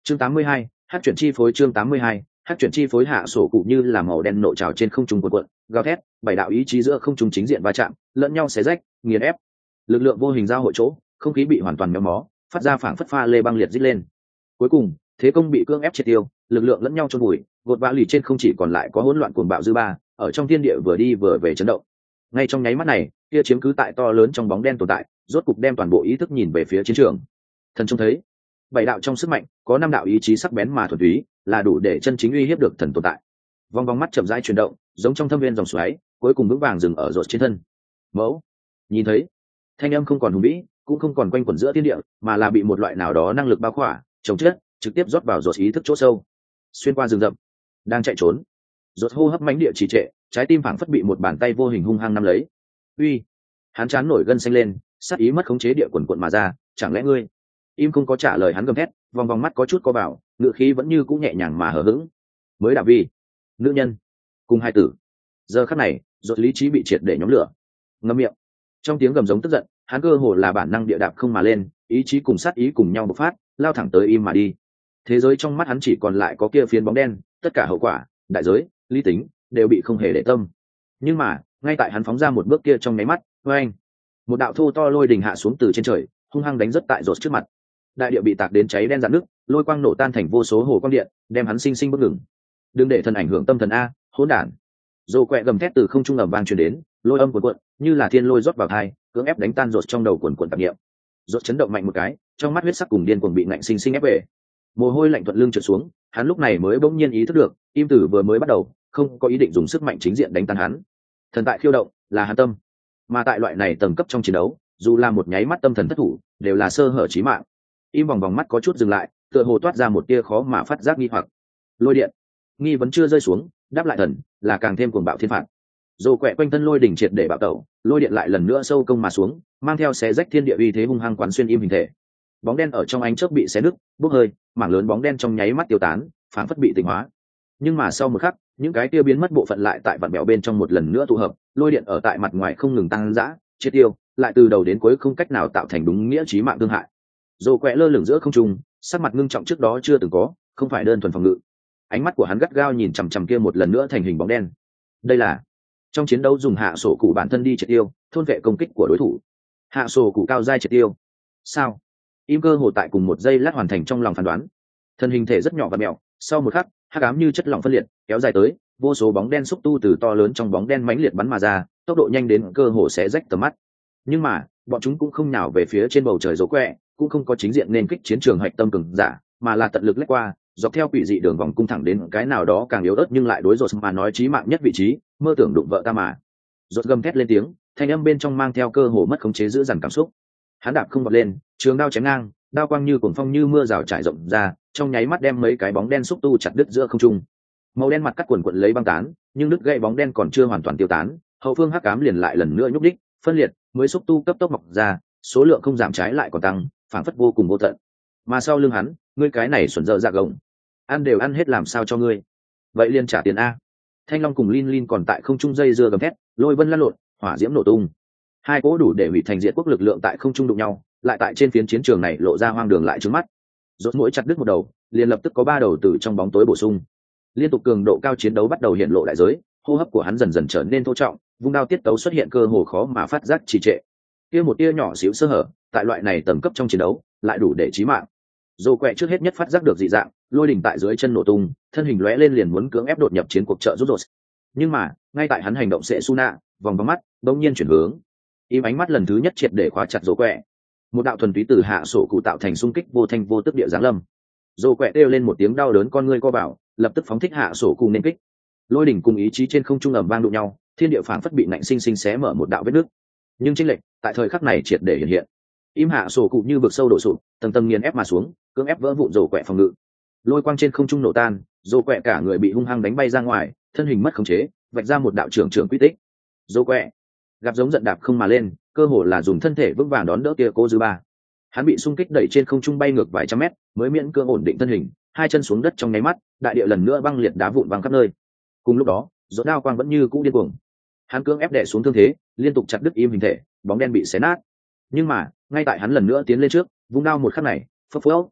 chương 82, hát chuyển chi phối. chương 82, hát chuyển chi phối. Hạ sổ cụ như là màu đen nộ trào trên không trung cuộn cuộn gào thét, bảy đạo ý chí giữa không trung chính diện va chạm, lẫn nhau xé rách, nghiền ép. Lực lượng vô hình giao hội chỗ, không khí bị hoàn toàn méo mó, phát ra phảng phất pha lê băng liệt rít lên. Cuối cùng, thế công bị cưỡng ép triệt tiêu, lực lượng lẫn nhau chôn bụi, gột vã lì trên không chỉ còn lại có hỗn loạn cuồng bạo dư ba, ở trong thiên địa vừa đi vừa về chấn động. Ngay trong nháy mắt này, kia chiếm cứ tại to lớn trong bóng đen tồn tại, rốt cục đem toàn bộ ý thức nhìn về phía chiến trường. Thần trông thấy, bảy đạo trong sức mạnh, có năm đạo ý chí sắc bén mà thuần túy, là đủ để chân chính uy hiếp được thần tồn tại. Vòng vòng mắt chậm rãi chuyển động, giống trong thâm viên dòng xoáy, cuối cùng vững vàng dừng ở rột trên thân. Mẫu, nhìn thấy, thanh âm không còn hùng vĩ, cũng không còn quanh quẩn giữa thiên địa, mà là bị một loại nào đó năng lực bao khỏa, chống chết, trực tiếp rót vào rột ý thức chỗ sâu. Xuyên qua rừng rậm, đang chạy trốn, rột hô hấp mãnh địa trì trệ, trái tim phảng phất bị một bàn tay vô hình hung hăng nắm lấy. Uy, hắn chán nổi gân xanh lên, sát ý mất khống chế địa quần quận mà ra. Chẳng lẽ ngươi? Im không có trả lời hắn gầm thét, vòng vòng mắt có chút co bảo, ngựa khí vẫn như cũ nhẹ nhàng mà hờ hững. Mới đạo vi, nữ nhân, cùng hai tử. Giờ khắc này, rột lý trí bị triệt để nhóm lửa. Ngậm miệng. Trong tiếng gầm giống tức giận, hắn cơ hồ là bản năng địa đạp không mà lên, ý chí cùng sát ý cùng nhau bộc phát, lao thẳng tới Im mà đi. Thế giới trong mắt hắn chỉ còn lại có kia phiến bóng đen, tất cả hậu quả, đại giới, lý tính đều bị không hề để tâm. Nhưng mà, ngay tại hắn phóng ra một bước kia trong nháy mắt, oeng, một đạo thô to lôi đình hạ xuống từ trên trời, hung hăng đánh rất tại rột trước mặt. Đại địa bị tạc đến cháy đen rạn nước, lôi quang nổ tan thành vô số hồ quang điện, đem hắn sinh sinh bất ngừng. Đừng để thần ảnh hưởng tâm thần a, hỗn đản. Rồ quẹ gầm thét từ không trung ầm vang truyền đến, lôi âm cuộn cuộn, như là thiên lôi rót vào tai, cưỡng ép đánh tan rột trong đầu cuộn cuộn tạp niệm. Rột chấn động mạnh một cái, trong mắt huyết sắc cùng điên cuồng bị ngạnh sinh sinh ép về. Mồ hôi lạnh thuận lưng trượt xuống, hắn lúc này mới bỗng nhiên ý thức được, Im Tử vừa mới bắt đầu, không có ý định dùng sức mạnh chính diện đánh tan hắn. Thần tại khiêu động, là hắn tâm. Mà tại loại này tầng cấp trong chiến đấu, dù là một nháy mắt tâm thần thất thủ, đều là sơ hở chí mạng. Im vòng vòng mắt có chút dừng lại, tựa hồ toát ra một tia khó mà phát giác nghi hoặc. Lôi điện, nghi vẫn chưa rơi xuống, đáp lại thần là càng thêm cuồng bạo thiên phạt. Dồ quẹ quanh thân lôi đỉnh triệt để bạo tẩu, lôi điện lại lần nữa sâu công mà xuống, mang theo xé rách thiên địa uy thế hung hăng quán xuyên Im hình thể. Bóng đen ở trong ánh chớp bị xé nứt, bốc hơi, mảng lớn bóng đen trong nháy mắt tiêu tán, phản phất bị tịnh hóa. Nhưng mà sau một khắc, những cái kia biến mất bộ phận lại tại vặn bèo bên trong một lần nữa tụ hợp, lôi điện ở tại mặt ngoài không ngừng tăng dã, triệt tiêu, lại từ đầu đến cuối không cách nào tạo thành đúng nghĩa chí mạng thương hại. Dồ quẹ lơ lửng giữa không trung, sắc mặt ngưng trọng trước đó chưa từng có, không phải đơn thuần phòng ngự. Ánh mắt của hắn gắt gao nhìn chằm chằm kia một lần nữa thành hình bóng đen. Đây là trong chiến đấu dùng hạ sổ cụ bản thân đi triệt tiêu, thôn vệ công kích của đối thủ. Hạ sổ cụ cao giai triệt tiêu. Sao? Im cơ hồ tại cùng một giây lát hoàn thành trong lòng phán đoán. Thân hình thể rất nhỏ và mèo, sau một khắc, hắc ám như chất lỏng phân liệt, kéo dài tới, vô số bóng đen xúc tu từ to lớn trong bóng đen mãnh liệt bắn mà ra, tốc độ nhanh đến cơ hồ sẽ rách tầm mắt. Nhưng mà, bọn chúng cũng không nhào về phía trên bầu trời rố quẹ, cũng không có chính diện nên kích chiến trường hạch tâm cường giả, mà là tận lực lách qua, dọc theo quỷ dị đường vòng cung thẳng đến cái nào đó càng yếu ớt nhưng lại đối rột mà nói chí mạng nhất vị trí, mơ tưởng đụng vợ ta mà. Rột gầm thét lên tiếng, thanh âm bên trong mang theo cơ hồ mất khống chế giữ dằn cảm xúc. Hắn đạp không vọt lên, trường đao chém ngang, đao quang như cuồng phong như mưa rào trải rộng ra, trong nháy mắt đem mấy cái bóng đen xúc tu chặt đứt giữa không trung. Màu đen mặt cắt quần quần lấy băng tán, nhưng đứt gãy bóng đen còn chưa hoàn toàn tiêu tán, hậu phương hắc ám liền lại lần nữa nhúc đích, phân liệt, mới xúc tu cấp tốc mọc ra, số lượng không giảm trái lại còn tăng, phảng phất vô cùng vô tận. Mà sau lưng hắn, ngươi cái này xuẩn dở dạ gồng, ăn đều ăn hết làm sao cho ngươi, vậy liền trả tiền a. Thanh long cùng Lin Lin còn tại không trung dây dưa gầm thét, lôi vân lăn lộn, hỏa diễm nổ tung, hai cỗ đủ để hủy thành diệt quốc lực lượng tại không trung đụng nhau, lại tại trên phiến chiến trường này lộ ra hoang đường lại trướng mắt. Rốt mỗi chặt đứt một đầu, liền lập tức có ba đầu từ trong bóng tối bổ sung. Liên tục cường độ cao chiến đấu bắt đầu hiện lộ đại giới, hô hấp của hắn dần dần trở nên thô trọng, vung đao tiết tấu xuất hiện cơ hồ khó mà phát giác trì trệ. Kia một tia nhỏ xíu sơ hở, tại loại này tầm cấp trong chiến đấu, lại đủ để chí mạng. Dồ quẹ trước hết nhất phát giác được dị dạng, lôi đỉnh tại dưới chân nổ tung, thân hình lóe lên liền muốn cưỡng ép đột nhập chiến cuộc trợ giúp rột. Nhưng mà, ngay tại hắn hành động sẽ su nạ, vòng bóng mắt, bỗng nhiên chuyển hướng. Im ánh mắt lần thứ nhất triệt để khóa chặt dồ quẹ. Một đạo thuần túy từ hạ sổ cụ tạo thành xung kích vô thanh vô tức địa giáng lâm. Dồ quẹ kêu lên một tiếng đau đớn, con ngươi co bảo, lập tức phóng thích hạ sổ cụ nên kích. Lôi đỉnh cùng ý chí trên không trung ầm vang đụng nhau, thiên địa phảng phất bị nạnh sinh sinh xé mở một đạo vết nứt. Nhưng chênh lệch tại thời khắc này triệt để hiện hiện. Im hạ sổ cụ như vực sâu đổ sụp, tầng tầng nghiền ép mà xuống, cưỡng ép vỡ vụn rổ quẹ phòng ngự. Lôi quang trên không trung nổ tan, rổ quẹ cả người bị hung hăng đánh bay ra ngoài, thân hình mất khống chế, vạch ra một đạo trưởng quy tích. Rổ quẹ gặp giống giận đạp không mà lên, cơ hồ là dùng thân thể vững vàng đón đỡ kia cô dư ba. Hắn bị xung kích đẩy trên không trung bay ngược vài trăm mét, mới miễn cưỡng ổn định thân hình, hai chân xuống đất trong nháy mắt, đại địa lần nữa băng liệt đá vụn văng khắp nơi. Cùng lúc đó, rổ đao quang vẫn như cũ điên cuồng. Hắn cưỡng ép đè xuống thương thế, liên tục chặt đứt Im hình thể, bóng đen bị xé nát. Nhưng mà, ngay tại hắn lần nữa tiến lên trước, vung đao một khắc này, phốc phốc,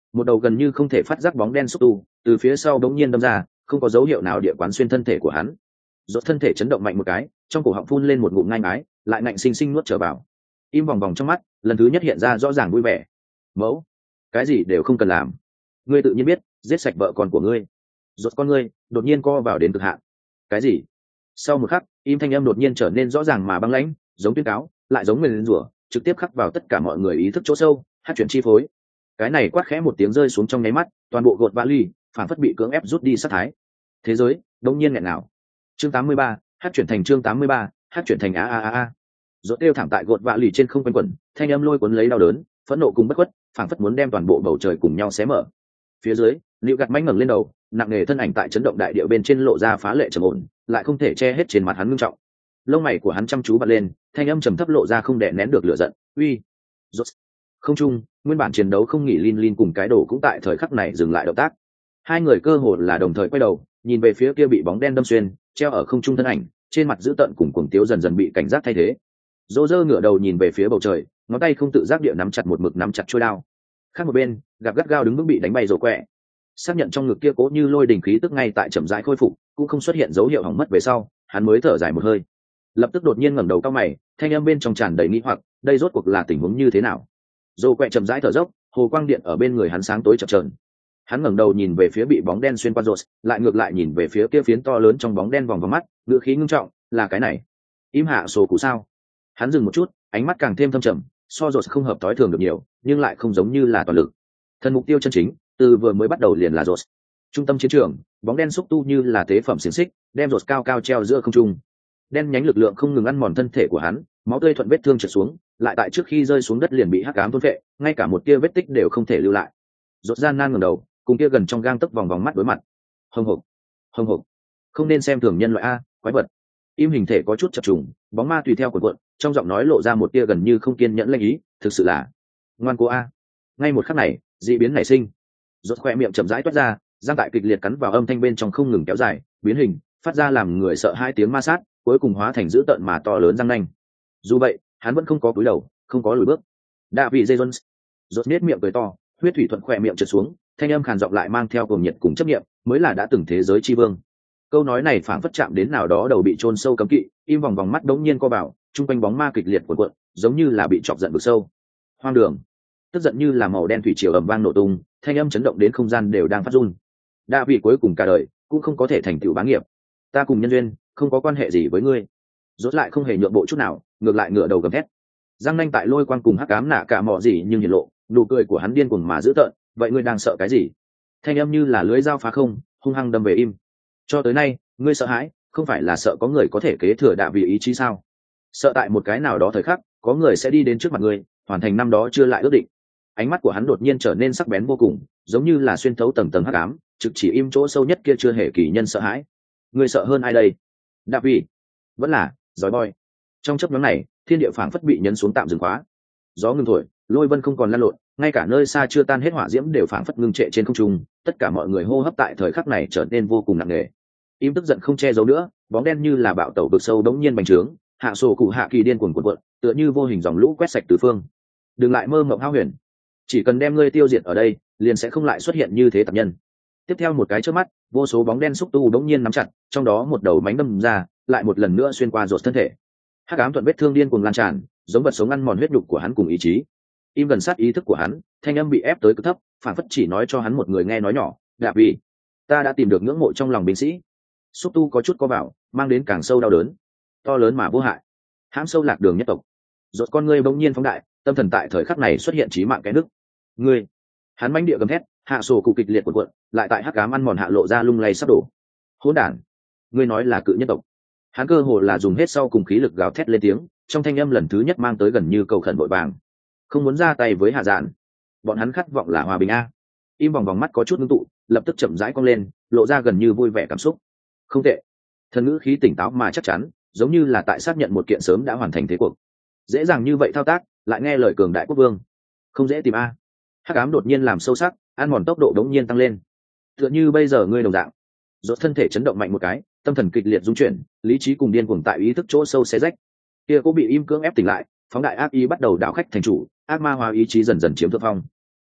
một đầu gần như không thể phát giác bóng đen xúc tu từ phía sau bỗng nhiên đâm ra, không có dấu hiệu nào địa quán xuyên thân thể của hắn. Rốt thân thể chấn động mạnh một cái, trong cổ họng phun lên một ngụm ngai ngái, lại ngạnh sinh sinh nuốt trở vào. Im vòng vòng trong mắt lần thứ nhất hiện ra rõ ràng vui vẻ. Mẫu, cái gì đều không cần làm, ngươi tự nhiên biết giết sạch vợ con của ngươi. Rốt con ngươi đột nhiên co vào đến cực hạn. Cái gì? Sau một khắc, im thanh âm đột nhiên trở nên rõ ràng mà băng lãnh, giống tuyên cáo, lại giống nguyền rủa, trực tiếp khắc vào tất cả mọi người ý thức chỗ sâu. Hát chuyển chi phối. Cái này quát khẽ một tiếng rơi xuống trong nháy mắt, toàn bộ gột vali phản phất bị cưỡng ép rút đi sát thái. Thế giới đột nhiên nghẹn ngào. Chương 83, hát chuyển thành chương 83, hát chuyển thành a. Rốt kêu thảm tại gột vali trên không quanh quẩn, thanh âm lôi cuốn lấy đau đớn, phẫn nộ cùng bất khuất, phản phất muốn đem toàn bộ bầu trời cùng nhau xé mở. Phía dưới, Liễu Gạt mãnh ngẩng lên đầu, nặng nề thân ảnh tại chấn động đại địa bên trên lộ ra phá lệ trầm ổn, lại không thể che hết trên mặt hắn nghiêm trọng. Lông mày của hắn chăm chú bật lên, thanh âm trầm thấp lộ ra không đè nén được lửa giận. Uy, Rốt. Không trung, nguyên bản chiến đấu không nghỉ Lin cùng cái đổ cũng tại thời khắc này dừng lại động tác. Hai người cơ hồ là đồng thời quay đầu, nhìn về phía kia bị bóng đen đâm xuyên, treo ở không trung thân ảnh, trên mặt dữ tợn cùng cuồng tiếu dần dần bị cảnh giác thay thế. Dỗ dơ ngửa đầu nhìn về phía bầu trời, ngón tay không tự giác địa nắm chặt một mực nắm chặt chuôi đao. Khác một bên, gặp gắt gao đứng vững bị đánh bay rổ quẹ. Xác nhận trong ngực kia cố như lôi đình khí tức ngay tại chậm rãi khôi phục, cũng không xuất hiện dấu hiệu hỏng mất về sau, hắn mới thở dài một hơi. Lập tức đột nhiên ngẩng đầu cao mày, thanh âm bên trong tràn đầy nghi hoặc, đây rốt cuộc là tình huống như thế nào? Rổ quẹ chậm rãi thở dốc, hồ quang điện ở bên người hắn sáng tối chập chờn. Hắn ngẩng đầu nhìn về phía bị bóng đen xuyên qua rột, lại ngược lại nhìn về phía kia phiến to lớn trong bóng đen vòng vào mắt, ngữ khí ngưng trọng, là cái này. Im hạ sổ cụ sao? Hắn dừng một chút, ánh mắt càng thêm thâm trầm, so rột không hợp tối thường được nhiều, nhưng lại không giống như là toàn lực. Thần mục tiêu chân chính, từ vừa mới bắt đầu liền là rột. Trung tâm chiến trường, bóng đen xúc tu như là tế phẩm xiềng xích, đem rột cao cao treo giữa không trung. Đen nhánh lực lượng không ngừng ăn mòn thân thể của hắn, máu tươi thuận vết thương trượt xuống, lại tại trước khi rơi xuống đất liền bị hắc ám thôn phệ, ngay cả một tia vết tích đều không thể lưu lại. Rột gian nan ngẩng đầu, cùng kia gần trong gang tấc vòng mắt đối mặt. Hồng hộc, không nên xem thường nhân loại a, quái vật. Im hình thể có chút chập trùng, bóng ma tùy theo cuộn, trong giọng nói lộ ra một tia gần như không kiên nhẫn lanh ý, thực sự là ngoan cố a. Ngay một khắc này, dị biến nảy sinh. Rốt khoe miệng chậm rãi toát ra, răng tại kịch liệt cắn vào âm thanh bên trong không ngừng kéo dài, biến hình, phát ra làm người sợ hai tiếng ma sát, cuối cùng hóa thành dữ tợn mà to lớn răng nanh. Dù vậy, hắn vẫn không có cúi đầu, không có lùi bước. Đạ vị Jones. Rốt nhếch miệng cười to, huyết thủy thuận khoe miệng trượt xuống, thanh âm khàn giọng lại mang theo cuồng nhiệt cùng chấp niệm, mới là đã từng thế giới chi vương. Câu nói này phảng phất chạm đến nào đó đầu bị chôn sâu cấm kỵ, im vòng mắt đống nhiên co vào, trung quanh bóng ma kịch liệt cuộn, giống như là bị chọc giận vực sâu. Hoang đường, tức giận như là màu đen thủy triều ầm vang nổ tung, thanh âm chấn động đến không gian đều đang phát run. Đa vị cuối cùng cả đời cũng không có thể thành tựu bá nghiệp. Ta cùng nhân duyên không có quan hệ gì với ngươi. Rốt lại không hề nhượng bộ chút nào, ngược lại ngửa đầu gầm thét. Giang nanh tại lôi quang cùng hắc ám nạ cả mọ gì nhưng hiển lộ, nụ cười của hắn điên cuồng mà dữ tợn. Vậy ngươi đang sợ cái gì? Thanh âm như là lưới dao phá không, hung hăng đâm về im. Cho tới nay, ngươi sợ hãi, không phải là sợ có người có thể kế thừa đạ vị ý chí sao? Sợ tại một cái nào đó thời khắc, có người sẽ đi đến trước mặt ngươi, hoàn thành năm đó chưa lại ước định. Ánh mắt của hắn đột nhiên trở nên sắc bén vô cùng, giống như là xuyên thấu tầng tầng hắc ám, trực chỉ im chỗ sâu nhất kia chưa hề kỳ nhân sợ hãi. Ngươi sợ hơn ai đây? Đạ vị? Vẫn là giói boy. Trong chớp nhoáng này, thiên địa phảng phất bị nhấn xuống tạm dừng khóa. Gió ngừng thổi, lôi vân không còn lan lộn, ngay cả nơi xa chưa tan hết hỏa diễm đều phảng phất ngưng trệ trên không trung, tất cả mọi người hô hấp tại thời khắc này trở nên vô cùng nặng nề. Im tức giận không che giấu nữa, bóng đen như là bạo tẩu vực sâu đống nhiên bành trướng, hạ sổ cụ hạ kỳ điên cuồng cuộn, tựa như vô hình dòng lũ quét sạch tứ phương. Đừng lại mơ mộng hao huyền, chỉ cần đem ngươi tiêu diệt ở đây, liền sẽ không lại xuất hiện như thế tạp nhân. Tiếp theo một cái chớp mắt, vô số bóng đen xúc tu đống nhiên nắm chặt, trong đó một đầu mánh đâm ra, lại một lần nữa xuyên qua rột thân thể. Hắc ám thuận vết thương điên cuồng lan tràn, giống vật sống ăn mòn huyết nhục của hắn cùng ý chí. Im gần sát ý thức của hắn, thanh âm bị ép tới cực thấp, phản phất chỉ nói cho hắn một người nghe nói nhỏ, "Đạp vì ta đã tìm được ngưỡng mộ trong lòng binh sĩ." Xúc tu có chút co vào, mang đến càng sâu đau đớn, to lớn mà vô hại. Hãm sâu lạc đường nhất tộc. Rốt con ngươi bỗng nhiên phóng đại, tâm thần tại thời khắc này xuất hiện chí mạng cái nước. Ngươi, hắn mãnh địa gầm thét, hạ sổ cụ kịch liệt cuộn, lại tại hắc ám ăn mòn hạ lộ ra lung lay sắp đổ. Hỗn đản, ngươi nói là cự nhân tộc? Hắn cơ hồ là dùng hết sau cùng khí lực gào thét lên tiếng, trong thanh âm lần thứ nhất mang tới gần như cầu khẩn vội vàng. Không muốn ra tay với hạ dạn, bọn hắn khát vọng là hòa bình a. Im vòng mắt có chút ngưng tụ, lập tức chậm rãi cong lên, lộ ra gần như vui vẻ cảm xúc. Không tệ, thần ngữ khí tỉnh táo mà chắc chắn, giống như là tại xác nhận một kiện sớm đã hoàn thành thế cuộc. Dễ dàng như vậy thao tác, lại nghe lời cường đại quốc vương, không dễ tìm a. Hắc ám đột nhiên làm sâu sắc, ăn mòn tốc độ đống nhiên tăng lên, tựa như bây giờ ngươi đồng dạng. Rốt thân thể chấn động mạnh một cái, tâm thần kịch liệt rung chuyển, lý trí cùng điên cuồng tại ý thức chỗ sâu xé rách. Kia cô bị im cưỡng ép tỉnh lại, phóng đại ác ý bắt đầu đảo khách thành chủ, ác ma hóa ý chí dần dần chiếm thượng phong.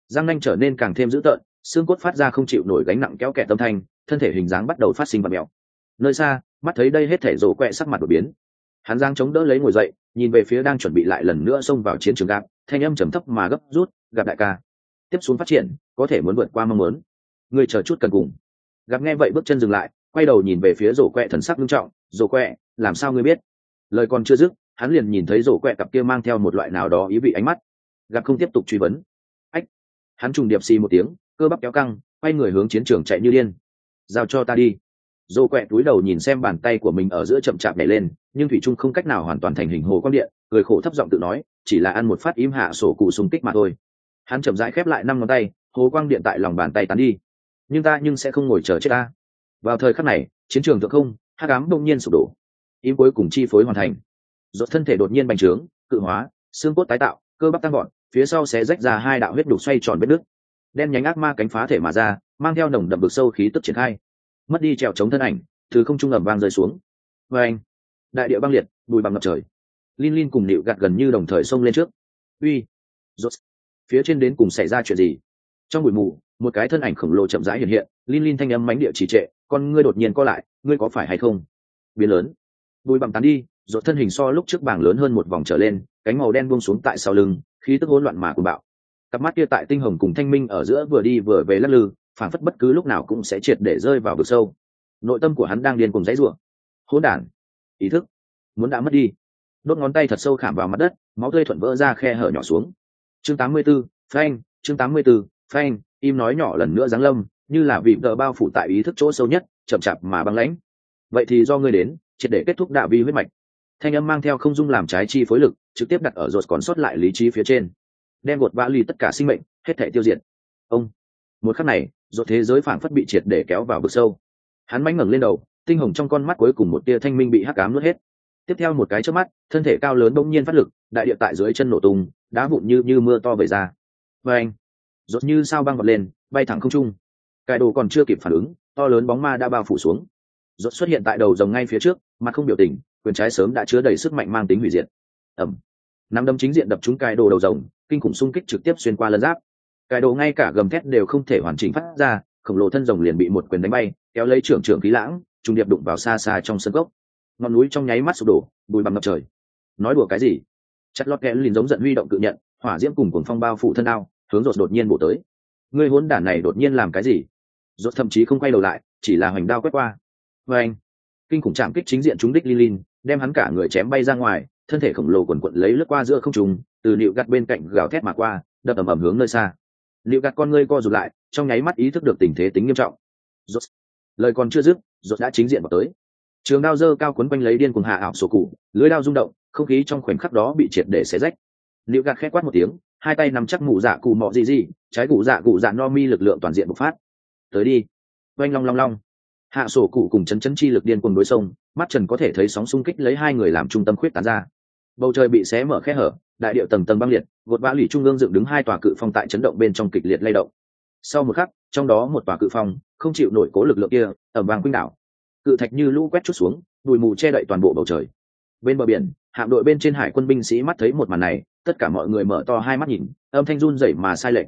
răng nanh trở nên càng thêm dữ tợn, xương cốt phát ra không chịu nổi gánh nặng kéo kẹt âm thanh, thân thể hình dáng bắt đầu phát sinh vặn mèo. Nơi xa, mắt thấy đây hết thể rổ quẹ sắc mặt đột biến, hắn giang chống đỡ lấy ngồi dậy, nhìn về phía đang chuẩn bị lại lần nữa xông vào chiến trường Gạp, thanh âm trầm thấp mà gấp rút, gặp đại ca, tiếp xuống phát triển có thể muốn vượt qua mong muốn, ngươi chờ chút cần cùng. Gạp nghe vậy bước chân dừng lại, quay đầu nhìn về phía rổ quẹ thần sắc nghiêm trọng, rổ quẹ, làm sao ngươi biết? Lời còn chưa dứt, hắn liền nhìn thấy rổ quẹ cặp kia mang theo một loại nào đó ý vị ánh mắt. Gạp không tiếp tục truy vấn. Ách! Hắn trùng điệp xì một tiếng, cơ bắp kéo căng, quay người hướng chiến trường chạy như điên. Giao cho ta đi. Rổ quẹ túi đầu nhìn xem bàn tay của mình ở giữa chậm chạp nhảy lên, nhưng thủy trung không cách nào hoàn toàn thành hình hồ quang điện, cười khổ thấp giọng tự nói, chỉ là ăn một phát im hạ sổ cụ xung kích mà thôi. Hắn chậm rãi khép lại 5 ngón tay, hồ quang điện tại lòng bàn tay tán đi. Nhưng sẽ không ngồi chờ chết ta. Vào thời khắc này, chiến trường thượng không, hắc ám đột nhiên sụp đổ. Im cuối cùng chi phối hoàn thành. Rốt thân thể đột nhiên bành trướng, cự hóa, xương cốt tái tạo, cơ bắp tăng gọn, phía sau sẽ rách ra 2 đạo huyết đục xoay tròn vết nước. Đen nhánh ác ma cánh phá thể mà ra, mang theo nồng đậm vực sâu khí tức triển khai. Mất đi trèo chống thân ảnh, từ không trung ầm vang rơi xuống. Oeng! Đại địa băng liệt, bụi bặm ngập trời. Lin cùng Nịu gạt gần như đồng thời xông lên trước. Uy! Rốt! Phía trên đến cùng xảy ra chuyện gì? Trong bụi mù, một cái thân ảnh khổng lồ chậm rãi hiện hiện, Lin thanh âm mãnh địa trì trệ, con ngươi đột nhiên co lại, ngươi có phải hay không? Biến lớn. Bụi bặm tán đi, rốt thân hình so lúc trước bảng lớn hơn một vòng trở lên, cánh màu đen buông xuống tại sau lưng, khí tức hỗn loạn mà cuồng bạo. Cặp mắt kia tại tinh hồng cùng thanh minh ở giữa vừa đi vừa về lắc lư, phảng phất bất cứ lúc nào cũng sẽ triệt để rơi vào vực sâu. Nội tâm của hắn đang điên cuồng giãy giụa. Hỗn đản, ý thức muốn đã mất đi. Đốt ngón tay thật sâu khảm vào mặt đất, máu tươi thuận vỡ ra khe hở nhỏ xuống. Chương 84, phanh, chương 84, phanh, im nói nhỏ lần nữa giáng lâm, như là vị vợ bao phủ tại ý thức chỗ sâu nhất, chậm chạp mà băng lãnh. Vậy thì do ngươi đến, triệt để kết thúc đạo vi huyết mạch. Thanh âm mang theo không dung làm trái chi phối lực, trực tiếp đặt ở rốt còn sót lại lý trí phía trên, đem gột vã lì tất cả sinh mệnh, hết thảy tiêu diệt. Ông, một khắc này, rốt thế giới phảng phất bị triệt để kéo vào vực sâu. Hắn mãnh ngẩng lên đầu, tinh hồng trong con mắt cuối cùng một tia thanh minh bị hắc ám nuốt hết. Tiếp theo một cái chớp mắt, thân thể cao lớn bỗng nhiên phát lực, đại địa tại dưới chân nổ tung, đá vụn như mưa to vẩy ra. Và anh, rốt như sao băng vọt lên, bay thẳng không trung. Cái đồ còn chưa kịp phản ứng, to lớn bóng ma đã bao phủ xuống. Rốt xuất hiện tại đầu rồng ngay phía trước, mặt không biểu tình, quyền trái sớm đã chứa đầy sức mạnh mang tính hủy diệt. Ầm, nắm đấm chính diện đập trúng cái đồ đầu rồng, kinh khủng xung kích trực tiếp xuyên qua lân giáp. Cái đồ ngay cả gầm thét đều không thể hoàn chỉnh phát ra, khổng lồ thân rồng liền bị một quyền đánh bay, kéo lấy trưởng khí lãng, trùng điệp đụng vào xa xa trong sân gốc. Ngọn núi trong nháy mắt sụp đổ, bụi bặm ngập trời. Nói đùa cái gì? Chặt lót kẽ liền giống giận huy động cự nhận, hỏa diễm cùng cuồng phong bao phủ thân đao, hướng rốt đột nhiên bổ tới. Ngươi hỗn đản này đột nhiên làm cái gì? Rốt thậm chí không quay đầu lại, chỉ là hoành đao quét qua. Oeng! Kinh khủng chạm kích chính diện trúng đích Lin, đem hắn cả người chém bay ra ngoài, thân thể khổng lồ quần quật lấy lướt qua giữa không trung, từ Nịu gạt bên cạnh gào thét mà qua, đập ầm ầm hướng nơi xa. Nịu gạt con ngươi co rụt lại, trong nháy mắt ý thức được tình thế tính nghiêm trọng. Rốt, lời còn chưa dứt, rốt đã chính diện vào tới. Trường đao giơ cao cuốn quanh lấy điên cuồng hạ ảo sổ cụ, lưỡi đao rung động, không khí trong khoảnh khắc đó bị triệt để xé rách. Nịu gạt khẽ quát một tiếng, hai tay nắm chắc mũ dạ cụ mọ gì, trái cụ dạ no mi lực lượng toàn diện bộc phát. Tới đi. Oanh long long long. Hạ sổ cụ cùng chấn chi lực điên cuồng đối sông, mắt trần có thể thấy sóng xung kích lấy hai người làm trung tâm khuyết tán ra. Bầu trời bị xé mở khe hở, đại địa tầng tầng băng liệt, vượt vã lì trung ương dựng đứng hai tòa cự phong tại chấn động bên trong kịch liệt lay động. Sau một khắc, trong đó một tòa cự phong không chịu nổi cố lực lượng kia, ầm vang khuynh đảo. Cự thạch như lũ quét chút xuống, bụi mù che đậy toàn bộ bầu trời. Bên bờ biển, hạm đội bên trên hải quân binh sĩ mắt thấy một màn này, tất cả mọi người mở to hai mắt nhìn, âm thanh run rẩy mà sai lệch,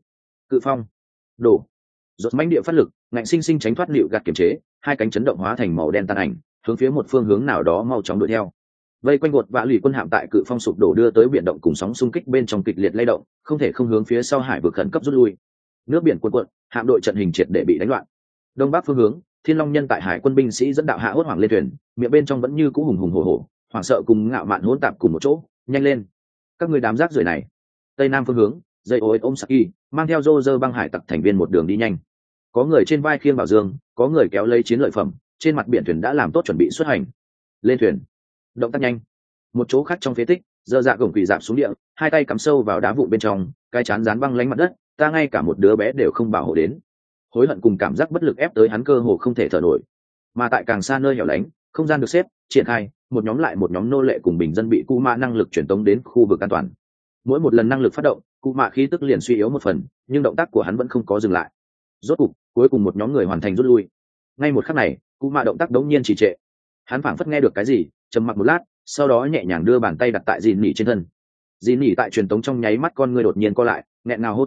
cự phong, đổ. Rốt mãnh địa phát lực, ngạnh sinh sinh tránh thoát Nịu gạt kiểm chế, hai cánh chấn động hóa thành màu đen tàn ảnh, hướng phía một phương hướng nào đó mau chóng đuổi theo. Vây quanh gột vã lì quân hạm tại cự phong sụp đổ đưa tới biển động cùng sóng xung kích bên trong kịch liệt lay động, không thể không hướng phía sau hải vực khẩn cấp rút lui. Nước biển cuộn cuộn, hạm đội trận hình triệt để bị đánh loạn. Đông bắc phương hướng, Thiên Long nhân tại hải quân binh sĩ dẫn đạo hạ hốt hoảng lên thuyền, miệng bên trong vẫn như cũ hùng hùng hổ hổ, hoảng sợ cùng ngạo mạn hỗn tạp cùng một chỗ, nhanh lên, các người đám rác rưởi này. Tây nam phương hướng, dây ối ôm Saki mang theo Roger băng hải tặc thành viên một đường đi nhanh. Có người trên vai khiêng bảo dương, có người kéo lấy chiến lợi phẩm, trên mặt biển thuyền đã làm tốt chuẩn bị xuất hành. Lên thuyền, động tác nhanh. Một chỗ khác trong phế tích, dơ dạ gồng quỳ dạp xuống địa, hai tay cắm sâu vào đá vụn bên trong, cái chán dán băng lánh mặt đất, ta ngay cả một đứa bé đều không bảo hộ đến. Hối hận cùng cảm giác bất lực ép tới hắn cơ hồ không thể thở nổi. Mà tại càng xa nơi hẻo lánh, không gian được xếp triển khai, một nhóm lại một nhóm nô lệ cùng bình dân bị cụ mạ năng lực truyền tống đến khu vực an toàn. Mỗi một lần năng lực phát động, cụ mạ khí tức liền suy yếu một phần, nhưng động tác của hắn vẫn không có dừng lại. Rốt cục, cuối cùng một nhóm người hoàn thành rút lui. Ngay một khắc này, cụ mạ động tác đống nhiên trì trệ. Hắn phảng phất nghe được cái gì, trầm mặc một lát, sau đó nhẹ nhàng đưa bàn tay đặt tại dìn nỉ trên thân. Dìn nỉ tại truyền tống trong nháy mắt con người đột nhiên co lại, nghẹn ngào hô to,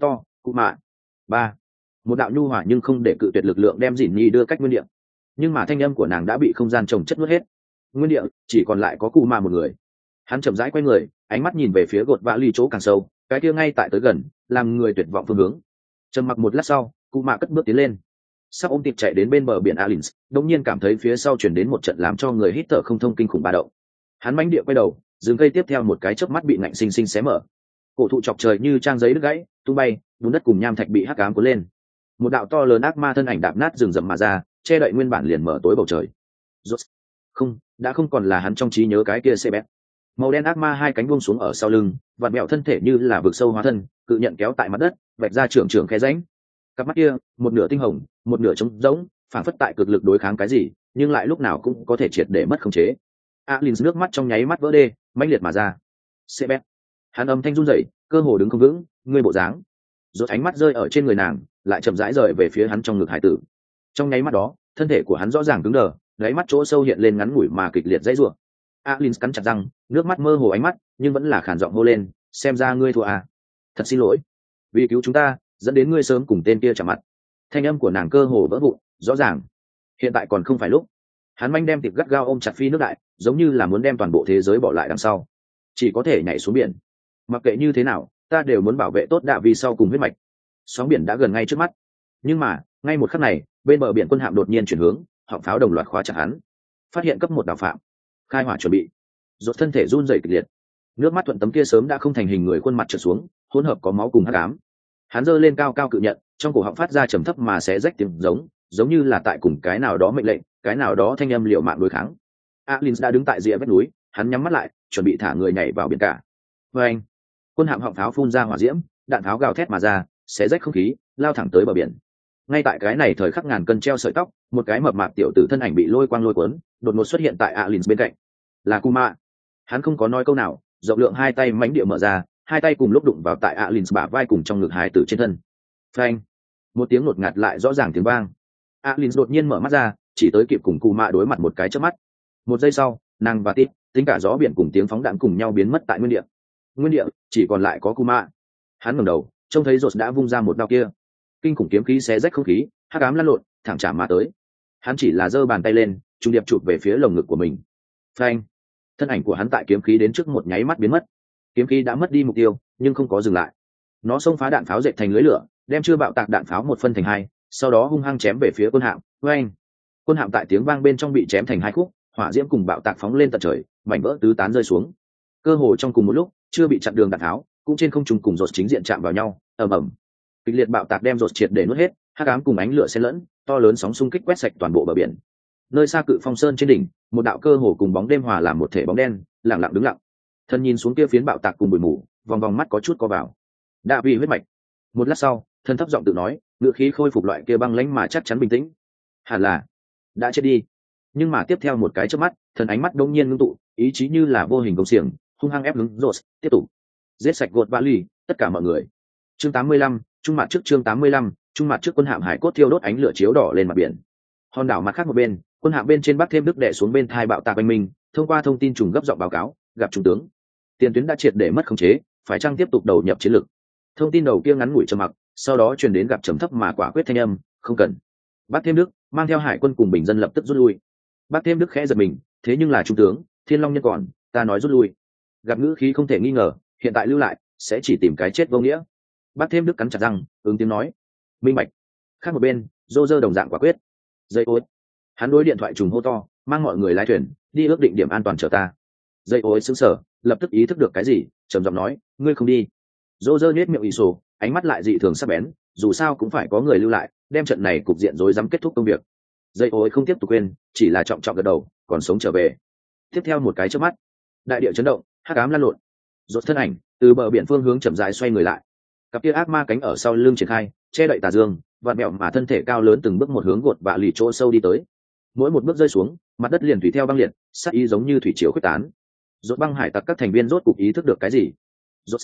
cụ mạ. Ba. Một đạo nhu hòa nhưng không để cự tuyệt lực lượng đem dìn nhi đưa cách nguyên địa, nhưng mà thanh âm của nàng đã bị không gian trồng chất nuốt hết. Nguyên địa chỉ còn lại có cụ mạ một người. Hắn chậm rãi quay người, ánh mắt nhìn về phía gột vã ly chỗ càng sâu, cái kia ngay tại tới gần, làm người tuyệt vọng phương hướng. Trầm mặc một lát sau, cụ mạ cất bước tiến lên, sắp ôm tiệp chạy đến bên bờ biển Alins, đột nhiên cảm thấy phía sau chuyển đến một trận làm cho người hít thở không thông kinh khủng ba động. Hắn mãnh địa quay đầu, rừng cây tiếp theo một cái chớp mắt bị ngạnh sinh sinh xé mở. Cổ thụ chọc trời như trang giấy đứt gãy, tung bay, bùn đất cùng nham thạch bị hắc ám cuốn lên. Một đạo to lớn ác ma thân ảnh đạp nát rừng rậm mà ra, che đậy nguyên bản liền mở tối bầu trời. Rốt. Không, đã không còn là hắn trong trí nhớ cái kia xe bét. Màu đen ác ma hai cánh buông xuống ở sau lưng, vặn mèo thân thể như là vực sâu hóa thân, cự nhận kéo tại mặt đất, vạch ra trưởng khe rãnh. Cặp mắt kia, một nửa tinh hồng, một nửa trống rỗng, phản phất tại cực lực đối kháng cái gì, nhưng lại lúc nào cũng có thể triệt để mất khống chế. Alins nước mắt trong nháy mắt vỡ đê, mãnh liệt mà ra. Sebet. Hắn âm thanh run rẩy, cơ hồ đứng không vững, ngươi bộ dáng. Rốt ánh mắt rơi ở trên người nàng, lại chậm rãi rời về phía hắn trong ngực hải tử. Trong nháy mắt đó, thân thể của hắn rõ ràng cứng đờ, đáy mắt chỗ sâu hiện lên ngắn ngủi mà kịch liệt dãy rủa. Alins cắn chặt răng, nước mắt mơ hồ ánh mắt, nhưng vẫn là khàn giọng hô lên, xem ra ngươi thua à? Thật xin lỗi, vì cứu chúng ta, dẫn đến ngươi sớm cùng tên kia chạm mặt. Thanh âm của nàng cơ hồ vỡ vụn, rõ ràng. Hiện tại còn không phải lúc. Hắn manh đem tiệp gắt gao ôm chặt phi nước đại, giống như là muốn đem toàn bộ thế giới bỏ lại đằng sau. Chỉ có thể nhảy xuống biển. Mặc kệ như thế nào, ta đều muốn bảo vệ tốt Đạ Vi sau cùng huyết mạch. Sóng biển đã gần ngay trước mắt, nhưng mà ngay một khắc này, bên bờ biển quân hạm đột nhiên chuyển hướng, họng pháo đồng loạt khóa chặt hắn. Phát hiện cấp một đảo phạm, khai hỏa chuẩn bị. Rốt thân thể run rẩy kịch liệt, nước mắt thuận tấm kia sớm đã không thành hình người khuôn mặt trượt xuống, hỗn hợp có máu cùng hắc ám. Hắn giơ lên cao cao cự nhận, trong cổ họng phát ra trầm thấp mà xé rách tiếng giống như là tại cùng cái nào đó mệnh lệnh, cái nào đó thanh âm liều mạng đối kháng. Alins đã đứng tại rìa vách núi, hắn nhắm mắt lại, chuẩn bị thả người nhảy vào biển cả. Vâng, quân hạm họng pháo phun ra hỏa diễm, đạn pháo gào thét mà ra, xé rách không khí, lao thẳng tới bờ biển. Ngay tại cái này thời khắc ngàn cân treo sợi tóc, một cái mập mạp tiểu tử thân ảnh bị lôi quang lôi cuốn, đột ngột xuất hiện tại Alins bên cạnh. Là Kuma. Hắn không có nói câu nào, rộng lượng hai tay mãnh địa mở ra, hai tay cùng lúc đụng vào tại Alins bả vai cùng trong ngực hài tử trên thân. Phanh! Một tiếng ngột ngạt lại rõ ràng tiếng vang. Alins đột nhiên mở mắt ra, chỉ tới kịp cùng Kuma đối mặt một cái chớp mắt. Một giây sau, nàng và Tít, tính cả gió biển cùng tiếng phóng đạn cùng nhau biến mất tại nguyên địa. Nguyên địa chỉ còn lại có Kuma. Hắn ngẩng đầu, trông thấy Rốt đã vung ra một đao kia. Kinh khủng kiếm khí xé rách không khí, hắc ám lăn lộn, thẳng chạm mà tới. Hắn chỉ là giơ bàn tay lên, trung điệp chụp về phía lồng ngực của mình. Phanh! Thân ảnh của hắn tại kiếm khí đến trước một nháy mắt biến mất. Kiếm khí đã mất đi mục tiêu, nhưng không có dừng lại. Nó xông phá đạn pháo dệt thành lưới lửa, đem chưa bạo tạc đạn pháo một phân thành hai, sau đó hung hăng chém về phía quân hạm. Oeng! Quân hạm tại tiếng vang bên trong bị chém thành hai khúc, hỏa diễm cùng bạo tạc phóng lên tận trời, mảnh vỡ tứ tán rơi xuống. Cơ hồ trong cùng một lúc, chưa bị chặn đường đạn tháo, cũng trên không trung cùng Rốt chính diện chạm vào nhau, ầm ầm. Kịch liệt bạo tạc đem Rốt triệt để nuốt hết, hắc ám cùng ánh lửa xen lẫn, to lớn sóng xung kích quét sạch toàn bộ bờ biển. Nơi xa Cự Phong Sơn trên đỉnh, một đạo cơ hồ cùng bóng đêm hòa làm một thể bóng đen, lặng lặng đứng lặng. Thân nhìn xuống kia phiến bạo tạc cùng bụi mù, vòng vòng mắt có chút co vào. Đạ Vi huyết mạch. Một lát sau, thân thấp giọng tự nói, ngữ khí khôi phục loại kia băng lãnh mà chắc chắn bình tĩnh. Hẳn là đã chết đi. Nhưng mà tiếp theo một cái chớp mắt, thần ánh mắt đống nhiên ngưng tụ, ý chí như là vô hình công xiềng, hung hăng ép hướng Rốt, tiếp tục giết sạch gột Bali, tất cả mọi người. Chương 85, trung mặt trước chương 85, trung mặt trước quân hạm hải cốt thiêu đốt ánh lửa chiếu đỏ lên mặt biển. Hòn đảo mặt khác một bên, quân hạm bên trên Bắc Thêm Đức đè xuống bên thai bạo tạc anh minh, thông qua thông tin trùng gấp giọng báo cáo, gặp trung tướng. Tiền tuyến đã triệt để mất khống chế, phải chăng tiếp tục đầu nhập chiến lược. Thông tin đầu kia ngắn ngủi trầm mặc, sau đó truyền đến gặp trầm thấp mà quả quyết thanh âm, không cần. Bắc Thêm Đức mang theo hải quân cùng bình dân lập tức rút lui. Bắc Thêm Đức khẽ giật mình, thế nhưng là trung tướng, Thiên Long nhân còn, ta nói rút lui. Gặp ngữ khí không thể nghi ngờ, hiện tại lưu lại sẽ chỉ tìm cái chết vô nghĩa. Bắc Thêm Đức cắn chặt răng, ứng tiếng nói, minh bạch. Khác một bên, Dô Dơ đồng dạng quả quyết. Dây ối. Hắn đối điện thoại trùng hô to, mang mọi người lái thuyền đi ước định điểm an toàn chờ ta. Dây ối sững sờ, lập tức ý thức được cái gì, trầm giọng nói, ngươi không đi. Dô Dơ nhếch miệng ì sổ, ánh mắt lại dị thường sắc bén, dù sao cũng phải có người lưu lại, đem trận này cục diện rối rắm kết thúc công việc. Dây ối không tiếp tục quên, chỉ là trọng trọng gật đầu, còn sống trở về. Tiếp theo một cái chớp mắt, đại địa chấn động, hắc ám lan lộn. Rốt thân ảnh từ bờ biển phương hướng chậm rãi xoay người lại, cặp kia ác ma cánh ở sau lưng triển khai, che đậy tà dương, vặn mẹo mà thân thể cao lớn từng bước một hướng gột vạ lì chỗ sâu đi tới. Mỗi một bước rơi xuống, mặt đất liền tùy theo băng liệt, sát ý giống như thủy triều khuếch tán. Rốt băng hải tặc các thành viên rốt cục ý thức được cái gì. Rốt,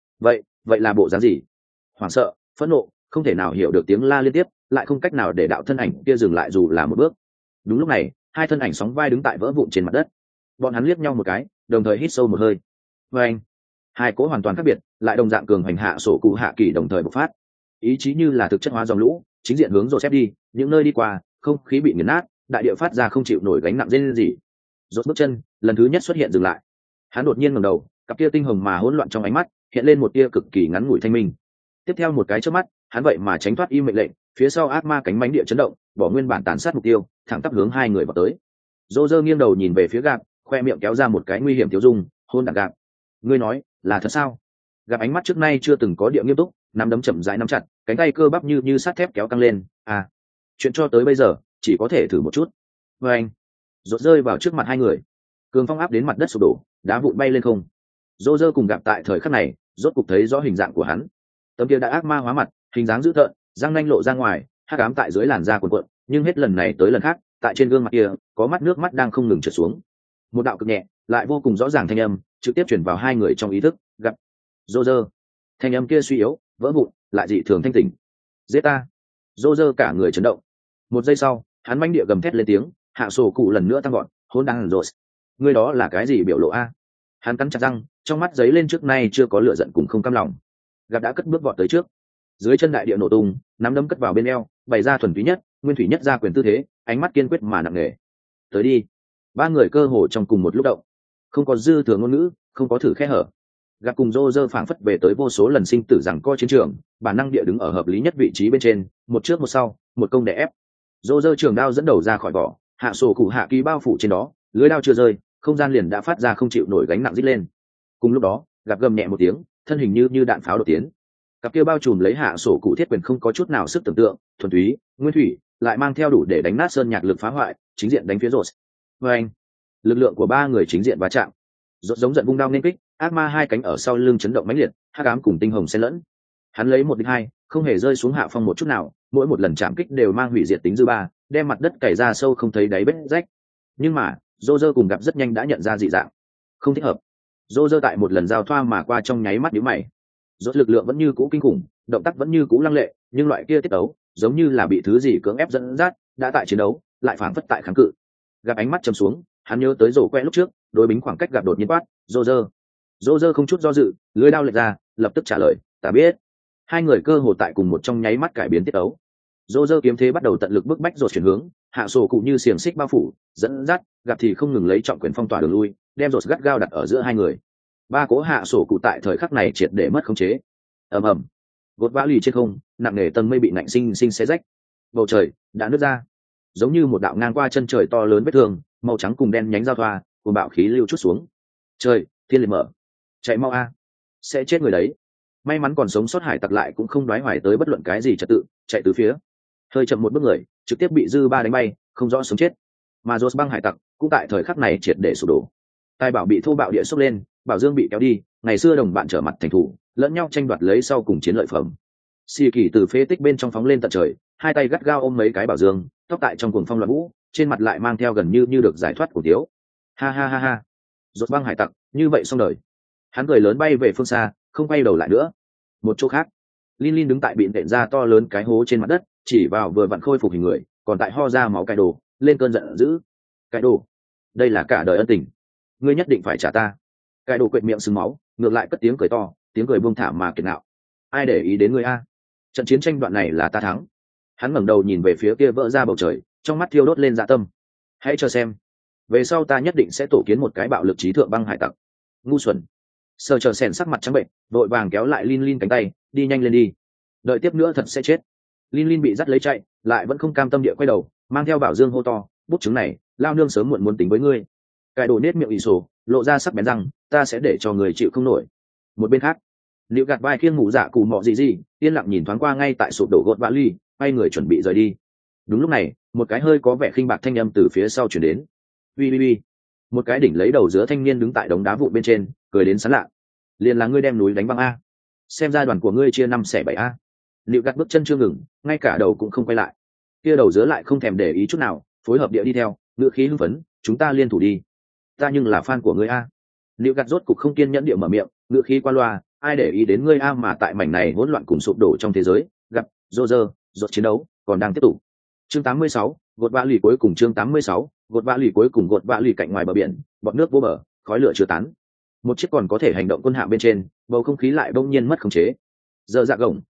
vậy là bộ dáng gì? Hoảng sợ, phẫn nộ, không thể nào hiểu được tiếng la liên tiếp, lại không cách nào để đạo thân ảnh kia dừng lại dù là một bước. Đúng lúc này, hai thân ảnh sóng vai đứng tại vỡ vụn trên mặt đất. Bọn hắn liếc nhau một cái, đồng thời hít sâu một hơi. Và anh, hai cỗ hoàn toàn khác biệt, lại đồng dạng cường hành hạ sổ cụ hạ kỳ đồng thời bộc phát. ý chí như là thực chất hóa dòng lũ chính diện hướng rồi xếp đi, những nơi đi qua không khí bị nghiền nát, đại địa phát ra không chịu nổi gánh nặng dên gì. Rốt bước chân lần thứ nhất xuất hiện dừng lại, hắn đột nhiên ngẩng đầu, cặp kia tinh hồng mà hỗn loạn trong ánh mắt hiện lên một tia cực kỳ ngắn ngủi thanh minh. Tiếp theo một cái chớp mắt, hắn vậy mà tránh thoát im mệnh lệnh, phía sau ác ma cánh mánh địa chấn động, bỏ nguyên bản tàn sát mục tiêu, thẳng tắp hướng hai người vào tới. Roger nghiêng đầu nhìn về phía Gạp, khoe miệng kéo ra một cái nguy hiểm tiêu dung, hôn đản Gạp. Ngươi nói là thật sao? Gạp ánh mắt trước nay chưa từng có địa nghiêm túc, nắm đấm chậm rãi nắm chặt, cánh tay cơ bắp như sắt thép kéo căng lên. À, chuyện cho tới bây giờ chỉ có thể thử một chút. Và anh rốt rơi vào trước mặt hai người, cường phong áp đến mặt đất sụp đổ, đá vụn bay lên không. Roger cùng Gạp tại thời khắc này rốt cục thấy rõ hình dạng của hắn. Tấm kia đã ác ma hóa mặt, hình dáng dữ tợn, răng nanh lộ ra ngoài, hắc ám tại dưới làn da cuộn cuộn, nhưng hết lần này tới lần khác, tại trên gương mặt kia có mắt nước mắt đang không ngừng trượt xuống. Một đạo cực nhẹ lại vô cùng rõ ràng thanh âm trực tiếp chuyển vào hai người trong ý thức. Gặp Roger. Thanh âm kia suy yếu vỡ vụn lại dị thường thanh tỉnh. Giết ta. Roger cả người chấn động. Một giây sau hắn manh địa gầm thét lên tiếng, hạ sổ cụ lần nữa tăng gọn, hỗn đản rồi. Ngươi đó là cái gì biểu lộ a? Hắn cắn chặt răng, trong mắt giấy lên trước nay chưa có lửa giận cùng không cam lòng. Gặp đã cất bước vọt tới trước, dưới chân đại địa nổ tung, nắm đấm cất vào bên eo, bày ra thuần túy nhất nguyên thủy nhất ra quyền tư thế, ánh mắt kiên quyết mà nặng nề. Tới đi. Ba người cơ hồ trong cùng một lúc động, không có dư thừa ngôn ngữ, không có thử khe hở. Gặp cùng Roger phảng phất về tới vô số lần sinh tử rằng co chiến trường, bản năng địa đứng ở hợp lý nhất vị trí bên trên, một trước một sau, một công để ép. Roger trường đao dẫn đầu ra khỏi vỏ, hạ sổ cụ hạ ký bao phủ trên đó, lưới đao chưa rơi, không gian liền đã phát ra không chịu nổi gánh nặng rít lên. Cùng lúc đó, gặp gầm nhẹ một tiếng, thân hình như đạn pháo đột tiến. Cặp kia bao trùm lấy hạ sổ cụ thiết quyền không có chút nào sức tưởng tượng, thuần túy nguyên thủy, lại mang theo đủ để đánh nát sơn nhạc lực phá hoại, chính diện đánh phía rột. Và anh, lực lượng của ba người chính diện va chạm, rột giống giận vung đao nên kích, ác ma hai cánh ở sau lưng chấn động mãnh liệt, hắc ám cùng tinh hồng xen lẫn. Hắn lấy 1-2, không hề rơi xuống hạ phong một chút nào, mỗi một lần chạm kích đều mang hủy diệt tính dư ba, đem mặt đất cày ra sâu không thấy đáy vết rách. Nhưng mà Roger cùng Gặp rất nhanh đã nhận ra dị dạng, không thích hợp. Roger tại một lần giao thoa mà qua trong nháy mắt nhíu mày. Rốt lực lượng vẫn như cũ kinh khủng, động tác vẫn như cũ lăng lệ, nhưng loại kia tiết tấu giống như là bị thứ gì cưỡng ép dẫn dắt, đã tại chiến đấu lại phảng phất tại kháng cự. Gặp ánh mắt trầm xuống, hắn nhớ tới rổ que lúc trước, đối bính khoảng cách Gặp đột nhiên quát, Roger không chút do dự, lưỡi đao lệch ra, lập tức trả lời, ta biết. Hai người cơ hồ tại cùng một trong nháy mắt cải biến tiết tấu. Roger kiếm thế bắt đầu tận lực bức bách rột chuyển hướng, hạ sổ cụ như xiềng xích bao phủ, dẫn dắt, Gặp thì không ngừng lấy trọng quyền phong tỏa đường lui, đem rột gắt gao đặt ở giữa hai người. Ba cố hạ sổ cụ tại thời khắc này triệt để mất khống chế. Ầm ầm, gột vã lì trên không, nặng nề tầng mây bị nạnh sinh xé rách, bầu trời đã nứt ra, giống như một đạo ngang qua chân trời to lớn vết thương, màu trắng cùng đen nhánh giao thoa, cùng bạo khí lưu chút xuống. Trời, thiên liệt mở, chạy mau a, sẽ chết người đấy. May mắn còn sống sót hải tặc lại cũng không đoái hoài tới bất luận cái gì trật tự, chạy từ phía, hơi chậm một bước người, trực tiếp bị dư ba đánh bay, không rõ sống chết. Mà Rốt băng hải tặc cũng tại thời khắc này triệt để sụp đổ. Tài bảo bị thô bạo địa sốc lên, bảo dương bị kéo đi, ngày xưa đồng bạn trở mặt thành thủ, lẫn nhau tranh đoạt lấy sau cùng chiến lợi phẩm. Xì kỳ từ phế tích bên trong phóng lên tận trời, hai tay gắt gao ôm mấy cái bảo dương, tóc tại trong cuồng phong loạn vũ, trên mặt lại mang theo gần như được giải thoát của tiếu. Ha ha ha ha. Rốt băng hải tặc, như vậy xong đời. Hắn cười lớn bay về phương xa, không quay đầu lại nữa. Một chỗ khác, Lin đứng tại bịn đệm ra to lớn cái hố trên mặt đất, chỉ vào vừa vặn khôi phục hình người, còn tại ho ra máu cải đồ, lên cơn giận dữ. Cải đồ, đây là cả đời ân tình, ngươi nhất định phải trả ta. Cải đồ quệt miệng sưng máu, ngược lại cất tiếng cười to, tiếng cười buông thả mà kiệt ngạo. Ai để ý đến ngươi a? Trận chiến tranh đoạn này là ta thắng. Hắn ngẩng đầu nhìn về phía kia vỡ ra bầu trời, trong mắt thiêu đốt lên dạ tâm. Hãy chờ xem, về sau ta nhất định sẽ tổ kiến một cái bạo lực trí thượng băng hải tặc. Ngu xuẩn. Sờ chờ sèn sắc mặt trắng bệnh, vội vàng kéo lại Lin cánh tay, đi nhanh lên đi. Đợi tiếp nữa thật sẽ chết. Lin bị dắt lấy chạy, lại vẫn không cam tâm địa quay đầu, mang theo bảo dương hô to, bút chứng này, lao nương sớm muộn muốn tính với ngươi. Cải đồ nết miệng ỷ sổ, lộ ra sắc bén răng, ta sẽ để cho người chịu không nổi. Một bên khác, Liệu gạt vai khiêng ngủ dạ cù mọ gì, yên lặng nhìn thoáng qua ngay tại sụp đổ gột vã ly, quay người chuẩn bị rời đi. Đúng lúc này, một cái hơi có vẻ khinh bạc thanh âm từ phía sau chuyển đến. Ui. Một cái đỉnh lấy đầu giữa thanh niên đứng tại đống đá vụn bên trên, cười đến sán lạ. Liền là ngươi đem núi đánh băng a. Xem ra đoàn của ngươi chia 5/7 a. Liệu gạt bước chân chưa ngừng, ngay cả đầu cũng không quay lại. Kia đầu giữa lại không thèm để ý chút nào, phối hợp địa đi theo, ngựa khí hưng phấn, chúng ta liên thủ đi. Ta nhưng là fan của ngươi a. Liệu gạt rốt cục không kiên nhẫn địa mở miệng, ngựa khí qua loa, ai để ý đến ngươi a, mà tại mảnh này hỗn loạn cùng sụp đổ trong thế giới, gặp Roger, rốt chiến đấu còn đang tiếp tục. Chương 86, gột vã lì cuối cùng. Chương 86, gột vã lì cuối cùng. Gột vã lì cạnh ngoài bờ biển, bọt nước vô bờ, khói lửa chưa tán. Một chiếc còn có thể hành động quân hạm bên trên, bầu không khí lại bỗng nhiên mất khống chế. Giờ dạ gồng,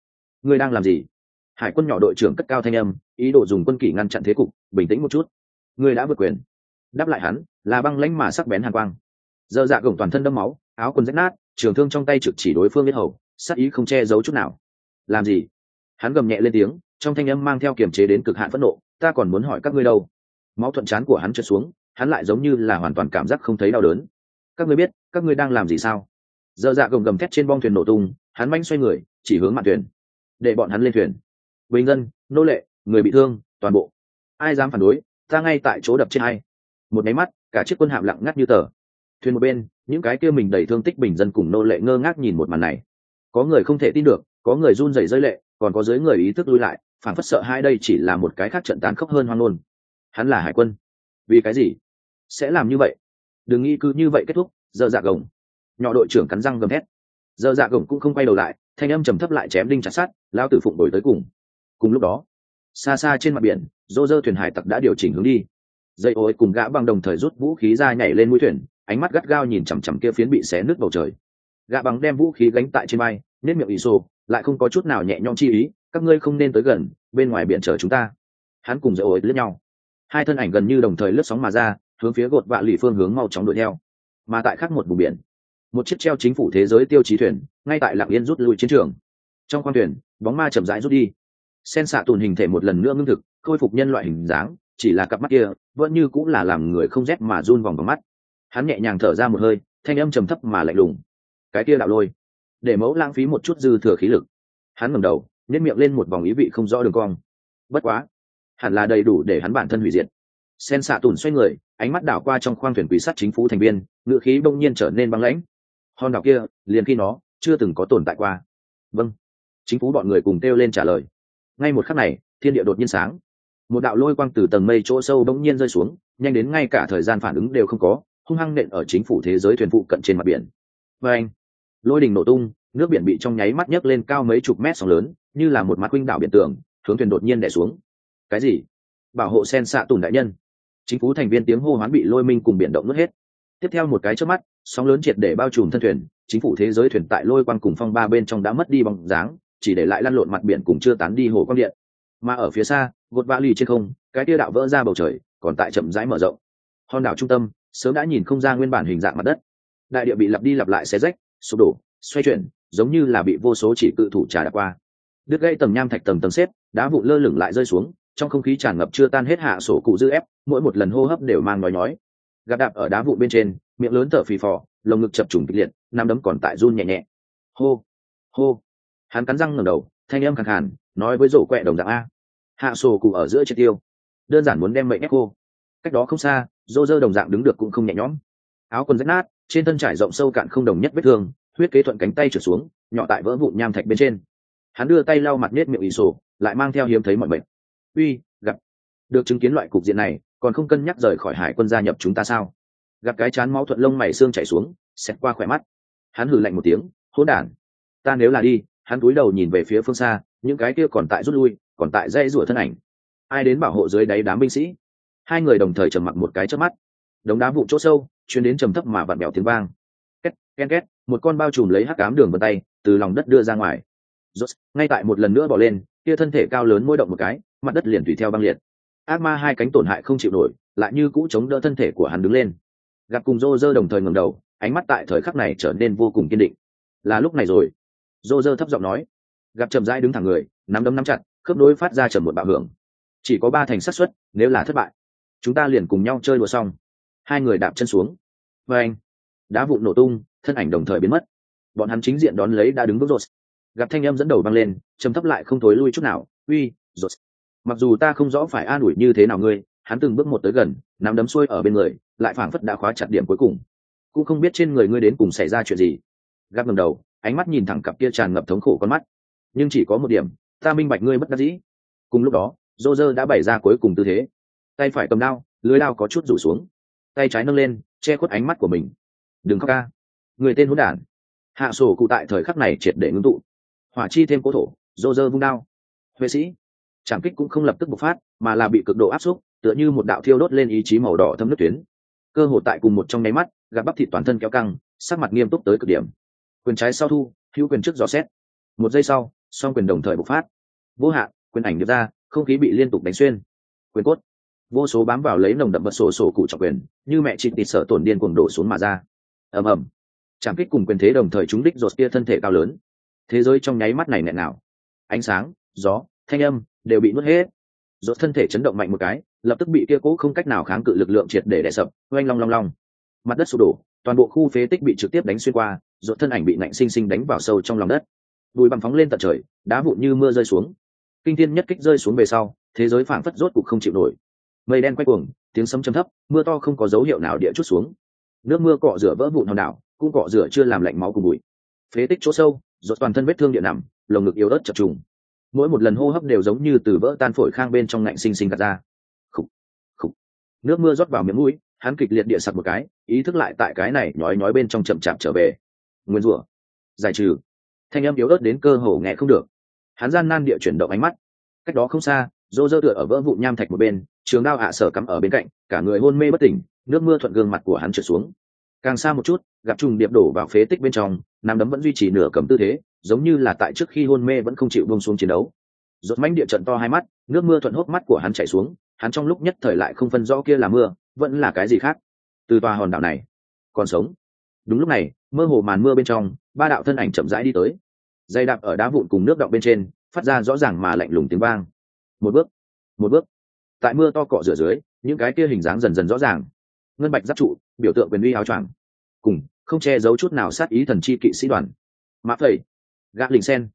Ngươi đang làm gì? Hải quân nhỏ đội trưởng cất cao thanh âm, ý đồ dùng quân kỷ ngăn chặn thế cục. Bình tĩnh một chút. Ngươi đã vượt quyền. Đáp lại hắn là băng lãnh mà sắc bén hàn quang. Dơ Dạ Gồng toàn thân đẫm máu, áo quần rách nát, trường thương trong tay trực chỉ đối phương biết hầu, sát ý không che giấu chút nào. Làm gì? Hắn gầm nhẹ lên tiếng, trong thanh âm mang theo kiềm chế đến cực hạn phẫn nộ. Ta còn muốn hỏi các ngươi đâu? Máu thuận trán của hắn trượt xuống, hắn lại giống như là hoàn toàn cảm giác không thấy đau đớn. Các ngươi biết các ngươi đang làm gì sao? Dơ Dạ Gồng gầm thét trên bong thuyền nổ tung, hắn manh xoay người chỉ hướng mạn thuyền, để bọn hắn lên thuyền. Bình dân, nô lệ, người bị thương, toàn bộ ai dám phản đối, ta ngay tại chỗ đập trên hay. Một máy mắt cả chiếc quân hạm lặng ngắt như tờ. Thuyền một bên những cái kia mình đầy thương tích bình dân cùng nô lệ ngơ ngác nhìn một màn này. Có người không thể tin được, có người run rẩy rơi lệ, còn có dưới người ý thức lui lại, phản phất sợ hai đây chỉ là một cái khác trận tán khốc hơn hoang ngôn. Hắn là hải quân, vì cái gì sẽ làm như vậy? Đừng nghĩ cứ như vậy kết thúc. Dơ Dạ Gồng nhỏ đội trưởng cắn răng gầm thét. Dơ Dạ Gồng cũng không quay đầu lại, thanh âm trầm thấp lại chém đinh chặt sắt, lao tử phụng đổi tới cùng. Cùng lúc đó xa xa trên mặt biển, dô dơ thuyền hải tặc đã điều chỉnh hướng đi. Dây ối cùng gã băng đồng thời rút vũ khí ra nhảy lên mũi thuyền, ánh mắt gắt gao nhìn chằm chằm kia phiến bị xé nứt bầu trời. Gã băng đem vũ khí gánh tại trên bay, nét miệng ỷ xô, lại không có chút nào nhẹ nhõm chi ý. Các ngươi không nên tới gần, bên ngoài biển chờ chúng ta. Hắn cùng dây ối lướt nhau, hai thân ảnh gần như đồng thời lướt sóng mà ra, hướng phía gột vạ lì phương hướng mau chóng đuổi theo. Mà tại khác một vùng biển, một chiếc treo chính phủ thế giới tiêu chí thuyền ngay tại lặng yên rút lui chiến trường. Trong khoang thuyền bóng ma chậm rãi rút đi, sen xạ tùn hình thể một lần nữa ngưng thực, khôi phục nhân loại hình dáng, chỉ là cặp mắt kia vẫn như cũng là làm người không rét mà run vòng vào mắt. Hắn nhẹ nhàng thở ra một hơi, thanh âm trầm thấp mà lạnh lùng. Cái kia đạo lôi, để mẫu lãng phí một chút dư thừa khí lực. Hắn ngẩng đầu, nhếch miệng lên một vòng ý vị không rõ đường cong. Bất quá, hẳn là đầy đủ để hắn bản thân hủy diệt. Sen xạ tùn xoay người, ánh mắt đảo qua trong khoang thuyền quỷ sát chính phủ thành viên, ngữ khí bỗng nhiên trở nên băng lãnh. Hòn đảo kia, liền khi nó chưa từng có tồn tại qua. Vâng. Chính phủ bọn người cùng kêu lên trả lời. Ngay một khắc này, thiên địa đột nhiên sáng, một đạo lôi quang từ tầng mây chỗ sâu bỗng nhiên rơi xuống, nhanh đến ngay cả thời gian phản ứng đều không có, hung hăng nện ở chính phủ thế giới thuyền phụ cận trên mặt biển. Và anh, lôi đình nổ tung, nước biển bị trong nháy mắt nhấc lên cao mấy chục mét sóng lớn, như là một mặt khuynh đảo biển tường, hướng thuyền đột nhiên đè xuống. Cái gì? Bảo hộ sen xạ tùn đại nhân. Chính phủ thành viên tiếng hô hoán bị lôi minh cùng biển động nuốt hết. Tiếp theo một cái chớp mắt, sóng lớn triệt để bao trùm thân thuyền, chính phủ thế giới thuyền tại lôi quang cùng phong ba bên trong đã mất đi bóng dáng, chỉ để lại lăn lộn mặt biển cùng chưa tán đi hồ quang điện. Mà ở phía xa, gột vã lì trên không, cái tia đạo vỡ ra bầu trời còn tại chậm rãi mở rộng. Hòn đảo trung tâm sớm đã nhìn không ra nguyên bản hình dạng mặt đất, đại địa bị lặp đi lặp lại xé rách, sụp đổ, xoay chuyển, giống như là bị vô số chỉ cự thủ trà đạp qua. Đứt gãy tầng nham thạch tầng tầng xếp, đá vụn lơ lửng lại rơi xuống, trong không khí tràn ngập chưa tan hết hạ sổ cụ dư ép, mỗi một lần hô hấp đều mang nói nhói. Gạt đạp ở đá vụn bên trên, miệng lớn thở phì phò, lồng ngực chập trùng kịch liệt, nắm đấm còn tại run nhẹ nhẹ. Hô, hô. Hắn cắn răng ngẩng đầu, thanh âm khàn khàn, nói với rổ quẹ đồng dạng a. Hạ sổ cụ ở giữa triệt tiêu, đơn giản muốn đem mệnh ép cô. Cách đó không xa, rô rơ đồng dạng đứng được cũng không nhẹ nhõm. Áo quần rách nát, trên thân trải rộng sâu cạn không đồng nhất vết thương, huyết kế thuận cánh tay trượt xuống, nhỏ tại vỡ vụn nham thạch bên trên. Hắn đưa tay lau mặt nết miệng ì sổ, lại mang theo hiếm thấy mọi bệnh. Uy, gặp được chứng kiến loại cục diện này, còn không cân nhắc rời khỏi hải quân gia nhập chúng ta sao? Gặp cái chán máu thuận lông mày xương chảy xuống, xẹt qua khỏe mắt. Hắn hừ lạnh một tiếng, hỗn đản. Ta nếu là đi, hắn cúi đầu nhìn về phía phương xa, những cái kia còn tại rút lui, còn tại dây rủa thân ảnh. Ai đến bảo hộ dưới đáy đám binh sĩ? Hai người đồng thời trầm mặc một cái chớp mắt. Đống đá vụn chỗ sâu, truyền đến trầm thấp mà vặn vẹo tiếng vang. Két, ken két, một con bao trùm lấy hắc ám đường vân tay từ lòng đất đưa ra ngoài. Rốt, ngay tại một lần nữa bỏ lên, kia thân thể cao lớn môi động một cái, mặt đất liền tùy theo băng liệt. Ác ma hai cánh tổn hại không chịu nổi, lại như cũ chống đỡ thân thể của hắn đứng lên. Gặp cùng Roger đồng thời ngẩng đầu, ánh mắt tại thời khắc này trở nên vô cùng kiên định. Là lúc này rồi. Roger thấp giọng nói. Gặp chậm rãi đứng thẳng người, nắm đấm nắm chặt, khớp nối phát ra trầm một bạo hưởng. Chỉ có 3 thành xác suất, nếu là thất bại, chúng ta liền cùng nhau chơi đùa xong. Hai người đạp chân xuống. Và anh, đá vụn nổ tung, thân ảnh đồng thời biến mất. Bọn hắn chính diện đón lấy đã đứng bước rồi. Gặp thanh âm dẫn đầu vang lên, trầm thấp lại không thối lui chút nào. Uy, rồi. Mặc dù ta không rõ phải an ủi như thế nào ngươi, hắn từng bước một tới gần, nắm đấm xuôi ở bên người, lại phảng phất đã khóa chặt điểm cuối cùng. Cũng không biết trên người ngươi đến cùng xảy ra chuyện gì. Gác ngẩng đầu, ánh mắt nhìn thẳng cặp kia tràn ngập thống khổ con mắt. Nhưng chỉ có một điểm, ta minh bạch ngươi bất đắc dĩ. Cùng lúc đó, Roger đã bày ra cuối cùng tư thế. Tay phải cầm đao, lưỡi đao có chút rủ xuống. Tay trái nâng lên, che khuất ánh mắt của mình. Đừng khóc ca. Người tên hỗn đản. Hạ sổ cụ tại thời khắc này triệt để ngưng tụ. Hỏa chi thêm cố thổ, Roger vung đao. Huệ sĩ. Trảm kích cũng không lập tức bộc phát, mà là bị cực độ áp xúc, tựa như một đạo thiêu đốt lên ý chí màu đỏ thâm nước tuyến. Cơ hồ tại cùng một trong nháy mắt, gặp bắp thịt toàn thân kéo căng, sắc mặt nghiêm túc tới cực điểm. Quyền trái sau thu, hữu quyền trước giò xét. Một giây sau, song quyền đồng thời bộc phát, vô hạn quyền ảnh được ra, không khí bị liên tục đánh xuyên, quyền cốt vô số bám vào lấy nồng đậm bật sổ sổ cụ trọng quyền như mẹ chị tịt sợ tổn điên cuồng đổ xuống mà ra. Ầm ầm, chạm kích cùng quyền thế đồng thời trúng đích rột kia thân thể cao lớn. Thế giới trong nháy mắt này nghẹn nào, ánh sáng, gió, thanh âm đều bị nuốt hết. Rột thân thể chấn động mạnh một cái, lập tức bị kia cố không cách nào kháng cự lực lượng triệt để đè sập, oanh long long long, mặt đất sụp đổ, toàn bộ khu phế tích bị trực tiếp đánh xuyên qua, rột thân ảnh bị nạnh sinh sinh đánh vào sâu trong lòng đất. Bụi bặm phóng lên tận trời, đá vụn như mưa rơi xuống. Kinh thiên nhất kích rơi xuống về sau, thế giới phảng phất rốt cục không chịu nổi. Mây đen quay cuồng, tiếng sấm trầm thấp, mưa to không có dấu hiệu nào địa chút xuống. Nước mưa cọ rửa vỡ vụn hòn đảo, cũng cọ rửa chưa làm lạnh máu cùng bụi. Phế tích chỗ sâu, rột toàn thân vết thương địa nằm, lồng ngực yếu ớt chập trùng. Mỗi một lần hô hấp đều giống như từ vỡ tan phổi khang bên trong ngạnh sinh sinh gạt ra. Khục, khục. Nước mưa rót vào miệng mũi, hắn kịch liệt địa sặc một cái, ý thức lại tại cái này nhói nhói bên trong chậm chạp trở về. Nguyên rủa, giải trừ. Thanh âm yếu ớt đến cơ hồ nghe không được. Hắn gian nan địa chuyển động ánh mắt. Cách đó không xa, Dô dơ tựa ở vỡ vụn nham thạch một bên, trường đao hạ sở cắm ở bên cạnh, cả người hôn mê bất tỉnh, nước mưa thuận gương mặt của hắn trượt xuống. Càng xa một chút, gặp trùng điệp đổ vào phế tích bên trong, nắm đấm vẫn duy trì nửa cầm tư thế, giống như là tại trước khi hôn mê vẫn không chịu buông xuống chiến đấu. Rốt mãnh địa trận to hai mắt, nước mưa thuận hốc mắt của hắn chảy xuống, hắn trong lúc nhất thời lại không phân rõ kia là mưa, vẫn là cái gì khác. Từ tòa hòn đảo này, còn sống. Đúng lúc này, mơ hồ màn mưa bên trong, ba đạo thân ảnh chậm rãi đi tới. Dây đạp ở đá vụn cùng nước đọng bên trên, phát ra rõ ràng mà lạnh lùng tiếng vang. Một bước, một bước. Tại mưa to cọ rửa dưới, những cái kia hình dáng dần dần rõ ràng. Ngân bạch giáp trụ, biểu tượng quyền uy áo choàng, cùng không che giấu chút nào sát ý thần chi kỵ sĩ đoàn. Mã phẩy, gã lình sen,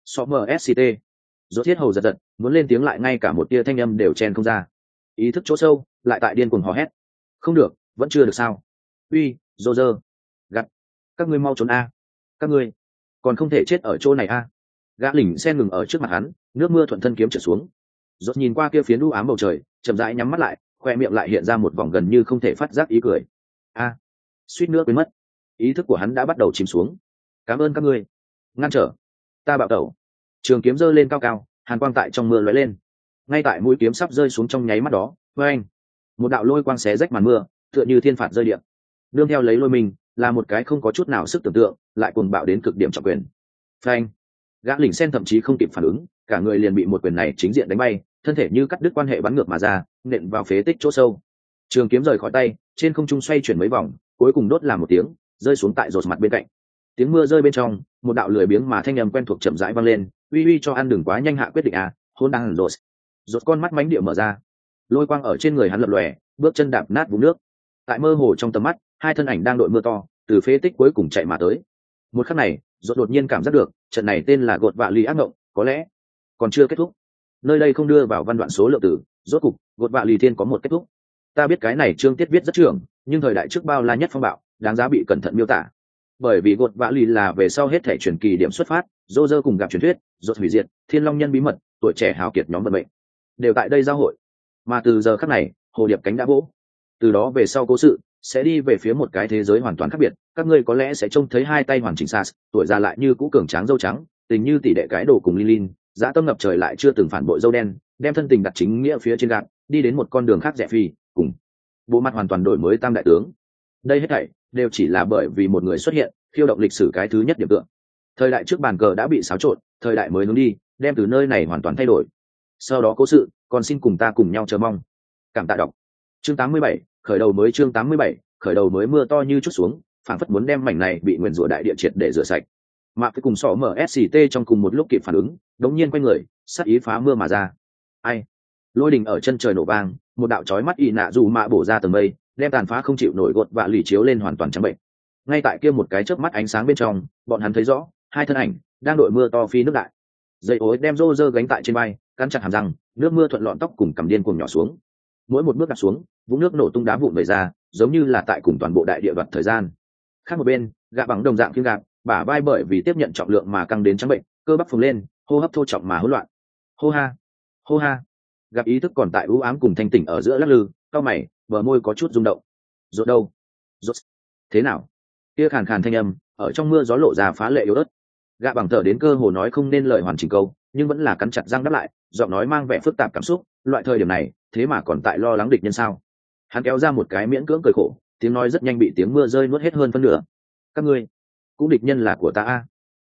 msct. Rốt thiết hầu giật giật, muốn lên tiếng lại ngay cả một tia thanh âm đều chen không ra. Ý thức chỗ sâu, lại tại điên cuồng hò hét. Không được, vẫn chưa được sao? Uy, Dô dơ, gặt, các ngươi mau trốn a! Các ngươi còn không thể chết ở chỗ này a! Gã lỉnh sen ngừng ở trước mặt hắn, nước mưa thuận thân kiếm trượt xuống. Rốt nhìn qua kia phiến u ám bầu trời, chậm rãi nhắm mắt lại, khoe miệng lại hiện ra một vòng gần như không thể phát giác ý cười. A, suýt nữa quên mất, ý thức của hắn đã bắt đầu chìm xuống. Cảm ơn các ngươi, ngăn trở, ta bạo tẩu. Trường kiếm giơ lên cao cao, hàn quang tại trong mưa lóe lên. Ngay tại mũi kiếm sắp rơi xuống trong nháy mắt đó, oeng, một đạo lôi quang xé rách màn mưa, tựa như thiên phạt rơi điện. Nương theo lấy lôi mình, là một cái không có chút nào sức tưởng tượng, lại cuồng bạo đến cực điểm trọng quyền. Phanh! Gã lỉnh sen thậm chí không kịp phản ứng, cả người liền bị một quyền này chính diện đánh bay, thân thể như cắt đứt quan hệ bắn ngược mà ra, nện vào phế tích chỗ sâu. Trường kiếm rời khỏi tay, trên không trung xoay chuyển mấy vòng, cuối cùng đốt làm một tiếng, rơi xuống tại rột mặt bên cạnh. Tiếng mưa rơi bên trong, một đạo lười biếng mà thanh âm quen thuộc chậm rãi vang lên, uy uy cho ăn đừng quá nhanh hạ quyết định à, hôn đang rột. Rột con mắt mánh địa mở ra, lôi quang ở trên người hắn lập lòe, bước chân đạp nát vũng nước. Tại mơ hồ trong tầm mắt, hai thân ảnh đang đội mưa to, từ phế tích cuối cùng chạy mà tới. Một khắc này, rột đột nhiên cảm giác được, trận này tên là gột vạ lì ác ngộng, có lẽ còn chưa kết thúc. Nơi đây không đưa vào văn đoạn số lượng tử, rốt cục gột vạ lì thiên có một kết thúc. Ta biết cái này chương tiết viết rất trưởng, nhưng thời đại trước bao la nhất phong bạo, đáng giá bị cẩn thận miêu tả. Bởi vì gột vạ lì là về sau hết thể truyền kỳ điểm xuất phát, dô dơ cùng gặp truyền thuyết, rốt hủy diệt, thiên long nhân bí mật, tuổi trẻ hào kiệt nhóm vận mệnh, đều tại đây giao hội. Mà từ giờ khắc này, hồ điệp cánh đã vỗ. Từ đó về sau cố sự sẽ đi về phía một cái thế giới hoàn toàn khác biệt, các ngươi có lẽ sẽ trông thấy hai tay hoàn chỉnh Sas, tuổi già lại như cũ cường tráng dâu trắng, tình như tỷ đệ cái đồ cùng Lilin, dã tâm ngập trời lại chưa từng phản bội dâu đen, đem thân tình đặt chính nghĩa phía trên gạt, đi đến một con đường khác rẻ phi, cùng bộ mặt hoàn toàn đổi mới tam đại tướng. Đây hết thảy đều chỉ là bởi vì một người xuất hiện, khiêu động lịch sử cái thứ nhất điểm tựa. Thời đại trước bàn cờ đã bị xáo trộn, thời đại mới hướng đi, đem từ nơi này hoàn toàn thay đổi. Sau đó cố sự, còn xin cùng ta cùng nhau chờ mong. Cảm tạ đọc. Chương 87, khởi đầu mới chương 87, khởi đầu mới mưa to như chút xuống, phảng phất muốn đem mảnh này bị nguyền rủa đại địa triệt để rửa sạch. Mà cái cùng sọ MSCT trong cùng một lúc kịp phản ứng, đống nhiên quay người, sát ý phá mưa mà ra. Ai? Lôi đình ở chân trời nổ vang, một đạo chói mắt y nạ dù mạ bổ ra tầng mây, đem tàn phá không chịu nổi gột vạ lì chiếu lên hoàn toàn trắng bệnh. Ngay tại kia một cái chớp mắt ánh sáng bên trong, bọn hắn thấy rõ, hai thân ảnh đang đội mưa to phi nước đại. Dây ối đem rô rơ gánh tại trên vai, cắn chặt hàm răng, nước mưa thuận lọn tóc cùng cầm điên cuồng nhỏ xuống. Mỗi một bước đặt xuống, vũng nước nổ tung đá vụn vẩy ra, giống như là tại cùng toàn bộ đại địa đoạt thời gian. Khác một bên, gã bằng đồng dạng phiên gạt, bả vai bởi vì tiếp nhận trọng lượng mà căng đến trắng bệnh, cơ bắp phồng lên, hô hấp thô trọng mà hỗn loạn. Hô ha, hô ha. Gặp ý thức còn tại u ám cùng thanh tỉnh ở giữa lắc lư, cau mày, bờ môi có chút rung động. Rốt đâu? Rốt. Thế nào? Kia khàn khàn thanh âm ở trong mưa gió lộ ra phá lệ yếu ớt. Gã bằng thở đến cơ hồ nói không nên lời hoàn chỉnh câu, nhưng vẫn là cắn chặt răng đáp lại, giọng nói mang vẻ phức tạp cảm xúc, loại thời điểm này, thế mà còn tại lo lắng địch nhân sao? Hắn kéo ra một cái miễn cưỡng cười khổ, tiếng nói rất nhanh bị tiếng mưa rơi nuốt hết hơn phân nửa. Các ngươi, cũng địch nhân là của ta a.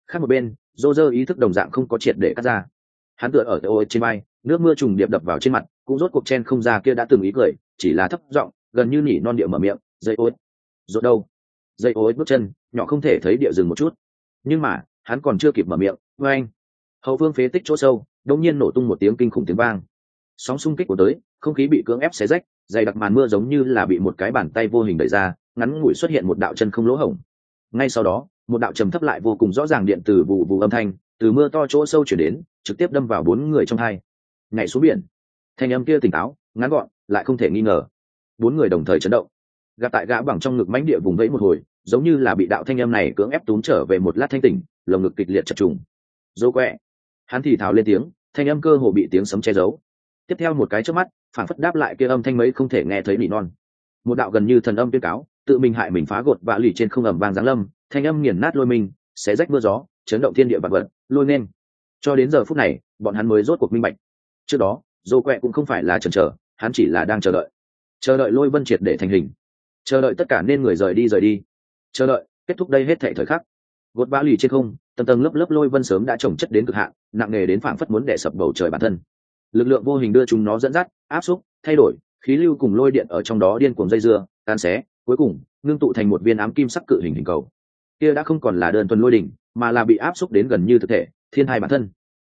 Khác một bên, Roger ý thức đồng dạng không có triệt để cắt ra. Hắn tựa ở ô trên vai, nước mưa trùng điệp đập vào trên mặt, cũng rốt cuộc chen không ra kia đã từng ý cười, chỉ là thấp giọng, gần như nỉ non địa mở miệng, "Dây ối." "Rốt đâu?" Dây ối bước chân, nhỏ không thể thấy địa dừng một chút. Nhưng mà, hắn còn chưa kịp mở miệng, oeng. Hậu phương phế tích chỗ sâu, đột nhiên nổ tung một tiếng kinh khủng tiếng vang. Sóng xung kích của tới, không khí bị cưỡng ép xé rách, dày đặc màn mưa giống như là bị một cái bàn tay vô hình đẩy ra, ngắn ngủi xuất hiện một đạo chân không lỗ hổng. Ngay sau đó, một đạo trầm thấp lại vô cùng rõ ràng điện từ vụ âm thanh từ mưa to chỗ sâu chuyển đến, trực tiếp đâm vào 4 người trong hai. Nhảy xuống biển. Thanh âm kia tỉnh táo, ngắn gọn, lại không thể nghi ngờ. 4 người đồng thời chấn động. Gặp tại gã bằng trong ngực mãnh địa vùng vẫy một hồi, giống như là bị đạo thanh âm này cưỡng ép túm trở về một lát thanh tỉnh, lồng ngực kịch liệt chập trùng. Dô quẹ. Hắn thì thào lên tiếng, thanh âm cơ hồ bị tiếng sấm che giấu. Tiếp theo một cái chớp mắt, phản phất đáp lại kia âm thanh mấy không thể nghe thấy nỉ non. Một đạo gần như thần âm tuyên cáo, tự mình hại mình phá gột vạ lì trên không ầm vang giáng lâm, thanh âm nghiền nát lôi mình, xé rách mưa gió, chấn động thiên địa vạn vật, lôi nên. Cho đến giờ phút này, bọn hắn mới rốt cuộc minh bạch. Trước đó, Dô quẹ cũng không phải là chần chờ, hắn chỉ là đang chờ đợi lôi vân triệt để thành hình, chờ đợi tất cả nên người rời đi, chờ đợi kết thúc đây hết thảy thời khắc. Gột vã lì trên không, tầng tầng lớp lớp lôi vân sớm đã chồng chất đến cực hạn, nặng nề đến phảng phất muốn đè sập bầu trời bản thân. Lực lượng vô hình đưa chúng nó dẫn dắt, áp xúc, thay đổi, khí lưu cùng lôi điện ở trong đó điên cuồng dây dưa, tan xé, cuối cùng ngưng tụ thành một viên ám kim sắc cự hình hình cầu. Kia đã không còn là đơn thuần lôi đỉnh, mà là bị áp xúc đến gần như thực thể, thiên hai bản thân.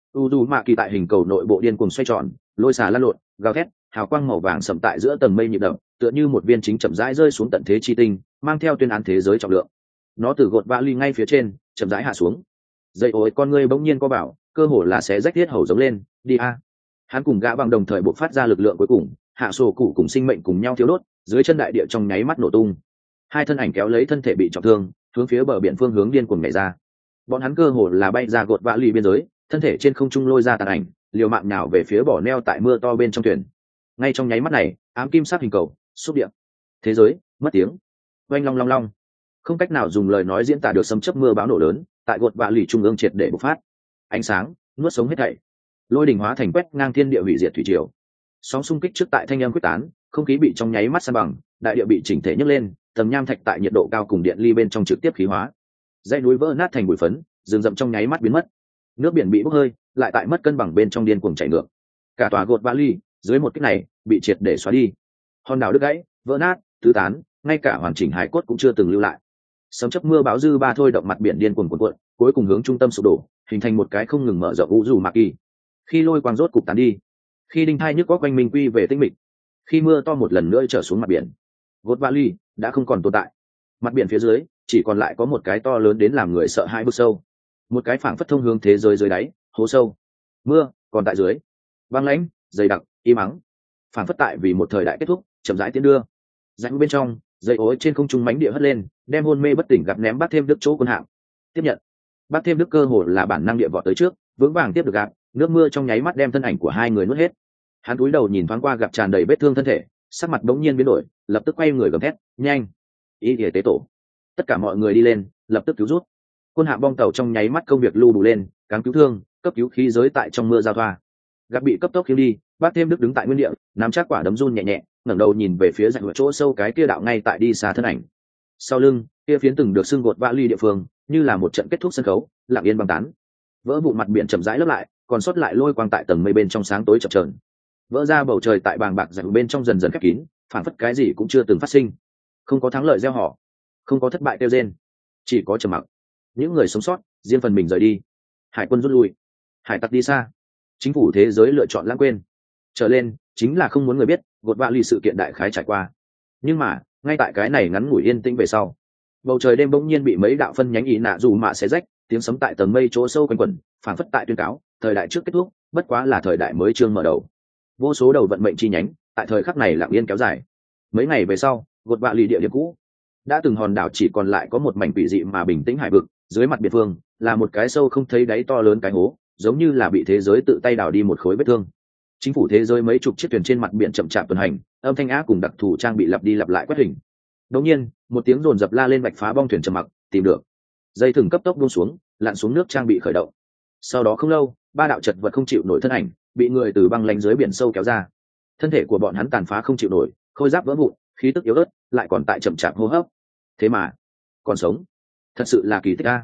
U mạ kỳ tại hình cầu nội bộ điên cuồng xoay tròn, lôi xà lăn lộn, gào thét, hào quang màu vàng sậm tại giữa tầng mây nhịp đập, tựa như một viên chính chậm rãi rơi xuống tận thế chi tinh, mang theo tuyên án thế giới trọng lượng. Nó từ gột vã ly ngay phía trên, chậm rãi hạ xuống. Dây ối con ngươi bỗng nhiên co bảo, cơ hồ là xé rách thiết hầu giống lên, đi a. Hắn cùng gã bằng đồng thời bộc phát ra lực lượng cuối cùng, hạ sổ cụ cùng sinh mệnh cùng nhau thiếu đốt, dưới chân đại địa trong nháy mắt nổ tung. Hai thân ảnh kéo lấy thân thể bị trọng thương, hướng phía bờ biển phương hướng điên cuồng nhảy ra. Bọn hắn cơ hồ là bay ra gột vã ly biên giới, thân thể trên không trung lôi ra tàn ảnh, liều mạng nhào về phía bỏ neo tại mưa to bên trong thuyền. Ngay trong nháy mắt này, ám kim sắc hình cầu xúc điện, thế giới mất tiếng, oanh long long long, không cách nào dùng lời nói diễn tả được sấm chớp mưa bão nổ lớn tại gột vạ lì trung ương triệt để bộc phát. Ánh sáng nuốt sống hết thảy, lôi đình hóa thành quét ngang thiên địa hủy diệt thủy triều. Sóng xung kích trước tại thanh âm quyết tán, không khí bị trong nháy mắt san bằng, đại địa bị chỉnh thể nhấc lên, tầng nham thạch tại nhiệt độ cao cùng điện ly bên trong trực tiếp khí hóa, dãy núi vỡ nát thành bụi phấn, rừng rậm trong nháy mắt biến mất, nước biển bị bốc hơi, lại tại mất cân bằng bên trong điên cuồng chảy ngược. Cả tòa gột vạ lì dưới một kích này bị triệt để xóa đi, hòn đảo đứt gãy, vỡ nát, tứ tán, ngay cả hoàn chỉnh hải cốt cũng chưa từng lưu lại. Sấm chớp mưa bão dư ba thôi động mặt biển điên cuồng cuộn cuộn, cuối cùng hướng trung tâm sụp đổ, hình thành một cái không ngừng mở rộng vũ dù mạc kỳ. Khi lôi quang rốt cục tán đi, khi đinh thai nhức góc quanh mình quy về tĩnh mịch, khi mưa to một lần nữa trở xuống mặt biển, gột valley đã không còn tồn tại. Mặt biển phía dưới chỉ còn lại có một cái to lớn đến làm người sợ hãi vực sâu, một cái phảng phất thông hướng thế giới dưới đáy hố sâu. Mưa còn tại dưới, băng lãnh, dày đặc, im ắng, phảng phất tại vì một thời đại kết thúc chậm rãi tiến đưa. Rãnh bên trong, dây ối trên không trung mánh địa hất lên, đem hôn mê bất tỉnh gặp ném Bác Thêm Đức chỗ quân hạng. Tiếp nhận. Bác Thêm Đức cơ hồ là bản năng địa vọt tới trước, vững vàng tiếp được gạt, nước mưa trong nháy mắt đem thân ảnh của hai người nuốt hết. Hắn cúi đầu nhìn thoáng qua gặp tràn đầy vết thương thân thể, sắc mặt bỗng nhiên biến đổi, lập tức quay người gầm thét, nhanh, ý nghĩa tế tổ. Tất cả mọi người đi lên, lập tức cứu rút. Quân hạng bong tàu trong nháy mắt công việc lưu đủ lên, cáng cứu thương, cấp cứu khí giới tại trong mưa giao thoa. Gặp bị cấp tốc khiêng đi, Bác Thêm Đức đứng tại nguyên địa, nắm chắc quả đấm run nhẹ nhẹ, ngẩng đầu nhìn về phía rãnh chỗ sâu cái kia đạo ngay tại đi xa thân ảnh. Sau lưng, kia phiến từng được xưng gột vã ly địa phương, như là một trận kết thúc sân khấu, lặng yên băng tán. Vỡ vụn mặt biển chậm rãi lấp lại, còn sót lại lôi quang tại tầng mây bên trong sáng tối chập chờn. Vỡ ra bầu trời tại bàng bạc rãnh bên trong dần dần khép kín, phản phất cái gì cũng chưa từng phát sinh. Không có thắng lợi gieo họ, không có thất bại kêu rên, chỉ có trầm mặc. Những người sống sót, riêng phần mình rời đi. Hải quân rút lui, hải tặc đi xa, chính phủ thế giới lựa chọn lãng quên. Trở lên chính là không muốn người biết gột vạ lì sự kiện đại khái trải qua. Nhưng mà ngay tại cái này ngắn ngủi yên tĩnh về sau, bầu trời đêm bỗng nhiên bị mấy đạo phân nhánh ý nạ dù mạ xé rách, tiếng sấm tại tầng mây chỗ sâu quanh quẩn, phảng phất tại tuyên cáo thời đại trước kết thúc, bất quá là thời đại mới chương mở đầu. Vô số đầu vận mệnh chi nhánh tại thời khắc này lặng yên kéo dài. Mấy ngày về sau, gột vạ lì địa điểm cũ đã từng hòn đảo chỉ còn lại có một mảnh quỷ dị mà bình tĩnh hải vực, dưới mặt biển phương là một cái sâu không thấy đáy to lớn cái hố, giống như là bị thế giới tự tay đào đi một khối vết thương. Chính phủ thế giới mấy chục chiếc thuyền trên mặt biển chậm chạp tuần hành, âm thanh á cùng đặc thù trang bị lặp đi lặp lại quét hình. Đột nhiên, một tiếng rồn rập la lên vạch phá bong thuyền trầm mặc, tìm được. Dây thừng cấp tốc buông xuống, lặn xuống nước trang bị khởi động. Sau đó không lâu, ba đạo chật vật không chịu nổi thân ảnh, bị người từ băng lánh dưới biển sâu kéo ra. Thân thể của bọn hắn tàn phá không chịu nổi, khôi giáp vỡ vụn, khí tức yếu ớt, lại còn tại chậm chạp hô hấp. Thế mà, còn sống, thật sự là kỳ tích a.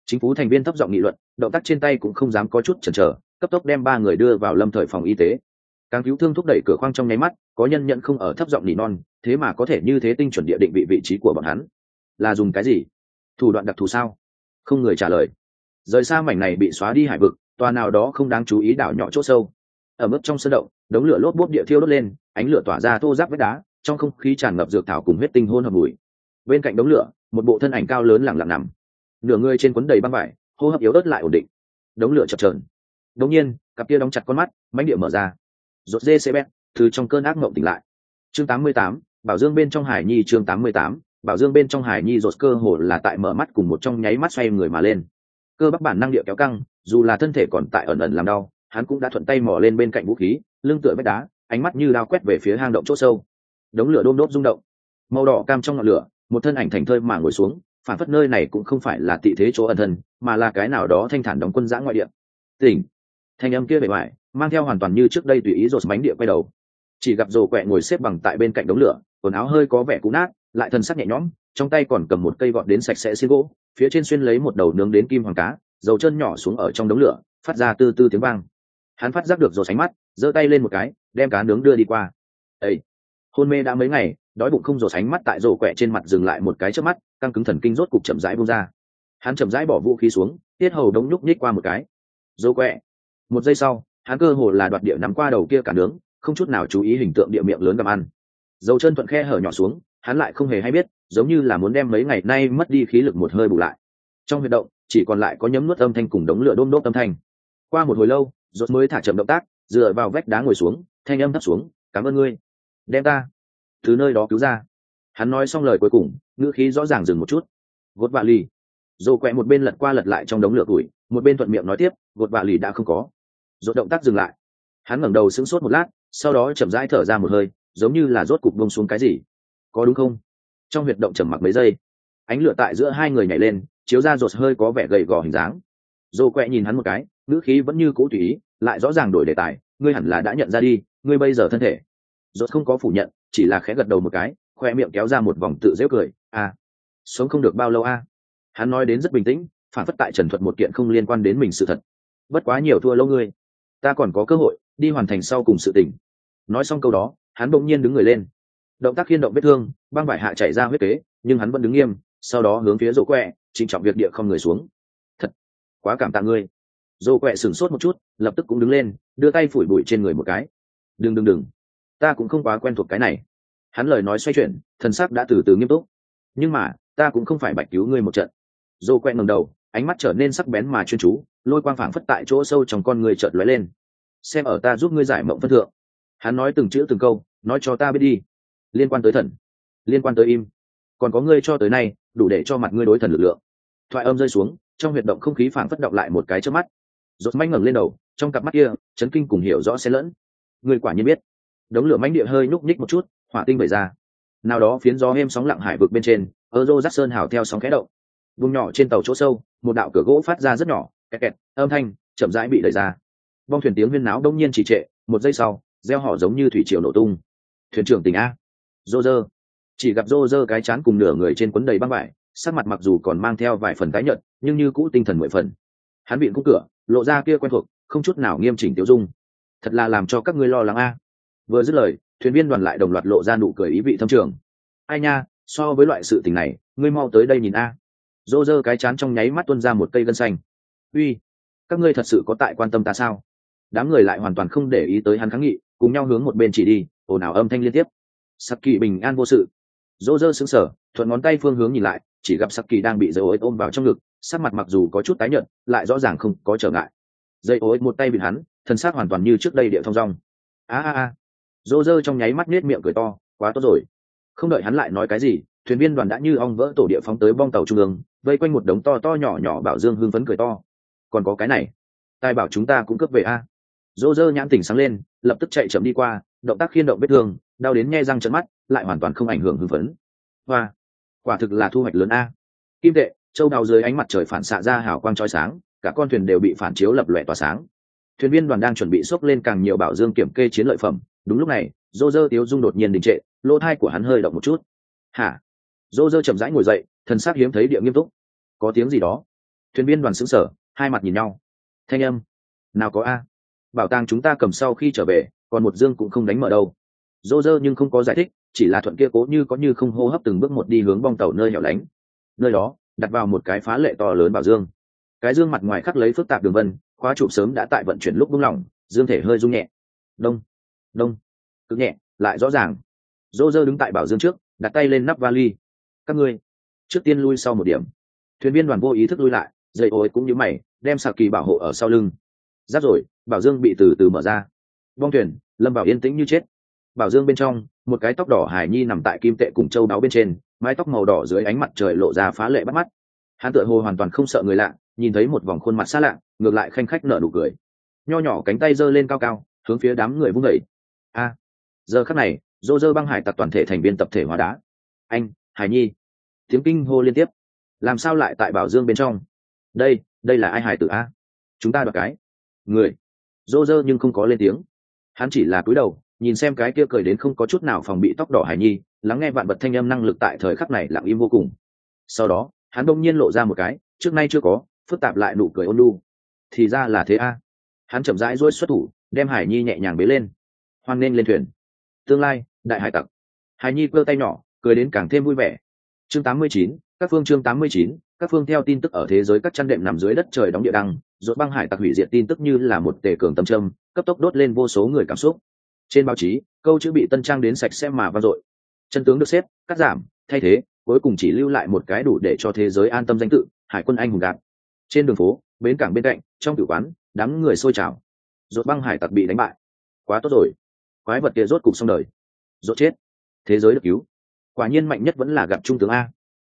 Chính phủ thành viên thấp giọng nghị luận, động tác trên tay cũng không dám có chút chần chờ, cấp tốc đem ba người đưa vào lâm thời phòng y tế. Càng cứu thương thúc đẩy cửa khoang trong nháy mắt, có nhân nhận không ở thấp giọng nỉ non, thế mà có thể như thế tinh chuẩn địa định vị trí của bọn hắn. Là dùng cái gì? Thủ đoạn đặc thù sao? Không người trả lời. Rời xa mảnh này bị xóa đi hải vực, tòa nào đó không đáng chú ý đảo nhỏ chỗ sâu. Ở mức trong sơn động, đống lửa lốp bốp địa thiêu đốt lên, ánh lửa tỏa ra thô ráp vết đá, trong không khí tràn ngập dược thảo cùng huyết tinh hôn hợp mùi. Bên cạnh đống lửa, một bộ thân ảnh cao lớn lẳng lặng nằm, nửa người trên quấn đầy băng vải, hô hấp yếu ớt lại ổn định. Đống lửa chập chờn. Đột nhiên, cặp kia đóng chặt con mắt, mãnh địa mở ra. Rốt dê xe bét từ trong cơn ác mộng tỉnh lại. Chương 88, Bảo Dương bên trong Hải Nhi. Chương 88, Bảo Dương bên trong Hải Nhi. Rốt cơ hồ là tại mở mắt cùng một trong nháy mắt xoay người mà lên. Cơ bắp bản năng địa kéo căng, dù là thân thể còn tại ẩn ẩn làm đau, hắn cũng đã thuận tay mò lên bên cạnh vũ khí, lưng tựa vách đá, ánh mắt như lao quét về phía hang động chỗ sâu. Đống lửa đôm đốp rung động, màu đỏ cam trong ngọn lửa, một thân ảnh thành thơi mà ngồi xuống, phản phất nơi này cũng không phải là tị thế chỗ ẩn thân, mà là cái nào đó thanh thản đóng quân giã ngoại địa. Tỉnh. Thanh âm kia bề ngoài mang theo hoàn toàn như trước đây tùy ý rột bánh địa quay đầu, chỉ gặp rồ quẹ ngồi xếp bằng tại bên cạnh đống lửa, quần áo hơi có vẻ cũ nát, lại thân sắc nhẹ nhõm, trong tay còn cầm một cây gọt đến sạch sẽ xiên gỗ, phía trên xuyên lấy một đầu nướng đến kim hoàng cá, dầu chân nhỏ xuống ở trong đống lửa, phát ra tư tư tiếng vang. Hắn phát giác được rột sánh mắt, giơ tay lên một cái, đem cá nướng đưa đi qua. Ê! Hôn mê đã mấy ngày, đói bụng không rột sánh mắt tại rồ quẹ trên mặt dừng lại một cái chớp mắt, căng cứng thần kinh rốt cục chậm rãi buông ra. Hắn chậm rãi bỏ vũ khí xuống, tiết hầu đống nhúc nhích qua một cái. Rồ quẹ. Một giây sau, hắn cơ hồ là đoạt địa nắm qua đầu kia cả nướng, không chút nào chú ý hình tượng địa miệng lớn gặm ăn. Dầu chân thuận khe hở nhỏ xuống, hắn lại không hề hay biết, giống như là muốn đem mấy ngày nay mất đi khí lực một hơi bù lại. Trong huyệt động chỉ còn lại có nhấm nuốt âm thanh cùng đống lửa đôm đốp âm thanh. Qua một hồi lâu, rốt mới thả chậm động tác, dựa vào vách đá ngồi xuống, thanh âm thấp xuống, "Cảm ơn ngươi, đem ta từ nơi đó cứu ra." Hắn nói xong lời cuối cùng, ngữ khí rõ ràng dừng một chút. "Gột vạ lì." Dồ quẹ một bên lật qua lật lại trong đống lửa củi, một bên thuận miệng nói tiếp, "Gột vạ lì đã không có." Rốt động tác dừng lại. Hắn ngẩng đầu sững sốt một lát, sau đó chậm rãi thở ra một hơi, giống như là rốt cục buông xuống cái gì. "Có đúng không?" Trong huyệt động trầm mặc mấy giây, ánh lửa tại giữa hai người nhảy lên, chiếu ra rột hơi có vẻ gầy gò hình dáng. Dô quẹ nhìn hắn một cái, ngữ khí vẫn như cũ tùy ý, lại rõ ràng đổi đề tài, "Ngươi hẳn là đã nhận ra đi, ngươi bây giờ thân thể." Rột không có phủ nhận, chỉ là khẽ gật đầu một cái, khoe miệng kéo ra một vòng tự giễu cười, "À, sống không được bao lâu a." Hắn nói đến rất bình tĩnh, phản phất tại trần thuật một kiện không liên quan đến mình sự thật. "Bất quá nhiều thua lâu ngươi, ta còn có cơ hội đi hoàn thành sau cùng sự tình." Nói xong câu đó, hắn bỗng nhiên đứng người lên, động tác khiên động vết thương, băng vải hạ chảy ra huyết kế, nhưng hắn vẫn đứng nghiêm, sau đó hướng phía Dô quẹ trịnh trọng việc địa không người xuống. "Thật quá cảm tạ ngươi." Dô quẹ sửng sốt một chút, lập tức cũng đứng lên, đưa tay phủi bụi trên người một cái. Đừng, ta cũng không quá quen thuộc cái này." Hắn lời nói xoay chuyển, thần sắc đã từ từ nghiêm túc. "Nhưng mà ta cũng không phải bạch cứu ngươi một trận." Dô quẹ ngẩng đầu, ánh mắt trở nên sắc bén mà chuyên chú, lôi quang phảng phất tại chỗ sâu trong con người chợt lóe lên. "Xem ở ta giúp ngươi giải mộng phân thượng." Hắn nói từng chữ từng câu, "Nói cho ta biết đi. Liên quan tới thần, liên quan tới im, còn có ngươi cho tới nay đủ để cho mặt ngươi đối thần lực lượng." Thoại âm rơi xuống, trong huyệt động không khí phảng phất động lại một cái chớp mắt. Rốt manh ngẩng lên đầu, trong cặp mắt kia chấn kinh cùng hiểu rõ xen lẫn. "Ngươi quả nhiên biết." Đống lửa mãnh địa hơi núc nhích một chút, hỏa tinh bày ra. Nào đó phiến gió êm sóng lặng hải vực bên trên, Euro Dát Sơn hào theo sóng khẽ động. Vùng nhỏ trên tàu chỗ sâu, một đạo cửa gỗ phát ra rất nhỏ, kẹt kẹt, âm thanh chậm rãi bị đẩy ra. Bong thuyền tiếng huyên náo đông nhiên trì trệ, một giây sau, reo hò giống như thủy triều nổ tung. "Thuyền trưởng tỉnh a." Roger. Chỉ gặp Roger cái chán cùng nửa người trên quấn đầy băng vải, sắc mặt mặc dù còn mang theo vài phần tái nhợt, nhưng như cũ tinh thần mười phần. Hắn vịn khung cửa, lộ ra kia quen thuộc, không chút nào nghiêm chỉnh tiêu dung. "Thật là làm cho các ngươi lo lắng a." Vừa dứt lời, thuyền viên đoàn lại đồng loạt lộ ra nụ cười ý vị thâm trường. "Ai nha, so với loại sự tình này, ngươi mau tới đây nhìn a." Roger cái chán trong nháy mắt tuôn ra một cây gân xanh. "Uy, các ngươi thật sự có tại quan tâm ta sao?" Đám người lại hoàn toàn không để ý tới hắn kháng nghị, cùng nhau hướng một bên chỉ đi, ồn ào âm thanh liên tiếp. Saki bình an vô sự. Roger sững sờ, thuận ngón tay phương hướng nhìn lại, chỉ gặp Saki đang bị dây ối ôm vào trong ngực, sắc mặt mặc dù có chút tái nhợt, lại rõ ràng không có trở ngại. Dây ối một tay bịt hắn, thân xác hoàn toàn như trước đây địa thông dong. A. Roger trong nháy mắt nết miệng cười to, quá tốt rồi. Không đợi hắn lại nói cái gì, thuyền viên đoàn đã như ong vỡ tổ địa phóng tới bong tàu trung ương, vây quanh một đống to to nhỏ nhỏ bảo dương hưng phấn cười to. "Còn có cái này, tai bảo chúng ta cũng cướp về a." Roger nhãn tỉnh sáng lên, lập tức chạy chậm đi qua, động tác khiên động vết thương, đau đến nhe răng trợn mắt, lại hoàn toàn không ảnh hưởng hưng phấn. Hoa, quả thực là thu hoạch lớn a. Kim tệ, châu đào dưới ánh mặt trời phản xạ ra hào quang chói sáng, cả con thuyền đều bị phản chiếu lập lòe tỏa sáng. Thuyền viên đoàn đang chuẩn bị xốc lên càng nhiều bảo dương kiểm kê chiến lợi phẩm, đúng lúc này, Roger tiếu dung đột nhiên đình trệ, lỗ tai của hắn hơi động một chút. "Hả?" Roger chậm rãi ngồi dậy, thần sắc hiếm thấy địa nghiêm túc. "Có tiếng gì đó?" Thuyền viên đoàn xứng sở, hai mặt nhìn nhau. Thanh âm nào có a? Bảo tàng chúng ta cầm sau khi trở về, còn một dương cũng không đánh mở đâu. Dô dơ nhưng không có giải thích, chỉ là thuận kia cố như có như không hô hấp từng bước một đi hướng bong tàu nơi hẻo lánh. Nơi đó đặt vào một cái phá lệ to lớn bảo dương. Cái dương mặt ngoài khắc lấy phức tạp đường vân, khóa trụ sớm đã tại vận chuyển lúc buông lỏng, dương thể hơi rung nhẹ. Đông, đông, cực nhẹ, lại rõ ràng. Dô dơ đứng tại bảo dương trước, đặt tay lên nắp vali. Các ngươi trước tiên lui sau một điểm. Thuyền viên đoàn vô ý thức lui lại, dây ôi cũng như mày, đem sạc kỳ bảo hộ ở sau lưng. Giáp rồi, bảo dương bị từ từ mở ra. Bong thuyền lâm vào yên tĩnh như chết. Bảo dương bên trong, một cái tóc đỏ hài nhi nằm tại kim tệ cùng châu đáo bên trên, mái tóc màu đỏ dưới ánh mặt trời lộ ra phá lệ bắt mắt. Hắn tựa hồ hoàn toàn không sợ người lạ, nhìn thấy một vòng khuôn mặt xa lạ, ngược lại khanh khách nở nụ cười. Nho nhỏ cánh tay giơ lên cao cao, hướng phía đám người vung đẩy. A, giờ khắc này, dô dơ băng hải tặc toàn thể thành viên tập thể hóa đá. Anh, hải nhi! Tiếng kinh hô liên tiếp. Làm sao lại tại bảo dương bên trong? Đây là ai hải tử a? Chúng ta đoạt cái người. Dô dơ nhưng không có lên tiếng. Hắn chỉ là cúi đầu, nhìn xem cái kia cười đến không có chút nào phòng bị tóc đỏ hải nhi, lắng nghe vạn vật thanh âm năng lực tại thời khắc này lặng im vô cùng. Sau đó, hắn đông nhiên lộ ra một cái trước nay chưa có phức tạp lại nụ cười ôn lu. Thì ra là thế a. Hắn chậm rãi duỗi xuất thủ, đem hải nhi nhẹ nhàng bế lên. Hoan nên lên thuyền. Tương lai đại hải tặc. Hải nhi cơ tay nhỏ, cười đến càng thêm vui vẻ. Chương 89, các phương chương 89, các phương theo tin tức ở thế giới các chăn đệm nằm dưới đất trời đóng địa đăng, rốt băng hải tặc hủy diệt tin tức như là một tề cường tâm châm, cấp tốc đốt lên vô số người cảm xúc. Trên báo chí, câu chữ bị tân trang đến sạch sẽ mà vang dội. Chân tướng được xếp, cắt giảm, thay thế, cuối cùng chỉ lưu lại một cái đủ để cho thế giới an tâm danh tự, hải quân anh hùng gạt. Trên đường phố, bến cảng bên cạnh, trong tử quán, đám người sôi trào. Rốt băng hải tặc bị đánh bại. Quá tốt rồi. Quái vật kia rốt cục xong đời. Rốt chết. Thế giới được cứu. Quả nhiên mạnh nhất vẫn là gặp trung tướng a.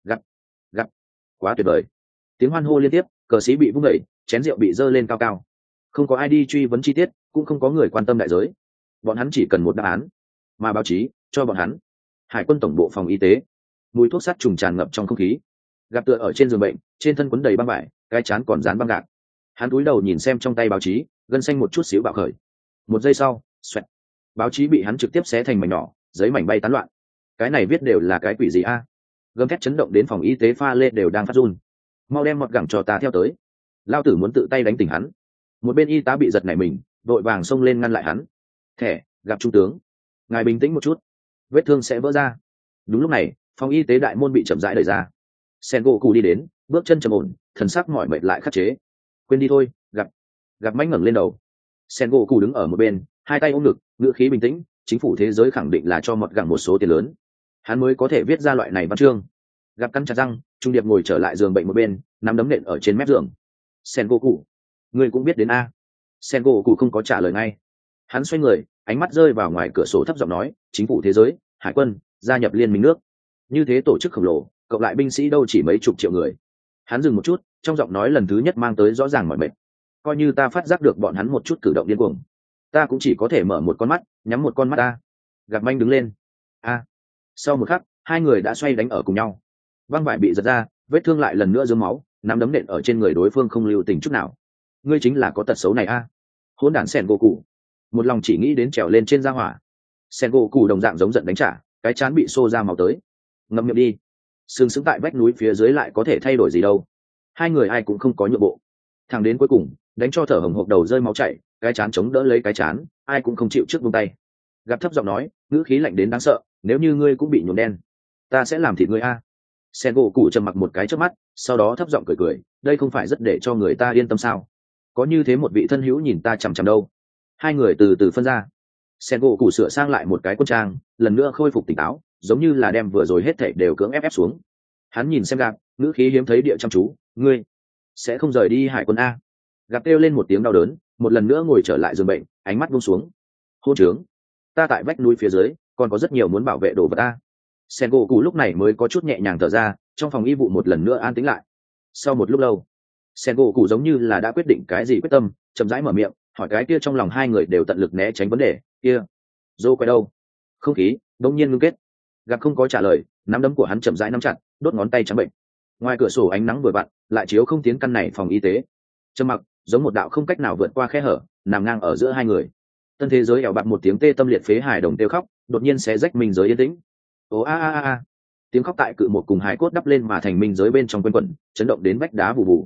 Gặp quá tuyệt vời. Tiếng hoan hô liên tiếp, cờ sĩ bị vung đẩy, chén rượu bị dơ lên cao cao. Không có ai đi truy vấn chi tiết, cũng không có người quan tâm đại giới. Bọn hắn chỉ cần một đáp án, mà báo chí cho bọn hắn. Hải quân tổng bộ phòng y tế, mùi thuốc sát trùng tràn ngập trong không khí. Gặp tựa ở trên giường bệnh, trên thân quấn đầy băng vải, cái trán còn dán băng gạc. Hắn cúi đầu nhìn xem trong tay báo chí, gân xanh một chút xíu bạo khởi. Một giây sau, xoẹt, báo chí bị hắn trực tiếp xé thành mảnh nhỏ, giấy mảnh bay tán loạn. Cái này viết đều là cái quỷ gì a? Gầm thét chấn động đến phòng y tế pha lê đều đang phát run. Mau đem mọt gẳng cho ta theo tới. Lao tử muốn tự tay đánh tỉnh hắn. Một bên y tá bị giật nảy mình, vội vàng xông lên ngăn lại hắn. Thẻ, gặp trung tướng. Ngài bình tĩnh một chút, vết thương sẽ vỡ ra. Đúng lúc này, phòng y tế đại môn bị chậm rãi đẩy ra. Sen gỗ cụ đi đến, bước chân trầm ổn, thần sắc mỏi mệt lại khắc chế. Quên đi thôi, gặp mánh ngẩng lên đầu. Sen gỗ cụ đứng ở một bên, hai tay ôm ngực, ngữ khí bình tĩnh. Chính phủ thế giới khẳng định là cho mọt gẳng một số tiền lớn, hắn mới có thể viết ra loại này văn chương. Gặp cắn chặt răng, trung điệp ngồi trở lại giường bệnh một bên, nắm đấm nện ở trên mép giường. Sen gỗ cụ, ngươi cũng biết đến a? Sen gỗ cụ không có trả lời ngay. Hắn xoay người, ánh mắt rơi vào ngoài cửa sổ thấp giọng nói, chính phủ thế giới, hải quân gia nhập liên minh nước, như thế tổ chức khổng lồ, cộng lại binh sĩ đâu chỉ mấy chục triệu người. Hắn dừng một chút, trong giọng nói lần thứ nhất mang tới rõ ràng mọi mệt. Coi như ta phát giác được bọn hắn một chút cử động điên cuồng, ta cũng chỉ có thể mở một con mắt, nhắm một con mắt ta. Gặp manh đứng lên. A. Sau một khắc, hai người đã xoay đánh ở cùng nhau. Băng vải bị giật ra, vết thương lại lần nữa rớm máu, nắm đấm nện ở trên người đối phương không lưu tình chút nào. Ngươi chính là có tật xấu này a? Hỗn đản Sen gỗ cụ. Một lòng chỉ nghĩ đến trèo lên trên gia hỏa. Sen gỗ cụ đồng dạng giống giận đánh trả, cái chán bị xô ra máu tới. Ngậm miệng đi. Sừng sững tại vách núi phía dưới lại có thể thay đổi gì đâu. Hai người ai cũng không có nhượng bộ. Thẳng đến cuối cùng, đánh cho thở hổn hộc đầu rơi máu chảy, cái chán chống đỡ lấy cái chán, ai cũng không chịu trước buông tay. Gặp thấp giọng nói, ngữ khí lạnh đến đáng sợ, nếu như ngươi cũng bị nhuộm đen, ta sẽ làm thịt ngươi a. Sen gỗ cụ trầm mặc một cái trước mắt, sau đó thấp giọng cười cười, đây không phải rất để cho người ta yên tâm sao? Có như thế một vị thân hữu nhìn ta chằm chằm đâu. Hai người từ từ phân ra. Sen gỗ cụ sửa sang lại một cái quân trang, lần nữa khôi phục tỉnh táo, giống như là đem vừa rồi hết thảy đều cưỡng ép xuống. Hắn nhìn xem Gặp, ngữ khí hiếm thấy địa chăm chú, ngươi sẽ không rời đi hải quân a? Gặp kêu lên một tiếng đau đớn, một lần nữa ngồi trở lại giường bệnh, ánh mắt buông xuống. Hôn trướng, ta tại vách núi phía dưới, còn có rất nhiều muốn bảo vệ đồ vật ta. Sen gỗ cụ lúc này mới có chút nhẹ nhàng thở ra, trong phòng y vụ một lần nữa an tĩnh lại. Sau một lúc lâu, Sen gỗ cụ giống như là đã quyết định cái gì quyết tâm, chậm rãi mở miệng, hỏi cái kia trong lòng hai người đều tận lực né tránh vấn đề kia. Dô quay đâu? Không khí đột nhiên ngưng kết. Gặp không có trả lời, nắm đấm của hắn chậm rãi nắm chặt, đốt ngón tay trắng bệnh. Ngoài cửa sổ ánh nắng vừa vặn, lại chiếu không tiến căn này phòng y tế. Trầm mặc, giống một đạo không cách nào vượt qua khe hở, nằm ngang ở giữa hai người. Tân thế giới ẻo bặt một tiếng tê tâm liệt phế hài đồng kêu khóc, đột nhiên xé rách minh giới yên tĩnh. Ồ a a a. Tiếng khóc tại cự một cùng hải cốt đắp lên mà thành minh giới bên trong quanh quẩn, chấn động đến vách đá vụ vụ.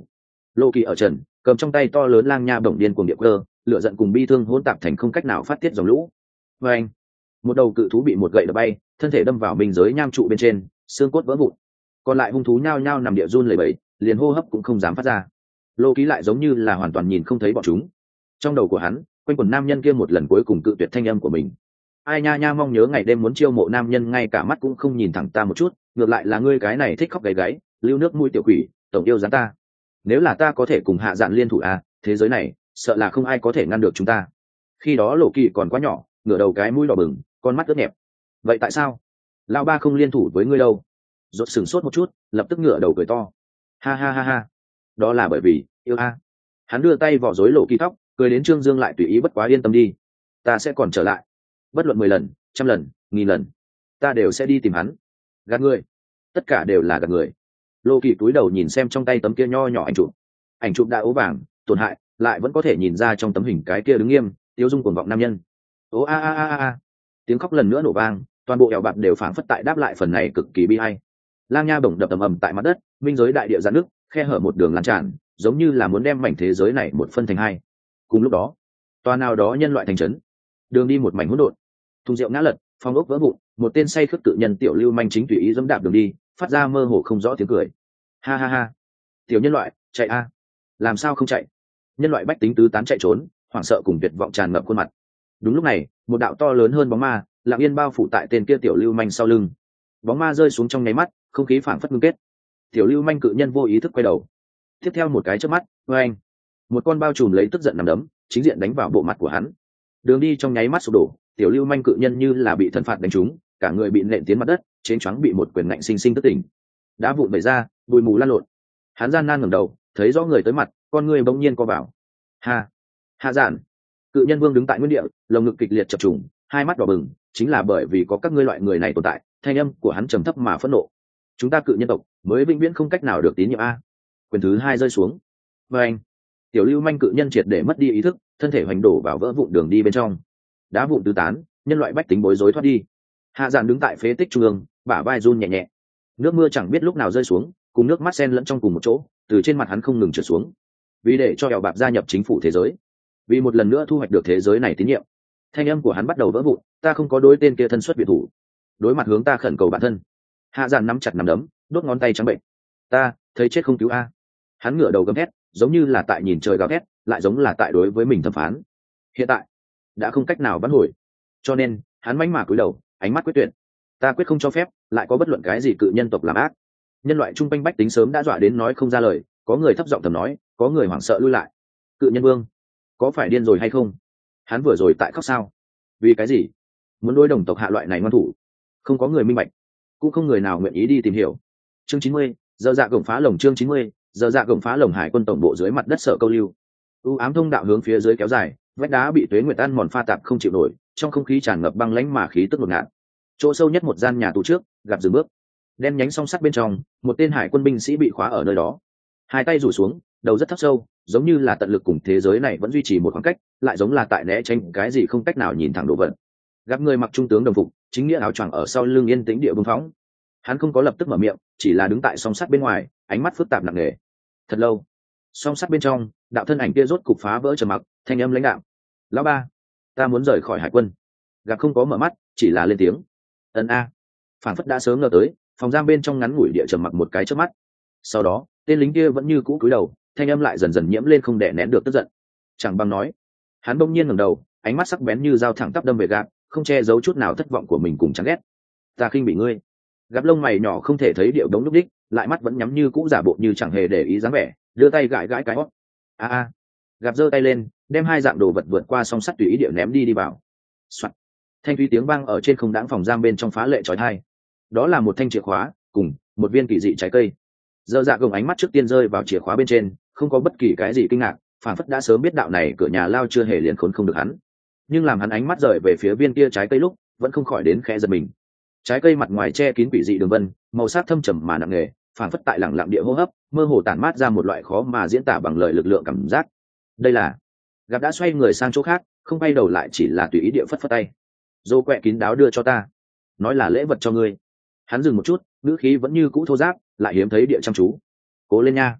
Lô Kỳ ở trần cầm trong tay to lớn lang nha bổng điên cuồng địa cơ, lửa giận cùng bi thương hỗn tạp thành không cách nào phát tiết dòng lũ. Và anh, một đầu cự thú bị một gậy đập bay, thân thể đâm vào minh giới nham trụ bên trên, xương cốt vỡ vụn. Còn lại hung thú nhao nhao nằm địa run lẩy bẩy, liền hô hấp cũng không dám phát ra. Lô Ký lại giống như là hoàn toàn nhìn không thấy bọn chúng. Trong đầu của hắn quanh quẩn nam nhân kia một lần cuối cùng cự tuyệt thanh âm của mình. Ai nha nha, mong nhớ ngày đêm muốn chiêu mộ nam nhân, ngay cả mắt cũng không nhìn thẳng ta một chút, ngược lại là ngươi cái này thích khóc gáy gáy, lưu nước mũi tiểu quỷ, tổng yêu dán ta. Nếu là ta có thể cùng Hạ Dạn liên thủ à, thế giới này sợ là không ai có thể ngăn được chúng ta. Khi đó Lộ Kỳ còn quá nhỏ, ngửa đầu cái mũi đỏ bừng, con mắt ướt nhẹp. Vậy tại sao lão ba không liên thủ với ngươi đâu? Rốt sừng sốt một chút, lập tức ngửa đầu cười to. Ha ha ha ha, đó là bởi vì yêu a. Hắn đưa tay vò rối Lộ Kỳ tóc, cười đến Trương Dương lại tùy ý, bất quá yên tâm đi, ta sẽ còn trở lại, bất luận 10 lần, 100 lần, 1000 lần, ta đều sẽ đi tìm hắn. Gạt người, tất cả đều là gạt người. Lô Kỳ cúi đầu nhìn xem trong tay tấm kia nho nhỏ ảnh chụp đã ố vàng tổn hại, lại vẫn có thể nhìn ra trong tấm hình cái kia đứng nghiêm tiêu dung cuồng vọng nam nhân. Ô a a a a, tiếng khóc lần nữa nổ vang, toàn bộ ẻo bạt đều phảng phất tại đáp lại phần này cực kỳ bi hay. Lang nha bổng đập ầm ầm tại mặt đất, minh giới đại địa giãn nước, khe hở một đường lan tràn, giống như là muốn đem mảnh thế giới này một phân thành hai. Cùng lúc đó, tòa nào đó nhân loại thành trấn, đường đi một mảnh hỗn độn, thùng rượu ngã lật, phong ốc vỡ vụn, một tên say khướt tự nhân tiểu lưu manh chính tùy ý dẫm đạp đường đi, phát ra mơ hồ không rõ tiếng cười. Ha ha ha, tiểu nhân loại chạy a, làm sao không chạy? Nhân loại bách tính tứ tán chạy trốn, hoảng sợ cùng tuyệt vọng tràn ngập khuôn mặt. Đúng lúc này, một đạo to lớn hơn bóng ma lặng yên bao phủ tại tên kia tiểu lưu manh sau lưng. Bóng ma rơi xuống trong nháy mắt, không khí phảng phất ngưng kết. Tiểu lưu manh cự nhân vô ý thức quay đầu, tiếp theo một cái chớp mắt, oeng, một con bao trùm lấy tức giận nằm đấm chính diện đánh vào bộ mặt của hắn. Đường đi trong nháy mắt sụp đổ, tiểu lưu manh cự nhân như là bị thần phạt đánh trúng, cả người bị nện tiến mặt đất, chén choáng bị một quyền nạnh sinh sinh thức tỉnh. Đá vụn bể ra, bụi mù lan lộn. Hắn gian nan ngẩng đầu, thấy rõ người tới mặt, con người bỗng nhiên co vào. Hạ Dạn. Cự nhân vương đứng tại nguyên địa, lồng ngực kịch liệt chập trùng, hai mắt đỏ bừng, chính là bởi vì có các ngươi loại người này tồn tại. Thanh âm của hắn trầm thấp mà phẫn nộ. Chúng ta cự nhân tộc mới vĩnh viễn không cách nào được tín nhiệm a. Quyền thứ hai rơi xuống. Và anh, tiểu lưu manh cự nhân triệt để mất đi ý thức, thân thể hoành đổ vào vỡ vụn đường đi bên trong. Đá vụn tứ tán, nhân loại bách tính bối rối thoát đi. Hạ Dạn đứng tại phế tích trung ương, bả vai run nhẹ nhẹ. Nước mưa chẳng biết lúc nào rơi xuống, cùng nước mắt xen lẫn trong cùng một chỗ, từ trên mặt hắn không ngừng trượt xuống. Vì để cho ẻo bạc gia nhập chính phủ thế giới, vì một lần nữa thu hoạch được thế giới này tín nhiệm, thanh âm của hắn bắt đầu vỡ vụn. Ta không có đối tên kia thân xuất biệt thủ, đối mặt hướng ta khẩn cầu bản thân. Hạ Dạn nắm chặt nắm đấm, đốt ngón tay trắng bệnh. Ta thấy chết không cứu a. Hắn ngửa đầu gầm thét, giống như là tại nhìn trời gào thét, lại giống là tại đối với mình thẩm phán. Hiện tại đã không cách nào vãn hồi, cho nên hắn mãnh mà cúi đầu, ánh mắt quyết tuyệt. Ta quyết không cho phép lại có bất luận cái gì cự nhân tộc làm ác. Nhân loại trung quanh bách tính sớm đã dọa đến nói không ra lời, có người thấp giọng thầm nói, có người hoảng sợ lui lại. Cự nhân vương có phải điên rồi hay không? Hắn vừa rồi tại khóc sao? Vì cái gì muốn đối đồng tộc hạ loại này ngoan thủ? Không có người minh bạch, cũng không người nào nguyện ý đi tìm hiểu. Chương 90, giờ dạ gồng phá lồng. Chương 90, giờ dạ gồng phá lồng. Hải quân tổng bộ dưới mặt đất sở câu lưu, u ám thông đạo hướng phía dưới kéo dài, vách đá bị tuế nguyệt ăn mòn pha tạp không chịu nổi, trong không khí tràn ngập băng lãnh mà khí tức ngột ngạt. Chỗ sâu nhất một gian nhà tù trước, gặp dừng bước, đen nhánh song sắt bên trong, một tên hải quân binh sĩ bị khóa ở nơi đó, hai tay rủ xuống, đầu rất thấp sâu, giống như là tận lực cùng thế giới này vẫn duy trì một khoảng cách, lại giống là tại né tránh cái gì không cách nào nhìn thẳng đồ vật. Gặp người mặc trung tướng đồng phục, chính nghĩa áo choàng ở sau lưng yên tĩnh địa bưng phóng. Hắn không có lập tức mở miệng, chỉ là đứng tại song sắt bên ngoài, ánh mắt phức tạp nặng nề. Thật lâu, song sắt bên trong, đạo thân ảnh kia rốt cục phá vỡ trầm mặc, thanh âm lãnh đạm. Lão ba, ta muốn rời khỏi hải quân. Gặp không có mở mắt, chỉ là lên tiếng. Ân a. Phản phất đã sớm ngờ tới, phòng giam bên trong ngắn ngủi địa trầm mặc một cái chớp mắt. Sau đó, tên lính kia vẫn như cũ cúi đầu, thanh âm lại dần dần nhiễm lên không đè nén được tức giận. Chẳng bằng nói, hắn bỗng nhiên ngẩng đầu, ánh mắt sắc bén như dao thẳng tắp đâm về Gạp, không che giấu chút nào thất vọng của mình cùng chán ghét. Ta khinh bị ngươi. Gạp lông mày nhỏ không thể thấy điệu đống lúc đích, lại mắt vẫn nhắm như cũ giả bộ như chẳng hề để ý dáng vẻ, đưa tay gãi gãi cái hót. A. Gạp giơ tay lên, đem hai dạng đồ vật vượt qua song sắt tùy ý điệu ném đi vào. Soạt. Thanh thúy tiếng vang ở trên không đãng phòng giam bên trong phá lệ chói tai. Đó là một thanh chìa khóa, cùng một viên kỳ dị trái cây. Dơ dạ gồng ánh mắt trước tiên rơi vào chìa khóa bên trên, không có bất kỳ cái gì kinh ngạc, phản phất đã sớm biết đạo này cửa nhà lao chưa hề liền khốn không được hắn. Nhưng làm hắn ánh mắt rời về phía viên kia trái cây lúc, vẫn không khỏi đến khẽ giật mình. Trái cây mặt ngoài che kín quỷ dị đường vân, màu sắc thâm trầm mà nặng nề, phản phất tại lặng lặng địa hô hấp, mơ hồ tản mát ra một loại khó mà diễn tả bằng lời lực lượng cảm giác. Đây là. Gặp đã xoay người sang chỗ khác, không bay đầu lại, chỉ là tùy ý địa phất phất tay. Dô quẹ kín đáo đưa cho ta, nói là lễ vật cho ngươi. Hắn dừng một chút, ngữ khí vẫn như cũ thô ráp, lại hiếm thấy địa chăm chú. Cố lên nha.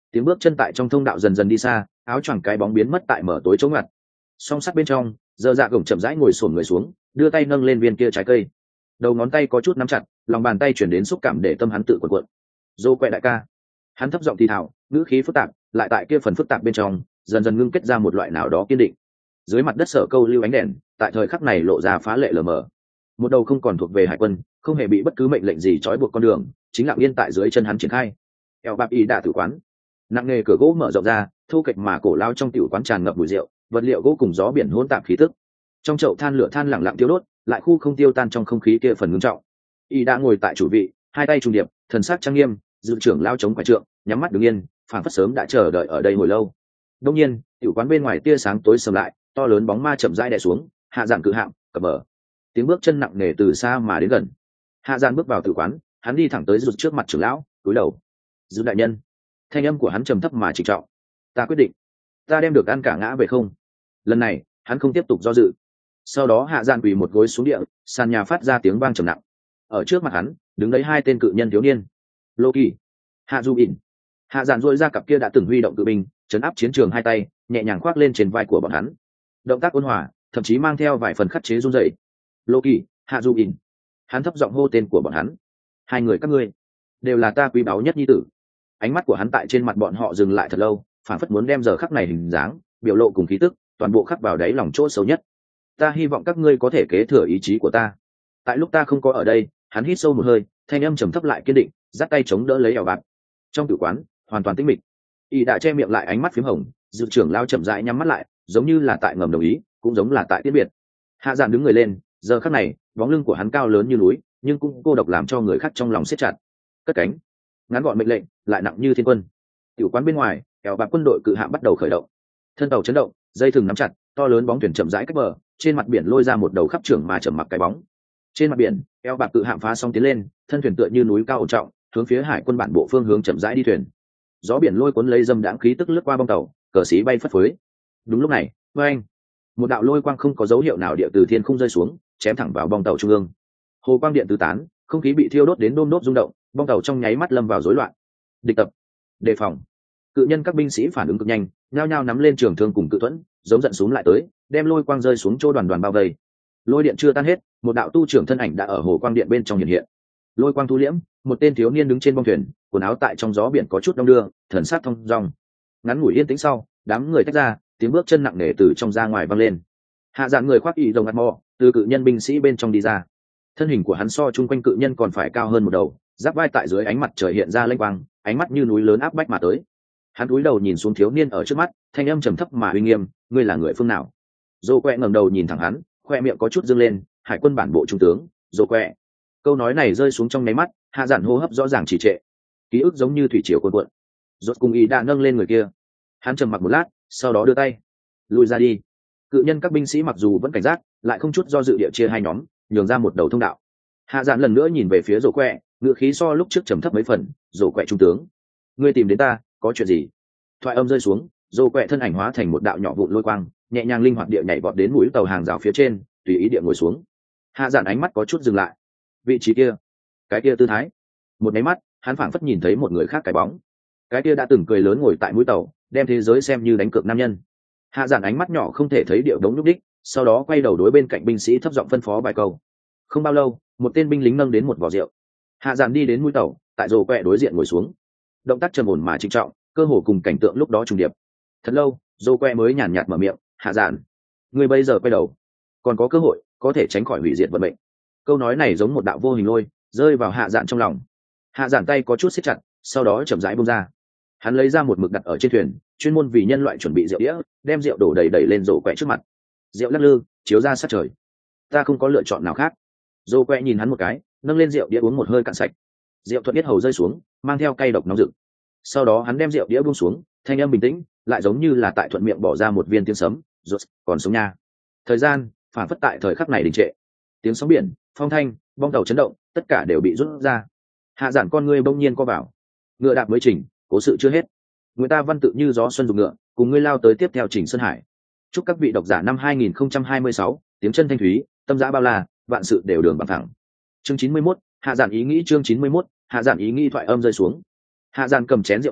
Tiếng bước chân tại trong thông đạo dần dần đi xa, áo choàng cái bóng biến mất tại mở tối chỗ ngặt. Song sắt bên trong, Dơ Dạ Gồng chậm rãi ngồi xổm người xuống, đưa tay nâng lên viên kia trái cây. Đầu ngón tay có chút nắm chặt, lòng bàn tay chuyển đến xúc cảm để tâm hắn tự cuộn cuộn. Dô quẹ đại ca. Hắn thấp giọng thì thào, ngữ khí phức tạp, lại tại kia phần phức tạp bên trong, dần dần ngưng kết ra một loại nào đó kiên định. Dưới mặt đất sở câu lưu ánh đèn, tại thời khắc này lộ ra phá lệ lờ mờ. Một đầu không còn thuộc về hải quân, không hề bị bất cứ mệnh lệnh gì trói buộc con đường, chính lặng yên tại dưới chân hắn triển khai. Eo bạp y đã tử quán, nặng nề cửa gỗ mở rộng ra, thu kịch mà cổ lao trong tiểu quán tràn ngập mùi rượu, vật liệu gỗ cùng gió biển hỗn tạp khí tức. Trong chậu than lửa than lặng lặng tiêu đốt, lại khu không tiêu tan trong không khí kia phần ngưng trọng. Y đã ngồi tại chủ vị, hai tay trùng điệp, thần sắc trang nghiêm, dự trưởng lao chống quả trượng, nhắm mắt đứng yên, phảng phất sớm đã chờ đợi ở đây hồi lâu. Đông nhiên, tiểu quán bên ngoài tia sáng tối sầm lại, to lớn bóng ma chậm rãi đè xuống, hạ giản cự hạm cập bờ. Tiếng bước chân nặng nề từ xa mà đến gần. Hạ giản bước vào tiểu quán, hắn đi thẳng tới rụt trước mặt trưởng lão, cúi đầu. Dư đại nhân. Thanh âm của hắn trầm thấp mà trịnh trọng. Ta quyết định, ta đem được ăn cả ngã về không. Lần này, hắn không tiếp tục do dự. Sau đó hạ giản quỳ một gối xuống địa, sàn nhà phát ra tiếng vang trầm nặng. Ở trước mặt hắn, đứng đấy hai tên cự nhân thiếu niên. Loki, Hạ Du ỉn. Hạ giản duỗi ra cặp kia đã từng huy động cự binh, chấn áp chiến trường hai tay, nhẹ nhàng khoác lên trên vai của bọn hắn. Động tác ôn hòa, thậm chí mang theo vài phần khắc chế run rẩy. Loki, Hạ Du ỉn. Hắn thấp giọng hô tên của bọn hắn. Hai người các ngươi đều là ta quý báu nhất nhi tử. Ánh mắt của hắn tại trên mặt bọn họ dừng lại thật lâu, phản phất muốn đem giờ khắc này hình dáng, biểu lộ cùng khí tức, toàn bộ khắc vào đáy lòng chỗ xấu nhất. Ta hy vọng các ngươi có thể kế thừa ý chí của ta. Tại lúc ta không có ở đây, hắn hít sâu một hơi, thanh âm trầm thấp lại kiên định, giắt tay chống đỡ lấy ẻo bạt. Trong tử quán, hoàn toàn tĩnh mịch. Y đã che miệng lại, ánh mắt phím hồng, dự trưởng lao chậm rãi nhắm mắt lại, giống như là tại ngầm đồng ý, cũng giống là tại tiết biệt. Hạ giản đứng người lên, giờ khắc này, bóng lưng của hắn cao lớn như núi, nhưng cũng cô độc làm cho người khác trong lòng siết chặt. Cất cánh, ngắn gọn mệnh lệnh, lại nặng như thiên quân. Tiểu quán bên ngoài, ẻo bạt quân đội cự hạm bắt đầu khởi động. Thân tàu chấn động, dây thừng nắm chặt, to lớn bóng thuyền chậm rãi cách bờ, trên mặt biển lôi ra một đầu khắp trưởng mà chậm mặc cái bóng. Trên mặt biển, eo bạc cự hạm phá sóng tiến lên, thân thuyền tựa như núi cao ổn trọng, hướng phía hải quân bản bộ phương hướng chậm rãi đi thuyền. Gió biển lôi cuốn lấy dâm đãng khí tức lướt qua bong tàu, cờ xí bay phất phới. Đúng lúc này, oeng, một đạo lôi quang không có dấu hiệu nào địa từ thiên không rơi xuống, chém thẳng vào bong tàu trung ương. Hồ quang điện tứ tán, không khí bị thiêu đốt đến đôm đốt rung động, bong tàu trong nháy mắt lâm vào rối loạn. Địch tập, đề phòng. Cự nhân các binh sĩ phản ứng cực nhanh, nhao nhao nắm lên trường thương cùng cự thuẫn, giống giận xuống lại tới, đem lôi quang rơi xuống chỗ đoàn đoàn bao vây. Lôi điện chưa tan hết, một đạo tu trưởng thân ảnh đã ở hồ quang điện bên trong hiện hiện. Lôi quang thu liễm, một tên thiếu niên đứng trên bong thuyền, quần áo tại trong gió biển có chút đong đưa, thần sắc thong dong. Ngắn ngủi yên tĩnh sau, đám người tách ra, tiếng bước chân nặng nề từ trong ra ngoài vang lên. Hạ giản người khoác y rồng ngắt mò, từ cự nhân binh sĩ bên trong đi ra. Thân hình của hắn so chung quanh cự nhân còn phải cao hơn một đầu, giáp vai tại dưới ánh mặt trời hiện ra lênh quang, ánh mắt như núi lớn áp bách mà tới. Hắn cúi đầu nhìn xuống thiếu niên ở trước mắt, thanh âm trầm thấp mà uy nghiêm, ngươi là người phương nào? Dô quẹ ngẩng đầu nhìn thẳng hắn, khoe miệng có chút dương lên, hải quân bản bộ trung tướng, Dô quẹ. Câu nói này rơi xuống trong nháy mắt, hạ giản hô hấp rõ ràng trì trệ, ký ức giống như thủy triều cuồn cuộn. Rốt cùng ý đã nâng lên người kia. Hắn trầm mặc một lát, sau đó đưa tay, lùi ra đi. Cự nhân các binh sĩ mặc dù vẫn cảnh giác, lại không chút do dự địa chia hai nhóm, nhường ra một đầu thông đạo. Hạ giản lần nữa nhìn về phía Dô quẹ, ngựa khí so lúc trước trầm thấp mấy phần. Dô quẹ trung tướng, ngươi tìm đến ta, có chuyện gì? Thoại âm rơi xuống, Dô quẹ thân ảnh hóa thành một đạo nhỏ vụn lôi quang, nhẹ nhàng linh hoạt địa nhảy vọt đến mũi tàu hàng rào phía trên, tùy ý địa ngồi xuống. Hạ giản ánh mắt có chút dừng lại. Vị trí kia, cái kia tư thái. Một máy mắt, hắn phảng phất nhìn thấy một người khác cái bóng. Cái kia đã từng cười lớn ngồi tại mũi tàu, đem thế giới xem như đánh cược nam nhân. Hạ giản ánh mắt nhỏ không thể thấy điệu đống lúc đích, sau đó quay đầu đối bên cạnh binh sĩ thấp giọng phân phó vài câu. Không bao lâu, một tên binh lính nâng đến một vò rượu. Hạ giản đi đến mũi tàu, tại Dô quẹ đối diện ngồi xuống. Động tác trầm ổn mà trịnh trọng, cơ hồ cùng cảnh tượng lúc đó trùng điệp. Thật lâu, Dô quẹ mới nhàn nhạt mở miệng, hạ giản, ngươi bây giờ quay đầu, còn có cơ hội có thể tránh khỏi hủy diệt vận mệnh. Câu nói này giống một đạo vô hình lôi rơi vào hạ giản trong lòng. Hạ giản tay có chút siết chặt, sau đó chậm rãi buông ra. Hắn lấy ra một mực đặt ở trên thuyền, chuyên môn vì nhân loại chuẩn bị rượu đĩa, đem rượu đổ đầy đầy lên Dô quẹ trước mặt. Rượu lắc lư chiếu ra sát trời. Ta không có lựa chọn nào khác. Dô quẹ nhìn hắn một cái, nâng lên rượu đĩa uống một hơi cạn sạch. Rượu thuận biết hầu rơi xuống, mang theo cay độc nóng rực. Sau đó hắn đem rượu đĩa buông xuống, thanh âm bình tĩnh, lại giống như là tại thuận miệng bỏ ra một viên tiếng sấm. Rốt còn sống nha. Thời gian phản phất tại thời khắc này đình trệ. Tiếng sóng biển, phong thanh, bong tàu chấn động, tất cả đều bị rút ra. Hạ giản con ngươi bỗng nhiên co vào. Ngựa đạp mới chỉnh, cố sự chưa hết. Người ta văn tự như gió xuân dục ngựa, cùng ngươi lao tới tiếp theo Trình Sơn Hải. Chúc các vị độc giả năm 2026, tiếng chân thanh thúy, tâm dã bao la, vạn sự đều đường bằng thẳng. Chương 91, hạ giản ý nghĩ chương 91, hạ giản ý nghĩ thoại âm rơi xuống. Hạ giản cầm chén rượu tay,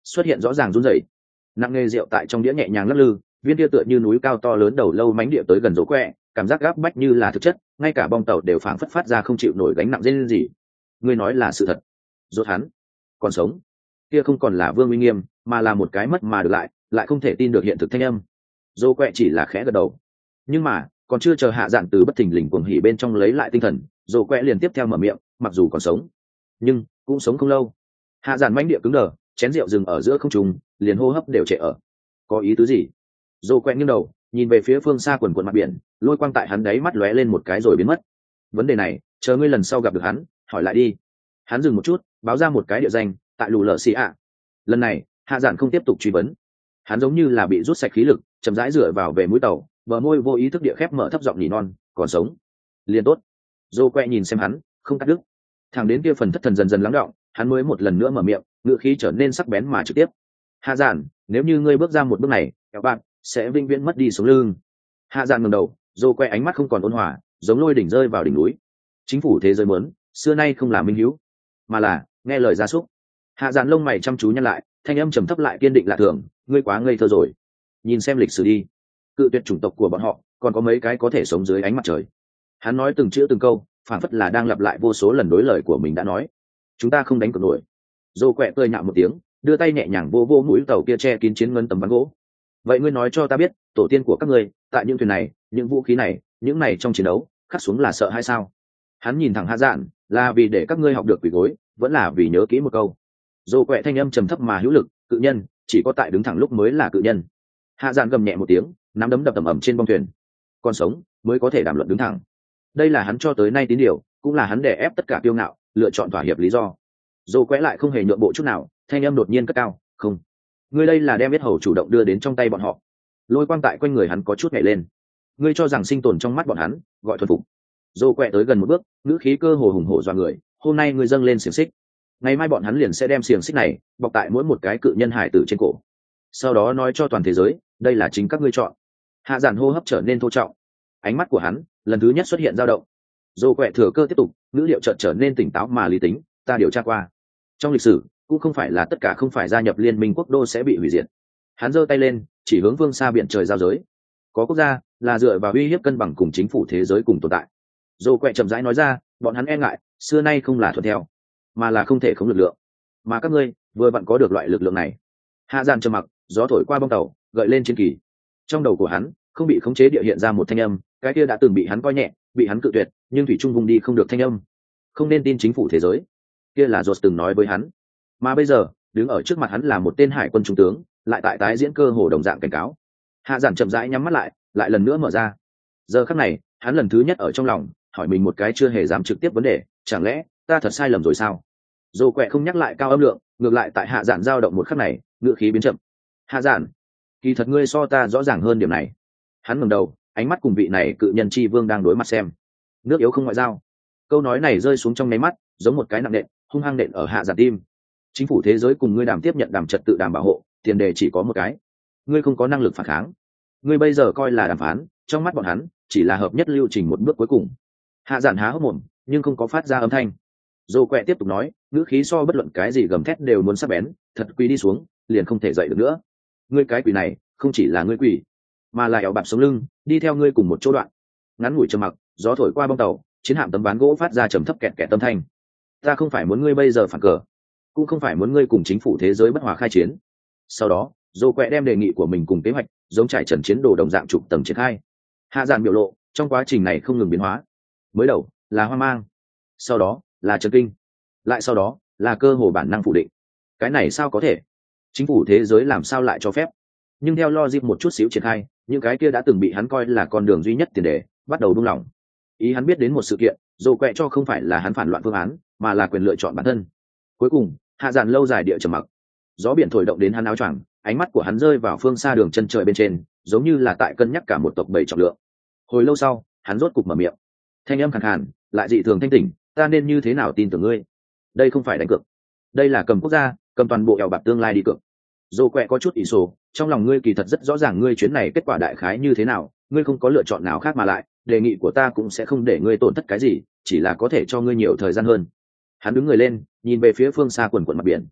xuất hiện rõ ràng run rẩy. Nặng nghề rượu tại trong đĩa nhẹ nhàng lắc lư, viên kia tựa như núi cao to lớn đầu lâu mánh địa tới gần rỗ quẹ, cảm giác gáp bách như là thực chất, ngay cả bong tàu đều phảng phất phát ra không chịu nổi gánh nặng dên gì. Ngươi nói là sự thật. Rốt hắn còn sống. Kia không còn là Vương uy nghiêm, mà là một cái mất mà được lại không thể tin được hiện thực thanh âm. Rỗ quẹ chỉ là khẽ gật đầu. Nhưng mà còn chưa chờ Hạ Dạn từ bất thình lình cuồng hỉ bên trong lấy lại tinh thần, rỗ quẹ liền tiếp theo mở miệng, mặc dù còn sống, nhưng cũng sống không lâu. Hạ Dạn mãnh địa cứng đờ, chén rượu dừng ở giữa không trung, liền hô hấp đều trệ ở. Có ý tứ gì? Rỗ quẹ nghiêng đầu nhìn về phía phương xa quần quần mặt biển, lôi quang tại hắn đáy mắt lóe lên một cái rồi biến mất. Vấn đề này chờ ngươi lần sau gặp được hắn hỏi lại đi. Hắn dừng một chút, báo ra một cái địa danh tại lù lợ xì ạ. Lần này Hạ Dạn không tiếp tục truy vấn, hắn giống như là bị rút sạch khí lực, chậm rãi dựa vào về mũi tàu, bờ môi vô ý thức địa khép mở, thấp giọng nỉ non, còn sống liền tốt. Rỗ quẹ nhìn xem hắn, không cắt đứt. Thẳng đến kia phần thất thần dần dần lắng đọng, hắn mới một lần nữa mở miệng, ngữ khí trở nên sắc bén mà trực tiếp. Hạ Dạn, nếu như ngươi bước ra một bước này, các bạn sẽ vĩnh viễn mất đi sống lưng. Hạ Dạn ngẩng đầu, Rỗ quẹ ánh mắt không còn ôn hòa, giống lôi đỉnh rơi vào đỉnh núi. Chính phủ thế giới muốn xưa nay không là minh hữu, mà là nghe lời gia súc. Hạ Dạn lông mày chăm chú nhăn lại, thanh âm trầm thấp lại kiên định lạ thường, ngươi quá ngây thơ rồi. Nhìn xem lịch sử đi, cự tuyệt chủng tộc của bọn họ còn có mấy cái có thể sống dưới ánh mặt trời. Hắn nói từng chữ từng câu, phản phất là đang lặp lại vô số lần đối lời của mình đã nói. Chúng ta không đánh cược nổi. Rô quẹ tươi nhạo một tiếng, đưa tay nhẹ nhàng vô vô mũi tàu kia che kín chiến ngân tấm ván gỗ. Vậy ngươi nói cho ta biết, tổ tiên của các ngươi tại những thuyền này, những vũ khí này, những này trong chiến đấu khắc xuống là sợ hay sao? Hắn nhìn thẳng Hạ Dạn, là vì để các ngươi học được quỳ gối, vẫn là vì nhớ kỹ một câu. Rô quẹ thanh âm trầm thấp mà hữu lực, cự nhân chỉ có tại đứng thẳng lúc mới là cự nhân. Hạ Dạn gầm nhẹ một tiếng, nắm đấm đập ầm ầm trên bong thuyền. Còn sống mới có thể đàm luận đứng thẳng. Đây là hắn cho tới nay tín điều, cũng là hắn đè ép tất cả kiêu ngạo, lựa chọn thỏa hiệp lý do. Dô quẽ lại không hề nhượng bộ chút nào, thanh âm đột nhiên cất cao, không, ngươi đây là đem biết hầu chủ động đưa đến trong tay bọn họ. Lôi quang tại quanh người hắn có chút nhảy lên. Ngươi cho rằng sinh tồn trong mắt bọn hắn gọi thuần phục? Dô quẹ tới gần một bước, ngữ khí cơ hồ hùng hổ dọa người. Hôm nay ngươi dâng lên xiềng xích, ngày mai bọn hắn liền sẽ đem xiềng xích này bọc tại mỗi một cái cự nhân hải tử trên cổ, sau đó nói cho toàn thế giới đây là chính các ngươi chọn. Hạ Dạn hô hấp trở nên thô trọng, ánh mắt của hắn lần thứ nhất xuất hiện dao động. Dô quẹ thừa cơ tiếp tục, ngữ liệu chợt trở nên tỉnh táo mà lý tính. Ta điều tra qua, trong lịch sử cũng không phải là tất cả không phải gia nhập liên minh quốc đô sẽ bị hủy diệt. Hắn giơ tay lên chỉ hướng phương xa biển trời giao giới. Có quốc gia là dựa vào uy hiếp cân bằng cùng chính phủ thế giới cùng tồn tại. Dô quẹ chậm rãi nói ra, bọn hắn e ngại xưa nay không là thuận theo, mà là không thể không lực lượng, mà các ngươi vừa vặn có được loại lực lượng này. Hạ Dạn trầm mặc, gió thổi qua bong tàu gợi lên chiến kỳ. Trong đầu của hắn không bị khống chế địa hiện ra một thanh âm, cái kia đã từng bị hắn coi nhẹ, bị hắn cự tuyệt, nhưng thủy trung vùng đi không được thanh âm. Không nên tin chính phủ thế giới, kia là Rốt từng nói với hắn. Mà bây giờ đứng ở trước mặt hắn là một tên hải quân trung tướng, lại tại tái diễn cơ hồ đồng dạng cảnh cáo. Hạ Dạn chậm rãi nhắm mắt lại lần nữa mở ra. Giờ khắc này hắn lần thứ nhất ở trong lòng hỏi mình một cái chưa hề dám trực tiếp vấn đề, chẳng lẽ ta thật sai lầm rồi sao? Dô quẹ không nhắc lại cao âm lượng, ngược lại tại Hạ Dạn dao động một khắc này, ngữ khí biến chậm. Hạ Dạn, kỳ thật ngươi so ta rõ ràng hơn điểm này. Hắn ngẩng đầu, ánh mắt cùng vị này cự nhân chi vương đang đối mặt xem. Nước yếu không ngoại giao. Câu nói này rơi xuống trong nháy mắt, giống một cái nặng nện, hung hăng nện ở Hạ Dạn tim. Chính phủ thế giới cùng ngươi đàm tiếp nhận đàm trật tự đàm bảo hộ, tiền đề chỉ có một cái. Ngươi không có năng lực phản kháng. Ngươi bây giờ coi là đàm phán, trong mắt bọn hắn chỉ là hợp nhất lưu trình một bước cuối cùng. Hạ Dạn há hốc mồm, nhưng không có phát ra âm thanh. Dô quẹ tiếp tục nói, ngữ khí so bất luận cái gì gầm thét đều muốn sắc bén, thật quỳ đi xuống liền không thể dậy được nữa. Ngươi cái quỳ này không chỉ là ngươi quỳ, mà là ẻo bạp sống lưng đi theo ngươi cùng một chỗ đoạn. Ngắn ngủi trầm mặc, gió thổi qua bong tàu, chiến hạm tấm ván gỗ phát ra trầm thấp kẹt kẹt âm thanh. Ta không phải muốn ngươi bây giờ phản cờ, cũng không phải muốn ngươi cùng chính phủ thế giới bất hòa khai chiến. Sau đó Dô quẹ đem đề nghị của mình cùng kế hoạch giống trải trần chiến đồ đồng dạng trục tầng triển khai. Hạ Dạn biểu lộ trong quá trình này không ngừng biến hóa. Mới đầu là hoang mang, sau đó là chấn kinh, lại sau đó là cơ hồ bản năng phủ định. Cái này sao có thể? Chính phủ thế giới làm sao lại cho phép? Nhưng theo logic một chút xíu triển khai, những cái kia đã từng bị hắn coi là con đường duy nhất tiền đề bắt đầu buông lỏng. Ý hắn biết đến một sự kiện, Dô quẹ cho không phải là hắn phản loạn phương án, mà là quyền lựa chọn bản thân. Cuối cùng Hạ Dạn lâu dài địa trầm mặc. Gió biển thổi động đến hắn áo choàng, ánh mắt của hắn rơi vào phương xa đường chân trời bên trên, giống như là tại cân nhắc cả một tộc bầy trọng lượng. Hồi lâu sau hắn rốt cục mở miệng, thanh âm khàn khàn lại dị thường thanh tỉnh. Ta nên như thế nào tin tưởng ngươi? Đây không phải đánh cược, đây là cầm quốc gia, cầm toàn bộ ẻo bạc tương lai đi cược. Dô quẹ có chút ỷ sổ, trong lòng ngươi kỳ thật rất rõ ràng ngươi chuyến này kết quả đại khái như thế nào, ngươi không có lựa chọn nào khác, mà lại đề nghị của ta cũng sẽ không để ngươi tổn thất cái gì, chỉ là có thể cho ngươi nhiều thời gian hơn. Hắn đứng người lên nhìn về phía phương xa quần quần mặt biển.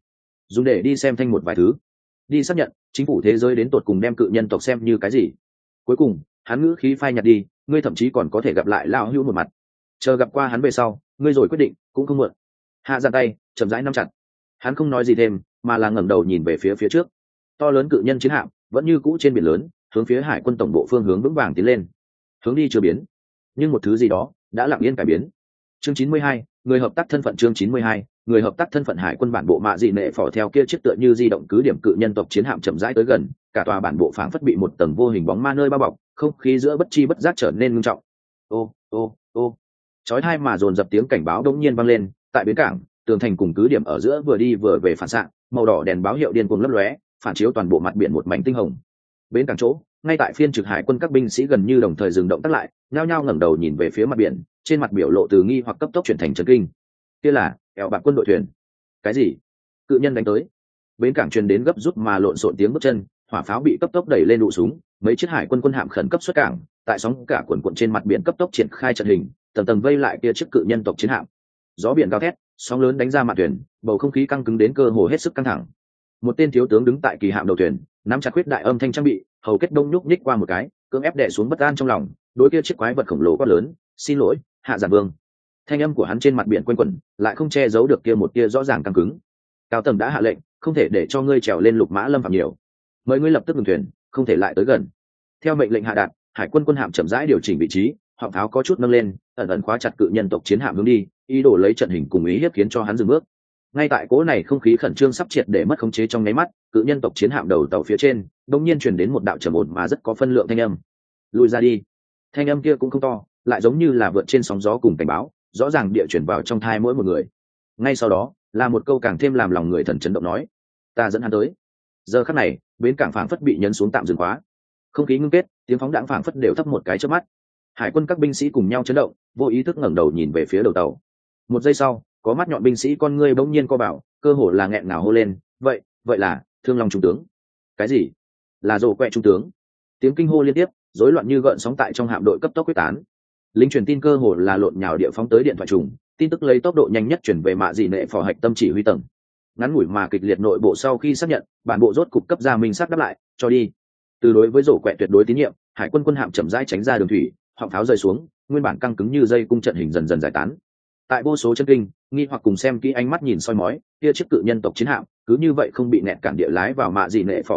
dùng để đi xem thanh một vài thứ, đi xác nhận chính phủ thế giới đến tột cùng đem cự nhân tộc xem như cái gì. Cuối cùng hắn ngữ khí phai nhạt đi, ngươi thậm chí còn có thể gặp lại lão hữu một mặt, chờ gặp qua hắn về sau ngươi rồi quyết định cũng không muộn. Hạ giãn tay chậm rãi nắm chặt, hắn không nói gì thêm mà là ngẩng đầu nhìn về phía trước. To lớn cự nhân chiến hạm vẫn như cũ trên biển lớn, hướng phía hải quân tổng bộ phương hướng vững vàng tiến lên. Hướng đi chưa biến, nhưng một thứ gì đó đã lặng yên cải biến. Chương 92, người hợp tác thân phận. Chương 92, người hợp tác thân phận. Hải quân bản bộ mạ dị nệ phò theo kia chiếc tựa như di động cứ điểm cự nhân tộc chiến hạm chậm rãi tới gần, cả tòa bản bộ phảng phất bị một tầng vô hình bóng ma nơi bao bọc, không khí giữa bất chi bất giác trở nên ngưng trọng. Ô ô ô, chói tai mà dồn dập tiếng cảnh báo đống nhiên vang lên. Tại bến cảng, tường thành cùng cứ điểm ở giữa vừa đi vừa về phản xạ, màu đỏ đèn báo hiệu điên cuồng lấp lóe, phản chiếu toàn bộ mặt biển một mảnh tinh hồng. Bến cảng chỗ, ngay tại phiên trực hải quân các binh sĩ gần như đồng thời dừng động tác lại, nhao nhao ngẩng đầu nhìn về phía mặt biển, trên mặt biểu lộ từ nghi hoặc cấp tốc chuyển thành chấn kinh. Kia là eo bạc quân đội thuyền. Cái gì? Cự nhân đánh tới. Bến cảng truyền đến gấp rút mà lộn xộn tiếng bước chân, hỏa pháo bị cấp tốc đẩy lên đụ súng, mấy chiếc hải quân quân hạm khẩn cấp xuất cảng, tại sóng cả quần quần trên mặt biển cấp tốc triển khai trận hình, tầng tầng vây lại kia chiếc cự nhân tộc chiến hạm. Gió biển gào thét, sóng lớn đánh ra mặt thuyền, bầu không khí căng cứng đến cơ hồ hết sức căng thẳng. Một tên thiếu tướng đứng tại kỳ hạm đầu thuyền, nắm chặt khuyết đại âm thanh trang bị, hầu kết đông nhúc nhích qua một cái, cưỡng ép đè xuống bất an trong lòng, đối kia chiếc quái vật khổng lồ quá lớn, xin lỗi, hạ giản vương. Thanh âm của hắn trên mặt biển quanh quẩn, lại không che giấu được kia một tia rõ ràng căng cứng. Cao tầng đã hạ lệnh, không thể để cho ngươi trèo lên lục mã lâm phạm nhiều, mời ngươi lập tức ngừng thuyền, không thể lại tới gần. Theo mệnh lệnh hạ đạt, hải quân quân hạm chậm rãi điều chỉnh vị trí, họng pháo có chút nâng lên, ẩn ẩn khóa chặt cự nhân tộc chiến hạm hướng đi, ý đồ lấy trận hình cùng ý hiếp khiến cho hắn dừng bước. Ngay tại cố này không khí khẩn trương sắp triệt để mất khống chế trong nháy mắt, cự nhân tộc chiến hạm đầu tàu phía trên đột nhiên truyền đến một đạo trầm ổn mà rất có phân lượng thanh âm. Lùi ra đi. Thanh âm kia cũng không to, lại giống như là vượt trên sóng gió cùng cảnh báo, rõ ràng địa chuyển vào trong thai mỗi một người. Ngay sau đó là một câu càng thêm làm lòng người thần chấn động nói: ta dẫn hắn tới. Giờ khắc này, bến cảng phảng phất bị nhấn xuống tạm dừng khóa, không khí ngưng kết, tiếng phóng đãng phảng phất đều thấp một cái chớp mắt. Hải quân các binh sĩ cùng nhau chấn động, vô ý thức ngẩng đầu nhìn về phía đầu tàu. Một giây sau, có mắt nhọn binh sĩ con ngươi bỗng nhiên co bảo, cơ hồ là nghẹn ngào hô lên: vậy là Thương Long trung tướng. Cái gì? Là Rồ Quẹ trung tướng. Tiếng kinh hô liên tiếp, rối loạn như gợn sóng tại trong hạm đội cấp tốc quyết tán. Lính truyền tin cơ hồ là lộn nhào địa phóng tới điện thoại trùng, tin tức lấy tốc độ nhanh nhất chuyển về mạ dị nệ phò hạch tâm chỉ huy tầng. Ngắn ngủi mà kịch liệt nội bộ sau khi xác nhận, bản bộ rốt cục cấp ra minh xác đáp lại, cho đi. Từ đối với Rồ Quẹ tuyệt đối tín nhiệm, hải quân quân hạm chậm rãi tránh ra đường thủy, họng pháo rơi xuống, nguyên bản căng cứng như dây cung trận hình dần dần giải tán. Tại vô số chân kinh nghi hoặc cùng xem kỹ ánh mắt nhìn soi mói, kia chiếc cự nhân tộc chiến hạm cứ như vậy không bị nẹt cản địa lái vào mạ dị nệ phò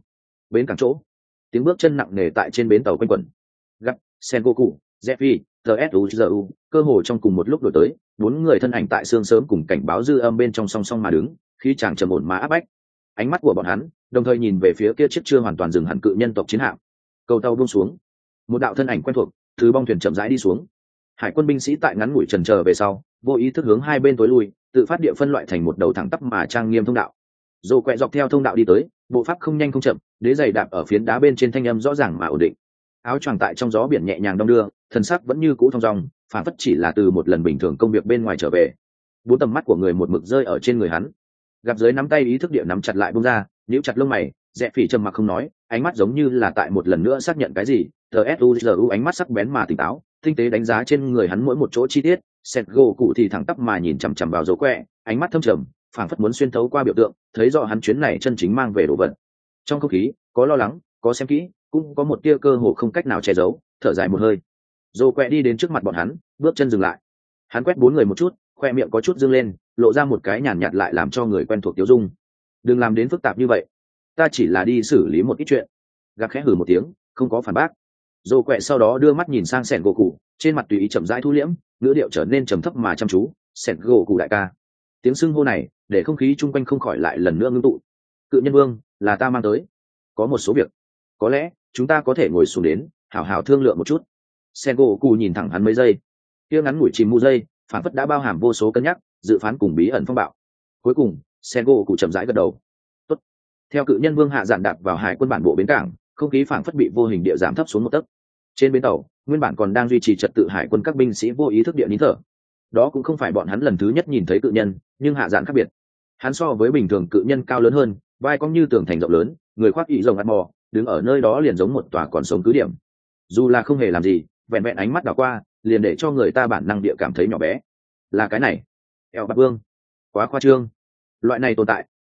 bến cảng chỗ. Tiếng bước chân nặng nề tại trên bến tàu quanh quẩn. Gặp Sengoku, Zephy, tsuzu cơ hồ trong cùng một lúc đổi tới, bốn người thân ảnh tại xương sớm cùng cảnh báo dư âm bên trong song song mà đứng, khi chàng trầm ổn mà áp bách. Ánh mắt của bọn hắn đồng thời nhìn về phía kia chiếc chưa hoàn toàn dừng hẳn cự nhân tộc chiến hạm. Cầu tàu buông xuống, một đạo thân ảnh quen thuộc từ bong thuyền chậm rãi đi xuống. Hải quân binh sĩ tại ngắn ngủi chần chờ về sau, vô ý thức hướng hai bên tối lui, tự phát địa phân loại thành một đầu thẳng tắp mà trang nghiêm thông đạo. Rồ Quẹ dọc theo thông đạo đi tới, bộ pháp không nhanh không chậm, đế giày đạp ở phiến đá bên trên thanh âm rõ ràng mà ổn định. Áo choàng tại trong gió biển nhẹ nhàng đong đưa, thân sắc vẫn như cũ thong dong, phản phất chỉ là từ một lần bình thường công việc bên ngoài trở về. Bốn tầm mắt của người một mực rơi ở trên người hắn. Gặp dưới nắm tay ý thức địa nắm chặt lại buông ra, nhíu chặt lông mày, Dẹp Phỉ trầm mặc không nói, ánh mắt giống như là tại một lần nữa xác nhận cái gì. tsuzu ánh mắt sắc bén mà tỉnh táo, tinh tế đánh giá trên người hắn mỗi một chỗ chi tiết. Sengoku thì thẳng tắp mà nhìn chằm chằm vào Rồ Quẹ, ánh mắt thâm trầm, phảng phất muốn xuyên thấu qua biểu tượng, thấy rõ hắn chuyến này chân chính mang về đồ vật. Trong không khí có lo lắng, có xem kỹ, cũng có một tia cơ hồ không cách nào che giấu. Thở dài một hơi, Rồ Quẹ đi đến trước mặt bọn hắn, bước chân dừng lại. Hắn quét bốn người một chút, khoe miệng có chút dương lên, lộ ra một cái nhàn nhạt lại làm cho người quen thuộc tiêu dung. Đừng làm đến phức tạp như vậy, ta chỉ là đi xử lý một ít chuyện. Gạc khẽ hừ một tiếng, không có phản bác. Rồ Quẹ sau đó đưa mắt nhìn sang Sengoku, trên mặt tùy ý chậm rãi thu liễm, ngữ điệu trở nên trầm thấp mà chăm chú. Sengoku đại ca. Tiếng xưng hô này để không khí chung quanh không khỏi lại lần nữa ngưng tụ. Cự nhân vương là ta mang tới, có một số việc có lẽ chúng ta có thể ngồi xuống đến hảo hảo thương lượng một chút. Sengoku nhìn thẳng hắn mấy giây, kia ngắn ngủi chìm mu giây phản phất đã bao hàm vô số cân nhắc, dự phán cùng bí ẩn phong bạo. Cuối cùng Sengoku chậm rãi gật đầu. Tốt. Theo cự nhân vương hạ dạn đạp vào hải quân bản bộ bến cảng, không khí phảng phất bị vô hình địa giảm thấp xuống một tấc. Trên bến tàu nguyên bản còn đang duy trì trật tự hải quân các binh sĩ vô ý thức địa nín thở. Đó cũng không phải bọn hắn lần thứ nhất nhìn thấy cự nhân, nhưng hạ dạn khác biệt. Hắn so với bình thường cự nhân cao lớn hơn, vai cong như tường thành rộng lớn, người khoác ỷ rồng ăn mò, đứng ở nơi đó liền giống một tòa còn sống cứ điểm. Dù là không hề làm gì, vẹn vẹn ánh mắt đảo qua liền để cho người ta bản năng địa cảm thấy nhỏ bé. Là cái này eo bạc vương, quá khoa trương. Loại này tồn tại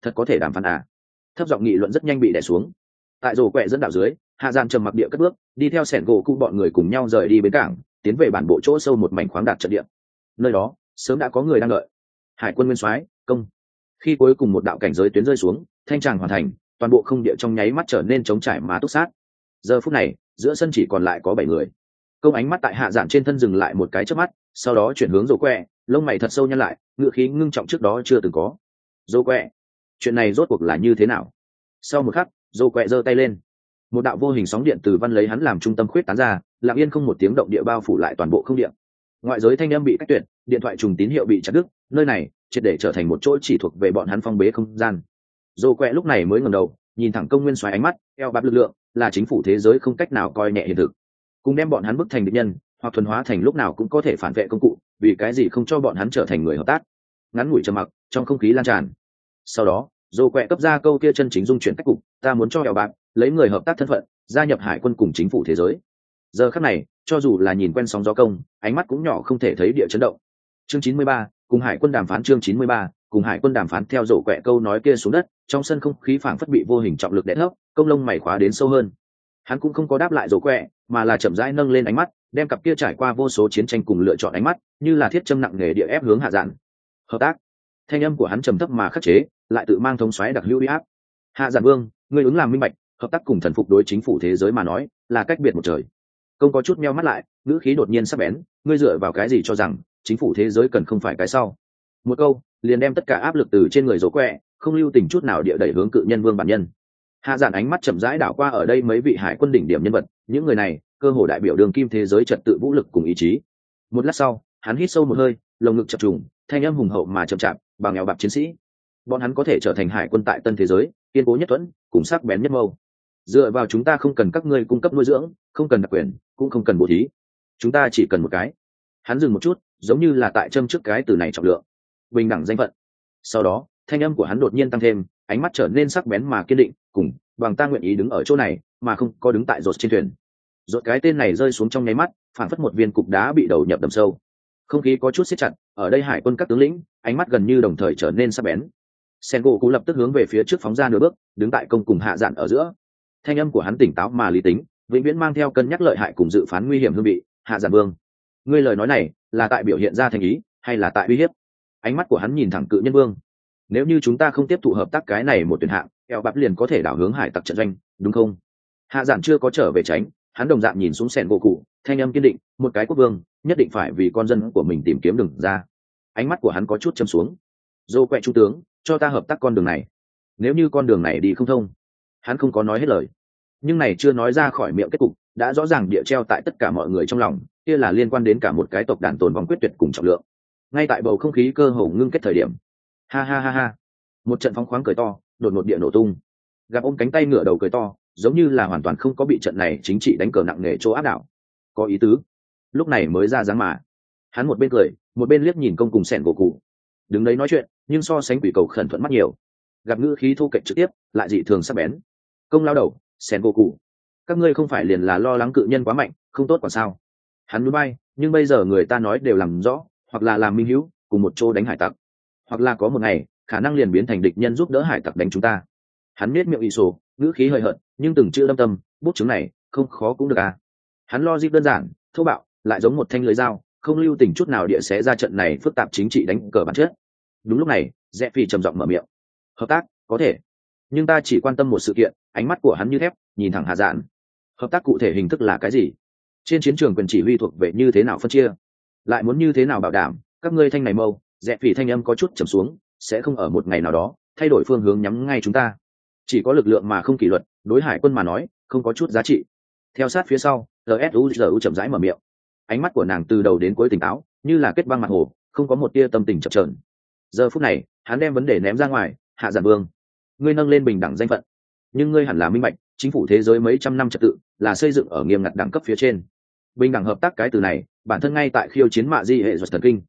thật có thể đàm phán à? Thấp giọng nghị luận rất nhanh bị đè xuống. Tại rổ quẹ dẫn đạo dưới, hạ dạn trầm mặc địa cất bước, đi theo sẻn gỗ cụ bọn người cùng nhau rời đi bến cảng, tiến về bản bộ chỗ sâu một mảnh khoáng đạt trận địa. Nơi đó sớm đã có người đang đợi. Hải quân nguyên soái công. Khi cuối cùng một đạo cảnh giới tuyến rơi xuống, thanh tràng hoàn thành, toàn bộ không địa trong nháy mắt trở nên trống trải má túc sát. Giờ phút này, giữa sân chỉ còn lại có 7 người. Công ánh mắt tại hạ dạn trên thân dừng lại một cái chớp mắt, sau đó chuyển hướng rổ quẹ, lông mày thật sâu nhăn lại, ngựa khí ngưng trọng trước đó chưa từng có. Rổ quẹ, chuyện này rốt cuộc là như thế nào? Sau một khắc, rổ quẹ giơ tay lên, một đạo vô hình sóng điện từ văn lấy hắn làm trung tâm khuyết tán ra, lặng yên không một tiếng động địa bao phủ lại toàn bộ không điện. Ngoại giới thanh âm bị cắt tuyệt, điện thoại trùng tín hiệu bị chặt đứt, nơi này triệt để trở thành một chỗ chỉ thuộc về bọn hắn phong bế không gian. Rổ quẹ lúc này mới ngẩng đầu, nhìn thẳng công nguyên xoáy ánh mắt, eo bắp lực lượng là chính phủ thế giới không cách nào coi nhẹ hiện thực, cùng đem bọn hắn bức thành địch nhân hoặc thuần hóa thành lúc nào cũng có thể phản vệ công cụ, vì cái gì không cho bọn hắn trở thành người hợp tác? Ngắn ngủi trầm mặc, trong không khí lan tràn. Sau đó, Dô Quẹ cấp ra câu kia chân chính dung chuyển cách cục, ta muốn cho eo bạc lấy người hợp tác thân phận gia nhập hải quân cùng chính phủ thế giới. Giờ khắc này, cho dù là nhìn quen sóng gió công, ánh mắt cũng nhỏ không thể thấy địa chấn động. Chương 93, cùng hải quân đàm phán. Chương 93, cùng hải quân đàm phán. Theo Dô Quẹ câu nói kia xuống đất, trong sân không khí phảng phất bị vô hình trọng lực đè thấp, công lông mày khóa đến sâu hơn. Hắn cũng không có đáp lại Dô Quẹ, mà là chậm rãi nâng lên ánh mắt, đem cặp kia trải qua vô số chiến tranh cùng lựa chọn ánh mắt, như là thiết châm nặng nề địa ép hướng hạ dạn. Hợp tác. Thanh âm của hắn trầm thấp mà khắc chế, lại tự mang thống xoáy đặc hữu uy áp. Hạ dạn vương, ngươi ứng làm minh bạch, hợp tác cùng thần phục đối chính phủ thế giới mà nói, là cách biệt một trời. Công có chút meo mắt lại, ngữ khí đột nhiên sắc bén, ngươi dựa vào cái gì cho rằng chính phủ thế giới cần không phải cái sau? Một câu, liền đem tất cả áp lực từ trên người Dô Quẹ, không lưu tình chút nào địa đẩy hướng cự nhân vương bản nhân. Hạ dạn ánh mắt chậm rãi đảo qua ở đây mấy vị hải quân đỉnh điểm nhân vật, những người này cơ hồ đại biểu đường kim thế giới trật tự vũ lực cùng ý chí. Một lát sau, hắn hít sâu một hơi, lồng ngực chập trùng, thanh âm hùng hậu mà chậm chạp, bằng eo bạc chiến sĩ. Bọn hắn có thể trở thành hải quân tại tân thế giới, kiên cố nhất thuẫn, cùng sắc bén nhất mâu. Dựa vào chúng ta không cần các ngươi cung cấp nuôi dưỡng, không cần đặc quyền, cũng không cần bố thí. Chúng ta chỉ cần một cái. Hắn dừng một chút, giống như là tại châm trước cái từ này trọng lượng. Bình đẳng danh phận. Sau đó, thanh âm của hắn đột nhiên tăng thêm, ánh mắt trở nên sắc bén mà kiên định, cùng bằng ta nguyện ý đứng ở chỗ này, mà không có đứng tại rột trên thuyền. Rột cái tên này rơi xuống trong nháy mắt, phản phất một viên cục đá bị đầu nhập đầm sâu. Không khí có chút siết chặt, ở đây hải quân các tướng lĩnh, ánh mắt gần như đồng thời trở nên sắc bén. Sen gỗ cú lập tức hướng về phía trước phóng ra nửa bước, đứng tại công cùng hạ dạn ở giữa. Thanh âm của hắn tỉnh táo mà lý tính, vĩnh viễn mang theo cân nhắc lợi hại cùng dự phán nguy hiểm hương vị. Hạ dạn vương, ngươi lời nói này là tại biểu hiện ra thành ý, hay là tại uy hiếp? Ánh mắt của hắn nhìn thẳng cự nhân vương. Nếu như chúng ta không tiếp thụ hợp tác cái này một tuyển hạng, eo bắp liền có thể đảo hướng hải tặc trận doanh, đúng không? Hạ dạn chưa có trở về tránh, hắn đồng dạng nhìn xuống Sen gỗ cụ, thanh âm kiên định, một cái quốc vương nhất định phải vì con dân của mình tìm kiếm đường ra. Ánh mắt của hắn có chút châm xuống. Dô Quẹ trung tướng, cho ta hợp tác con đường này. Nếu như con đường này đi không thông, hắn không có nói hết lời, nhưng này chưa nói ra khỏi miệng kết cục đã rõ ràng địa treo tại tất cả mọi người trong lòng, kia là liên quan đến cả một cái tộc đàn tồn vong quyết tuyệt cùng trọng lượng. Ngay tại bầu không khí cơ hồ ngưng kết thời điểm, ha ha ha ha, một trận phóng khoáng cười to đột ngột địa nổ tung. Gặp ôm cánh tay ngửa đầu cười to, giống như là hoàn toàn không có bị trận này chính trị đánh cờ nặng nề chỗ áp đảo. Có ý tứ. Lúc này mới ra dáng mà. Hắn một bên cười, một bên liếc nhìn công cùng Sen gỗ cụ. Đứng đấy nói chuyện, nhưng so sánh quỷ cầu khẩn thuận mắt nhiều. Gặp ngữ khí thô kệch trực tiếp, lại dị thường sắc bén. Công lao đầu, Sen gỗ cụ, các ngươi không phải liền là lo lắng cự nhân quá mạnh, không tốt còn sao? Hắn núi bay, nhưng bây giờ người ta nói đều làm rõ, hoặc là làm minh hữu, cùng một chỗ đánh hải tặc, hoặc là có một ngày khả năng liền biến thành địch nhân giúp đỡ hải tặc đánh chúng ta. Hắn nết miệng ị sổ, ngữ khí hơi hận, nhưng từng chữ lâm tâm, bút chứng này không khó cũng được à. Hắn logic đơn giản, thô bạo, lại giống một thanh lưới dao, không lưu tình chút nào địa xé ra trận này phức tạp chính trị đánh cờ bản chất. Đúng lúc này, Rẽ Phi trầm giọng mở miệng. Hợp tác có thể, nhưng ta chỉ quan tâm một sự kiện. Ánh mắt của hắn như thép, nhìn thẳng Hạ Dạn. Hợp tác cụ thể hình thức là cái gì? Trên chiến trường quyền chỉ huy thuộc về như thế nào phân chia? Lại muốn như thế nào bảo đảm các ngươi thanh này mâu? Rẽ Phi thanh âm có chút trầm xuống, sẽ không ở một ngày nào đó thay đổi phương hướng nhắm ngay chúng ta. Chỉ có lực lượng mà không kỷ luật, đối hải quân mà nói không có chút giá trị. Theo sát phía sau, LSU chậm rãi mở miệng. Ánh mắt của nàng từ đầu đến cuối tỉnh táo, như là kết băng mặt hồ, không có một tia tâm tình chập chờn. Giờ phút này, hắn đem vấn đề ném ra ngoài. Hạ Dạn vương, ngươi nâng lên bình đẳng danh phận, nhưng ngươi hẳn là minh bạch, chính phủ thế giới mấy trăm năm trật tự là xây dựng ở nghiêm ngặt đẳng cấp phía trên. Bình đẳng hợp tác cái từ này, bản thân ngay tại khiêu chiến mạ di hệ duật thần kinh.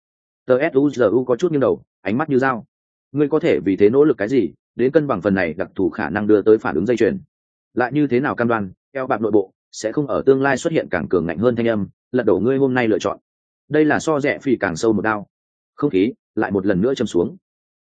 TSUZU có chút nghiêng đầu, ánh mắt như dao. Ngươi có thể vì thế nỗ lực cái gì, đến cân bằng phần này đặc thù khả năng đưa tới phản ứng dây chuyền. Lại như thế nào cam đoan, eo bạc nội bộ sẽ không ở tương lai xuất hiện càng cường ngạnh hơn thanh âm, lật đổ ngươi hôm nay lựa chọn. Đây là so Rẽ Phi càng sâu một đao. Không khí lại một lần nữa châm xuống. Áp lực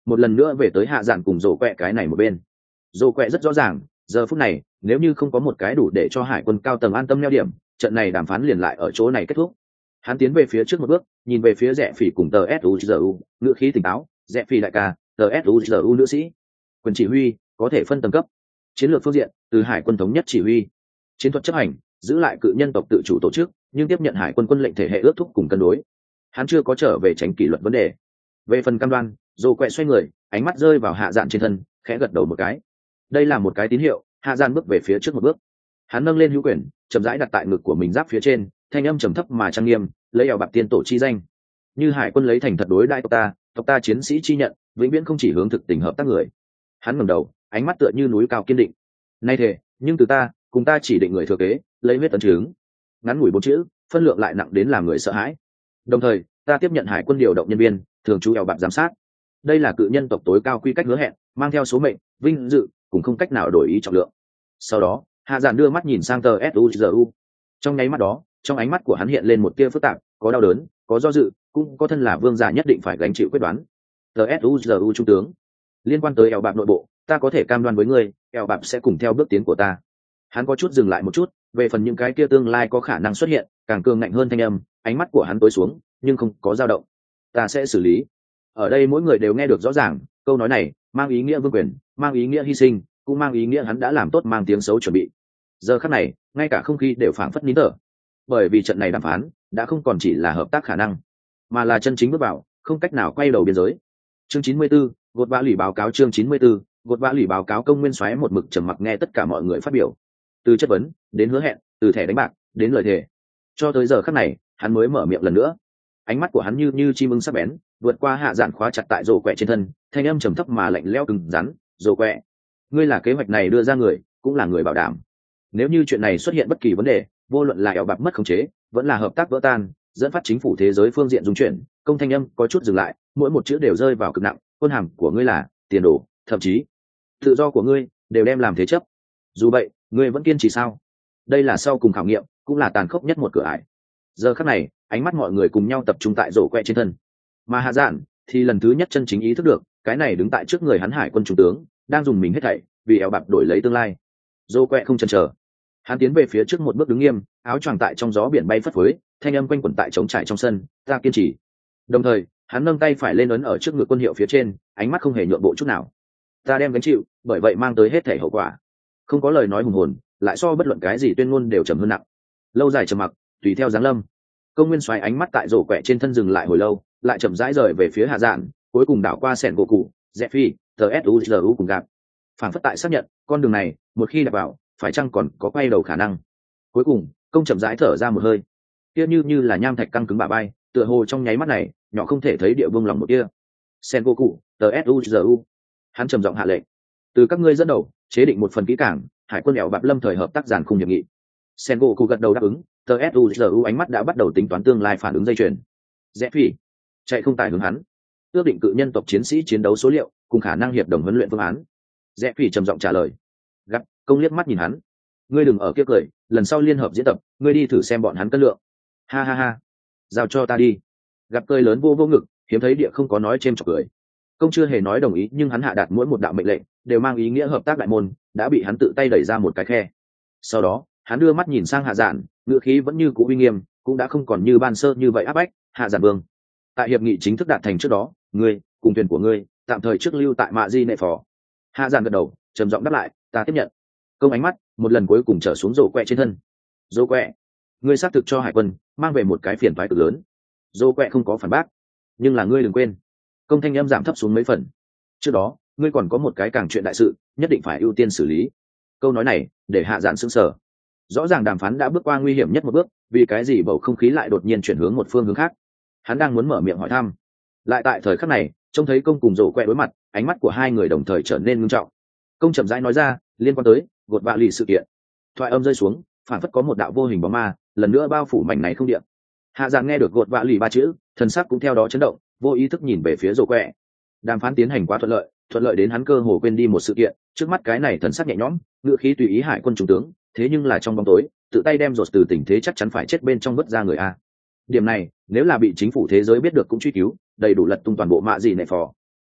một lần nữa về tới hạ dạn cùng rổ quẹ cái này một bên. Rổ quẹ rất rõ ràng, giờ phút này nếu như không có một cái đủ để cho hải quân cao tầng an tâm neo điểm, trận này đàm phán liền lại ở chỗ này kết thúc. Hắn tiến về phía trước một bước, nhìn về phía Rẽ Phỉ cùng tờ suzu, ngữ khí tỉnh táo. Rẽ Phỉ đại ca, tờ suzu nữ sĩ, quyền chỉ huy có thể phân tầng cấp. Chiến lược phương diện, từ hải quân thống nhất chỉ huy. Chiến thuật chấp hành, giữ lại cự nhân tộc tự chủ tổ chức, nhưng tiếp nhận hải quân quân lệnh thể hệ ước thúc cùng cân đối. Hắn chưa có trở về tránh kỷ luật vấn đề. Về phần cam đoan, Dô quẹ xoay người, ánh mắt rơi vào hạ dạn trên thân, khẽ gật đầu một cái. Đây là một cái tín hiệu. Hạ dạn bước về phía trước một bước. Hắn nâng lên hữu quyền, chậm rãi đặt tại ngực của mình giáp phía trên, thanh âm trầm thấp mà trang nghiêm, lấy eo bạc tiên tổ chi danh, như hải quân lấy thành thật đối đại tộc ta chiến sĩ chi nhận, vĩnh viễn không chỉ hướng thực tình hợp tác người. Hắn ngẩng đầu, ánh mắt tựa như núi cao kiên định. Nay thề, nhưng từ ta cùng ta chỉ định người thừa kế, lấy huyết ấn chứng. Ngắn ngủi 4 chữ, phân lượng lại nặng đến làm người sợ hãi. Đồng thời, ta tiếp nhận hải quân điều động nhân viên, thường trú eo bạc giám sát. Đây là cự nhân tộc tối cao quy cách hứa hẹn, mang theo số mệnh, vinh dự, cũng không cách nào đổi ý trọng lượng. Sau đó, hạ dạn đưa mắt nhìn sang tờ suzu. Trong nháy mắt đó, trong ánh mắt của hắn hiện lên một tia phức tạp, có đau đớn, có do dự, cũng có thân là vương giả nhất định phải gánh chịu quyết đoán. Tờ suzu trung tướng, liên quan tới eo bạc nội bộ, ta có thể cam đoan với ngươi, eo bạc sẽ cùng theo bước tiến của ta. Hắn có chút dừng lại một chút, về phần những cái kia tương lai có khả năng xuất hiện, càng cường ngạnh hơn thanh âm, ánh mắt của hắn tối xuống, nhưng không có dao động. Ta sẽ xử lý. Ở đây mỗi người đều nghe được rõ ràng, câu nói này mang ý nghĩa vương quyền, mang ý nghĩa hy sinh, cũng mang ý nghĩa hắn đã làm tốt mang tiếng xấu chuẩn bị. Giờ khắc này, ngay cả không khí đều phảng phất nín thở, bởi vì trận này đàm phán đã không còn chỉ là hợp tác khả năng, mà là chân chính bước vào không cách nào quay đầu biên giới. Chương 94, gột vã lì báo cáo. Chương 94, gột vã lì báo cáo. Công Nguyên Soái một mực trầm mặc nghe tất cả mọi người phát biểu, từ chất vấn đến hứa hẹn, từ thẻ đánh bạc đến lời thề, cho tới giờ khắc này hắn mới mở miệng lần nữa. Ánh mắt của hắn như chim ưng sắc bén, vượt qua hạ dạn khóa chặt tại rổ quẹ trên thân, thanh âm trầm thấp mà lạnh lẽo cứng rắn. Rổ quẹ, ngươi là kế hoạch này đưa ra người, cũng là người bảo đảm. Nếu như chuyện này xuất hiện bất kỳ vấn đề, vô luận là eo bạc mất khống chế, vẫn là hợp tác vỡ tan, dẫn phát chính phủ thế giới phương diện dung chuyển, công thanh âm có chút dừng lại, mỗi một chữ đều rơi vào cực nặng. Quân hàm của ngươi là tiền đồ, thậm chí tự do của ngươi đều đem làm thế chấp. Dù vậy, ngươi vẫn kiên trì sao? Đây là sau cùng khảo nghiệm, cũng là tàn khốc nhất một cửa ải. Giờ khắc này, ánh mắt mọi người cùng nhau tập trung tại rổ quẹ trên thân, mà hạ dạn thì lần thứ nhất chân chính ý thức được, cái này đứng tại trước người hắn hải quân trung tướng đang dùng mình hết thảy vì eo bạc đổi lấy tương lai. Rổ quẹ không chần chờ, hắn tiến về phía trước một bước đứng nghiêm, áo choàng tại trong gió biển bay phất phới, thanh âm quanh quẩn tại trống trải trong sân, ta kiên trì. Đồng thời, hắn nâng tay phải lên ấn ở trước ngực quân hiệu phía trên, ánh mắt không hề nhượng bộ chút nào. Ta đem gánh chịu, bởi vậy mang tới hết thảy hậu quả. Không có lời nói hùng hồn, lại so bất luận cái gì tuyên ngôn đều trầm hơn nặng. Lâu dài trầm mặc, tùy theo giáng lâm. Công Nguyên Soái ánh mắt tại rổ quẹ trên thân dừng lại hồi lâu, lại chậm rãi rời về phía hạ dạn, cuối cùng đảo qua sẹn gỗ cụ, Rẽ Phi, tờ suzu cùng gặp. Phản phất tại xác nhận, con đường này, một khi đạp vào, phải chăng còn có quay đầu khả năng. Cuối cùng, công chậm rãi thở ra một hơi, kia như là nham thạch căng cứng bả vai, tựa hồ trong nháy mắt này, nhỏ không thể thấy địa vương lòng một kia. Sen gỗ cụ, tờ suzu, hắn trầm giọng hạ lệnh, từ các ngươi dẫn đầu, chế định một phần kỹ càng, hải quân ẻo bạc lâm thời hợp tác giàn khung hiệp nghị. Sen gỗ cụ gật đầu đáp ứng, tờ suzu ánh mắt đã bắt đầu tính toán tương lai phản ứng dây chuyền. Rẽ Phi chạy không tại hướng hắn, ước định cự nhân tộc chiến sĩ chiến đấu số liệu cùng khả năng hiệp đồng huấn luyện phương án. Rẽ Phi trầm giọng trả lời. Gắt công liếc mắt nhìn hắn, ngươi đừng ở kia cười, lần sau liên hợp diễn tập, ngươi đi thử xem bọn hắn cân lượng. Ha ha ha, giao cho ta đi. Gặp cười lớn vô ngực, hiếm thấy địa không có nói chêm chọc cười. Công chưa hề nói đồng ý, nhưng hắn hạ đạt mỗi một đạo mệnh lệnh đều mang ý nghĩa hợp tác đại môn, đã bị hắn tự tay đẩy ra một cái khe. Sau đó, hắn đưa mắt nhìn sang hạ dạn, ngữ khí vẫn như cũ uy nghiêm, cũng đã không còn như ban sơ như vậy áp bách. Hạ dạn vương, tại hiệp nghị chính thức đạt thành trước đó, ngươi cùng thuyền của ngươi tạm thời trước lưu tại mạ di nệ phò. Hạ dạn gật đầu, trầm giọng đáp lại, ta tiếp nhận. Công ánh mắt một lần cuối cùng trở xuống rổ quẹ trên thân. Rổ quẹ, ngươi xác thực cho hải quân mang về một cái phiền toái cực lớn. Rổ quẹ không có phản bác, nhưng là ngươi đừng quên, công thanh âm giảm thấp xuống mấy phần. Trước đó, ngươi còn có một cái càng chuyện đại sự, nhất định phải ưu tiên xử lý. Câu nói này để hạ dạn sững sờ. Rõ ràng đàm phán đã bước qua nguy hiểm nhất một bước, vì cái gì bầu không khí lại đột nhiên chuyển hướng một phương hướng khác? Hắn đang muốn mở miệng hỏi thăm, lại tại thời khắc này trông thấy công cùng rổ quẹ đối mặt, ánh mắt của hai người đồng thời trở nên ngưng trọng. Công chậm rãi nói ra, liên quan tới gột vạ lì sự kiện. Thoại âm rơi xuống, phản phất có một đạo vô hình bóng ma lần nữa bao phủ mảnh này không điện. Hạ dạn nghe được gột vạ lì ba chữ, thần sắc cũng theo đó chấn động, vô ý thức nhìn về phía rổ quẹ. Đàm phán tiến hành quá thuận lợi đến hắn cơ hồ quên đi một sự kiện. Trước mắt cái này thần sắc nhẹ nhõm, ngựa khí tùy ý hải quân trung tướng, thế nhưng là trong bóng tối tự tay đem rột từ tình thế chắc chắn phải chết bên trong vứt ra người a. Điểm này nếu là bị chính phủ thế giới biết được cũng truy cứu, đầy đủ lật tung toàn bộ mạ gì nệ phò.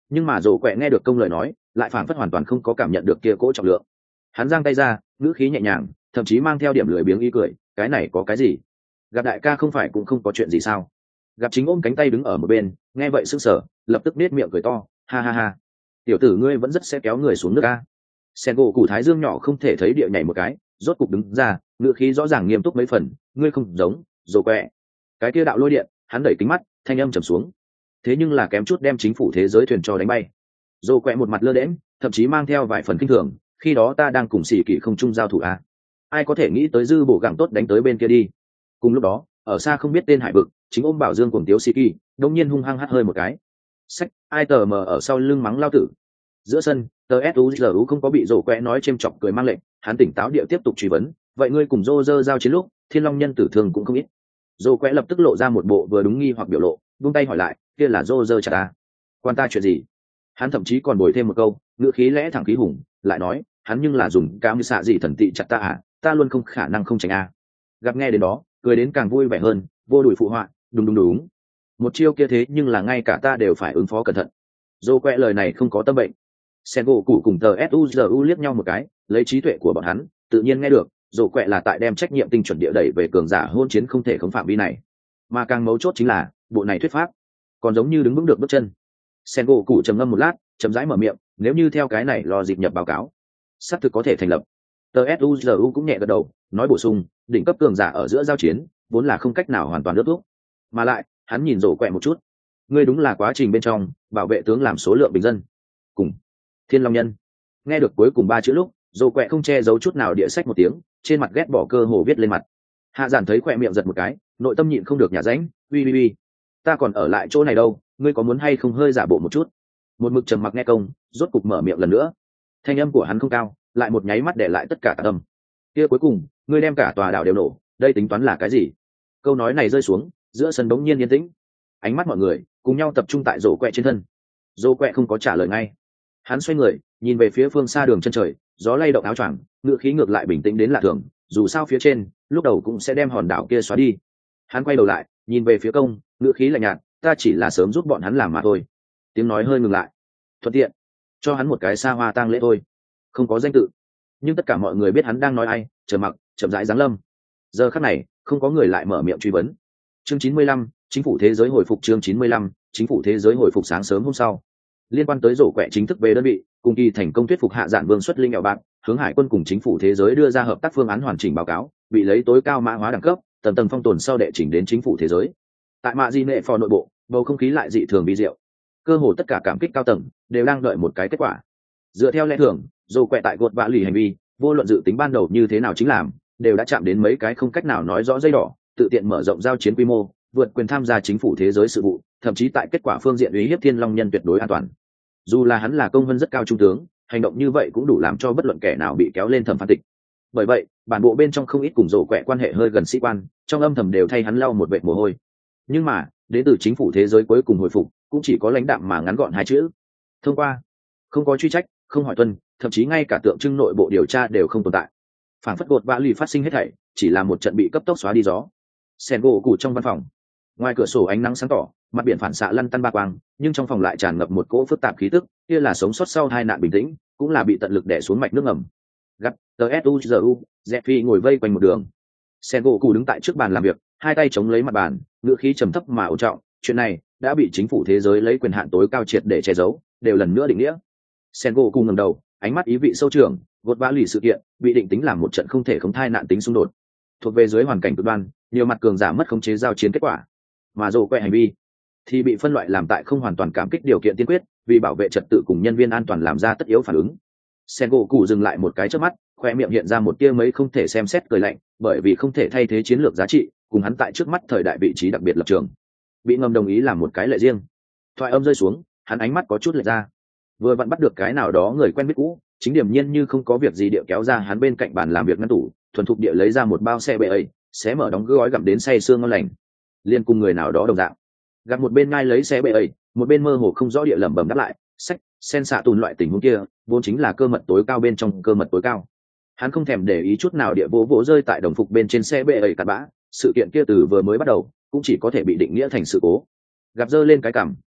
nhưng mà rổ quẹ nghe được công lời nói lại phảng phất hoàn toàn không có cảm nhận được kia cỗ trọng lượng. Hắn giang tay ra, ngữ khí nhẹ nhàng, thậm chí mang theo điểm lười biếng ý cười, cái này có cái gì, gặp đại ca không phải cũng không có chuyện gì sao. Gặp chính ôm cánh tay đứng ở một bên, nghe vậy sững sờ, lập tức nết miệng cười to, ha ha ha, tiểu tử ngươi vẫn rất sẽ kéo người xuống nước a. Sen gỗ cụ thái dương nhỏ không thể thấy địa nhảy một cái, rốt cục đứng ra, ngữ khí rõ ràng nghiêm túc mấy phần, ngươi không giống rổ quẹ. Cái kia đạo lôi điện, hắn đẩy kính mắt, thanh âm trầm xuống, thế nhưng là kém chút đem chính phủ thế giới thuyền cho đánh bay. Rổ quẹ một mặt lơ đễnh, thậm chí mang theo vài phần kinh thường, khi đó ta đang cùng xỉ kỵ không chung giao thủ a, ai có thể nghĩ tới dư bổ gẳng tốt đánh tới bên kia đi. Cùng lúc đó ở xa không biết tên hải vực, chính ôm bảo dương cuồng tiếu xỉ kỵ đông nhiên hung hăng hắt hơi một cái, sách ai tờ mờ ở sau lưng mắng lao tử. Giữa sân tờ suzu không có bị rổ quẹ nói chêm chọc cười mang lệnh, hắn tỉnh táo địa tiếp tục truy vấn, vậy ngươi cùng rô rơ giao chiến lúc thiên long nhân tử thương cũng không ít. Rổ quẹ lập tức lộ ra một bộ vừa đúng nghi hoặc biểu lộ, vung tay hỏi lại, kia là rô rơ chả ta, quan ta chuyện gì. Hắn thậm chí còn bồi thêm một câu, ngữ khí lẽ thẳng khí hùng, lại nói, hắn nhưng là dùng cam xạ gì thần tị chặt ta à, ta luôn không khả năng không tránh a. Gặp nghe đến đó cười đến càng vui vẻ hơn, vô đùi phụ họa, đúng đúng đúng, một chiêu kia thế nhưng là ngay cả ta đều phải ứng phó cẩn thận. Dô quẹ lời này không có tâm bệnh. Sen gỗ cụ cùng tờ suzu liếc nhau một cái, lấy trí tuệ của bọn hắn tự nhiên nghe được dô quẹ là tại đem trách nhiệm tinh chuẩn địa đẩy về cường giả hôn chiến không thể khống phạm vi này, mà càng mấu chốt chính là bộ này thuyết pháp còn giống như đứng vững được bước chân. Sen gỗ cụ trầm ngâm một lát, chậm rãi mở miệng, nếu như theo cái này lo dịp nhập báo cáo xác thực có thể thành lập. Tờ suzu cũng nhẹ gật đầu, nói bổ sung, đỉnh cấp cường giả ở giữa giao chiến vốn là không cách nào hoàn toàn ước thuốc, mà lại hắn nhìn rổ quẹ một chút, ngươi đúng là quá trình bên trong bảo vệ tướng làm số lượng bình dân cùng thiên long nhân. Nghe được cuối cùng ba chữ lúc rổ quẹ không che giấu chút nào địa sách một tiếng, trên mặt ghét bỏ cơ hồ viết lên mặt. Hạ giản thấy quẹ miệng giật một cái, nội tâm nhịn không được nhả ránh, uy ta còn ở lại chỗ này đâu, ngươi có muốn hay không hơi giả bộ một chút. Một mực trầm mặc nghe công, rốt cục mở miệng lần nữa. Thanh âm của hắn không cao, lại một nháy mắt để lại tất cả cả tâm. Kia cuối cùng ngươi đem cả tòa đảo đều nổ, đây tính toán là cái gì. Câu nói này rơi xuống, giữa sân đống nhiên yên tĩnh, ánh mắt mọi người cùng nhau tập trung tại rổ quẹ trên thân. Rổ quẹ không có trả lời ngay, hắn xoay người nhìn về phía phương xa đường chân trời, gió lay động áo choàng, ngựa khí ngược lại bình tĩnh đến lạ thường, dù sao phía trên lúc đầu cũng sẽ đem hòn đảo kia xóa đi. Hắn quay đầu lại nhìn về phía công, ngựa khí lạnh nhạt, ta chỉ là sớm giúp bọn hắn làm mà thôi. Tiếng nói hơi ngừng lại, thuận tiện cho hắn một cái xa hoa tang lễ thôi, không có danh tự, nhưng tất cả mọi người biết hắn đang nói ai. Chờ mặc chậm rãi giáng lâm. Giờ khắc này không có người lại mở miệng truy vấn. Chương 95, chính phủ thế giới hồi phục. Chương 95, chính phủ thế giới hồi phục. Sáng sớm hôm sau, liên quan tới rổ quẹ chính thức về đơn vị, cùng kỳ thành công thuyết phục hạ giản vương xuất linh eo bạc, hướng hải quân cùng chính phủ thế giới đưa ra hợp tác phương án hoàn chỉnh báo cáo, bị lấy tối cao mã hóa đẳng cấp, tầng tầng phong tồn sau đệ chỉnh đến chính phủ thế giới. Tại mạ di nệ phò nội bộ, bầu không khí lại dị thường vi diệu, cơ hồ tất cả cảm kích cao tầng đều đang đợi một cái kết quả. Dựa theo lẽ thường, rổ quẹ tại gột vã lì hành vi, vô luận dự tính ban đầu như thế nào chính làm, đều đã chạm đến mấy cái không cách nào nói rõ dây đỏ, tự tiện mở rộng giao chiến quy mô, vượt quyền tham gia chính phủ thế giới sự vụ, thậm chí tại kết quả phương diện uy hiếp thiên long nhân tuyệt đối an toàn. Dù là hắn là công vân rất cao trung tướng, hành động như vậy cũng đủ làm cho bất luận kẻ nào bị kéo lên thẩm phán tịch. Bởi vậy bản bộ bên trong không ít cùng rổ quẹ quan hệ hơi gần sĩ quan, trong âm thầm đều thay hắn lau một vệt mồ hôi. Nhưng mà đến từ chính phủ thế giới cuối cùng hồi phục cũng chỉ có lãnh đạm mà ngắn gọn hai chữ: thông qua. Không có truy trách, không hỏi tuân, thậm chí ngay cả tượng trưng nội bộ điều tra đều không tồn tại. Phản phất gột vã lì phát sinh hết thảy chỉ là một trận bị cấp tốc xóa đi gió. Sen gỗ cụ trong văn phòng, ngoài cửa sổ ánh nắng sáng tỏ, mặt biển phản xạ lăn tăn ba quang, nhưng trong phòng lại tràn ngập một cỗ phức tạp khí tức, kia là sống sót sau hai nạn bình tĩnh, cũng là bị tận lực đè xuống mạch nước ngầm. Gặp tsuzu Zephy ngồi vây quanh một đường. Sen gỗ cụ đứng tại trước bàn làm việc, hai tay chống lấy mặt bàn, ngữ khí trầm thấp mà ổn trọng, chuyện này đã bị chính phủ thế giới lấy quyền hạn tối cao triệt để che giấu, đều lần nữa định nghĩa. Sen gỗ cụ ngẩng đầu, ánh mắt ý vị sâu trường, vượt vã lì sự kiện bị định tính làm một trận không thể khống thai nạn tính xung đột, thuộc về dưới hoàn cảnh cực đoan, nhiều mặt cường giả mất khống chế giao chiến kết quả. Mà rổ quẹ hành vi thì bị phân loại làm tại không hoàn toàn cảm kích điều kiện tiên quyết, vì bảo vệ trật tự cùng nhân viên an toàn làm ra tất yếu phản ứng. Sen gỗ cụ dừng lại một cái trước mắt, khoe miệng hiện ra một tia mấy không thể xem xét cười lạnh, bởi vì không thể thay thế chiến lược giá trị cùng hắn tại trước mắt thời đại vị trí đặc biệt lập trường, bị ngầm đồng ý làm một cái lệ riêng. Thoại âm rơi xuống, hắn ánh mắt có chút lệch ra, vừa vặn bắt được cái nào đó người quen biết cũ, chính điểm nhiên như không có việc gì địa kéo ra hắn bên cạnh bàn làm việc ngăn tủ, thuần thục địa lấy ra một bao xe bệ ấy, xé mở đóng gói gặm đến say sương ngon lành, liên cùng người nào đó đồng dạng. Gặp một bên ngay lấy xe bệ ấy, một bên mơ hồ không rõ địa lẩm bẩm đáp lại, sách sen xạ tùn loại tình huống kia vốn chính là cơ mật tối cao bên trong cơ mật tối cao. Hắn không thèm để ý chút nào địa vỗ vỗ rơi tại đồng phục bên trên xe bệ ấy cặn bã, sự kiện kia từ vừa mới bắt đầu cũng chỉ có thể bị định nghĩa thành sự cố. Gặp giơ lên cái cằm,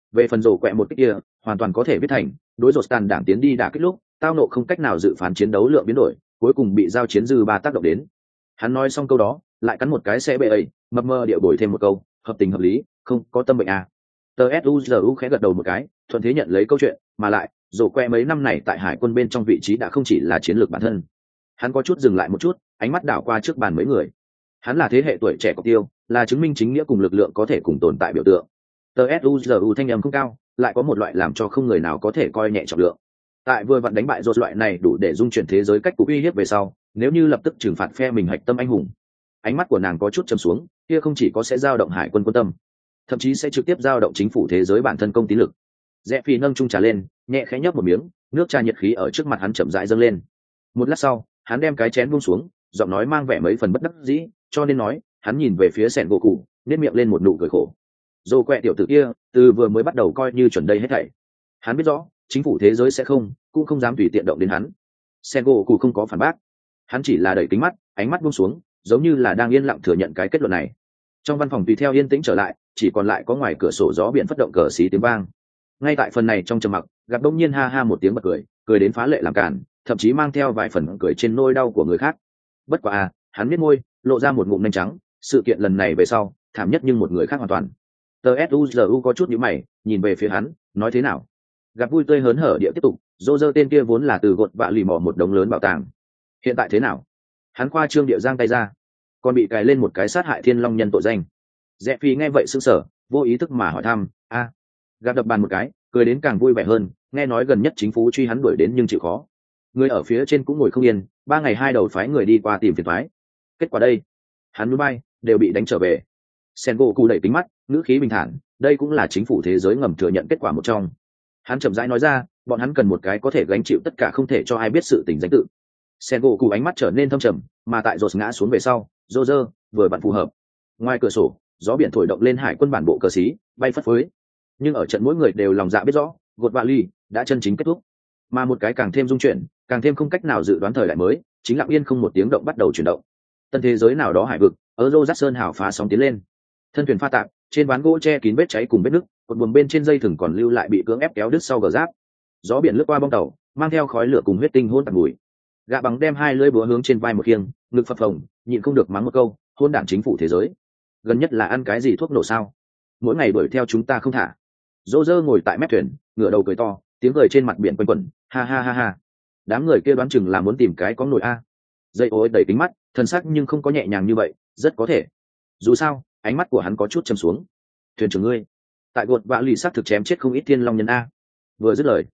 về phần rổ quẹ một cái kia hoàn toàn có thể viết thành đối rột tàn đảng tiến đi đả kích lúc tao nộ không cách nào dự phán chiến đấu lượng biến đổi, cuối cùng bị giao chiến dư ba tác động đến. Hắn nói xong câu đó lại cắn một cái xe bệ ấy, mập mờ điệu bồi thêm một câu hợp tình hợp lý, không có tâm bệnh à. Tờ suzu khẽ gật đầu một cái, thuận thế nhận lấy câu chuyện, mà lại rổ que mấy năm này tại hải quân bên trong vị trí đã không chỉ là chiến lược bản thân. Hắn có chút dừng lại một chút, ánh mắt đảo qua trước bàn mấy người. Hắn là thế hệ tuổi trẻ cọc tiêu, là chứng minh chính nghĩa cùng lực lượng có thể cùng tồn tại biểu tượng. Tờ suzu thanh âm không cao, lại có một loại làm cho không người nào có thể coi nhẹ trọng lượng. Tại vừa vặn đánh bại rột loại này đủ để dung chuyển thế giới cách cục uy hiếp về sau, nếu như lập tức trừng phạt phe mình hạch tâm anh hùng. Ánh mắt của nàng có chút trầm xuống, kia không chỉ có sẽ dao động hải quân quân tâm, thậm chí sẽ trực tiếp dao động chính phủ thế giới bản thân công tín lực. Rẽ Phi nâng chung trà lên, nhẹ khẽ nhấp một miếng, nước trà nhiệt khí ở trước mặt hắn chậm rãi dâng lên. Một lát sau, hắn đem cái chén buông xuống, giọng nói mang vẻ mấy phần bất đắc dĩ, cho nên nói, hắn nhìn về phía Sẻn gỗ cụ, nét miệng lên một nụ cười khổ. Dô quẹ tiểu tử kia, từ vừa mới bắt đầu coi như chuẩn đây hết thảy. Hắn biết rõ, chính phủ thế giới sẽ cũng không dám tùy tiện động đến hắn. Sẻn gỗ cụ không có phản bác, hắn chỉ là đẩy kính mắt, ánh mắt buông xuống, giống như là đang yên lặng thừa nhận cái kết luận này. Trong văn phòng tùy theo yên tĩnh trở lại, chỉ còn lại có ngoài cửa sổ gió biển phất động cờ xí tiếng vang. Ngay tại phần này trong trầm mặc, gặp đông nhiên ha ha một tiếng bật cười, cười đến phá lệ làm cản, thậm chí mang theo vài phần cười trên nỗi đau của người khác. Bất quá hắn biết môi, lộ ra một ngụm nanh trắng, sự kiện lần này về sau, thảm nhất nhưng một người khác hoàn toàn. Tờ suzu có chút nhíu mày, nhìn về phía hắn, nói thế nào? Gặp vui tươi hớn hở địa tiếp tục, dô dơ tên kia vốn là từ gột vạ lì mò một đống lớn bảo tàng. Hiện tại thế nào? Hắn khoa trương địa giang tay ra, còn bị cài lên một cái sát hại thiên long nhân tội danh. Rẽ Phi nghe vậy sững sờ, vô ý thức mà hỏi thăm, gặp đập bàn một cái, cười đến càng vui vẻ hơn, nghe nói gần nhất chính phủ truy hắn đuổi đến nhưng chịu khó. Người ở phía trên cũng ngồi không yên, 3 ngày 2 đầu phái người đi qua tìm phiền toái. Kết quả đây, hắn núi bay đều bị đánh trở về. Sen gỗ cụ đẩy tính mắt, ngữ khí bình thản, đây cũng là chính phủ thế giới ngầm thừa nhận kết quả một trong. Hắn chậm rãi nói ra, bọn hắn cần một cái có thể gánh chịu tất cả không thể cho ai biết sự tình danh tự. Sen gỗ cụ ánh mắt trở nên thâm trầm, mà tại rột ngã xuống về sau, rô rơ vừa vặn phù hợp. Ngoài cửa sổ, gió biển thổi động lên hải quân bản bộ cờ xí, bay phất phới. Nhưng ở trận mỗi người đều lòng dạ biết rõ, gột vạ ly đã chân chính kết thúc, mà một cái càng thêm dung chuyển, càng thêm không cách nào dự đoán thời đại mới, chính lặng yên không một tiếng động bắt đầu chuyển động. Tân thế giới nào đó hải vực, ở Rô Dát Sơn hào phá sóng tiến lên. Thân thuyền pha tạp, trên ván gỗ che kín vết cháy cùng vết nứt, cột buồm bên trên dây thừng còn lưu lại bị cưỡng ép kéo đứt sau gờ giáp. Gió biển lướt qua bong tàu, mang theo khói lửa cùng huyết tinh hôn tạt mùi. Gạ bằng đem 2 lưỡi búa hướng trên vai một khiêng, ngực phập phồng, nhịn không được mắng một câu, hôn đảng chính phủ thế giới. Gần nhất là ăn cái gì thuốc nổ sao? Mỗi ngày đuổi theo chúng ta không thả. Dô dơ ngồi tại mép thuyền, ngửa đầu cười to, tiếng cười trên mặt biển quanh quẩn, ha ha ha ha. Đám người kia đoán chừng là muốn tìm cái có nổi a. Dây ối đầy kính mắt, thần sắc nhưng không có nhẹ nhàng như vậy, rất có thể. Dù sao, ánh mắt của hắn có chút trầm xuống. Thuyền trưởng ngươi, tại gột vạ lì xác thực chém chết không ít thiên long nhân a. Vừa dứt lời,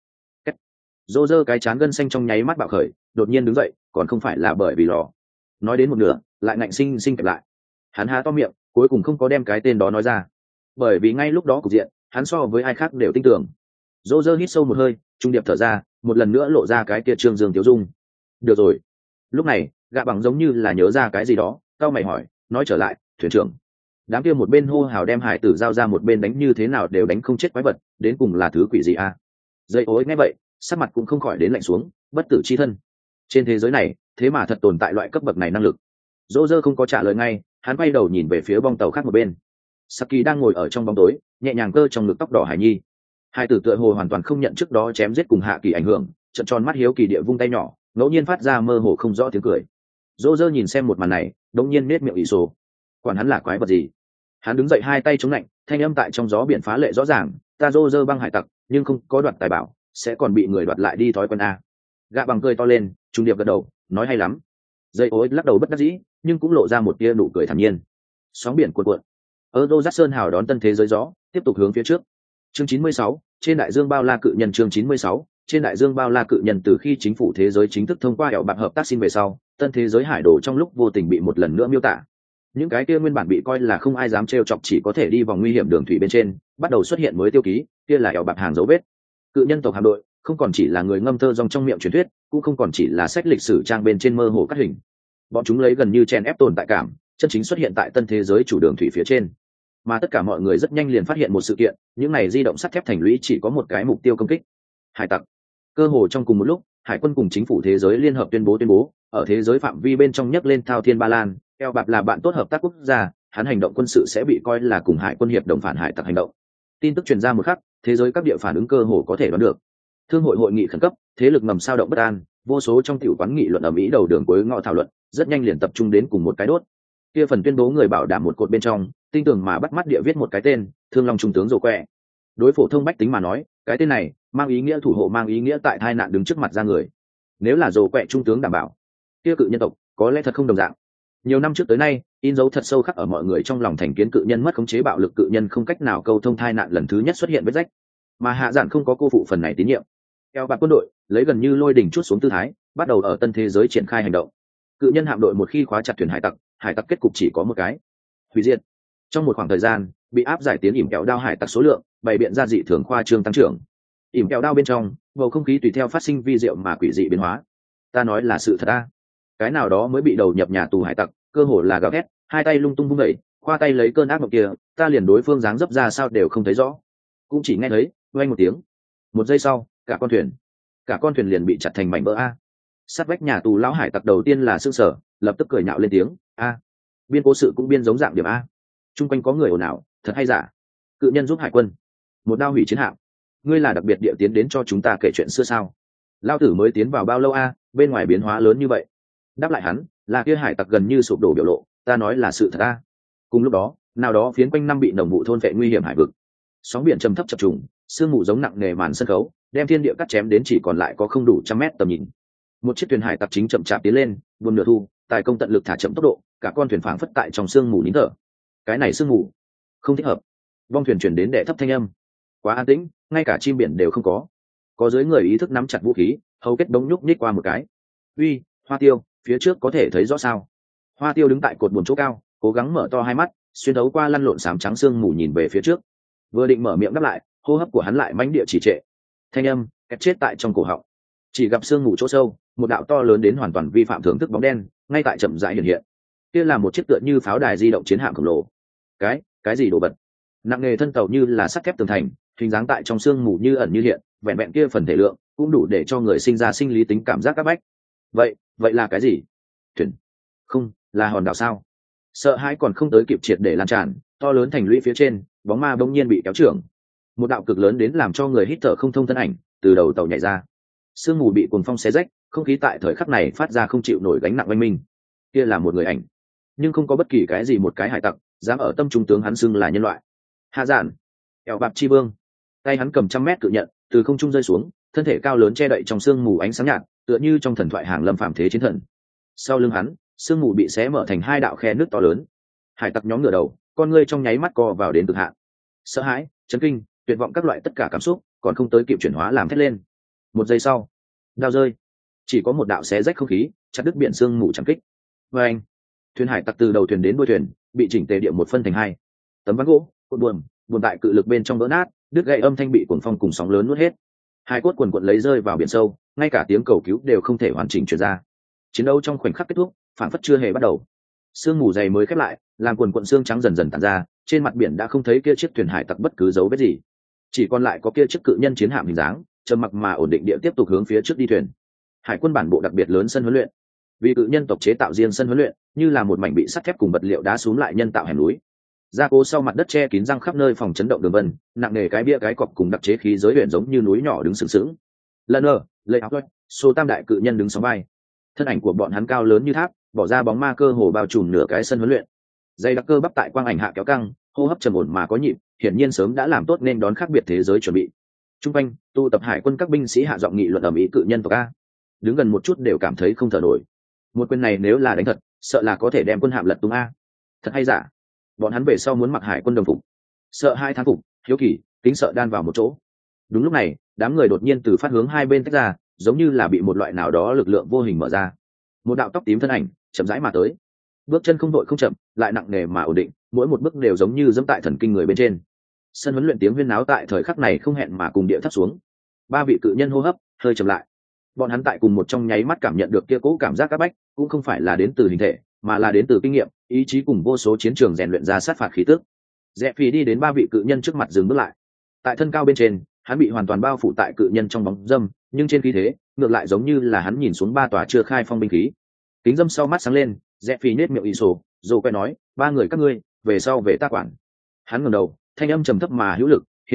dô dơ cái chán gân xanh trong nháy mắt bạo khởi, đột nhiên đứng dậy, còn không phải là bởi vì lò. Nói đến một nửa, lại ngạnh sinh sinh kẹp lại. Hắn há to miệng, cuối cùng không có đem cái tên đó nói ra, bởi vì ngay lúc đó cục diện, hắn so với ai khác đều tin tưởng. Dô dơ hít sâu một hơi, trung điệp thở ra, một lần nữa lộ ra cái kia trương dương tiểu dung. Được rồi. Lúc này, gạ bằng giống như là nhớ ra cái gì đó, cao mày hỏi, nói trở lại, thuyền trưởng. Đám kia một bên hô hào đem hải tử giao ra, một bên đánh như thế nào đều đánh không chết quái vật, đến cùng là thứ quỷ gì a? Dây ối nghe vậy, sắc mặt cũng không khỏi đến lạnh xuống, bất tử chi thân. Trên thế giới này, thế mà thật tồn tại loại cấp bậc này năng lực. Dô dơ không có trả lời ngay, hắn quay đầu nhìn về phía bong tàu khác một bên. Saki đang ngồi ở trong bóng tối, nhẹ nhàng cơ trong ngực tóc đỏ hải nhi. Hai tử tựa hồ hoàn toàn không nhận trước đó chém giết cùng hạ kỳ ảnh hưởng, trợn tròn mắt hiếu kỳ địa vung tay nhỏ, ngẫu nhiên phát ra mơ hồ không rõ tiếng cười. Dô dơ nhìn xem một màn này, đột nhiên nết miệng ỷ sổ. Quản hắn là quái vật gì? Hắn đứng dậy, hai tay chống lạnh, thanh âm tại trong gió biển phá lệ rõ ràng, ta dô dơ băng hải tặc, nhưng không có đoạt tài bảo, sẽ còn bị người đoạt lại đi thói quen a. Gạ bằng cười to lên, trung điệp gật đầu, nói hay lắm. Dây ối lắc đầu bất đắc dĩ, nhưng cũng lộ ra một tia nụ cười thản nhiên. Sóng biển cuộn cuộn, ở Rô Dát Sơn hào đón tân thế giới gió, tiếp tục hướng phía trước. Chương 96, trên đại dương bao la cự nhân. Chương 96, trên đại dương bao la cự nhân. Từ khi chính phủ thế giới chính thức thông qua hẹo bạc hợp tác xin về sau, tân thế giới hải đồ trong lúc vô tình bị một lần nữa miêu tả. Những cái kia nguyên bản bị coi là không ai dám trêu chọc, chỉ có thể đi vòng nguy hiểm đường thủy bên trên, bắt đầu xuất hiện mới tiêu ký, kia là hẹo bạc hàng dấu vết. Cự nhân tộc hạm đội không còn chỉ là người ngâm thơ dòng trong miệng truyền thuyết, cũng không còn chỉ là sách lịch sử trang bên trên mơ hồ cắt hình. Bọn chúng lấy gần như chen ép tồn tại cảm, chân chính xuất hiện tại tân thế giới chủ đường thủy phía trên. Mà tất cả mọi người rất nhanh liền phát hiện một sự kiện, những này di động sắt thép thành lũy chỉ có một cái mục tiêu công kích: hải tặc. Cơ hồ trong cùng một lúc, hải quân cùng chính phủ thế giới liên hợp tuyên bố ở thế giới phạm vi bên trong nhấc lên thao thiên ba lan, eo bạc là bạn tốt hợp tác quốc gia, hắn hành động quân sự sẽ bị coi là cùng hải quân hiệp đồng phản hải tặc hành động. Tin tức truyền ra một khắc, thế giới các địa phản ứng cơ hồ có thể đoán được. Thương hội hội nghị khẩn cấp, thế lực ngầm sao động bất an, vô số trong tiểu quán nghị luận ở Mỹ đầu đường cuối ngõ thảo luận, rất nhanh liền tập trung đến cùng một cái đốt. Kia phần tuyên bố người bảo đảm một cột bên trong, tinh tường mà bắt mắt địa viết một cái tên, Thương Long trung tướng Dồ Quẹ. Đối phổ thông bách tính mà nói, cái tên này mang ý nghĩa thủ hộ, mang ý nghĩa tại tai nạn đứng trước mặt ra người. Nếu là Dồ Quẹ trung tướng đảm bảo, kia cự nhân tộc có lẽ thật không đồng dạng. Nhiều năm trước tới nay, in dấu thật sâu khắc ở mọi người trong lòng thành kiến cự nhân mất khống chế bạo lực cự nhân không cách nào câu thông tai nạn lần thứ nhất xuất hiện vết rách, mà hạ giản không có cô phụ phần này tín nhiệm. Eo bạc quân đội lấy gần như lôi đỉnh chút xuống tư thái, bắt đầu ở tân thế giới triển khai hành động. Cự nhân hạm đội một khi khóa chặt thuyền hải tặc kết cục chỉ có một cái: hủy diệt. Trong một khoảng thời gian, bị áp giải tiến ỉm kẹo đao hải tặc số lượng bày biện ra dị thường khoa trương tăng trưởng. Ỉm kẹo đao bên trong, bầu không khí tùy theo phát sinh vi diệu mà quỷ dị biến hóa. Ta nói là sự thật a. Cái nào đó mới bị đầu nhập nhà tù hải tặc, cơ hồ là gào thét, hai tay lung tung vung đẩy, khoa tay lấy cơn ác mộng kia, ta liền đối phương dáng dấp ra sao đều không thấy rõ, cũng chỉ nghe thấy vang một tiếng. Một giây sau, cả con thuyền liền bị chặt thành mảnh vỡ a. Sát vách nhà tù lão hải tặc đầu tiên là sững sờ, lập tức cười nhạo lên tiếng a. Biên cố sự cũng biên giống dạng điểm a. Trung quanh có người ồn ào, thật hay giả. Cự nhân giúp hải quân một đao hủy chiến hạm, ngươi là đặc biệt địa tiến đến cho chúng ta kể chuyện xưa sao? Lao tử mới tiến vào bao lâu a, bên ngoài biến hóa lớn như vậy. Đáp lại hắn là kia hải tặc gần như sụp đổ biểu lộ, ta nói là sự thật a. Cùng lúc đó, nào đó phiến quanh năm bị nồng vụ thôn vệ nguy hiểm hải vực, sóng biển trầm thấp chập trùng, sương mù giống nặng nề màn sân khấu, đem thiên địa cắt chém đến chỉ còn lại có không đủ 100 mét tầm nhìn. Một chiếc thuyền hải tặc chính chậm chạp tiến lên, buồn nửa thu, tài công tận lực thả chậm tốc độ, cả con thuyền phảng phất tại trong sương mù nín thở. Cái này sương mù không thích hợp. Vong thuyền chuyển đến đệ thấp thanh âm. Quá an tĩnh, ngay cả chim biển đều không có. Có dưới người ý thức nắm chặt vũ khí, hầu kết đống nhúc nhích qua một cái. Uy, Hoa Tiêu, phía trước có thể thấy rõ sao? Hoa Tiêu đứng tại cột buồm chỗ cao, cố gắng mở to hai mắt, xuyên thấu qua lăn lộn xám trắng sương mù nhìn về phía trước. Vừa định mở miệng đáp lại, hô hấp của hắn lại mãnh địa trì trệ. Thanh âm kẹt chết tại trong cổ họng. Chỉ gặp sương mù chỗ sâu, một đạo to lớn đến hoàn toàn vi phạm thưởng thức bóng đen, ngay tại chậm rãi hiện hiện. Kia là một chiếc tựa như pháo đài di động chiến hạm khổng lồ. Cái gì đồ vật? Nặng nghề thân tàu như là sắt thép tường thành, hình dáng tại trong sương mù như ẩn như hiện, vẹn vẹn kia phần thể lượng cũng đủ để cho người sinh ra sinh lý tính cảm giác áp bách. Vậy là cái gì? Thuyền? Không, là hòn đảo sao? Sợ hãi còn không tới kịp triệt để lan tràn, to lớn thành lũy phía trên, bóng ma bỗng nhiên bị kéo trưởng. Một đạo cực lớn đến làm cho người hít thở không thông thân ảnh từ đầu tàu nhảy ra. Sương mù bị cuồng phong xé rách, không khí tại thời khắc này phát ra không chịu nổi gánh nặng oanh minh. Kia là một người ảnh, nhưng không có bất kỳ cái gì một cái hải tặc dám ở tâm trung tướng hắn xưng là nhân loại. Hạ giản, eo bạc chi vương. Tay hắn cầm 100 mét cự nhận từ không trung rơi xuống, thân thể cao lớn che đậy trong sương mù ánh sáng nhạt, tựa như trong thần thoại hàng lâm phàm thế chiến thần. Sau lưng hắn, sương mù bị xé mở thành hai đạo khe nước to lớn. Hải tặc nhóm ngửa đầu, con ngươi trong nháy mắt co vào đến cực hạn. Sợ hãi, chấn kinh, tuyệt vọng các loại tất cả cảm xúc còn không tới kịp chuyển hóa làm thét lên. Một giây sau, đao rơi, chỉ có một đạo xé rách không khí, chặt đứt biển sương mù chẳng kích. Và anh, thuyền hải tặc từ đầu thuyền đến đuôi thuyền bị chỉnh tề địa một phân thành hai. Tấm ván gỗ, cột buồm tại cự lực bên trong vỡ nát, đứt gãy âm thanh bị cuồng phong cùng sóng lớn nuốt hết. Hai cốt quần quật lấy rơi vào biển sâu, ngay cả tiếng cầu cứu đều không thể hoàn chỉnh truyền ra. Chiến đấu trong khoảnh khắc kết thúc, phản phất chưa hề bắt đầu. Sương mù dày mới khép lại, làm quần quần xương trắng dần dần tản ra, trên mặt biển đã không thấy kia chiếc thuyền hải tặc bất cứ dấu vết gì, chỉ còn lại có kia chiếc cự nhân chiến hạm hình dáng, trầm mặc mà ổn định địa tiếp tục hướng phía trước đi thuyền. Hải quân bản bộ đặc biệt lớn sân huấn luyện, vì cự nhân tộc chế tạo riêng sân huấn luyện, như là một mảnh bị sắt thép cùng vật liệu đá xúm lại nhân tạo hẻm núi. Gia cố sau mặt đất che kín răng khắp nơi phòng chấn động đường vân, nặng nề cái bia cái cọc cùng đặc chế khí giới luyện giống như núi nhỏ đứng sừng sững. Lần lấy áo quét, số tam đại cự nhân đứng sóng vai. Thân ảnh của bọn hắn cao lớn như tháp, bỏ ra bóng ma cơ hồ bao trùm nửa cái sân huấn luyện. Dây đặc cơ bắp tại quang ảnh hạ kéo căng, hô hấp trầm ổn mà có nhịp, hiển nhiên sớm đã làm tốt nên đón khác biệt thế giới chuẩn bị. Trung quanh, tu tập hải quân các binh sĩ hạ giọng nghị luận ầm ĩ cự nhân tộc a. Đứng gần một chút đều cảm thấy không thở nổi. Một quyền này nếu là đánh thật, sợ là có thể đem quân hạm lật tung a. Thật hay giả? Bọn hắn về sau muốn mặc hải quân đồng phục. Sợ hai thán phục, hiếu kỳ, kính sợ đan vào một chỗ. Đúng lúc này, đám người đột nhiên từ phát hướng hai bên tách ra, giống như là bị một loại nào đó lực lượng vô hình mở ra. Một đạo tóc tím thân ảnh chậm rãi mà tới, bước chân không đội không chậm, lại nặng nề mà ổn định, mỗi một bước đều giống như dẫm tại thần kinh người bên trên. Sân huấn luyện tiếng huyên náo tại thời khắc này không hẹn mà cùng địa thấp xuống. Ba vị cự nhân hô hấp hơi chậm lại. Bọn hắn tại cùng một trong nháy mắt cảm nhận được kia cố cảm giác áp bách, cũng không phải là đến từ hình thể, mà là đến từ kinh nghiệm, ý chí cùng vô số chiến trường rèn luyện ra sát phạt khí tức. Rẽ Phi đi đến ba vị cự nhân trước mặt dừng bước lại. Tại thân cao bên trên, hắn bị hoàn toàn bao phủ tại cự nhân trong bóng dâm, nhưng trên khí thế, ngược lại giống như là hắn nhìn xuống ba tòa chưa khai phong binh khí. Kính dâm sau mắt sáng lên, Rẽ Phi nết miệng ì sổ, rồi quay nói, ba người các ngươi, về sau về ta quản. Hắn ngẩng đầu, thanh âm trầm thấp mà hữu lực, hiện tại,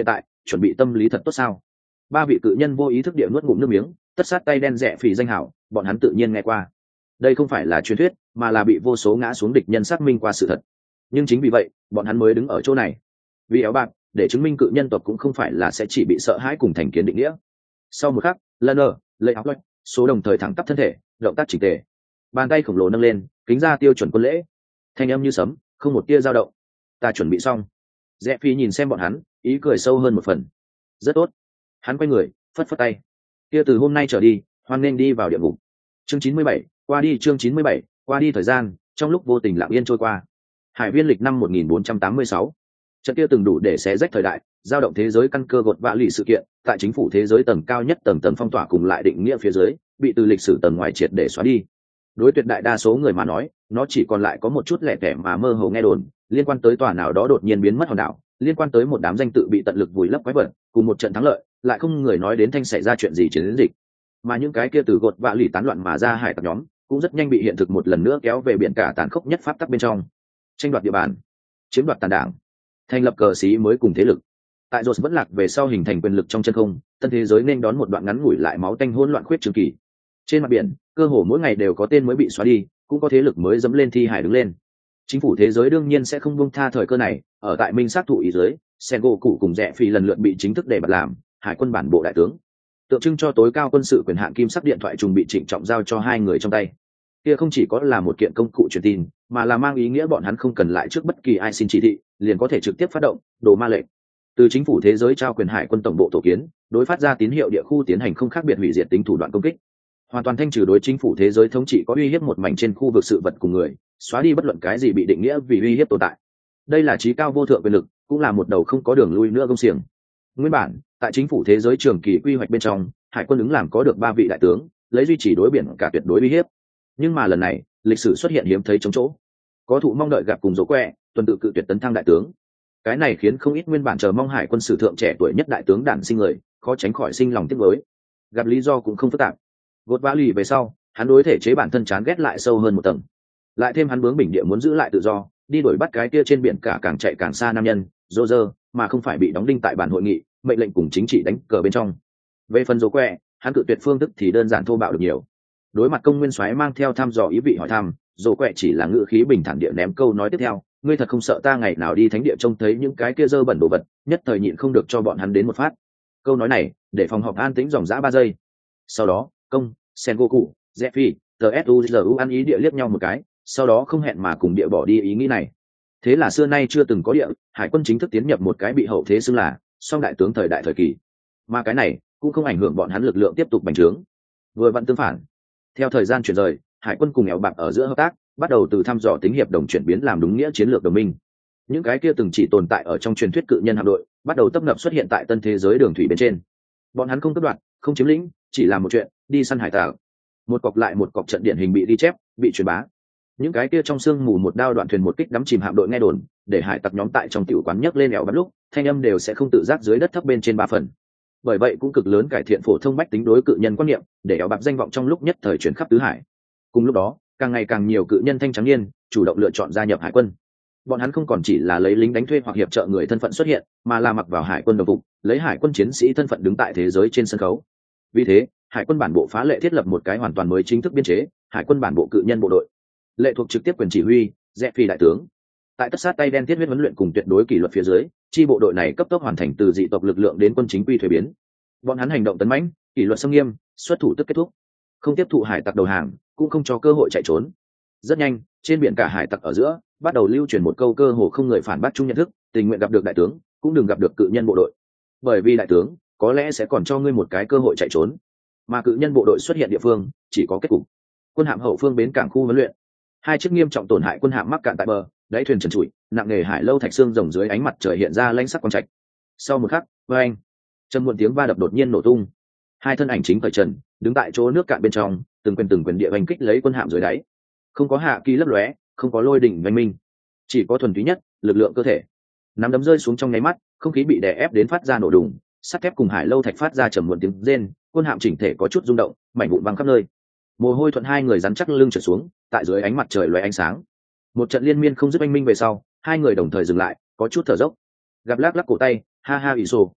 chuẩn bị tâm lý thật tốt sao? Ba vị cự nhân vô ý thức địa nuốt ngụm nước miếng, tất sát tay đen rẻ phì danh hảo, bọn hắn tự nhiên nghe qua. Đây không phải là truyền thuyết, mà là bị vô số ngã xuống địch nhân xác minh qua sự thật. Nhưng chính vì vậy, bọn hắn mới đứng ở chỗ này. Vì éo bạc, để chứng minh cự nhân tộc cũng không phải là sẽ chỉ bị sợ hãi cùng thành kiến định nghĩa. Sau một khắc, Leonard, lấy áo loạch, số đồng thời thẳng tắp thân thể, động tác chỉnh tề. Bàn tay khổng lồ nâng lên, kính ra tiêu chuẩn quân lễ. Thanh âm như sấm, không một tia dao động. Ta chuẩn bị xong. Rẽ phi nhìn xem bọn hắn, ý cười sâu hơn một phần. Rất tốt. Hắn quay người, phất phất tay. Kia từ hôm nay trở đi, hoan nên đi vào địa ngục. Chương 97, qua đi chương 97, qua đi thời gian, trong lúc vô tình lặng yên trôi qua. Hải viên lịch năm 1486. Trận kia từng đủ để xé rách thời đại, dao động thế giới căn cơ gột vã lì sự kiện, tại chính phủ thế giới tầng cao nhất tầng phong tỏa cùng lại định nghĩa phía dưới, bị từ lịch sử tầng ngoài triệt để xóa đi. Đối tuyệt đại đa số người mà nói, nó chỉ còn lại có một chút lẻ tẻ mà mơ hồ nghe đồn, liên quan tới tòa nào đó đột nhiên biến mất hòn đảo, liên quan tới một đám danh tự bị tận lực vùi lấp quái vật, cùng một trận thắng lợi, lại không người nói đến thanh xảy ra chuyện gì chiến dịch. Mà những cái kia từ gột vã lì tán loạn mà ra hải tặc nhóm, cũng rất nhanh bị hiện thực một lần nữa kéo về biển cả tàn khốc nhất pháp tắc bên trong. Tranh đoạt địa bàn, chiếm đoạt tàn đảng, thành lập cờ xí mới cùng thế lực. Tại Rhodes vẫn lạc về sau hình thành quyền lực trong chân không, tân thế giới nên đón một đoạn ngắn ngủi lại máu tanh hỗn loạn khuyết trường kỳ. Trên mặt biển, cơ hồ mỗi ngày đều có tên mới bị xóa đi, cũng có thế lực mới dẫm lên thi hải đứng lên. Chính phủ thế giới đương nhiên sẽ không buông tha thời cơ này, ở tại Minh sát thụ ý dưới, Sengoku cùng Rẽ Phi lần lượt bị chính thức đề bạt làm hải quân bản bộ đại tướng. Tượng trưng cho tối cao quân sự quyền hạn kim sắc điện thoại trùng bị trịnh trọng giao cho hai người trong tay. Kia không chỉ có là một kiện công cụ truyền tin, mà là mang ý nghĩa bọn hắn không cần lại trước bất kỳ ai xin chỉ thị, liền có thể trực tiếp phát động đồ ma lệnh. Từ chính phủ thế giới trao quyền hải quân tổng bộ tổ kiến, đối phát ra tín hiệu địa khu tiến hành không khác biệt hủy diệt tính thủ đoạn công kích, hoàn toàn thanh trừ đối chính phủ thế giới thống trị có uy hiếp một mảnh trên khu vực sự vật cùng người, xóa đi bất luận cái gì bị định nghĩa vì uy hiếp tồn tại. Đây là trí cao vô thượng quyền lực, cũng là một đầu không có đường lui nữa công xiềng. Nguyên bản, tại chính phủ thế giới trường kỳ quy hoạch bên trong, hải quân ứng làm có được 3 vị đại tướng, lấy duy trì đối biển cả tuyệt đối uy hiếp. Nhưng mà lần này, lịch sử xuất hiện hiếm thấy trống chỗ. Có thụ mong đợi gặp cùng dỗ quẹ, tuần tự cự tuyệt tấn thăng đại tướng. Cái này khiến không ít nguyên bản chờ mong hải quân sử thượng trẻ tuổi nhất đại tướng đản sinh người, khó tránh khỏi sinh lòng tiếc nuối. Gặp lý do cũng không phức tạp. Gột vã lì về sau, hắn đối thể chế bản thân chán ghét lại sâu hơn một tầng. Lại thêm hắn bướng bỉnh địa muốn giữ lại tự do, đi đuổi bắt cái kia trên biển cả càng chạy càng xa nam nhân, dô dơ, mà không phải bị đóng đinh tại bản hội nghị, mệnh lệnh cùng chính trị đánh cờ bên trong. Về phần dỗ quẹ, hắn cự tuyệt phương thức thì đơn giản thô bạo được nhiều. Đối mặt công nguyên soái mang theo thăm dò ý vị hỏi thăm, dỗ quẹ chỉ là ngữ khí bình thản địa ném câu nói tiếp theo: ngươi thật không sợ ta ngày nào đi thánh địa trông thấy những cái kia dơ bẩn đồ vật, nhất thời nhịn không được cho bọn hắn đến một phát. Câu nói này để phòng họp an tĩnh dòng dã 3 giây. Sau đó công Sengoku, Zephy, tsuzu ăn ý địa liếc nhau một cái, sau đó không hẹn mà cùng địa bỏ đi ý nghĩ này. Thế là xưa nay chưa từng có địa, hải quân chính thức tiến nhập một cái bị hậu thế xưng là song đại tướng thời đại thời kỳ. Mà cái này cũng không ảnh hưởng bọn hắn lực lượng tiếp tục bành trướng. Vừa vặn tương phản, theo thời gian chuyển rời, hải quân cùng ẻo bạc ở giữa hợp tác bắt đầu từ thăm dò tính hiệp đồng chuyển biến làm đúng nghĩa chiến lược đồng minh. Những cái kia từng chỉ tồn tại ở trong truyền thuyết cự nhân hạm đội bắt đầu tấp nập xuất hiện tại tân thế giới đường thủy bên trên. Bọn hắn không cướp đoạt, không chiếm lĩnh, chỉ làm một chuyện, đi săn hải tặc. Một cọc lại một cọc trận điển hình bị ghi chép, bị truyền bá. Những cái kia trong sương mù một đao đoạn thuyền một kích đắm chìm hạm đội nghe đồn, để hải tặc nhóm tại trong tiểu quán nhấc lên ẻo bắt lúc, thanh âm đều sẽ không tự giác dưới đất thấp bên trên 3 phần. Bởi vậy cũng cực lớn cải thiện phổ thông bách tính đối cự nhân quan niệm, để ẻo bạc danh vọng trong lúc nhất thời chuyển khắp tứ hải. Cùng lúc đó, càng ngày càng nhiều cự nhân thanh trắng niên chủ động lựa chọn gia nhập hải quân. Bọn hắn không còn chỉ là lấy lính đánh thuê hoặc hiệp trợ người thân phận xuất hiện, mà là mặc vào hải quân đồng phục, lấy hải quân chiến sĩ thân phận đứng tại thế giới trên sân khấu. Vì thế, hải quân bản bộ phá lệ thiết lập một cái hoàn toàn mới chính thức biên chế, hải quân bản bộ cự nhân bộ đội, lệ thuộc trực tiếp quyền chỉ huy Rẽ Phi đại tướng. Tại tất sát tay đen thiết huyết huấn luyện cùng tuyệt đối kỷ luật phía dưới, chi bộ đội này cấp tốc hoàn thành từ dị tộc lực lượng đến quân chính quy thuế biến. Bọn hắn hành động tấn mãnh, kỷ luật xâm nghiêm, xuất thủ tức kết thúc, không tiếp thụ hải tặc đầu hàng, cũng không cho cơ hội chạy trốn. Rất nhanh, trên biển cả hải tặc ở giữa bắt đầu lưu truyền một câu cơ hồ không người phản bác chung nhận thức: tình nguyện gặp được đại tướng, cũng đừng gặp được cự nhân bộ đội. Bởi vì đại tướng có lẽ sẽ còn cho ngươi một cái cơ hội chạy trốn, mà cự nhân bộ đội xuất hiện địa phương chỉ có kết cục. Quân hạm hậu phương bến cảng khu huấn luyện, 2 chiếc nghiêm trọng tổn hại quân hạm mắc cạn tại bờ, đáy thuyền trần trụi, nặng nề hải lâu thạch xương rồng dưới ánh mặt trời hiện ra lanh sắc quang trạch. Sau một khắc, oeng, trầm muộn tiếng va đập đột nhiên nổ tung. 2 thân ảnh chính cởi trần, đứng tại chỗ nước cạn bên trong, từng quyền địa hành kích lấy quân hạm dưới đáy. Không có hạ kỳ lấp lóe, không có lôi đỉnh vành minh, chỉ có thuần túy nhất lực lượng cơ thể. Nắm đấm rơi xuống trong nháy mắt, không khí bị đè ép đến phát ra nổ đùng, sắt thép cùng hải lâu thạch phát ra trầm muộn tiếng rên, quân hạm chỉnh thể có chút rung động, mảnh vụn văng khắp nơi. Mồ hôi thuận 2 người rắn chắc lưng trượt xuống, tại dưới ánh mặt trời lóe ánh sáng. Một trận liên miên không dứt oanh minh về sau, 2 người đồng thời dừng lại, có chút thở dốc. Gặp lắc lắc cổ tay, ha ha ỷ sổ,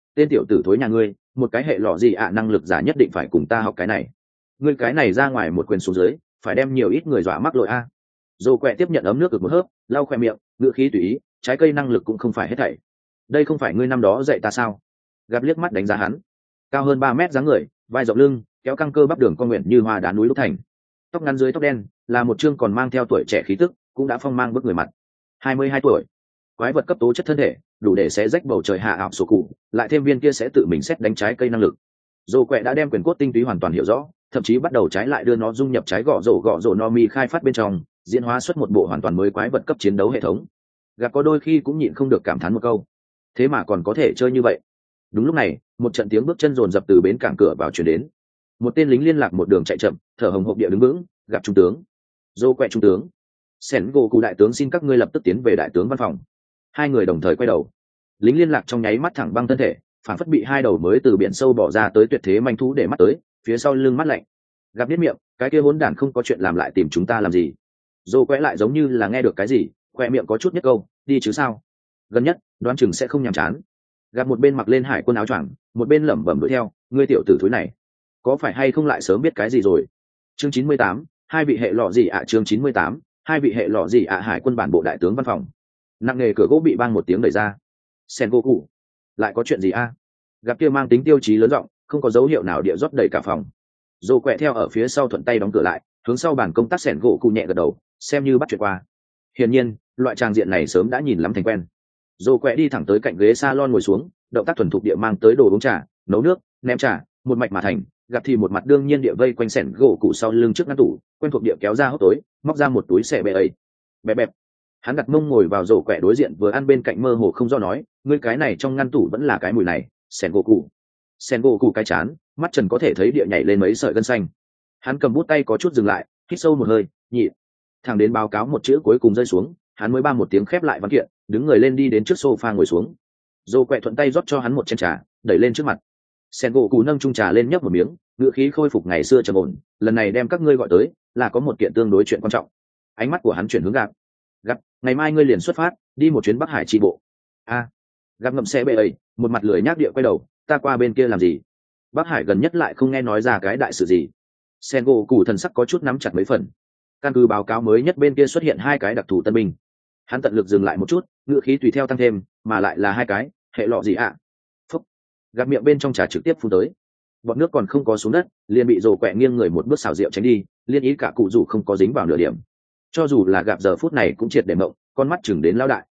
tên tiểu tử thối nhà ngươi, một cái hệ lọ gì ạ năng lực giả nhất định phải cùng ta học cái này. Ngươi cái này ra ngoài một quyền xuống dưới, phải đem nhiều ít người dọa mắc lỗi a. Dô quẹ tiếp nhận ấm nước cực một hớp, lau khoe miệng, ngựa khí tùy ý, trái cây năng lực cũng không phải hết thảy. Đây không phải ngươi năm đó dạy ta sao? Gặp liếc mắt đánh giá hắn, cao hơn 3 mét dáng người, vai rộng lưng, kéo căng cơ bắp đường con nguyện như hoa đá núi lúc thành. Tóc ngắn dưới tóc đen, là một chương còn mang theo tuổi trẻ khí tức, cũng đã phong mang bức người mặt. 22 tuổi, quái vật cấp tố chất thân thể, đủ để xé rách bầu trời hạ ảo sổ cụ, lại thêm viên kia sẽ tự mình xét đánh trái cây năng lực. Dô quẹ đã đem quyền cốt tinh túy hoàn toàn hiểu rõ, thậm chí bắt đầu trái lại đưa nó dung nhập trái gõ rổ no mi khai phát bên trong, diễn hóa xuất một bộ hoàn toàn mới quái vật cấp chiến đấu hệ thống. Gặp có đôi khi cũng nhịn không được cảm thán một câu, thế mà còn có thể chơi như vậy. Đúng lúc này, một trận tiếng bước chân rồn rập từ bến cảng cửa vào chuyển đến. Một tên lính liên lạc một đường chạy chậm, thở hồng hộc địa đứng vững, gặp trung tướng. Dô quẹ trung tướng. Sẻn gỗ cụ đại tướng xin các ngươi lập tức tiến về đại tướng văn phòng. Hai người đồng thời quay đầu. Lính liên lạc trong nháy mắt thẳng băng thân thể, phản phất bị hai đầu mới từ biển sâu bỏ ra tới tuyệt thế manh thú để mắt tới, phía sau lưng mắt lạnh. Gặp biết miệng, cái kia hỗn đản không có chuyện làm lại tìm chúng ta làm gì. Dô quẹ lại giống như là nghe được cái gì, khoe miệng có chút nhất câu, đi chứ sao. Gần nhất, đoán chừng sẽ không nhàm chán. Gặp một bên mặc lên hải quân áo choàng, một bên lẩm bẩm đuổi theo, ngươi tiểu tử thúi này, có phải hay không lại sớm biết cái gì rồi. Chương 98, hai vị hệ lọ gì ạ? Chương 98, hai vị hệ lọ gì ạ? Hải quân bản bộ đại tướng văn phòng. Nặng nề cửa gỗ bị bang một tiếng đẩy ra. Sen vô cụ, lại có chuyện gì a? Gặp kia mang tính tiêu chí lớn rộng, không có dấu hiệu nào địa rót đầy cả phòng. Dô quẹ theo ở phía sau thuận tay đóng cửa lại, hướng sau bàn công tác sẻn gỗ cụ nhẹ gật đầu, xem như bắt chuyện qua. Hiển nhiên, loại trang diện này sớm đã nhìn lắm thành quen. Dô quẹ đi thẳng tới cạnh ghế salon ngồi xuống, động tác thuần thục địa mang tới đồ uống trà, nấu nước, ném trà, một mạch mà thành. Gặp thì một mặt đương nhiên địa vây quanh sẻn gỗ cụ sau lưng trước ngăn tủ, quen thuộc địa kéo ra hốc tối, móc ra một túi xẻ bẹ ấy. Bẹp bẹp. Hắn đặt mông ngồi vào rổ quẹ đối diện vừa ăn bên cạnh mơ hồ không do nói, ngươi cái này trong ngăn tủ vẫn là cái mùi này. Sẻn gỗ cụ cái chán, mắt trần có thể thấy địa nhảy lên mấy sợi gân xanh. Hắn cầm bút tay có chút dừng lại, hít sâu một hơi, nhịn. Thẳng đến báo cáo một chữ cuối cùng rơi xuống, hắn mới ba một tiếng khép lại văn kiện, đứng người lên đi đến trước sofa ngồi xuống. Dô quẹ thuận tay rót cho hắn một chén trà, đẩy lên trước mặt. Sen gỗ cụ nâng chung trà lên nhấp một miếng, ngữ khí khôi phục ngày xưa trầm ổn, lần này đem các ngươi gọi tới là có một kiện tương đối chuyện quan trọng. Ánh mắt của hắn chuyển hướng gặp ngày mai ngươi liền xuất phát đi một chuyến Bắc Hải tri bộ. Gặp ngậm xe bê ấy, một mặt lười nhác địa quay đầu, ta qua bên kia làm gì? Bắc Hải gần nhất lại không nghe nói ra cái đại sự gì. Sen gỗ cụ thần sắc có chút nắm chặt mấy phần. Căn cứ báo cáo mới nhất bên kia xuất hiện hai cái đặc thù tân binh. Hắn tận lực dừng lại một chút, ngữ khí tùy theo tăng thêm, mà lại là hai cái hệ lọ gì ạ? Phúc. Gặp miệng bên trong trà trực tiếp phun tới, bọt nước còn không có xuống đất, liền bị rồ quẹ nghiêng người một bước xào rượu tránh đi, liên ý cả cụ rủ không có dính vào nửa điểm. Cho dù là gặp giờ phút này cũng triệt để mộng, con mắt chừng đến lao đại.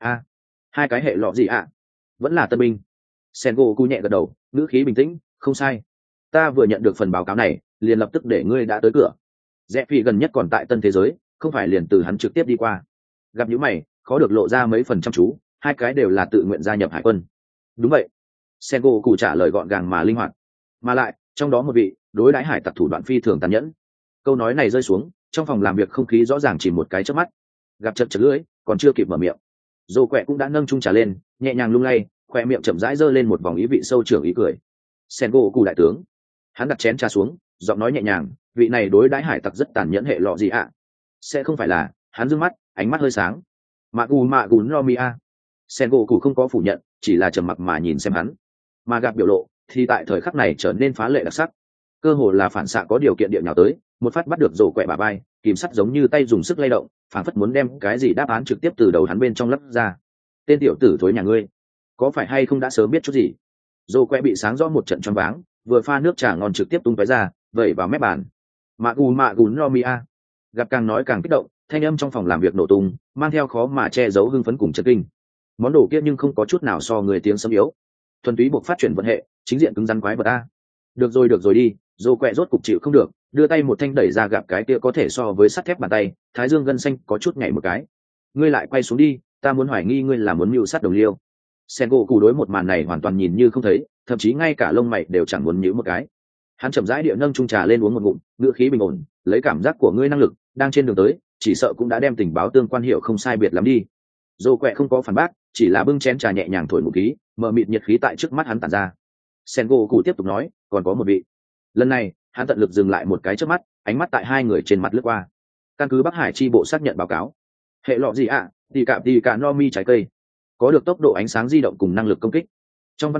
Hai cái hệ lọ gì ạ? Vẫn là tân binh. Sen gỗ cu nhẹ gật đầu, ngữ khí bình tĩnh, không sai. Ta vừa nhận được phần báo cáo này, liền lập tức để ngươi đã tới cửa. Rẽ phi gần nhất còn tại tân thế giới, không phải liền từ hắn trực tiếp đi qua. Gặp những mày, khó được lộ ra mấy phần chăm chú, hai cái đều là tự nguyện gia nhập hải quân. Đúng vậy. Sen gỗ cụ trả lời gọn gàng mà linh hoạt. Mà lại, trong đó một vị đối đãi hải tặc thủ đoạn phi thường tàn nhẫn. Câu nói này rơi xuống, trong phòng làm việc không khí rõ ràng chỉ một cái chớp mắt. Gặp chật chật lưỡi, còn chưa kịp mở miệng, Dô quẹ cũng đã nâng chung trà lên, nhẹ nhàng lung lay, khoe miệng chậm rãi giơ lên một vòng ý vị sâu trưởng ý cười. Sen gỗ cụ đại tướng. Hắn đặt chén trà xuống, giọng nói nhẹ nhàng, vị này đối đãi hải tặc rất tàn nhẫn hệ lọ gì ạ? Sẽ không phải là? Hắn dương mắt, ánh mắt hơi sáng. Mạ gù no mi a. Sen gỗ cụ không có phủ nhận, chỉ là trầm mặc mà nhìn xem hắn. Mà gặp biểu lộ, thì tại thời khắc này trở nên phá lệ đặc sắc. Cơ hồ là phản xạ có điều kiện địa nhào tới, một phát bắt được rổ quẹ bà bay, kìm sắt giống như tay dùng sức lay động, phản phất muốn đem cái gì đáp án trực tiếp từ đầu hắn bên trong lấp ra. Tên tiểu tử thối nhà ngươi, có phải hay không đã sớm biết chút gì? Rổ quẹ bị sáng rõ một trận choáng váng, vừa pha nước trà ngon trực tiếp tung tóe ra, vẩy vào mép bàn. Mạ gù no mi a. Gặp càng nói càng kích động, thanh âm trong phòng làm việc nổ tung, mang theo khó mà che giấu hưng phấn cùng chấn kinh. Món đồ kia nhưng không có chút nào so người tiếng sấm yếu, thuần túy buộc phát triển vận hệ, chính diện cứng rắn quái vật a. Được rồi đi, Dô quẹ rốt cục chịu không được, đưa tay một thanh đẩy ra gặp cái kia có thể so với sắt thép bàn tay, thái dương gân xanh có chút nhảy một cái. Ngươi lại quay xuống đi, ta muốn hoài nghi ngươi là muốn mưu sát đồng liêu. Sen gỗ cụ đối một màn này hoàn toàn nhìn như không thấy, thậm chí ngay cả lông mày đều chẳng muốn nhíu một cái. Hắn chậm rãi địa nâng chung trà lên uống một ngụm, ngựa khí bình ổn, lấy cảm giác của ngươi năng lực, đang trên đường tới, chỉ sợ cũng đã đem tình báo tương quan hiệu không sai biệt lắm đi. Dô quẹ không có phản bác, chỉ là bưng chén trà nhẹ nhàng thổi một khí, mở mịt nhiệt khí tại trước mắt hắn tản ra. Sen gỗ cụ tiếp tục nói, còn có một vị. Lần này, hắn tận lực dừng lại một cái trước mắt, ánh mắt tại hai người trên mặt lướt qua. Căn cứ Bắc Hải chi bộ xác nhận báo cáo, hệ lọ gì ạ? Tỉ cả no mi trái cây, có được tốc độ ánh sáng di động cùng năng lực công kích. Trong văn phòng,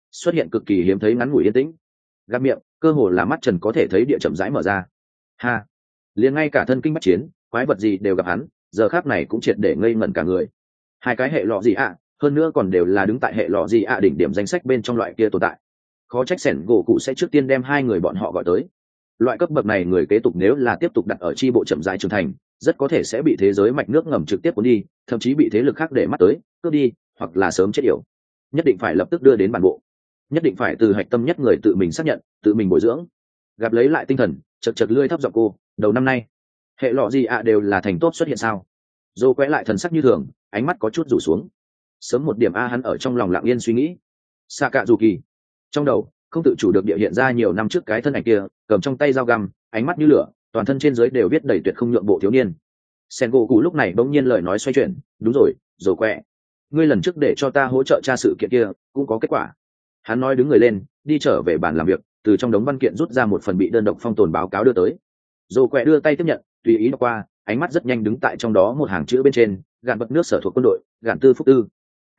xuất hiện cực kỳ hiếm thấy ngắn ngủi yên tĩnh. Gặp miệng cơ hồ là mắt trần có thể thấy địa chậm rãi mở ra. Ha, liền ngay cả thân kinh bách chiến quái vật gì đều gặp hắn, giờ khác này cũng triệt để ngây ngẩn cả người. Hai cái hệ lọ gì ạ, hơn nữa còn đều là đứng tại hệ lọ gì ạ đỉnh điểm danh sách bên trong loại kia tồn tại. Khó trách sẻn gỗ cụ sẽ trước tiên đem hai người bọn họ gọi tới. Loại cấp bậc này người kế tục nếu là tiếp tục đặt ở chi bộ chậm rãi trưởng thành, rất có thể sẽ bị thế giới mạch nước ngầm trực tiếp cuốn đi, thậm chí bị thế lực khác để mắt tới cướp đi, hoặc là sớm chết yểu. Nhất định phải lập tức đưa đến bản bộ, nhất định phải từ hạch tâm nhất người tự mình xác nhận, tự mình bồi dưỡng. Gặp lấy lại tinh thần, chật chật lươi thấp giọng cô, đầu năm nay hệ lọ gì ạ đều là thành tốt xuất hiện sao? Dô quẽ lại thần sắc như thường, ánh mắt có chút rủ xuống. Sớm một điểm a, hắn ở trong lòng lặng yên suy nghĩ. Xạ cạ dù kỳ trong đầu không tự chủ được địa hiện ra nhiều năm trước cái thân ảnh kia, cầm trong tay dao găm, ánh mắt như lửa, toàn thân trên dưới đều viết đầy tuyệt không nhượng bộ thiếu niên. Sen gỗ cụ lúc này bỗng nhiên lời nói xoay chuyển, đúng rồi, Dô quẽ, ngươi lần trước để cho ta hỗ trợ tra sự kiện kia cũng có kết quả. Hắn nói đứng người lên, đi trở về bàn làm việc, từ trong đống văn kiện rút ra một phần bị đơn độc phong tồn báo cáo đưa tới. Dô quẹ đưa tay tiếp nhận, tùy ý đọc qua, ánh mắt rất nhanh đứng tại trong đó một hàng chữ bên trên, gạn bậc nước sở thuộc quân đội, gạn tư phúc tư.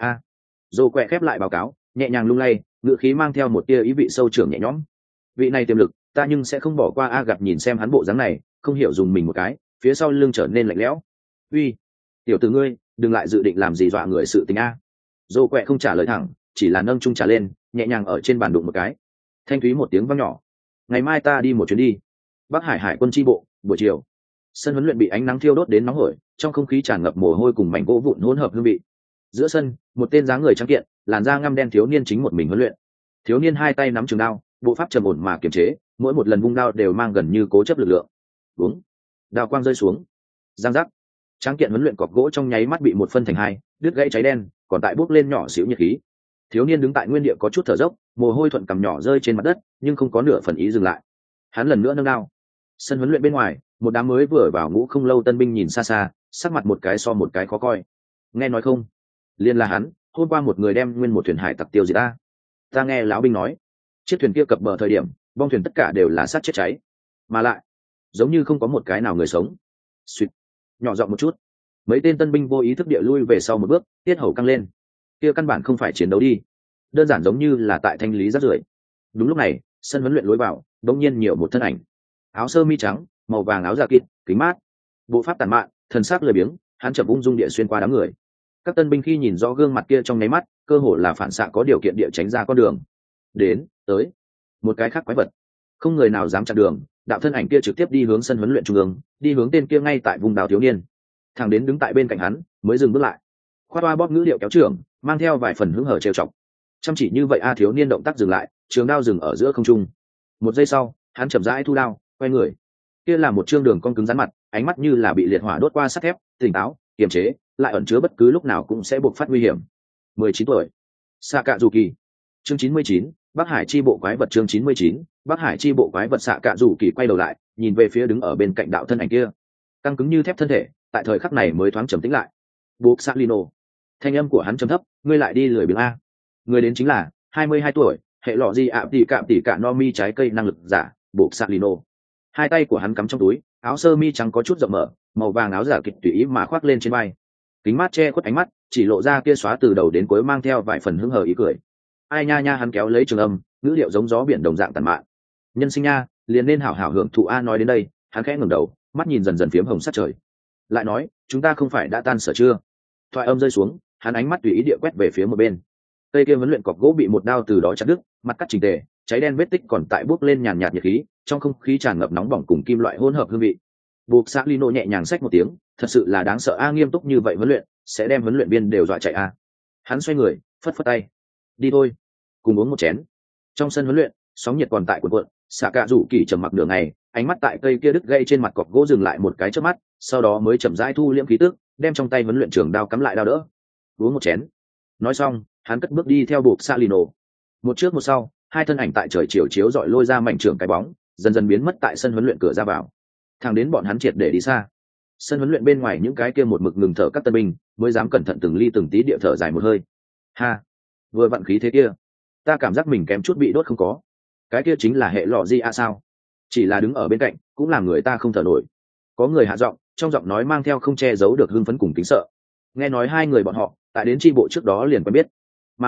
Dô quẹ khép lại báo cáo, nhẹ nhàng lung lay, ngữ khí mang theo một tia ý vị sâu trưởng nhẹ nhõm. Vị này tiềm lực, ta nhưng sẽ không bỏ qua. Gặp nhìn xem hắn bộ dáng này, không hiểu dùng mình một cái, phía sau lưng trở nên lạnh lẽo. Uy, tiểu tử ngươi, đừng lại dự định làm gì dọa người sự tình a. Dô quẹ không trả lời thẳng, chỉ là nâng chung trà lên, nhẹ nhàng ở trên bàn đụng một cái. Thanh thúy một tiếng vang nhỏ. Ngày mai ta đi một chuyến đi. Bắc Hải Hải quân chi bộ, buổi chiều. Sân huấn luyện bị ánh nắng thiêu đốt đến nóng hổi, trong không khí tràn ngập mồ hôi cùng mảnh gỗ vụn hỗn hợp hương vị. Giữa sân, một tên dáng người trắng kiện, làn da ngăm đen thiếu niên chính một mình huấn luyện. Thiếu niên hai tay nắm trường đao, bộ pháp trầm ổn mà kiềm chế, mỗi một lần vung đao đều mang gần như cố chấp lực lượng. Đúng, đao quang rơi xuống, giang giác. Tráng kiện huấn luyện cọc gỗ trong nháy mắt bị một phân thành hai, đứt gãy cháy đen, còn tại bốc lên nhỏ xíu nhiệt khí. Thiếu niên đứng tại nguyên địa có chút thở dốc, mồ hôi thuận cằm nhỏ rơi trên mặt đất, nhưng không có nửa phần ý dừng lại. Hắn lần nữa nâng đao. Sân huấn luyện bên ngoài, một đám mới vừa vào ngũ không lâu tân binh nhìn xa xa, sắc mặt một cái so một cái khó coi. Nghe nói không, liên là hắn, hôm qua một người đem nguyên một thuyền hải tặc tiêu diệt ta. Ta nghe lão binh nói, chiếc thuyền kia cập bờ thời điểm, bong thuyền tất cả đều là sát chết cháy, mà lại giống như không có một cái nào người sống. Suýt, nhỏ giọng một chút. Mấy tên tân binh vô ý thức địa lui về sau một bước, tiết hầu căng lên. Kia căn bản không phải chiến đấu đi, đơn giản giống như là tại thanh lý rác rưởi. Đúng lúc này, sân huấn luyện lối vào đột nhiên nhiều một thân ảnh, áo sơ mi trắng, màu vàng áo da kít, kính mát, bộ pháp tàn mạn, thần sắc lười biếng, hắn chậm ung dung địa xuyên qua đám người. Các tân binh khi nhìn rõ gương mặt kia trong nháy mắt, cơ hồ là phản xạ có điều kiện địa tránh ra con đường. Đến, tới, một cái khác quái vật, không người nào dám chặn đường. Đạo thân ảnh kia trực tiếp đi hướng sân huấn luyện trung ương, đi hướng tên kia ngay tại vùng đào thiếu niên. Thằng đến đứng tại bên cạnh hắn, mới dừng bước lại. Khoa toa bóp ngữ điệu kéo trưởng, mang theo vài phần hứng hở trêu chọc. Chăm chỉ như vậy thiếu niên động tác dừng lại, trường đao dừng ở giữa không trung. Một giây sau, hắn chậm rãi thu đao, quay người. Kia là một trương đường cong cứng rắn mặt, ánh mắt như là bị liệt hỏa đốt qua sắt thép, tỉnh táo, kiềm chế, lại ẩn chứa bất cứ lúc nào cũng sẽ buộc phát nguy hiểm. 19 tuổi, Xạ Cạ Dù Kỳ. Chương 99, Bắc Hải chi bộ quái vật. Chương 99, Bắc Hải chi bộ quái vật. Xạ Cạ Dù Kỳ quay đầu lại, nhìn về phía đứng ở bên cạnh đạo thân ảnh kia, căng cứng như thép thân thể, tại thời khắc này mới thoáng trầm tĩnh lại. Buộc Salino, thanh âm của hắn trầm thấp, ngươi lại đi lười biếng a. Người đến chính là 22 tuổi, hệ lọ gì ạ tỉ cả no mi trái cây năng lực giả, Buộc Salino. Hai tay của hắn cắm trong túi, áo sơ mi trắng có chút rộng mở, màu vàng áo giả kịch tùy ý mà khoác lên trên vai. Kính mát che khuất ánh mắt, chỉ lộ ra kia xóa từ đầu đến cuối mang theo vài phần hứng hờ ý cười. Ai nha nha, hắn kéo lấy trường âm, ngữ liệu giống gió biển đồng dạng tàn mạn. Nhân sinh nha, liền nên hảo hảo hưởng thụ a. Nói đến đây, hắn khẽ ngẩng đầu, mắt nhìn dần dần phiếm hồng sát trời. Lại nói, chúng ta không phải đã tan sở chưa? Thoại âm rơi xuống, hắn ánh mắt tùy ý địa quét về phía một bên. Cây kia huấn luyện cọc gỗ bị một đao từ đó chặt đứt, mặt cắt chỉnh tề, cháy đen vết tích còn tại bốc lên nhàn nhạt nhiệt khí, trong không khí tràn ngập nóng bỏng cùng kim loại hỗn hợp hương vị. Buộc Salino nhẹ nhàng xách một tiếng, thật sự là đáng sợ a. Nghiêm túc như vậy huấn luyện, sẽ đem huấn luyện viên đều dọa chạy a. Hắn xoay người, phất phất tay, đi thôi, cùng uống một chén. Trong sân huấn luyện, sóng nhiệt còn tại cuộn cuộn. Xạ Cạ Rủ Kỳ trầm mặc nửa ngày, ánh mắt tại cây kia đứt gây trên mặt cọc gỗ dừng lại một cái chớp mắt, sau đó mới chậm rãi thu liễm khí tức, đem trong tay huấn luyện trường đao cắm lại đao đỡ. Uống một chén. Nói xong, hắn cất bước đi theo buộc Salino. Một trước một sau, hai thân ảnh tại trời chiều chiếu dọi lôi ra mảnh trường cái bóng, dần dần biến mất tại sân huấn luyện cửa ra vào. Thẳng đến bọn hắn triệt để đi xa. Sân huấn luyện bên ngoài những cái kia một mực ngừng thở các tân binh, mới dám cẩn thận từng ly từng tí địa thở dài một hơi. Ha, vừa vặn khí thế kia, ta cảm giác mình kém chút bị đốt không có. Cái kia chính là hệ lọ gì a sao? Chỉ là đứng ở bên cạnh, cũng làm người ta không thở nổi. Có người hạ giọng, trong giọng nói mang theo không che giấu được hưng phấn cùng kính sợ. Nghe nói hai người bọn họ tại đến chi bộ trước đó liền quen biết, mà lại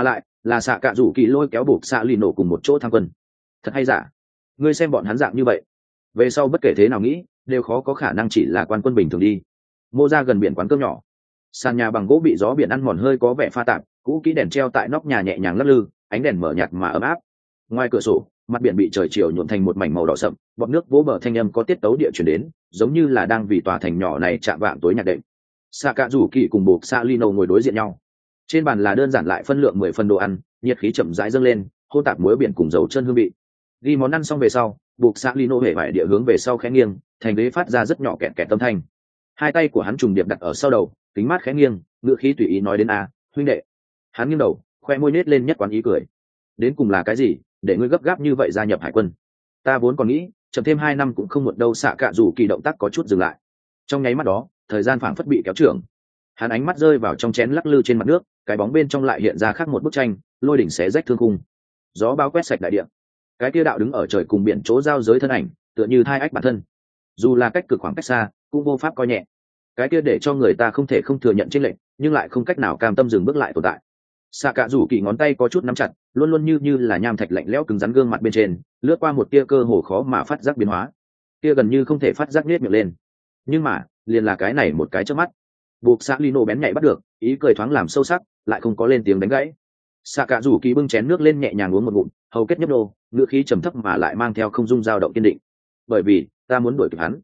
là xạ cạ rủ kỳ lôi kéo buộc xạ lì nổ cùng một chỗ tham quân. Thật hay giả? Ngươi xem bọn hắn dạng như vậy, về sau bất kể thế nào nghĩ đều khó có khả năng chỉ là quan quân bình thường đi. Mô ra gần biển quán cơm nhỏ, sàn nhà bằng gỗ bị gió biển ăn mòn hơi có vẻ pha tạp, cũ kỹ đèn treo tại nóc nhà nhẹ nhàng lắc lư, ánh đèn mở nhạt mà ấm áp. Ngoài cửa sổ, mặt biển bị trời chiều nhuộm thành một mảnh màu đỏ sậm, bọt nước vỗ bờ thanh âm có tiết tấu địa chuyển đến, giống như là đang vì tòa thành nhỏ này chạm vạng tối nhạc đệm. Xạ cạ rủ kỳ cùng buộc xạ lino ngồi đối diện nhau. Trên bàn là đơn giản lại phân lượng 10 phần đồ ăn, nhiệt khí chậm rãi dâng lên, hôn tạp muối biển cùng dầu chân hương vị. Ghi món ăn xong về sau, buộc xạ lino hề vải địa hướng về sau khẽ nghiêng, thành ghế phát ra rất nhỏ kẹt kẹt âm thanh. Hai tay của hắn trùng điệp đặt ở sau đầu, kính mát khẽ nghiêng, ngựa khí tùy ý nói đến a, huynh đệ. Hắn nghiêng đầu, khoe môi nết lên nhất quán ý cười. Đến cùng là cái gì để ngươi gấp gáp như vậy gia nhập hải quân? Ta vốn còn nghĩ chậm thêm 2 năm cũng không muộn đâu. Xạ cạ rủ kỳ động tác có chút dừng lại. Trong nháy mắt đó, thời gian phảng phất bị kéo trưởng. Hắn ánh mắt rơi vào trong chén lắc lư trên mặt nước, cái bóng bên trong lại hiện ra khác một bức tranh, lôi đỉnh xé rách thương khung, gió bao quét sạch đại địa. Cái kia đạo đứng ở trời cùng biển chỗ giao giới thân ảnh, tựa như thai ách bản thân, dù là cách cực khoảng cách xa cũng vô pháp coi nhẹ. Cái kia để cho người ta không thể không thừa nhận chênh lệch, nhưng lại không cách nào cam tâm dừng bước lại tồn tại. Xạ cạ rủ kỳ ngón tay có chút nắm chặt, luôn luôn như là nham thạch lạnh lẽo cứng rắn gương mặt bên trên lướt qua một tia cơ hồ khó mà phát giác biến hóa, tia gần như không thể phát giác nết miệng lên. Nhưng mà liền là cái này một cái chớp mắt, buộc xạ lino bén nhạy bắt được, ý cười thoáng làm sâu sắc, lại không có lên tiếng đánh gãy. Xạ cạ rủ kỳ bưng chén nước lên nhẹ nhàng uống một ngụm, hầu kết nhấp đô, ngữ khí trầm thấp mà lại mang theo không dung dao động kiên định. Bởi vì ta muốn đuổi kịp hắn.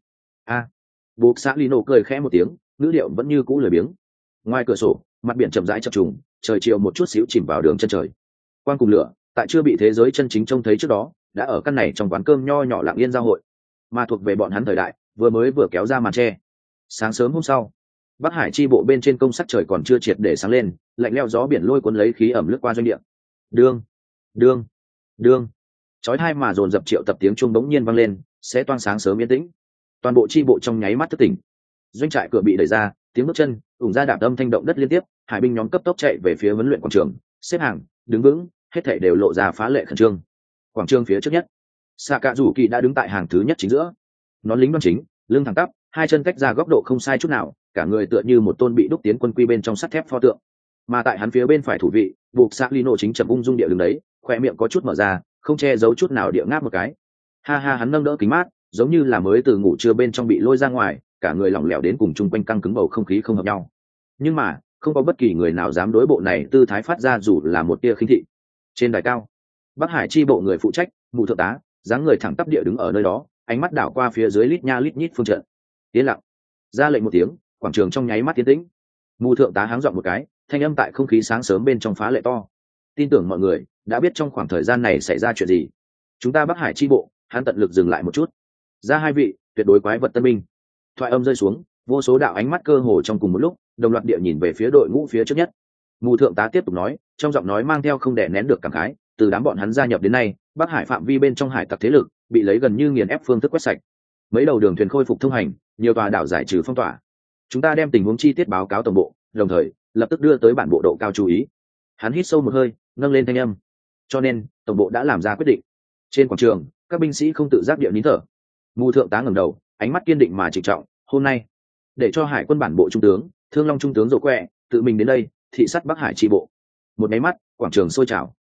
Buộc xạ lino cười khẽ một tiếng, ngữ điệu vẫn như cũ lười biếng. Ngoài cửa sổ, mặt biển chậm rãi chập trùng, trời chiều một chút xíu chìm vào đường chân trời. Quang cùng lửa, tại chưa bị thế giới chân chính trông thấy trước đó, đã ở căn này trong quán cơm nho nhỏ lặng yên giao hội, mà thuộc về bọn hắn thời đại vừa kéo ra màn tre. Sáng sớm hôm sau, Bắc Hải chi bộ bên trên công sắc trời còn chưa triệt để sáng lên, lạnh lẽo gió biển lôi cuốn lấy khí ẩm lướt qua doanh địa. Đương, đương, đương, chói tai mà dồn dập triệu tập tiếng chuông bỗng nhiên vang lên, sẽ toang sáng sớm yên tĩnh. Toàn bộ chi bộ trong nháy mắt thức tỉnh. Doanh trại cửa bị đẩy ra, tiếng bước chân ủng ra đạp âm thanh động đất liên tiếp, hải binh nhóm cấp tốc chạy về phía huấn luyện quảng trường, xếp hàng đứng vững, hết thảy đều lộ ra phá lệ khẩn trương. Quảng trường phía trước nhất, xạ cạ rủ kỳ đã đứng tại hàng thứ nhất chính giữa, nón lính đoan chính, lưng thẳng tắp, hai chân cách ra góc độ không sai chút nào, cả người tựa như một tôn bị đúc tiến quân quy bên trong sắt thép pho tượng. Mà tại hắn phía bên phải thủ vị, buộc xạ lino chính chậm ung dung địa đứng đấy, khoe miệng có chút mở ra, không che giấu chút nào địa ngáp một cái. Ha ha, hắn nâng đỡ kính mát, giống như là mới từ ngủ trưa bên trong bị lôi ra ngoài, cả người lỏng lẻo đến cùng chung quanh căng cứng bầu không khí không hợp nhau. Nhưng mà không có bất kỳ người nào dám đối bộ này tư thái phát ra dù là một tia khinh thị. Trên đài cao, Bắc Hải chi bộ người phụ trách, mụ thượng tá, dáng người thẳng tắp địa đứng ở nơi đó, ánh mắt đảo qua phía dưới lít nha lít nhít phương trận. Tiến lặng, ra lệnh một tiếng, quảng trường trong nháy mắt tiến tĩnh. Mụ thượng tá háng giọng một cái, thanh âm tại không khí sáng sớm bên trong phá lệ to. Tin tưởng mọi người đã biết trong khoảng thời gian này xảy ra chuyện gì. Chúng ta Bắc Hải chi bộ, hắn tận lực dừng lại một chút. Ra 2 vị tuyệt đối quái vật tân binh. Thoại âm rơi xuống, vô số đạo ánh mắt cơ hồ trong cùng một lúc đồng loạt địa nhìn về phía đội ngũ phía trước nhất. Mù thượng tá tiếp tục nói, trong giọng nói mang theo không đè nén được cảm khái, từ đám bọn hắn gia nhập đến nay, Bắc Hải phạm vi bên trong hải tặc thế lực bị lấy gần như nghiền ép phương thức quét sạch. Mấy đầu đường thuyền khôi phục thông hành, nhiều tòa đảo giải trừ phong tỏa. Chúng ta đem tình huống chi tiết báo cáo tổng bộ, đồng thời lập tức đưa tới bản bộ độ cao chú ý. Hắn hít sâu một hơi, nâng lên thanh âm. Cho nên tổng bộ đã làm ra quyết định. Trên quảng trường, các binh sĩ không tự giác địa nín thở. Mù thượng tá ngẩng đầu, ánh mắt kiên định mà trịnh trọng. Hôm nay, để cho hải quân bản bộ trung tướng Thương Long trung tướng Dỗ Quẹ tự mình đến đây thị sát Bắc Hải chi bộ. Một máy mắt, quảng trường sôi trào.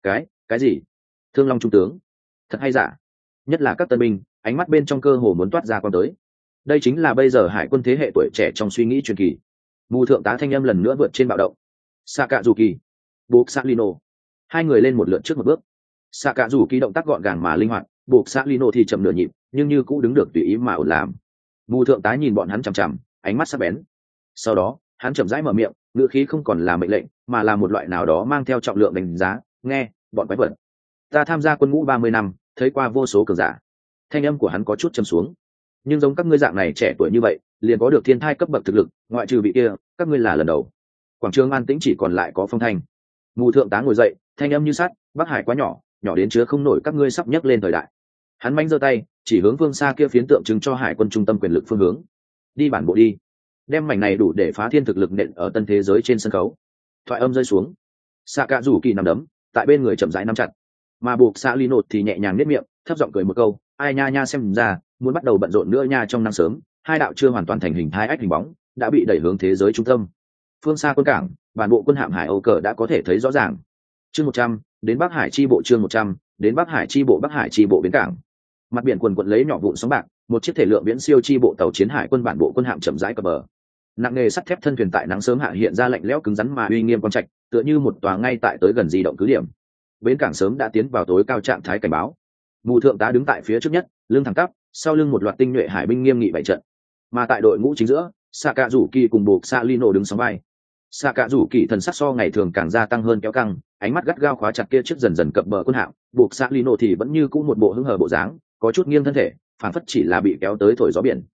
Cái gì? Thương Long trung tướng? Thật hay giả? Nhất là các tân binh, ánh mắt bên trong cơ hồ muốn toát ra con tới. Đây chính là bây giờ hải quân thế hệ tuổi trẻ trong suy nghĩ truyền kỳ. Mù thượng tá thanh âm lần nữa vượt trên bạo động. Xạ cạ rủ kỳ, buộc xạ lino, hai người lên một lượt trước một bước. Xạ cạ rủ kỳ động tác gọn gàng mà linh hoạt, buộc xạ lino thì chậm nửa nhịp, nhưng như cũ đứng được tùy ý mà ổn làm. Mù thượng tá nhìn bọn hắn chằm chằm, ánh mắt sắc bén. Sau đó hắn chậm rãi mở miệng, ngữ khí không còn là mệnh lệnh mà là một loại nào đó mang theo trọng lượng đánh giá. Nghe bọn quái vật, ta tham gia quân ngũ 30 năm, thấy qua vô số cường giả. Thanh âm của hắn có chút trầm xuống. Nhưng giống các ngươi dạng này trẻ tuổi như vậy liền có được thiên thai cấp bậc thực lực, ngoại trừ vị kia, các ngươi là lần đầu. Quảng trường an tĩnh chỉ còn lại có phong thanh. Mù thượng tá ngồi dậy, thanh âm như sắt. Bắc Hải quá nhỏ, nhỏ đến chứa không nổi các ngươi sắp nhấc lên thời đại. Hắn manh giơ tay chỉ hướng phương xa kia phiến tượng trưng cho hải quân trung tâm quyền lực phương hướng. Đi bản bộ đi, đem mảnh này đủ để phá thiên thực lực nện ở tân thế giới trên sân khấu. Thoại âm rơi xuống, xạ cạ rủ kỳ nằm đấm tại bên người chậm rãi nắm chặt, mà buộc xạ ly nột thì nhẹ nhàng nếp miệng thấp giọng cười một câu. Ai nha nha, xem ra muốn bắt đầu bận rộn nữa nha. Trong nắng sớm, hai đạo chưa hoàn toàn thành hình hai ách hình bóng đã bị đẩy hướng thế giới trung tâm. Phương xa quân cảng, bản bộ quân hạm Hải Âu Cờ đã có thể thấy rõ ràng. chương 100, đến Bắc Hải chi bộ. Chương 100, đến Bắc Hải chi bộ. Bắc Hải chi bộ bến cảng, mặt biển quần quận lấy nhỏ vụn sóng bạc, một chiếc thể lượng viễn siêu chi bộ tàu chiến hải quân bản bộ quân hạm chậm rãi cập bờ. Nặng nghề sắt thép thân thuyền tại nắng sớm hạ hiện ra lạnh lẽo cứng rắn mà uy nghiêm quang trạch, tựa như một tòa ngay tại tới gần di động cứ điểm. Bến cảng sớm đã tiến vào tối cao trạng thái cảnh báo. Mù thượng tá đứng tại phía trước nhất, lưng thẳng tắp, sau lưng một loạt tinh nhuệ hải binh nghiêm nghị bày trận. Mà tại đội ngũ chính giữa, Sạ Cạ Rủ Kỳ cùng buộc Sa Lino đứng sóng vai. Sạ Cạ Rủ Kỳ thần sắc so ngày thường càng gia tăng hơn kéo căng, ánh mắt gắt gao khóa chặt kia trước dần dần cập bờ quân hạm, buộc Sa Lino thì vẫn như cũ một bộ hứng hờ bộ dáng, có chút nghiêng thân thể, phản phất chỉ là bị kéo tới thổi gió biển.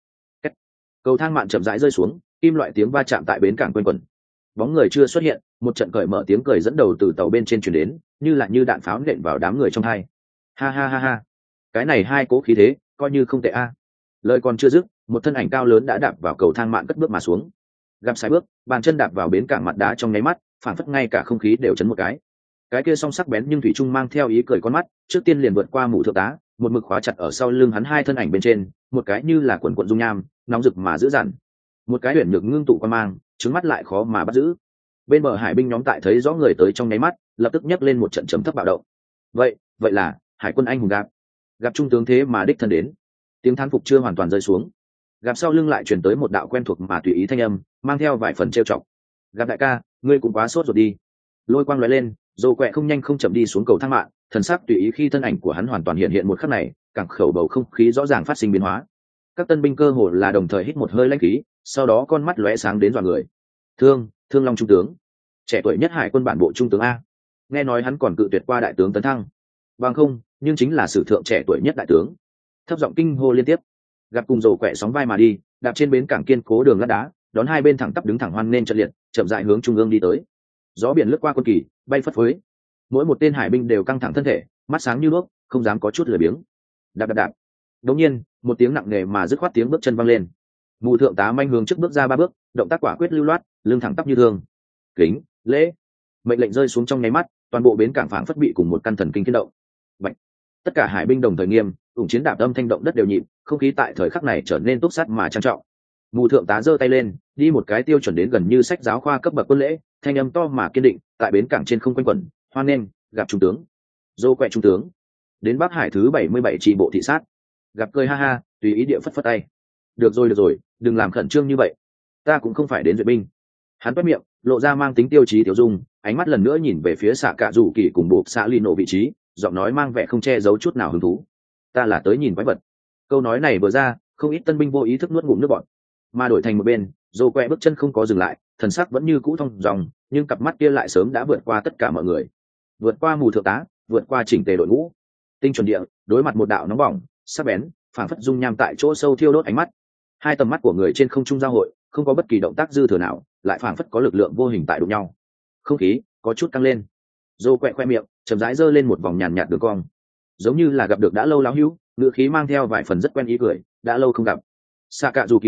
Cầu thang mạn chậm rãi rơi xuống, kim loại tiếng va chạm tại bến cảng quanh quẩn. Bóng người chưa xuất hiện, một trận cởi mở tiếng cười dẫn đầu từ tàu bên trên truyền đến, như đạn pháo nện vào đám người trong hai. Ha ha ha ha, cái này hai cố khí thế, coi như không tệ a. Lời còn chưa dứt, một thân ảnh cao lớn đã đạp vào cầu thang mạn cất bước mà xuống. Gặp sai bước, bàn chân đạp vào bến cảng mặt đá trong nháy mắt, phản phất ngay cả không khí đều chấn một cái. Cái kia song sắc bén nhưng thủy trung mang theo ý cười con mắt, trước tiên liền vượt qua mũ thượng tá, một mực khóa chặt ở sau lưng hắn hai thân ảnh bên trên, một cái như là quần quần dung nham, nóng rực mà dữ dằn, một cái huyền nhược ngưng tụ quan mang, trứng mắt lại khó mà bắt giữ. Bên bờ hải binh nhóm tại thấy rõ người tới trong nháy mắt, lập tức nhấc lên một trận trầm thấp bạo động. Vậy là hải quân anh hùng gặp trung tướng thế mà đích thân đến. Tiếng thán phục chưa hoàn toàn rơi xuống, gặp sau lưng lại truyền tới một đạo quen thuộc mà tùy ý thanh âm, mang theo vài phần trêu chọc. Gặp đại ca, ngươi cũng quá sốt rồi đi. Lôi quang lóe lên, Dô Quẹ không nhanh không chậm đi xuống cầu thang mạng, thần sắc tùy ý khi thân ảnh của hắn hoàn toàn hiện hiện một khắc này, cảng khẩu bầu không khí rõ ràng phát sinh biến hóa. Các tân binh cơ hồ là đồng thời hít một hơi lãnh khí, sau đó con mắt lóe sáng đến dọa người. Thương Long trung tướng, trẻ tuổi nhất hải quân bản bộ trung tướng a. Nghe nói hắn còn cự tuyệt qua đại tướng tấn thăng. Bằng không, nhưng chính là sử thượng trẻ tuổi nhất đại tướng. Thấp giọng kinh hô liên tiếp. Gặp cùng Dô Quẹ sóng vai mà đi, đạp trên bến cảng kiên cố đường lát đá, đón hai bên thẳng tắp đứng thẳng hoan nên trận liệt, chậm rãi hướng trung ương đi tới. Gió biển lướt qua quân kỳ, bay phất phới. Mỗi một tên hải binh đều căng thẳng thân thể, mắt sáng như đuốc, không dám có chút lười biếng. Đạp. Đống nhiên, một tiếng nặng nề mà dứt khoát tiếng bước chân vang lên. Mù thượng tá manh hướng trước bước ra 3 bước, động tác quả quyết lưu loát, lưng thẳng tắp như thường. Kính, lễ. Mệnh lệnh rơi xuống trong nháy mắt, toàn bộ bến cảng phảng phất bị cùng một căn thần kinh thiên động. Bạch. Tất cả hải binh đồng thời nghiêm, ủng chiến đạp âm thanh động đất đều nhịp, không khí tại thời khắc này trở nên túc sắt mà trang trọng. Mù thượng tá giơ tay lên, đi một cái tiêu chuẩn đến gần như sách giáo khoa cấp bậc quân lễ, thanh âm to mà kiên định, tại bến cảng trên không quanh quẩn, hoan nghênh, gặp trung tướng. Dô Quẹ trung tướng, đến Bắc Hải thứ 77 chi bộ thị sát. Gặp cười ha ha, tùy ý địa phất phất tay. Được rồi, đừng làm khẩn trương như vậy. Ta cũng không phải đến duyệt binh. Hắn quét miệng, lộ ra mang tính tiêu chí tiểu dung, ánh mắt lần nữa nhìn về phía Sạ Cạ Rủ Kỳ cùng buộc Sa Lino vị trí, giọng nói mang vẻ không che giấu chút nào hứng thú. Ta là tới nhìn quái vật. Câu nói này vừa ra, không ít tân binh vô ý thức nuốt ngụm nước bọt. Mà đổi thành một bên, Dô Quẹ bước chân không có dừng lại, thần sắc vẫn như cũ thong dòng, nhưng cặp mắt kia lại sớm đã vượt qua tất cả mọi người, vượt qua mù thượng tá, vượt qua chỉnh tề đội ngũ. Tinh chuẩn địa, đối mặt một đạo nóng bỏng, sắc bén, phảng phất dung nham tại chỗ sâu thiêu đốt ánh mắt. Hai tầm mắt của người trên không trung giao hội, không có bất kỳ động tác dư thừa nào, lại phảng phất có lực lượng vô hình tại đụng nhau. Không khí có chút căng lên. Dô Quẹ khoe miệng, chậm rãi giơ lên một vòng nhàn nhạt đường cong, giống như là gặp được đã lâu láo hữu, ngữ khí mang theo vài phần rất quen ý cười, đã lâu không gặp. Sạ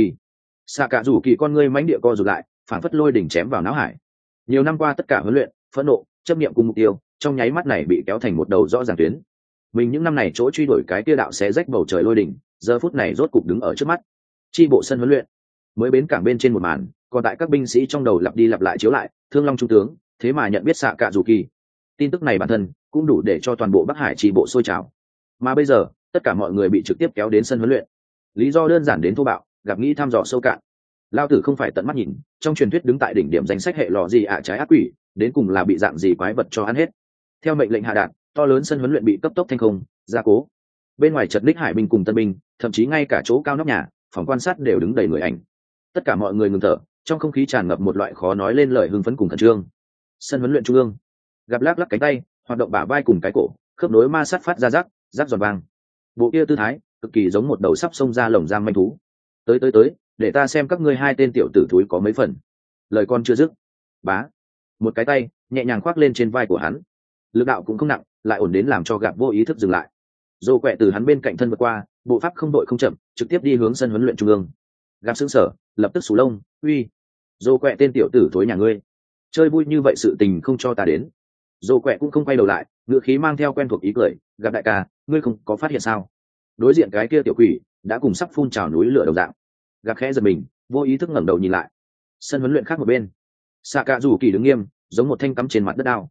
Cạ Rủ Kỳ con ngươi mãnh địa co rụt lại, phảng phất lôi đỉnh chém vào não hải. Nhiều năm qua tất cả huấn luyện, phẫn nộ, chấp niệm cùng mục tiêu, trong nháy mắt này bị kéo thành một đầu rõ ràng tuyến. Mình những năm này chỗ truy đuổi cái kia đạo xé rách bầu trời lôi đỉnh, giờ phút này rốt cục đứng ở trước mắt. Chi bộ sân huấn luyện, mới bến cảng bên trên một màn, còn tại các binh sĩ trong đầu lặp đi lặp lại chiếu lại, Thương Long trung tướng, thế mà nhận biết Sạ Cạ Rủ Kỳ. Tin tức này bản thân cũng đủ để cho toàn bộ Bắc Hải chi bộ sôi trào. Mà bây giờ, tất cả mọi người bị trực tiếp kéo đến sân huấn luyện. Lý do đơn giản đến thô bạo, gặp nghĩ thăm dò sâu cạn. Lao tử không phải tận mắt nhìn, trong truyền thuyết đứng tại đỉnh điểm danh sách hệ lọ gì trái ác quỷ, đến cùng là bị dạng gì quái vật cho ăn hết. Theo mệnh lệnh hạ đạt, to lớn sân huấn luyện bị cấp tốc thanh không, gia cố. Bên ngoài chật ních hải binh cùng tân binh, thậm chí ngay cả chỗ cao nóc nhà, phòng quan sát đều đứng đầy người ảnh. Tất cả mọi người ngừng thở, trong không khí tràn ngập một loại khó nói lên lời hưng phấn cùng khẩn trương. Sân huấn luyện trung ương, gặp lắc lắc cánh tay, hoạt động bả vai cùng cái cổ, khớp nối ma sát phát ra rắc giòn vang. Bộ kia tư thái cực kỳ giống một đầu sắp xông ra lồng giam manh thú. Tới, để ta xem các ngươi hai tên tiểu tử thúi có mấy phần. Lời con chưa dứt, bá, một cái tay nhẹ nhàng khoác lên trên vai của hắn, lực đạo cũng không nặng, lại ổn đến làm cho Gạp vô ý thức dừng lại. Dô Quẹ từ hắn bên cạnh thân vượt qua, bộ pháp không đội không chậm, trực tiếp đi hướng sân huấn luyện trung ương. Gạp sững sờ, lập tức sù lông, uy, Dô Quẹ tên tiểu tử thối nhà ngươi, chơi vui như vậy sự tình không cho ta đến. Dô Quẹ cũng không quay đầu lại, ngựa khí mang theo quen thuộc ý cười, Gặp đại ca, ngươi không có phát hiện sao? Đối diện cái kia tiểu quỷ đã cùng sắp phun trào núi lửa đồng dạng. Gặp khẽ giật mình, vô ý thức ngẩng đầu nhìn lại. Sân huấn luyện khác một bên, Sạ Cạ Rủ Kỳ đứng nghiêm, giống một thanh cắm trên mặt đất đao.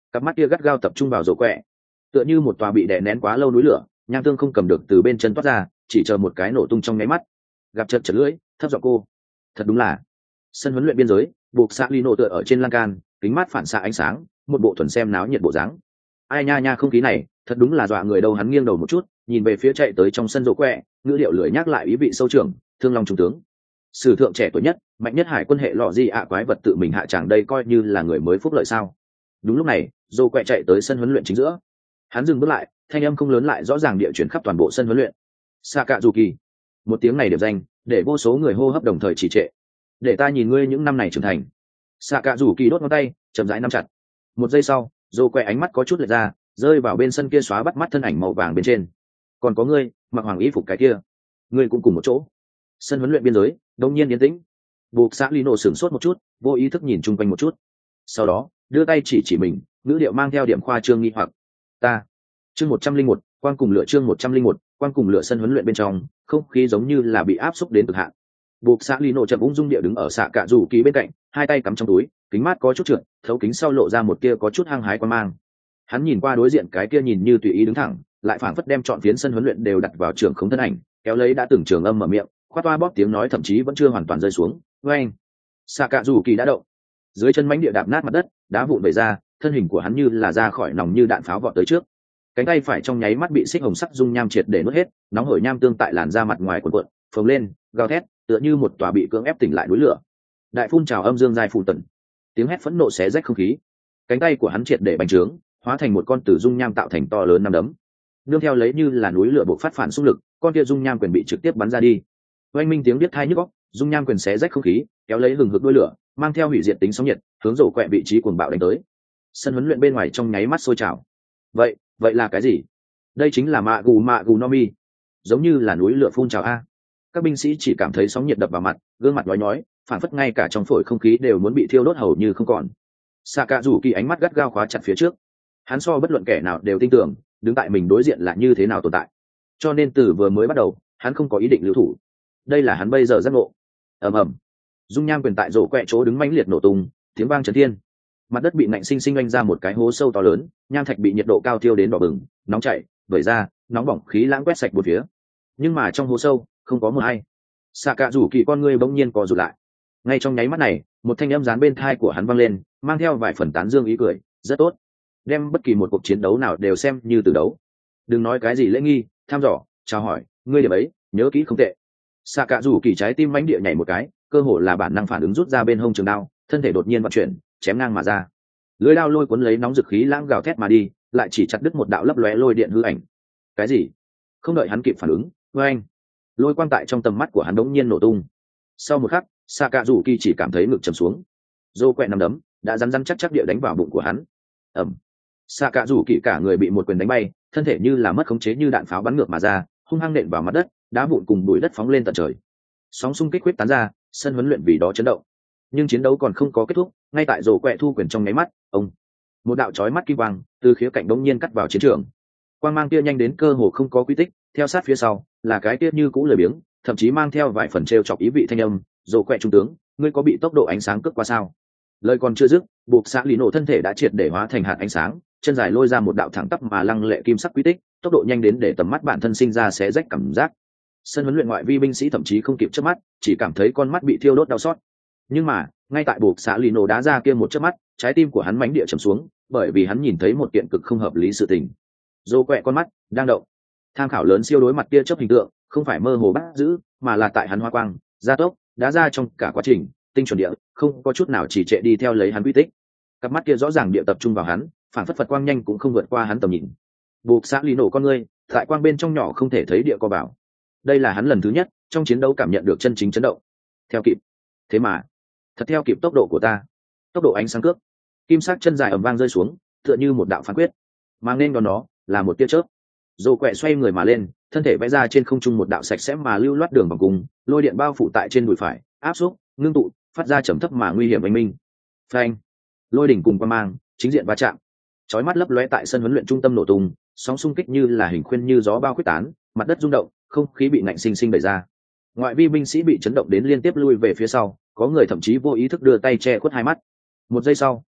cặp mắt kia gắt gao tập trung vào rổ quẹ, tựa như một tòa bị đè nén quá lâu núi lửa, nham tương không cầm được từ bên chân toát ra, chỉ chờ một cái nổ tung trong nháy mắt. Gặp chật chật lưỡi, thấp giọng cô, thật đúng là sân huấn luyện biên giới, buộc xạ Lino tựa ở trên lan can, kính mát phản xạ ánh sáng, một bộ thuần xem náo nhiệt bộ dáng. Ai nha nha, không khí này thật đúng là dọa người đâu. Hắn nghiêng đầu một chút, nhìn về phía chạy tới trong sân rổ quẹ, ngữ điệu lười nhắc lại ý vị sâu trưởng, thương long trung tướng, sử thượng trẻ tuổi nhất, mạnh nhất hải quân hệ lọ gì ạ quái vật tự mình hạ tràng, đây coi như là người mới phúc lợi sao? Đúng lúc này, rổ quẹ chạy tới sân huấn luyện chính giữa. Hắn dừng bước lại, thanh âm không lớn lại rõ ràng địa chuyển khắp toàn bộ sân huấn luyện. Sakazuki, một tiếng này điểm danh, để vô số người hô hấp đồng thời trì trệ. Để ta nhìn ngươi những năm này trưởng thành. Sakazuki đốt ngón tay, chậm rãi nắm chặt. Một giây sau, rổ quẹ ánh mắt có chút lệch ra, rơi vào bên sân kia xóa bắt mắt thân ảnh màu vàng bên trên. Còn có ngươi, mặc hoàng y phục cái kia, ngươi cũng cùng một chỗ. Sân huấn luyện biên giới đông nhiên yên tĩnh. Buộc xã Lino sửng sốt một chút, vô ý thức nhìn chung quanh một chút, sau đó đưa tay chỉ mình, ngữ điệu mang theo điểm khoa trương nghi hoặc. Ta chương 101, quang cùng lửa, chương 101, quang cùng lửa. Sân huấn luyện bên trong không khí giống như là bị áp xúc đến cực hạn. Buộc xã Lino chậm ung dung địa đứng ở xạ cạ rủ kỳ bên cạnh, hai tay cắm trong túi, kính mát có chút trượt, thấu kính sau lộ ra một kia có chút hăng hái quan mang. Hắn nhìn qua đối diện cái kia nhìn như tùy ý đứng thẳng, lại phảng phất đem trọn phiến sân huấn luyện đều đặt vào trường không thân ảnh, kéo lấy đã từng trường âm mở miệng, khoát toa bóp tiếng nói thậm chí vẫn chưa hoàn toàn rơi xuống. Oeng, xạ cạ rủ kỳ đã động, dưới chân mánh địa đạp nát mặt đất, đá vụn vẩy ra, thân hình của hắn như là ra khỏi nòng như đạn pháo vọt tới trước. Cánh tay phải trong nháy mắt bị xích hồng sắc dung nham triệt để nuốt hết, nóng hổi nham tương tại làn da mặt ngoài cuộn cuộn, phồng lên, gào thét, tựa như một tòa bị cưỡng ép tỉnh lại núi lửa. Đại phun trào âm dương dài phù tận, tiếng hét phẫn nộ xé rách không khí. Cánh tay của hắn triệt để bành trướng, hóa thành một con tử dung nham tạo thành to lớn nắm đấm. Nương theo lấy như là núi lửa bộc phát phản xung lực, con kia dung nham quyền bị trực tiếp bắn ra đi. Oanh minh tiếng biết thai nhức óc, dung nham quyền xé rách không khí, kéo lấy hừng hực đuôi lửa, mang theo hủy diệt tính sóng nhiệt, hướng rổ quẹ vị trí cuồng bạo đánh tới. Sân huấn luyện bên ngoài trong nháy mắt sôi trào. Vậy là cái gì? Đây chính là mạ gù no mi, giống như là núi lửa phun trào a. Các binh sĩ chỉ cảm thấy sóng nhiệt đập vào mặt, gương mặt nhói, phản phất ngay cả trong phổi không khí đều muốn bị thiêu đốt hầu như không còn. Sakazuki ánh mắt gắt gao khóa chặt phía trước. Hắn so bất luận kẻ nào đều tin tưởng, đứng tại mình đối diện là như thế nào tồn tại. Cho nên từ vừa mới bắt đầu, hắn không có ý định lưu thủ. Đây là hắn bây giờ giác ngộ. Ầm ầm, dung nham quyền tại rổ quẹ chỗ đứng mãnh liệt nổ tung, tiếng vang chấn thiên. Mặt đất bị nạnh sinh sinh oanh ra một cái hố sâu to lớn, nham thạch bị nhiệt độ cao thiêu đến đỏ bừng, nóng chảy, vẩy ra, nóng bỏng khí lãng quét sạch bốn phía. Nhưng mà trong hố sâu không có một ai. Sakazuki con ngươi bỗng nhiên co rụt lại. Ngay trong nháy mắt này, một thanh âm dán bên tai của hắn vang lên, mang theo vài phần tán dương ý cười. Rất tốt, đem bất kỳ một cuộc chiến đấu nào đều xem như từ đấu. Đừng nói cái gì lễ nghi, thăm dò, chào hỏi, ngươi điểm ấy nhớ kỹ không tệ. Sakazuki trái tim mãnh địa nhảy một cái, cơ hồ là bản năng phản ứng rút ra bên hông trường đao, thân thể đột nhiên vận chuyển, chém ngang mà ra. Lưỡi đao lôi cuốn lấy nóng dực khí lãng gào thét mà đi, lại chỉ chặt đứt một đạo lấp lóe lôi điện hư ảnh. Cái gì? Không đợi hắn kịp phản ứng, oeng, lôi quang tại trong tầm mắt của hắn đống nhiên nổ tung. Sau một khắc, Sakazuki chỉ cảm thấy ngực trầm xuống, rô quẹ nằm đấm đã rắn rắn chắc chắc địa đánh vào bụng của hắn. ầm, Sakazuki cả người bị một quyền đánh bay, thân thể như là mất khống chế như đạn pháo bắn ngược mà ra, hung hăng nện vào mặt đất, đá vụn cùng bụi đất phóng lên tận trời. Sóng xung kích quyết tán ra, sân huấn luyện vì đó chấn động. Nhưng chiến đấu còn không có kết thúc, ngay tại rổ quẹ thu quyền trong nháy mắt, một đạo chói mắt kim quang từ khía cạnh đống nhiên cắt vào chiến trường. Quang mang kia nhanh đến cơ hồ không có quy tích, theo sát phía sau là cái tiết như cũ lười biếng, thậm chí mang theo vài phần trêu chọc ý vị thanh âm, rổ quẹ trung tướng, ngươi có bị tốc độ ánh sáng cướp qua sao? Lời còn chưa dứt, buộc xã lý nổ thân thể đã triệt để hóa thành hạt ánh sáng, chân dài lôi ra một đạo thẳng tắp mà lăng lệ kim sắc quy tích, tốc độ nhanh đến để tầm mắt bản thân sinh ra xé rách cảm giác. Sân huấn luyện ngoại vi binh sĩ thậm chí không kịp chớp mắt, chỉ cảm thấy con mắt bị thiêu đốt đau xót. Nhưng mà ngay tại buộc xã lì nổ đá ra kia một chớp mắt, trái tim của hắn mãnh địa trầm xuống, bởi vì hắn nhìn thấy một kiện cực không hợp lý sự tình. Rô quẹ con mắt đang động, tham khảo lớn siêu đối mặt kia chớp hình tượng, không phải mơ hồ bắt giữ, mà là tại hắn hoa quang gia tốc đá ra trong cả quá trình tinh chuẩn địa, không có chút nào chỉ trệ đi theo lấy hắn quy tích. Cặp mắt kia rõ ràng địa tập trung vào hắn, phản phất phật quang nhanh cũng không vượt qua hắn tầm nhìn. Buộc xã lì nổ con ngươi tại quang bên trong nhỏ không thể thấy địa co bảo. Đây là hắn lần thứ nhất trong chiến đấu cảm nhận được chân chính chấn động. Theo kịp, thế mà thật theo kịp tốc độ của ta, tốc độ ánh sáng cước. Kim sắc chân dài ầm vang rơi xuống, tựa như một đạo phán quyết, mang nên đón nó là một tia chớp. Rô quẹ xoay người mà lên, thân thể vẽ ra trên không trung một đạo sạch sẽ mà lưu loát đường vòng cung, lôi điện bao phủ tại trên đùi phải, áp xúc ngưng tụ, phát ra trầm thấp mà nguy hiểm oanh minh. Phanh, lôi đỉnh cùng quang mang chính diện va chạm, chói mắt lấp lóe tại sân huấn luyện trung tâm nổ tung, sóng xung kích như là hình khuyên như gió bao quyết tán, mặt đất rung động, không khí bị nạnh sinh sinh đẩy ra. Ngoại vi binh sĩ bị chấn động đến liên tiếp lui về phía sau, có người thậm chí vô ý thức đưa tay che khuất hai mắt. Một giây sau,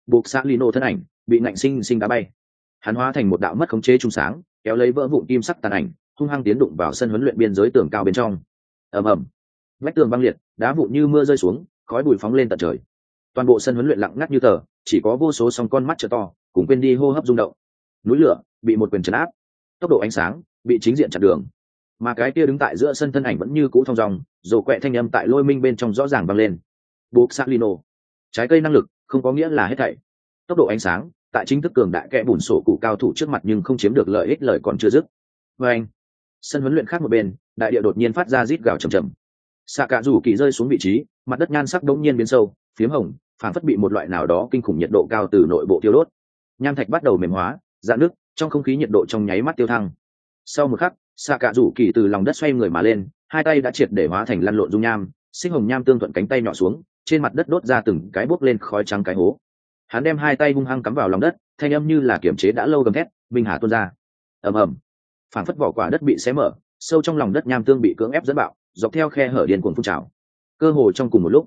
buộc xã lino thân ảnh bị ngạnh sinh sinh đá bay. Hắn hóa thành một đạo mất khống chế trung sáng, kéo lấy vỡ vụn kim sắc tàn ảnh, hung hăng tiến đụng vào sân huấn luyện biên giới tường cao bên trong. Ầm ầm, vách tường băng liệt, đá vụn như mưa rơi xuống, khói bụi phóng lên tận trời. Toàn bộ sân huấn luyện lặng ngắt như tờ, chỉ có vô số song con mắt trợ to cùng quên đi hô hấp rung động. Núi lửa bị một quyền trấn áp, tốc độ ánh sáng bị chính diện chặn đường, mà cái kia đứng tại giữa sân thân ảnh vẫn như cũ thong dong, rồ quẹ thanh âm tại lôi minh bên trong rõ ràng vang lên. Buộc Salino, trái cây năng lực không có nghĩa là hết thảy. Tốc độ ánh sáng tại chính thức cường đại kẽ bùn sổ cụ cao thủ trước mặt nhưng không chiếm được lợi ích, lời còn chưa dứt. Và anh, sân huấn luyện khác một bên, đại địa đột nhiên phát ra rít gào trầm trầm. Xạ cả rủ kỳ rơi xuống vị trí, mặt đất nhan sắc đống nhiên biến sâu, phiếm hồng, phản phất bị một loại nào đó kinh khủng nhiệt độ cao từ nội bộ tiêu đốt. Nham thạch bắt đầu mềm hóa, rạn nước, trong không khí nhiệt độ trong nháy mắt tiêu thăng. Sau một khắc, xạ cả rủ kỳ từ lòng đất xoay người mà lên, hai tay đã triệt để hóa thành lăn lộn dung nham, sinh hồng nham tương thuận cánh tay nhỏ xuống, trên mặt đất đốt ra từng cái bốc lên khói trắng cái hố. Hắn đem hai tay hung hăng cắm vào lòng đất, thanh âm như là kiểm chế đã lâu gầm thét, minh hà tuôn ra. Ầm ầm, phản phất vỏ quả đất bị xé mở, sâu trong lòng đất nham tương bị cưỡng ép dẫn bạo, dọc theo khe hở điên cuồng phun trào. Cơ hồ trong cùng một lúc,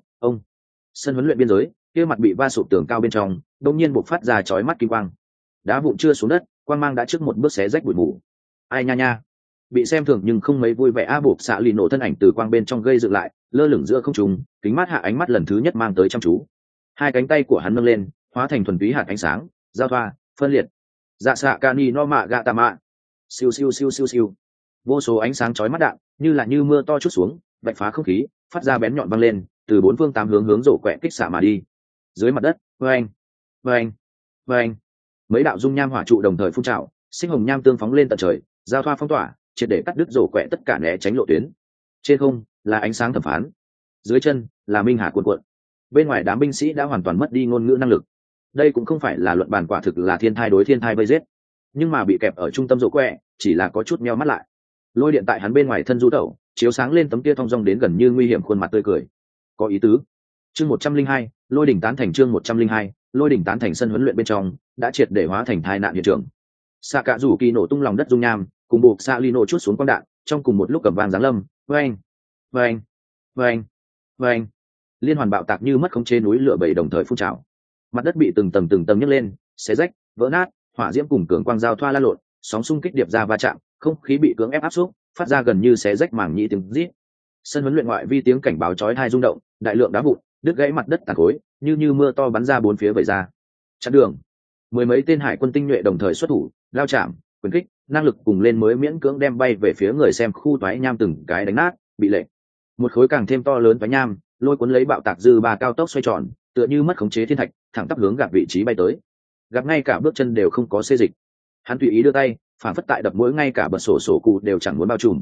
sân huấn luyện biên giới kia mặt bị va sụp tường cao bên trong đông nhiên bộc phát ra chói mắt kim quang, đá vụn chưa xuống đất, quang mang đã trước một bước xé rách bụi mù. Ai nha nha, bị xem thường nhưng không mấy vui vẻ a buộc xạ lì nổ thân ảnh từ quang bên trong gây dựng lại, lơ lửng giữa không trung, kính mắt hạ ánh mắt lần thứ nhất mang tới chăm chú. Hai cánh tay của hắn nâng lên, hóa thành thuần túy hạt ánh sáng, giao thoa, phân liệt. Dạ xạ cani no mạ gạ tà mạ, siêu siêu siêu siêu siêu, vô số ánh sáng chói mắt đạn như mưa to chút xuống, vạch phá không khí, phát ra bén nhọn văng lên, từ bốn phương tám hướng rổ quẹ kích xạ mà đi. Dưới mặt đất, vang vang vang, mấy đạo dung nham hỏa trụ đồng thời phun trào, sinh hồng nham tương phóng lên tận trời, giao thoa phong tỏa, triệt để cắt đứt rổ quẹ tất cả né tránh lộ tuyến. Trên không là ánh sáng thẩm phán, dưới chân là minh hà cuộn cuộn. Bên ngoài đám binh sĩ đã hoàn toàn mất đi ngôn ngữ năng lực. Đây cũng không phải là luận bàn, quả thực là thiên thai đối thiên thai vây giết. Nhưng mà bị kẹp ở trung tâm rổ quẹ, chỉ là có chút meo mắt lại. Lôi điện tại hắn bên ngoài thân du tẩu, chiếu sáng lên tấm kia thong dong đến gần như nguy hiểm khuôn mặt tươi cười. Có ý tứ. Chương 102, lôi đỉnh tán thành. Chương 102, lôi đỉnh tán thành. Sân huấn luyện bên trong đã triệt để hóa thành tai nạn hiện trường. Xạ cả rủ kỳ nổ tung lòng đất dung nham, cùng buộc xạ lino chút xuống quang đạn, trong cùng một lúc cầm vàng giáng lâm, vang vang vang vang, liên hoàn bạo tạc như mất khống chế, núi lửa bảy đồng thời phun trào. Mặt đất bị từng tầng nhấc lên, xé rách, vỡ nát, hỏa diễm cùng cường quang giao thoa lan lộn, sóng xung kích điệp ra va chạm, không khí bị cưỡng ép áp xúc, phát ra gần như xé rách màng nhĩ tiếng rít. Sân huấn luyện ngoại vi tiếng cảnh báo chói tai rung động, đại lượng đá vụn đứt gãy mặt đất tàn khối, như mưa to bắn ra bốn phía vẩy ra. Chặn đường. Mười mấy tên hải quân tinh nhuệ đồng thời xuất thủ, lao chạm, quyền kích, năng lực cùng lên mới miễn cưỡng đem bay về phía người xem khu toái nham từng cái đánh nát, bị lệnh. Một khối càng thêm to lớn toái nham, lôi cuốn lấy bạo tạc dư ba cao tốc xoay tròn, tựa như mất khống chế thiên thạch, thẳng tắp hướng gặp vị trí bay tới. Gặp ngay cả bước chân đều không có xê dịch. Hắn tùy ý đưa tay, phản phất tại đập mũi, ngay cả bật sổ cụ đều chẳng muốn bao trùm.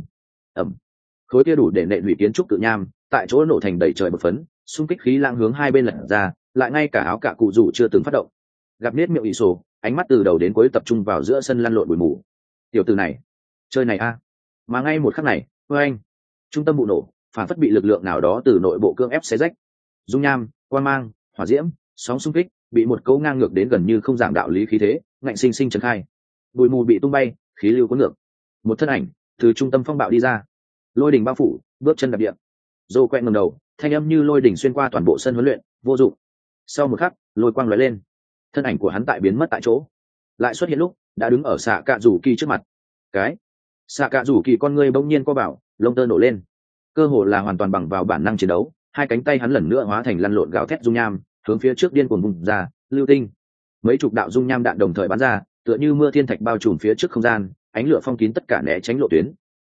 Khối kia đủ để nện hủy kiến trúc tự nham, tại chỗ nổ thành đầy trời bột phấn, xung kích khí lang hướng hai bên lật ra, lại ngay cả áo cả cụ rủ chưa từng phát động. Gặp nết miệng ỷ sổ, ánh mắt từ đầu đến cuối tập trung vào giữa sân lăn lộn bụi mù. Tiểu tử này, chơi này a. Mà ngay một khắc này, anh, trung tâm vụ nổ, phản phất bị lực lượng nào đó từ nội bộ cương ép xé rách. Dung nham, quang mang, hỏa diễm, sóng xung kích bị một cấu ngang ngược đến gần như không giảng đạo lý khí thế, ngạnh sinh sinh trấn khai. Bụi mù bị tung bay, khí lưu cuốn ngược. Một thân ảnh từ trung tâm phong bạo đi ra, lôi đỉnh bao phủ, bước chân đạp địa. Dô quẹn ngẩng đầu, thanh âm như lôi đỉnh xuyên qua toàn bộ sân huấn luyện, vô dụng. Sau một khắc, lôi quang lóe lên, thân ảnh của hắn tại biến mất tại chỗ, lại xuất hiện lúc đã đứng ở xạ cạ rủ kỳ trước mặt. Cái xạ cạ rủ kỳ con ngươi bỗng nhiên co bảo, lông tơ nổ lên, cơ hồ là hoàn toàn bằng vào bản năng chiến đấu. Hai cánh tay hắn lần nữa hóa thành lăn lộn gào thét dung nham, hướng phía trước điên cuồng vùng ra, lưu tinh. Mấy chục đạo dung nham đạn đồng thời bắn ra, tựa như mưa thiên thạch bao trùm phía trước không gian, ánh lửa phong kín tất cả né tránh lộ tuyến.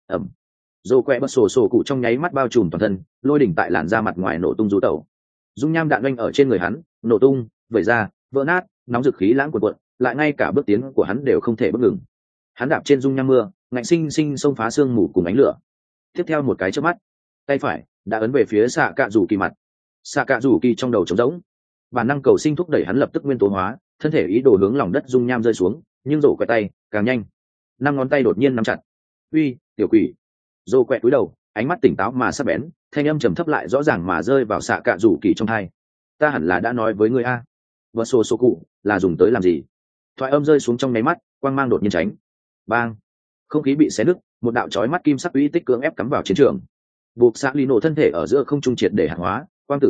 Dô quẹ bật sổ cụ trong nháy mắt bao trùm toàn thân, lôi đỉnh tại làn da mặt ngoài nổ tung rú tẩu. Dung nham đạn oanh ở trên người hắn, nổ tung, vẩy ra, vỡ nát, nóng dực khí lãng cuộn cuộn, lại ngay cả bước tiến của hắn đều không thể bất ngừng. Hắn đạp trên dung nham mưa, ngạnh sinh sinh xông phá sương mù cùng ánh lửa. Tiếp theo một cái chớp mắt, tay phải đã ấn về phía xạ cạ rủ kỳ mặt. Xạ cạ rủ kỳ trong đầu trống rỗng, bản năng cầu sinh thúc đẩy hắn lập tức nguyên tố hóa, thân thể ý đồ hướng lòng đất dung nham rơi xuống, nhưng rổ quẹ tay càng nhanh, năm ngón tay đột nhiên nắm chặt. Uy, tiểu quỷ! Rổ quẹ cúi đầu, ánh mắt tỉnh táo mà sắc bén, thanh âm trầm thấp lại rõ ràng mà rơi vào xạ cạ rủ kỳ trong tai. Ta hẳn là đã nói với ngươi a. Vật sổ cụ là dùng tới làm gì? Thoại âm rơi xuống trong nháy mắt, quang mang đột nhiên tránh. Bang! Không khí bị xé nứt, một đạo chói mắt kim sắc uy tích cưỡng ép cắm vào chiến trường. Buộc xạ lì nổ thân thể ở giữa không trung triệt để hạt hóa, quang tử hội tụ,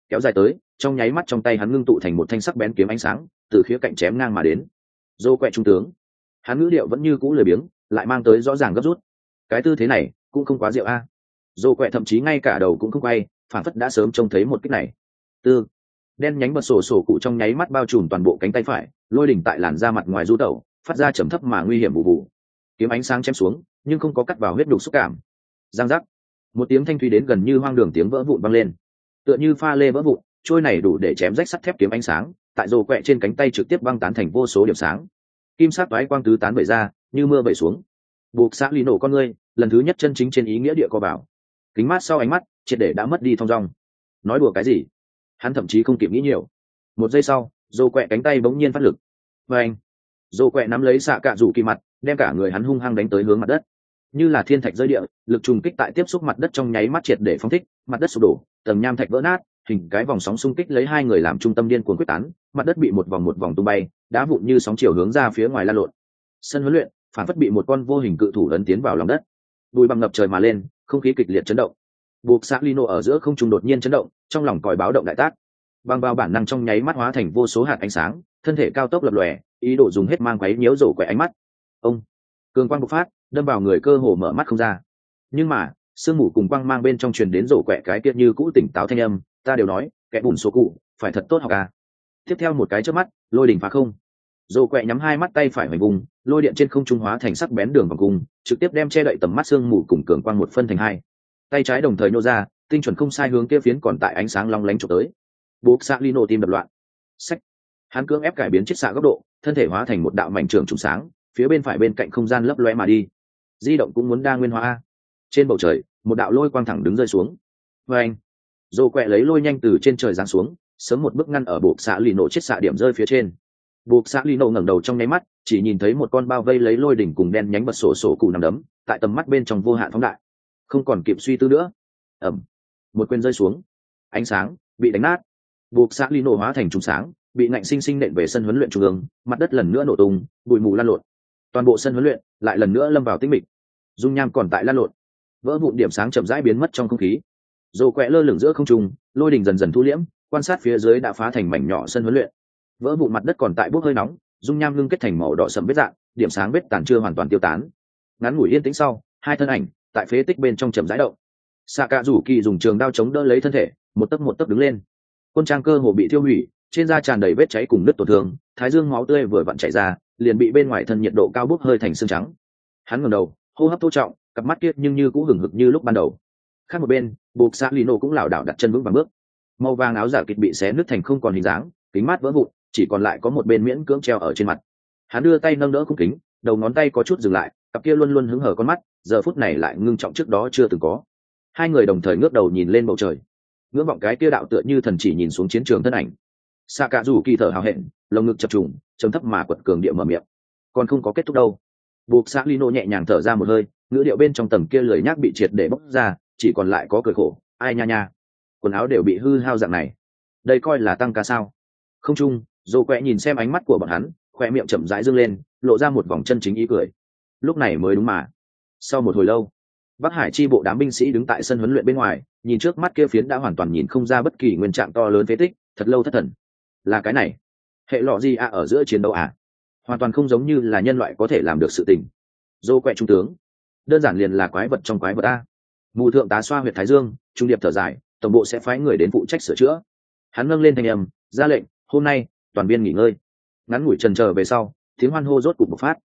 kéo dài tới, trong nháy mắt trong tay hắn ngưng tụ thành một thanh sắc bén kiếm ánh sáng từ khía cạnh chém ngang mà đến. Dô quẹ trung tướng, hắn ngữ điệu vẫn như cũ lười biếng, lại mang tới rõ ràng gấp rút. Cái tư thế này cũng không quá diệu a. Dô quẹ thậm chí ngay cả đầu cũng không quay, phản phất đã sớm trông thấy một kích này. Tư, đen nhánh bật sổ sổ cụ trong nháy mắt bao trùm toàn bộ cánh tay phải, lôi đỉnh tại làn da mặt ngoài du tẩu, phát ra trầm thấp mà nguy hiểm vụ vụ. Kiếm ánh sáng chém xuống, nhưng không có cắt vào huyết đục xúc cảm. Giang giác, một tiếng thanh thúy đến gần như hoang đường tiếng vỡ vụn vang lên, tựa như pha lê vỡ vụn, trôi này đủ để chém rách sắt thép kiếm ánh sáng, tại rồ quẹ trên cánh tay trực tiếp băng tán thành vô số điểm sáng. Kim sắc toái quang tứ tán vẩy ra, như mưa vẩy xuống. Buộc xã lý nổ con ngươi, lần thứ nhất chân chính trên ý nghĩa địa co bảo. Kính mát sau ánh mắt, triệt để đã mất đi thong dong. Nói đùa cái gì? Hắn thậm chí không kịp nghĩ nhiều. Một giây sau, rồ quẹ cánh tay bỗng nhiên phát lực. Và anh, rồ quẹ nắm lấy xạ cạ rủ kỳ mặt, đem cả người hắn hung hăng đánh tới hướng mặt đất. Như là thiên thạch rơi địa, lực trùng kích tại tiếp xúc mặt đất trong nháy mắt triệt để phóng thích, mặt đất sụp đổ, tầng nham thạch vỡ nát, hình cái vòng sóng xung kích lấy hai người làm trung tâm điên cuồng quyết tán, mặt đất bị một vòng tung bay, đá vụn như sóng chiều hướng ra phía ngoài lan lộn. Sân huấn luyện phản phất bị một con vô hình cự thủ ấn tiến vào lòng đất, bụi bặm ngập trời mà lên, không khí kịch liệt chấn động. Buộc xã Lino ở giữa không trung đột nhiên chấn động, trong lòng còi báo động đại tác. Băng vào bản năng trong nháy mắt hóa thành vô số hạt ánh sáng, thân thể cao tốc lập lòe, ý đồ dùng hết mang quấy nhiễu rổ quẹ ánh mắt. Ông, cường quang bộc phát, đâm vào người cơ hồ mở mắt không ra. Nhưng mà sương mù cùng quang mang bên trong truyền đến rổ quẹ cái kia như cũ tỉnh táo thanh âm, ta đều nói kẻ bùn số cụ phải thật tốt học à. Tiếp theo một cái chớp mắt, lôi đỉnh phá không, rổ quẹ nhắm hai mắt tay phải hoành vùng, lôi điện trên không trung hóa thành sắc bén đường vòng cung, trực tiếp đem che đậy tầm mắt sương mù cùng cường quang một phân thành hai. Tay trái đồng thời nô ra, tinh chuẩn không sai hướng kia phiến còn tại ánh sáng long lánh chụp tới. Buộc xạ Lino tim đập loạn. Sách, hắn cưỡng ép cải biến chiết xạ góc độ, thân thể hóa thành một đạo mảnh trường trùng sáng, phía bên phải bên cạnh không gian lấp lóe mà đi. Di động cũng muốn đa nguyên hóa. Trên bầu trời, một đạo lôi quang thẳng đứng rơi xuống. Và anh, rồ quẹ lấy lôi nhanh từ trên trời giáng xuống, sớm một bước ngăn ở buộc xạ Lino chiết xạ điểm rơi phía trên. Buộc xạ Lino ngẩng đầu trong nháy mắt, chỉ nhìn thấy một con bao vây lấy lôi đỉnh cùng đen nhánh bật sổ sổ cụ nằm đấm, tại tầm mắt bên trong vô hạn phóng đại. Không còn kịp suy tư nữa. Ầm, một quyền rơi xuống, ánh sáng bị đánh nát. Buộc xã Lino hóa thành trùng sáng, bị ngạnh sinh sinh nện về sân huấn luyện trung ương, mặt đất lần nữa nổ tung, bụi mù lan lộn. Toàn bộ sân huấn luyện lại lần nữa lâm vào tĩnh mịch. Dung nham còn tại lan lộn, vỡ vụn điểm sáng chậm rãi biến mất trong không khí. Rồ quẹ lơ lửng giữa không trung, lôi đình dần dần thu liễm, quan sát phía dưới đã phá thành mảnh nhỏ sân huấn luyện. Vỡ vụn mặt đất còn tại bốc hơi nóng, dung nham ngưng kết thành màu đỏ sẫm vết dạng, điểm sáng vết tàn chưa hoàn toàn tiêu tán. Ngắn ngủi yên tĩnh sau, hai thân ảnh tại phế tích bên trong chậm rãi động. Xạ cạ rủ kỳ dùng trường đao chống đỡ lấy thân thể, một tấc đứng lên. Quân trang cơ hồ bị thiêu hủy, trên da tràn đầy vết cháy cùng nứt tổn thương, thái dương máu tươi vừa vặn chảy ra, liền bị bên ngoài thân nhiệt độ cao bốc hơi thành xương trắng. Hắn ngẩng đầu, hô hấp thô trọng, cặp mắt kia nhưng như cũ hừng hực như lúc ban đầu. Khác một bên, buộc xã Lino cũng lảo đảo đặt chân vững vàng bước. Màu vàng áo giả kịch bị xé nứt thành không còn hình dáng, kính mát vỡ vụn, chỉ còn lại có một bên miễn cưỡng treo ở trên mặt. Hắn đưa tay nâng đỡ khung kính, đầu ngón tay có chút dừng lại, cặp kia luôn luôn hứng hở con mắt, giờ phút này lại ngưng trọng trước đó chưa từng có. Hai người đồng thời ngước đầu nhìn lên bầu trời, ngưỡng vọng cái kia đạo tựa như thần chỉ nhìn xuống chiến trường thân ảnh. Xạ cạ rủ kỳ thở hào hẹn, lồng ngực chập trùng, trầm thấp mà quật cường địa mở miệng. Còn không có kết thúc đâu. Buộc xã Lino nhẹ nhàng thở ra một hơi, ngữ điệu bên trong tầng kia lười nhác bị triệt để bóc ra, chỉ còn lại có cười khổ. Ai nha nha, quần áo đều bị hư hao dạng này, đây coi là tăng ca sao? Không chung, dồ quẹ nhìn xem ánh mắt của bọn hắn, khoe miệng chậm rãi dương lên, lộ ra một vòng chân chính ý cười. Lúc này mới đúng mà. Sau một hồi lâu, Bắc Hải chi bộ đám binh sĩ đứng tại sân huấn luyện bên ngoài, nhìn trước mắt kia phiến đã hoàn toàn nhìn không ra bất kỳ nguyên trạng to lớn phế tích, thật lâu thất thần. Là cái này, hệ lọ gì à ở giữa chiến đấu à? Hoàn toàn không giống như là nhân loại có thể làm được sự tình. Dô quẹ trung tướng, đơn giản liền là quái vật trong quái vật a. Mù thượng tá xoa huyệt thái dương, trung điệp thở dài, tổng bộ sẽ phái người đến phụ trách sửa chữa. Hắn nâng lên thanh âm, ra lệnh, hôm nay toàn viên nghỉ ngơi. Ngắn ngủi trần chờ về sau, tiếng hoan hô rốt cục bộc phát.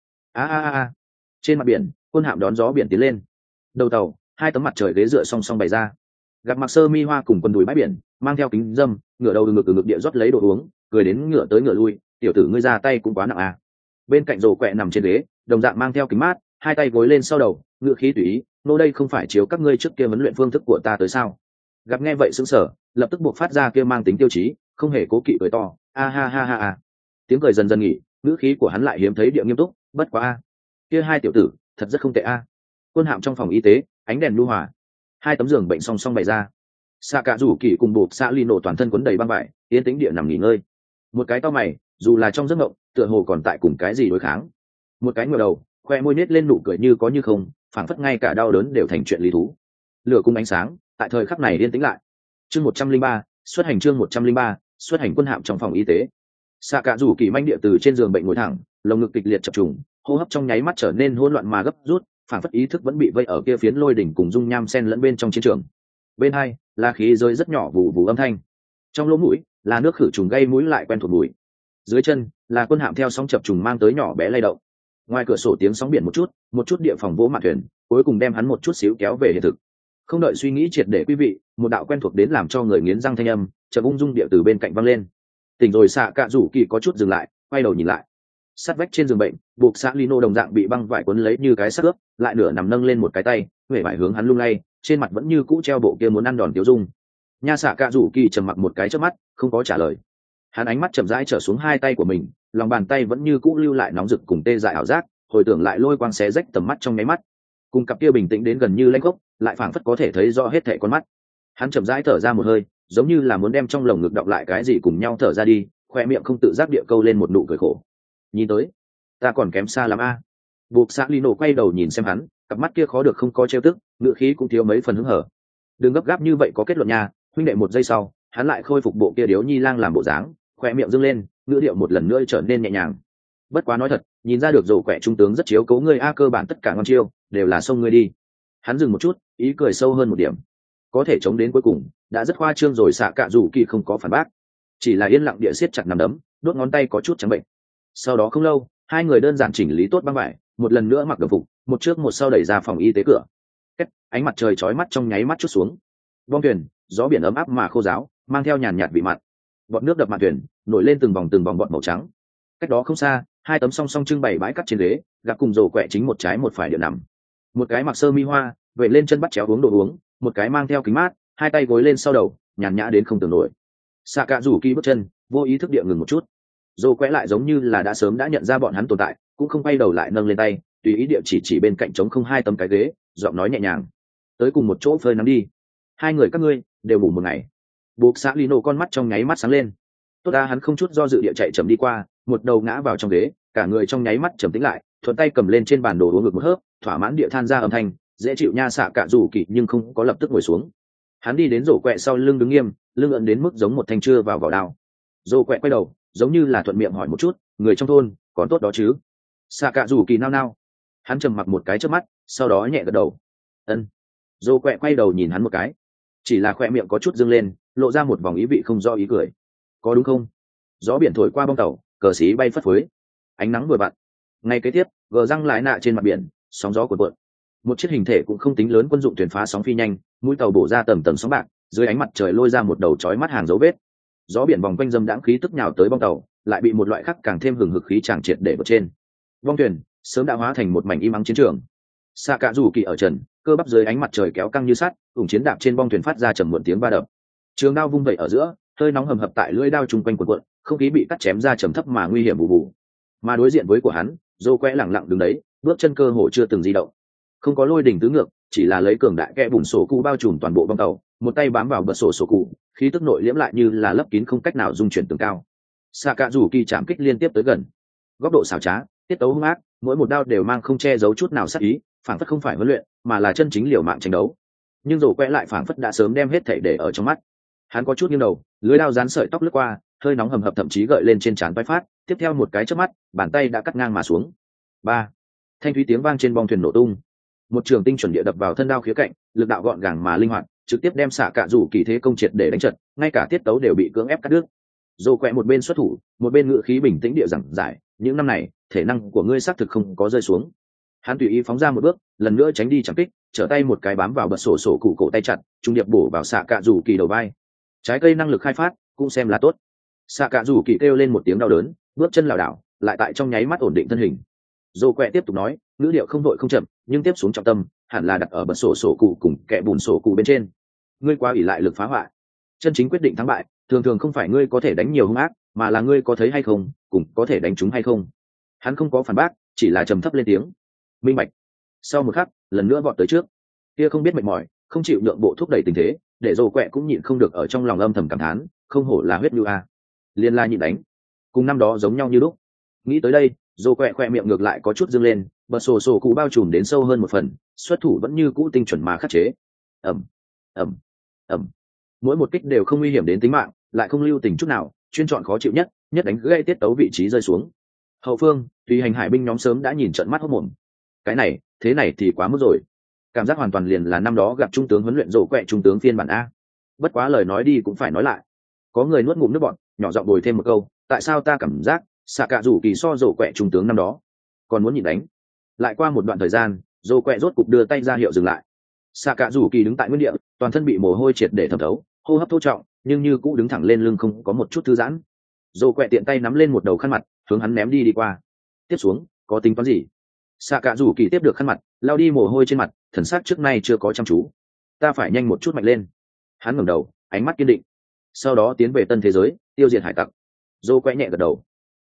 A. Trên mặt biển, quân hạm đón gió biển tiến lên. Đầu tàu, hai tấm mặt trời ghế dựa song song bày ra. Gặp mặc sơ mi hoa cùng quần đùi bãi biển, mang theo kính dâm, ngửa đầu từ ngực địa rót lấy đồ uống, cười đến ngửa tới ngửa lui, tiểu tử ngươi ra tay cũng quá nặng à. Bên cạnh rồ quẹ nằm trên ghế, đồng dạng mang theo kính mát, hai tay gối lên sau đầu, ngựa khí tùy ý, nô đây không phải chiếu các ngươi trước kia huấn luyện phương thức của ta tới sao? Gặp nghe vậy sững sờ, lập tức buộc phát ra kia mang tính tiêu chí, không hề cố kỵ cười to, a ha ha ha ha. Tiếng cười dần dần nghỉ, ngữ khí của hắn lại hiếm thấy địa nghiêm túc, bất quá a, kia hai tiểu tử, thật rất không tệ a. Quân hạm trong phòng y tế, ánh đèn lưu hòa, hai tấm giường bệnh song song bày ra. Xạ cạ rủ kỳ cùng buộc xạ Lino toàn thân quấn đầy băng vải, yên tĩnh địa nằm nghỉ ngơi. Một cái to mày, dù là trong giấc mộng, tựa hồ còn tại cùng cái gì đối kháng. Một cái ngửa đầu, khoe môi nết lên nụ cười như có như không, phảng phất ngay cả đau đớn đều thành chuyện lý thú. Lửa cung ánh sáng, tại thời khắc này yên tĩnh lại. Chương 103, Xuất hành chương 103, xuất hành quân hạm trong phòng y tế. Xạ Cạ Rủ Kỳ manh địa từ trên giường bệnh ngồi thẳng, lồng ngực kịch liệt chập trùng, hô hấp trong nháy mắt trở nên hỗn loạn mà gấp rút, phản phất ý thức vẫn bị vây ở kia phiến lôi đỉnh cùng dung nham xen lẫn bên trong chiến trường. Bên hai là khí rơi rất nhỏ vù vù âm thanh, trong lỗ mũi là nước khử trùng gây mũi lại quen thuộc mùi. Dưới chân là quân hạm theo sóng chập trùng mang tới nhỏ bé lay động. Ngoài cửa sổ tiếng sóng biển một chút địa phòng vỗ mạn thuyền, cuối cùng đem hắn một chút xíu kéo về hiện thực. Không đợi suy nghĩ triệt để quý vị, một đạo quen thuộc đến làm cho người nghiến răng thanh âm chợt ung dung địa từ bên cạnh vang lên. Tỉnh rồi. Xạ Cạ Rủ Kỳ có chút dừng lại, quay đầu nhìn lại. Sát vách trên giường bệnh, buộc xã Lino đồng dạng bị băng vải cuốn lấy như cái xác ướp, lại nửa nằm nâng lên một cái tay, huệ vải hướng hắn lung lay, trên mặt vẫn như cũ treo bộ kia muốn ăn đòn tiêu dung. Nha. Xạ Cạ Rủ Kỳ trầm mặc một cái chớp mắt, không có trả lời. Hắn ánh mắt chậm rãi trở xuống hai tay của mình, lòng bàn tay vẫn như cũ lưu lại nóng rực cùng tê dại ảo giác, hồi tưởng lại lôi quang xé rách tầm mắt trong nháy mắt, cùng cặp kia bình tĩnh đến gần như lãnh gốc, lại phảng phất có thể thấy rõ hết thảy con mắt. Hắn chậm rãi thở ra một hơi, giống như là muốn đem trong lồng ngực đọng lại cái gì cùng nhau thở ra đi, khoe miệng không tự giác địa câu lên một nụ cười khổ. Nhìn tới, ta còn kém xa lắm a. Buộc xã Lino quay đầu nhìn xem hắn, cặp mắt kia khó được không có trêu tức, ngựa khí cũng thiếu mấy phần hứng hở. Đừng gấp gáp như vậy, có kết luận nha, huynh đệ. Một giây sau, hắn lại khôi phục bộ kia điếu nhi lang làm bộ dáng, khoe miệng dương lên, ngữ điệu một lần nữa trở nên nhẹ nhàng. Bất quá nói thật, nhìn ra được rổ quẹ trung tướng rất chiếu cố ngươi a, cơ bản tất cả ngon chiêu đều là xông ngươi đi. Hắn dừng một chút, ý cười sâu hơn một điểm. Có thể chống đến cuối cùng đã rất khoa trương rồi. Xạ Cạ Rủ Kỳ không có phản bác, chỉ là yên lặng địa siết chặt nắm đấm, đốt ngón tay có chút trắng bệnh. Sau đó không lâu, hai người đơn giản chỉnh lý tốt băng vải, một lần nữa mặc đồng phục, một trước một sau đẩy ra phòng y tế cửa. Ánh mặt trời chói mắt trong nháy mắt chút xuống. Bong thuyền, gió biển ấm áp mà khô ráo, mang theo nhàn nhạt vị mặn. Bọt nước đập mặt thuyền, nổi lên từng vòng bọt màu trắng. Cách đó không xa, hai tấm song song trưng bày bãi cắt trên ghế, gặp cùng rổ quẹ chính một trái một phải địa nằm. Một cái mặc sơ mi hoa, vậy lên chân bắt chéo uống đồ uống, một cái mang theo kính mát, hai tay gối lên sau đầu, nhàn nhã đến không tưởng nổi. Xạ Cạ Rủ Kỳ bước chân, vô ý thức địa ngừng một chút. Rổ quẹ lại giống như là đã sớm đã nhận ra bọn hắn tồn tại, cũng không quay đầu lại nâng lên tay, tùy ý địa chỉ bên cạnh trống không hai tấm cái ghế, giọng nói nhẹ nhàng: tới cùng một chỗ phơi nắng đi. Hai người các ngươi đều ngủ một ngày. Buộc xã Lino con mắt trong nháy mắt sáng lên. Tốt ta. Hắn không chút do dự địa chạy chậm đi qua, một đầu ngã vào trong ghế, cả người trong nháy mắt trầm tĩnh lại, thuận tay cầm lên trên bàn đồ uống ngược một hớp, thỏa mãn địa than ra âm thanh dễ chịu. Nha. Xạ Cạ Rủ Kỳ nhưng không có lập tức ngồi xuống. Hắn đi đến rổ quẹ sau lưng đứng nghiêm, lưng ẩn đến mức giống một thanh chưa vào vỏ đao. Rổ quẹ quay đầu, giống như là thuận miệng hỏi một chút: người trong thôn còn tốt đó chứ? Xạ Cạ Rủ Kỳ nao nao. Hắn trầm mặc một cái trước mắt, sau đó nhẹ gật đầu. Ân. Rổ quẹ quay đầu nhìn hắn một cái, chỉ là khoe miệng có chút dâng lên, lộ ra một vòng ý vị không do ý cười. Có đúng không? Gió biển thổi qua bong tàu, cờ xí bay phất phới, ánh nắng vừa vặn. Ngay kế tiếp, gờ răng lái nạ trên mặt biển, sóng gió cuộn cuộn. Một chiếc hình thể cũng không tính lớn quân dụng thuyền phá sóng phi nhanh, mũi tàu bổ ra tầng tầng sóng bạc, dưới ánh mặt trời lôi ra một đầu chói mắt hàng dấu vết. Gió biển vòng quanh dâm đãng khí tức nhào tới bong tàu, lại bị một loại khác càng thêm hừng hực khí tràng triệt để vượt trên. Bong thuyền sớm đã hóa thành một mảnh im ắng chiến trường. Xạ Cạ Rủ Kỳ ở trần, cơ bắp dưới ánh mặt trời kéo căng như sắt, ủng chiến đạp trên bong thuyền phát ra trầm muộn tiếng va đập. Trường đao vung vẩy ở giữa, hơi nóng hầm hập tại lưỡi đao chung quanh cuộn cuộn, không khí bị cắt chém ra trầm thấp mà nguy hiểm bù bù. Mà đối diện với của hắn, Dô quẹ lẳng lặng đứng đấy, bước chân cơ hồ chưa từng di động. Không có lôi đỉnh tứ ngược, chỉ là lấy cường đại kẽ bùn sổ cụ bao trùm toàn bộ bong tàu, một tay bám vào bật sổ cụ, khí tức nội liễm lại như là lấp kín không cách nào dung chuyển tường cao. Xạ Cạ Rủ Kỳ chạm kích liên tiếp tới gần, góc độ xảo trá, tiết tấu hung ác, mỗi một đao đều mang không che giấu chút nào sát ý, phảng phất không phải huấn luyện, mà là chân chính liều mạng tranh đấu. Nhưng Dô quẹ lại phảng phất đã sớm đem hết thảy để ở trong mắt. Hắn có chút nghiêng đầu, lưới đao dán sợi tóc lướt qua, hơi nóng hầm hập thậm chí gợi lên trên trán vai phát, tiếp theo một cái chớp mắt, bàn tay đã cắt ngang mà xuống. Ba, thanh thúy tiếng vang trên bong thuyền nổ tung. Một trường tinh chuẩn địa đập vào thân đao khía cạnh, lực đạo gọn gàng mà linh hoạt, trực tiếp đem Xạ Cạ Rủ Kỳ thế công triệt để đánh trận, ngay cả tiết tấu đều bị cưỡng ép cắt đứt. Dô quẹ một bên xuất thủ, một bên ngự khí bình tĩnh địa giảng giải: những năm này, thể năng của ngươi xác thực không có rơi xuống. Hắn tùy ý phóng ra một bước, lần nữa tránh đi chẳng kích, trở tay một cái bám vào bật sổ cụ cổ tay chặt, trung điệp bổ vào Xạ Cạ Rủ Kỳ đầu vai. Trái cây năng lực khai phát cũng xem là tốt. Xạ Cạ Rủ Kỳ kêu lên một tiếng đau đớn, bước chân lảo đảo, lại tại trong nháy mắt ổn định thân hình. Dô quẹ tiếp tục nói, ngữ điệu không vội không chậm, nhưng tiếp xuống trọng tâm hẳn là đặt ở bật sổ cụ cùng kẽ bùn sổ cụ bên trên. Ngươi quá ỷ lại lực phá hoại, chân chính quyết định thắng bại thường thường không phải ngươi có thể đánh nhiều hung ác, mà là ngươi có thấy hay không, cùng có thể đánh chúng hay không. Hắn không có phản bác, chỉ là trầm thấp lên tiếng: minh bạch. Sau một khắc, lần nữa vọt tới trước, kia không biết mệt mỏi, không chịu nhượng bộ thúc đẩy tình thế, để Dô quẹ cũng nhịn không được ở trong lòng âm thầm cảm thán, không hổ là huyết nhu a, liên la nhịn đánh, cùng năm đó giống nhau như lúc. Nghĩ tới đây, Dô quẹ khoe miệng ngược lại có chút dâng lên, bật sổ cụ bao trùm đến sâu hơn một phần, xuất thủ vẫn như cũ tinh chuẩn mà khắc chế. Ẩm, ẩm, ẩm. mỗi một kích đều không nguy hiểm đến tính mạng, lại không lưu tình chút nào, chuyên chọn khó chịu nhất nhất đánh gãy tiết tấu vị trí rơi xuống. Hậu phương tùy hành hải binh nhóm sớm đã nhìn trận mắt hốt mồm. Cái này thế này thì quá mức rồi, cảm giác hoàn toàn liền là năm đó gặp trung tướng huấn luyện rổ quẹ trung tướng phiên bản a. Bất quá lời nói đi cũng phải nói lại, có người nuốt ngụm nước bọt, nhỏ giọng bồi thêm một câu, tại sao ta cảm giác xạ cạ rủ kỳ so rổ quẹ trung tướng năm đó còn muốn nhịn đánh. Lại qua một đoạn thời gian, rổ quẹ rốt cục đưa tay ra hiệu dừng lại. Xạ cạ rủ kỳ đứng tại nguyên địa, toàn thân bị mồ hôi triệt để thẩm thấu, hô hấp thô trọng nhưng như cũ đứng thẳng lên lưng, không có một chút thư giãn. Rổ quẹ tiện tay nắm lên một đầu khăn mặt hướng hắn ném đi qua. Tiếp xuống có tính toán gì? Xạ cạ rủ kỳ tiếp được khăn mặt, lao đi mồ hôi trên mặt, thần sắc trước nay chưa có chăm chú. Ta phải nhanh một chút mạnh lên. Hắn ngẩng đầu, ánh mắt kiên định. Sau đó tiến về tân thế giới, tiêu diệt hải tặc. Dô quẹ nhẹ gật đầu.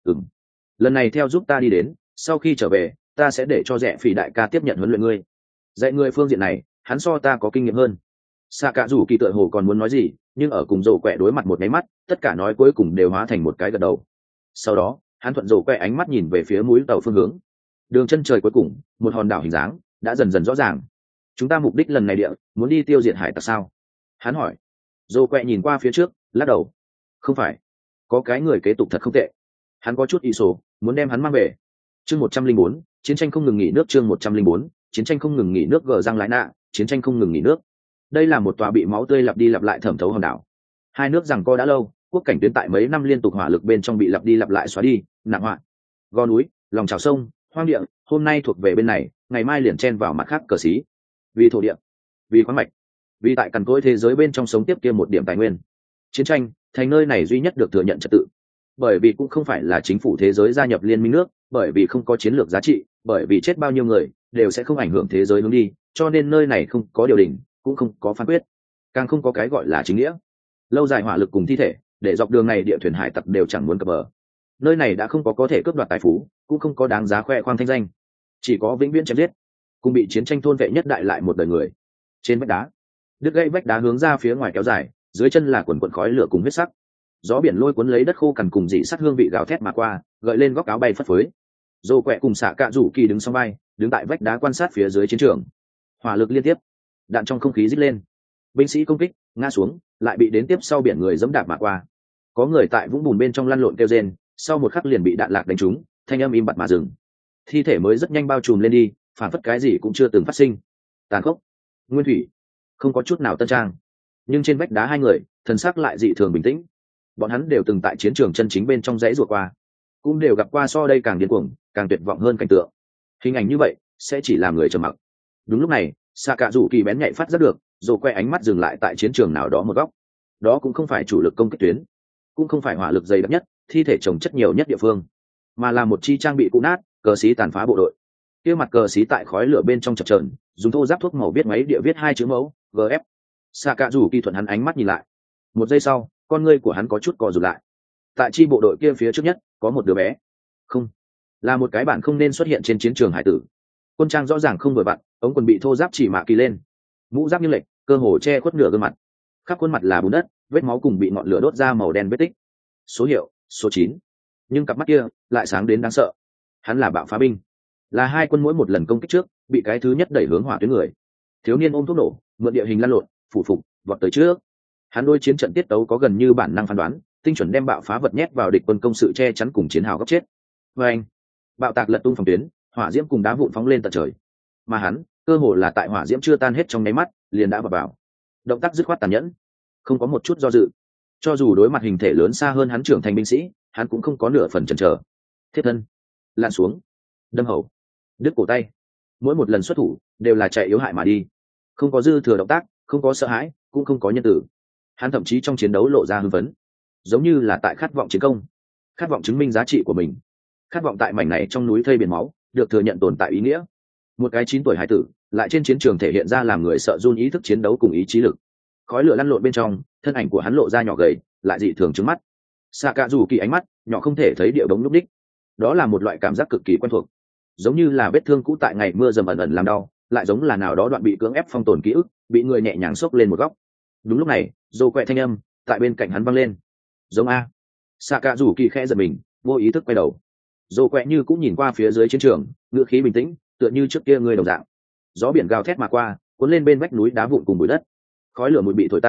Lần này theo giúp ta đi đến, sau khi trở về ta sẽ để cho rẻ phỉ đại ca tiếp nhận huấn luyện ngươi. Dạy ngươi phương diện này hắn so ta có kinh nghiệm hơn. Xạ cạ rủ kỳ tựa hồ còn muốn nói gì, nhưng ở cùng Dô quẹ đối mặt một máy mắt, tất cả nói cuối cùng đều hóa thành một cái gật đầu. Sau đó hắn thuận Dô quẹ ánh mắt nhìn về phía mũi tàu phương hướng. Đường chân trời cuối cùng, một hòn đảo hình dáng đã dần dần rõ ràng. Chúng ta mục đích lần này địa muốn đi tiêu diệt hải tặc sao? Hắn hỏi. Dô quẹ nhìn qua phía trước, lắc đầu. Không phải, có cái người kế tục thật không tệ. Hắn có chút ý số, muốn đem hắn mang về. Chương 104, chiến tranh không ngừng nghỉ nước. Chương 104, chiến tranh không ngừng nghỉ nước. Gờ răng lái nạ, chiến tranh không ngừng nghỉ nước. Đây là một tòa bị máu tươi lặp đi lặp lại thẩm thấu hòn đảo. Hai nước giằng co đã lâu, quốc cảnh tuyến tại mấy năm liên tục hỏa lực bên trong bị lặp đi lặp lại xóa đi, nặng họa. Gò núi, lòng trào sông, hoang địa, hôm nay thuộc về bên này, ngày mai liền chen vào mặt khác cờ xí. Vì thổ địa, vì khoáng mạch, vì tại cằn cỗi thế giới bên trong sống tiếp kia một điểm tài nguyên. Chiến tranh thành nơi này duy nhất được thừa nhận trật tự, bởi vì cũng không phải là chính phủ thế giới gia nhập liên minh nước, bởi vì không có chiến lược giá trị, bởi vì chết bao nhiêu người đều sẽ không ảnh hưởng thế giới hướng đi, cho nên nơi này không có điều đình, cũng không có phán quyết, càng không có cái gọi là chính nghĩa. Lâu dài hỏa lực cùng thi thể để dọc đường này địa thuyền hải tặc đều chẳng muốn cập bờ. Nơi này đã không có thể cướp đoạt tài phú, cũng không có đáng giá khoe khoang thanh danh, chỉ có vĩnh viễn chém giết, cùng bị chiến tranh thôn vệ nhất đại lại một đời người. Trên vách đá, đứt gãy vách đá hướng ra phía ngoài kéo dài, dưới chân là quần quần khói lửa cùng huyết sắc. Gió biển lôi cuốn lấy đất khô cằn cùng dị sắt hương vị gào thét mà qua, gợi lên góc áo bay phất phới. Dô quẹ cùng xạ cạ rủ kỳ đứng song vai, đứng tại vách đá quan sát phía dưới chiến trường. Hỏa lực liên tiếp, đạn trong không khí rít lên. Binh sĩ công kích ngã xuống, lại bị đến tiếp sau biển người dẫm đạp mà qua. Có người tại vũng bùn bên trong lăn lộn kêu rên, sau một khắc liền bị đạn lạc đánh trúng, thanh âm im bặt mà dừng. Thi thể mới rất nhanh bao trùm lên đi, phản phất cái gì cũng chưa từng phát sinh. Tàn khốc, nguyên thủy, không có chút nào tân trang. Nhưng trên vách đá hai người, thần sắc lại dị thường bình tĩnh. Bọn hắn đều từng tại chiến trường chân chính bên trong dãy ruột qua, cũng đều gặp qua so đây càng điên cuồng, càng tuyệt vọng hơn cảnh tượng. Hình ảnh như vậy sẽ chỉ làm người trầm mặc. Đúng lúc này, xạ cạ rủ kỳ bén nhạy phát giác được, rồi quay ánh mắt dừng lại tại chiến trường nào đó một góc. Đó cũng không phải chủ lực công kích tuyến, cũng không phải hỏa lực dày đặc nhất, thi thể chồng chất nhiều nhất địa phương, mà là một chi trang bị cũ nát, cờ xí tàn phá bộ đội. Kia mặt cờ xí tại khói lửa bên trong chập chờn, dùng thô giáp thuốc màu viết máy địa viết hai chữ mẫu GF. Xạ cạ rủ kỳ thuận hắn ánh mắt nhìn lại. Một giây sau, con ngươi của hắn có chút co rụt lại. Tại chi bộ đội kia phía trước nhất có một đứa bé, không, là một cái bản không nên xuất hiện trên chiến trường hải tử. Quân trang rõ ràng không vừa vặn, ống quần bị thô giáp chỉ mạ kỳ lên, mũ giáp như lệch, cơ hồ che khuất nửa gương mặt, khắp khuôn mặt là bùn đất, vết máu cùng bị ngọn lửa đốt ra màu đen vết tích. Số hiệu số 9. Nhưng cặp mắt kia lại sáng đến đáng sợ. Hắn là bạo phá binh, là hai quân mỗi một lần công kích trước bị cái thứ nhất đẩy hướng hỏa tuyến người. Thiếu niên ôm thuốc nổ, mượn địa hình lăn lộn, phủ phục vọt tới trước. Hắn đôi chiến trận tiết tấu có gần như bản năng phán đoán, tinh chuẩn đem bạo phá vật nhét vào địch quân công sự che chắn cùng chiến hào góc chết. Và anh, bạo tạc lật tung phòng tuyến, hỏa diễm cùng đá vụn phóng lên tận trời. Mà hắn, cơ hồ là tại hỏa diễm chưa tan hết trong nháy mắt, liền đã vào. Động tác dứt khoát tàn nhẫn, không có một chút do dự. Cho dù đối mặt hình thể lớn xa hơn hắn trưởng thành binh sĩ, hắn cũng không có nửa phần chần chờ. Thiết thân, lặn xuống, đâm hầu, đứt cổ tay. Mỗi một lần xuất thủ đều là chạy yếu hại mà đi, không có dư thừa động tác, không có sợ hãi, cũng không có nhân tử. Hắn thậm chí trong chiến đấu lộ ra hưng phấn, giống như là tại khát vọng chiến công, khát vọng chứng minh giá trị của mình, khát vọng tại mảnh này trong núi thây biển máu được thừa nhận tồn tại ý nghĩa. Một cái 9 tuổi hải tử lại trên chiến trường thể hiện ra làm người sợ run ý thức chiến đấu cùng ý chí lực. Khói lửa lăn lộn bên trong, thân ảnh của hắn lộ ra nhỏ gầy, lại dị thường trứng mắt. Xạ cạ rủ kỳ ánh mắt nhỏ không thể thấy địa bóng lúc đích. Đó là một loại cảm giác cực kỳ quen thuộc, giống như là vết thương cũ tại ngày mưa dầm ẩn ẩn làm đau, lại giống là nào đó đoạn bị cưỡng ép phong tồn ký ức, bị người nhẹ nhàng xốc lên một góc. Đúng lúc này, Dô quẹ thanh âm tại bên cạnh hắn vang lên. Giống a. Xạ cạ rủ kỳ khẽ giật mình, vô ý thức quay đầu. Dô quẹ như cũng nhìn qua phía dưới chiến trường, ngữ khí bình tĩnh, tựa như trước kia người đồng dạng. Gió biển gào thét mà qua, cuốn lên bên vách núi đá vụn cùng bụi đất. Khói lửa mùi bị thổi tan,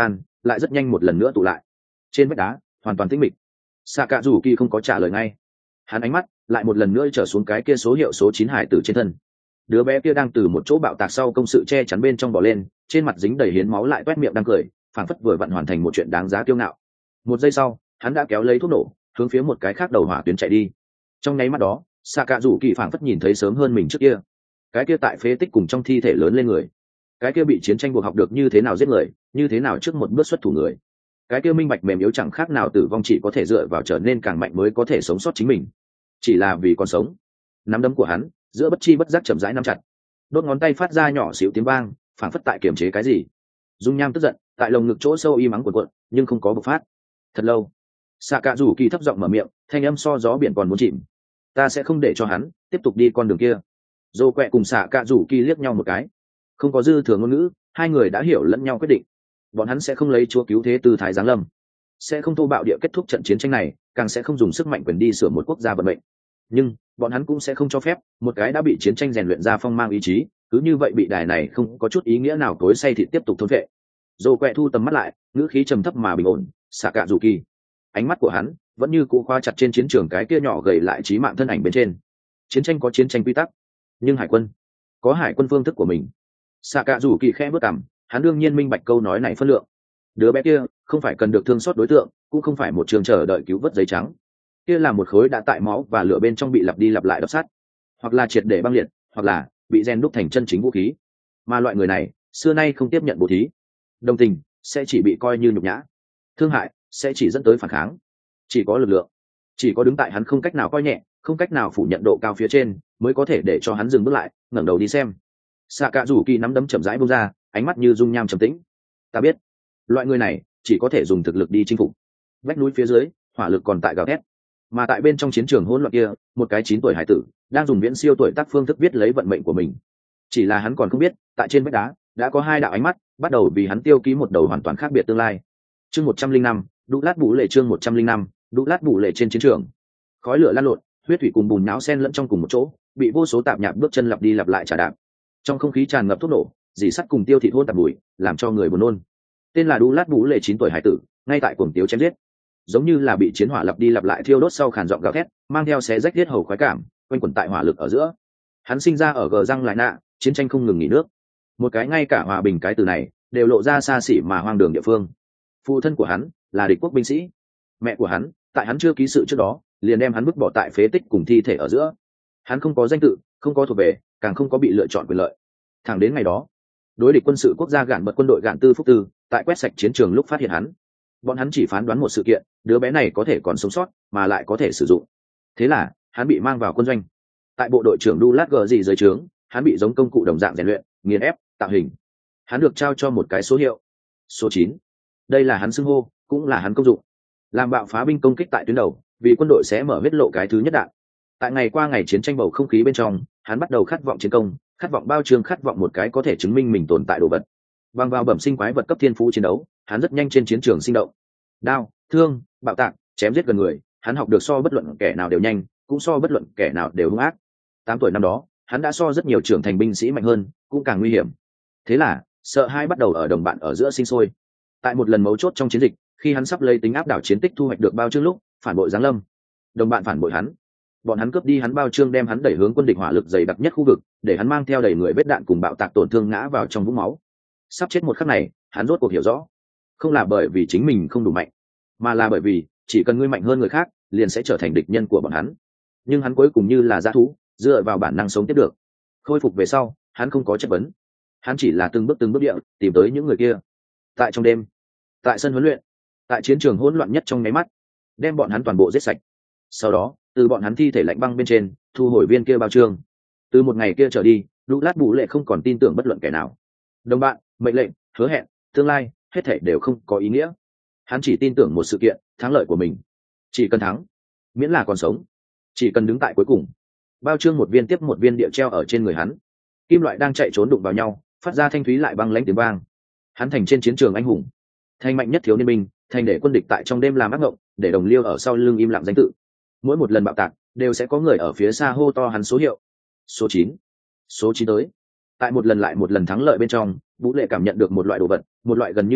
lại rất nhanh một lần nữa tụ lại. Trên vách đá hoàn toàn tĩnh mịch. Xạ cạ rủ kỳ không có trả lời ngay. Hắn ánh mắt lại một lần nữa trở xuống cái kia số hiệu số 9 hải tử trên thân. Đứa bé kia đang từ một chỗ bạo tạc sau công sự che chắn bên trong bò lên, trên mặt dính đầy hiến máu lại toét miệng đang cười, phảng phất vừa vặn hoàn thành một chuyện đáng giá kiêu ngạo. Một giây sau, hắn đã kéo lấy thuốc nổ, hướng phía một cái khác đầu hỏa tuyến chạy đi. Trong nháy mắt đó, xạ cạ rủ kỳ phảng phất nhìn thấy sớm hơn mình trước kia. Cái kia tại phế tích cùng trong thi thể lớn lên người, cái kia bị chiến tranh buộc học được như thế nào giết người, như thế nào trước một bước xuất thủ người, cái kia minh bạch mềm yếu chẳng khác nào tử vong, chỉ có thể dựa vào trở nên càng mạnh mới có thể sống sót chính mình, chỉ là vì còn sống. Nắm đấm của hắn giữa bất chi bất giác chậm rãi nắm chặt, đốt ngón tay phát ra nhỏ xíu tiếng vang, phảng phất tại kiềm chế cái gì. Dung nham tức giận tại lồng ngực chỗ sâu y mắng cuộn cuộn, nhưng không có bộc phát. Thật lâu, xạ cạ rủ kỳ thấp giọng mở miệng, thanh âm so gió biển còn muốn chìm. Ta sẽ không để cho hắn tiếp tục đi con đường kia. Dô quẹ cùng xạ cạ rủ kỳ liếc nhau một cái, không có dư thừa ngôn ngữ, hai người đã hiểu lẫn nhau quyết định. Bọn hắn sẽ không lấy chúa cứu thế tư thái giáng lâm, sẽ không thô bạo địa kết thúc trận chiến tranh này, càng sẽ không dùng sức mạnh quyền đi sửa một quốc gia vận mệnh. Nhưng bọn hắn cũng sẽ không cho phép một cái đã bị chiến tranh rèn luyện ra phong mang ý chí, cứ như vậy bị đài này không có chút ý nghĩa nào tối say thịt tiếp tục thôn vệ. Dô quẹ thu tầm mắt lại, ngữ khí trầm thấp mà bình ổn. Xạ cạ rủ kỳ, ánh mắt của hắn vẫn như cũ khoa chặt trên chiến trường cái kia nhỏ gầy lại chí mạng thân ảnh bên trên. Chiến tranh có chiến tranh quy tắc, nhưng hải quân có hải quân phương thức của mình. Xạ cạ rủ kỳ khẽ bước cằm, hắn đương nhiên minh bạch câu nói này phân lượng. Đứa bé kia không phải cần được thương xót đối tượng, cũng không phải một trường chờ đợi cứu vớt giấy trắng. Kia là một khối đã tại máu và lửa bên trong bị lặp đi lặp lại đập sát, hoặc là triệt để băng liệt, hoặc là bị rèn đúc thành chân chính vũ khí. Mà loại người này xưa nay không tiếp nhận bố thí. Đồng tình sẽ chỉ bị coi như nhục nhã, thương hại sẽ chỉ dẫn tới phản kháng. Chỉ có lực lượng, chỉ có đứng tại hắn không cách nào coi nhẹ, không cách nào phủ nhận độ cao phía trên, mới có thể để cho hắn dừng bước lại, ngẩng đầu đi xem. Xạ cạ rủ kỳ nắm đấm chậm rãi buông ra, ánh mắt như dung nham trầm tĩnh. Ta biết, loại người này chỉ có thể dùng thực lực đi chinh phục. Vách núi phía dưới hỏa lực còn tại gào thét, mà tại bên trong chiến trường hỗn loạn kia, một cái 9 tuổi hải tử đang dùng viễn siêu tuổi tác phương thức viết lấy vận mệnh của mình. Chỉ là hắn còn không biết, tại trên vách đá đã có hai đạo ánh mắt bắt đầu vì hắn tiêu ký một đầu hoàn toàn khác biệt tương lai. Chương 105, đu lát bụ lệ. Chương 105, đu lát bụ lệ. Trên chiến trường, khói lửa lan lộn, huyết thủy cùng bùn nhão xen lẫn trong cùng một chỗ, bị vô số tạp nhạp bước chân lặp đi lặp lại trả đạp. Trong không khí tràn ngập thuốc nổ, dì sắt cùng tiêu thịt hôn tạp bụi, làm cho người buồn nôn. Tên là đu lát bụ lệ 9 tuổi hải tử, ngay tại cuồng tiếu chém giết, giống như là bị chiến hỏa lặp đi lặp lại thiêu đốt sau khàn giọng gào thét, mang theo xé rách giết hầu khoái cảm, quanh quẩn tại hỏa lực ở giữa. Hắn sinh ra ở gờ răng lại nạ, chiến tranh không ngừng nghỉ nước, một cái ngay cả hòa bình cái từ này đều lộ ra xa xỉ mà hoang đường địa phương. Phụ thân của hắn là địch quốc binh sĩ, mẹ của hắn tại hắn chưa ký sự trước đó liền đem hắn vứt bỏ tại phế tích cùng thi thể ở giữa. Hắn không có danh tự, không có thuộc về, càng không có bị lựa chọn quyền lợi. Thẳng đến ngày đó, đối địch quân sự quốc gia gạn bật quân đội gạn tư phúc tư tại quét sạch chiến trường lúc phát hiện hắn, bọn hắn chỉ phán đoán một sự kiện: đứa bé này có thể còn sống sót mà lại có thể sử dụng. Thế là hắn bị mang vào quân doanh, tại bộ đội trưởng Dulat G gì dưới trướng. Hắn bị giống công cụ đồng dạng rèn luyện, nghiền ép, tạo hình. Hắn được trao cho một cái số hiệu, số 9. Đây là hắn xưng hô, cũng là hắn công dụng. Làm bạo phá binh công kích tại tuyến đầu, vì quân đội sẽ mở huyết lộ cái thứ nhất đạn. Tại ngày qua ngày chiến tranh bầu không khí bên trong, hắn bắt đầu khát vọng chiến công, khát vọng bao trương, khát vọng một cái có thể chứng minh mình tồn tại đồ vật. Bằng vào bẩm sinh quái vật cấp thiên phú chiến đấu, hắn rất nhanh trên chiến trường sinh động. Đao, thương, bạo tạc, chém giết gần người, hắn học được so bất luận kẻ nào đều nhanh, cũng so bất luận kẻ nào đều hung ác. 8 tuổi năm đó, hắn đã so rất nhiều trưởng thành binh sĩ mạnh hơn, cũng càng nguy hiểm. Thế là sợ hãi bắt đầu ở đồng bạn ở giữa sinh sôi. Tại một lần mấu chốt trong chiến dịch, khi hắn sắp lấy tính áp đảo chiến tích thu hoạch được bao chương lúc, phản bội giáng lâm. Đồng bạn phản bội hắn, bọn hắn cướp đi hắn bao chương, đem hắn đẩy hướng quân địch hỏa lực dày đặc nhất khu vực, để hắn mang theo đầy người vết đạn cùng bạo tạc tổn thương ngã vào trong vũng máu. Sắp chết một khắc này, hắn rốt cuộc hiểu rõ, không là bởi vì chính mình không đủ mạnh, mà là bởi vì chỉ cần ngươi mạnh hơn người khác, liền sẽ trở thành địch nhân của bọn hắn. Nhưng hắn cuối cùng như là dã thú, dựa vào bản năng sống tiếp được. Khôi phục về sau, hắn không có chất vấn, hắn chỉ là từng bước địa tìm tới những người kia. Tại trong đêm, tại sân huấn luyện, tại chiến trường hỗn loạn nhất trong nháy mắt, đem bọn hắn toàn bộ giết sạch. Sau đó, từ bọn hắn thi thể lạnh băng bên trên thu hồi viên kia bao chương. Từ một ngày kia trở đi, Douglas Bù Lệ không còn tin tưởng bất luận kẻ nào. Đồng bạn, mệnh lệnh, hứa hẹn, tương lai, hết thảy đều không có ý nghĩa. Hắn chỉ tin tưởng một sự kiện: thắng lợi của mình. Chỉ cần thắng, miễn là còn sống, chỉ cần đứng tại cuối cùng. Bao chương một viên tiếp một viên địa treo ở trên người hắn, kim loại đang chạy trốn đụng vào nhau, phát ra thanh thúy lại băng lãnh tiếng vang. Hắn thành trên chiến trường anh hùng, thành mạnh nhất thiếu niên binh, thành để quân địch tại trong đêm làm ác ngộng, để đồng liêu ở sau lưng im lặng danh tự. Mỗi một lần bạo tạc, đều sẽ có người ở phía xa hô to hắn số hiệu, số 9. Số 9 tới. Tại một lần lại một lần thắng lợi bên trong, Vũ Lệ cảm nhận được một loại đồ vật, một loại gần như vặn mèo,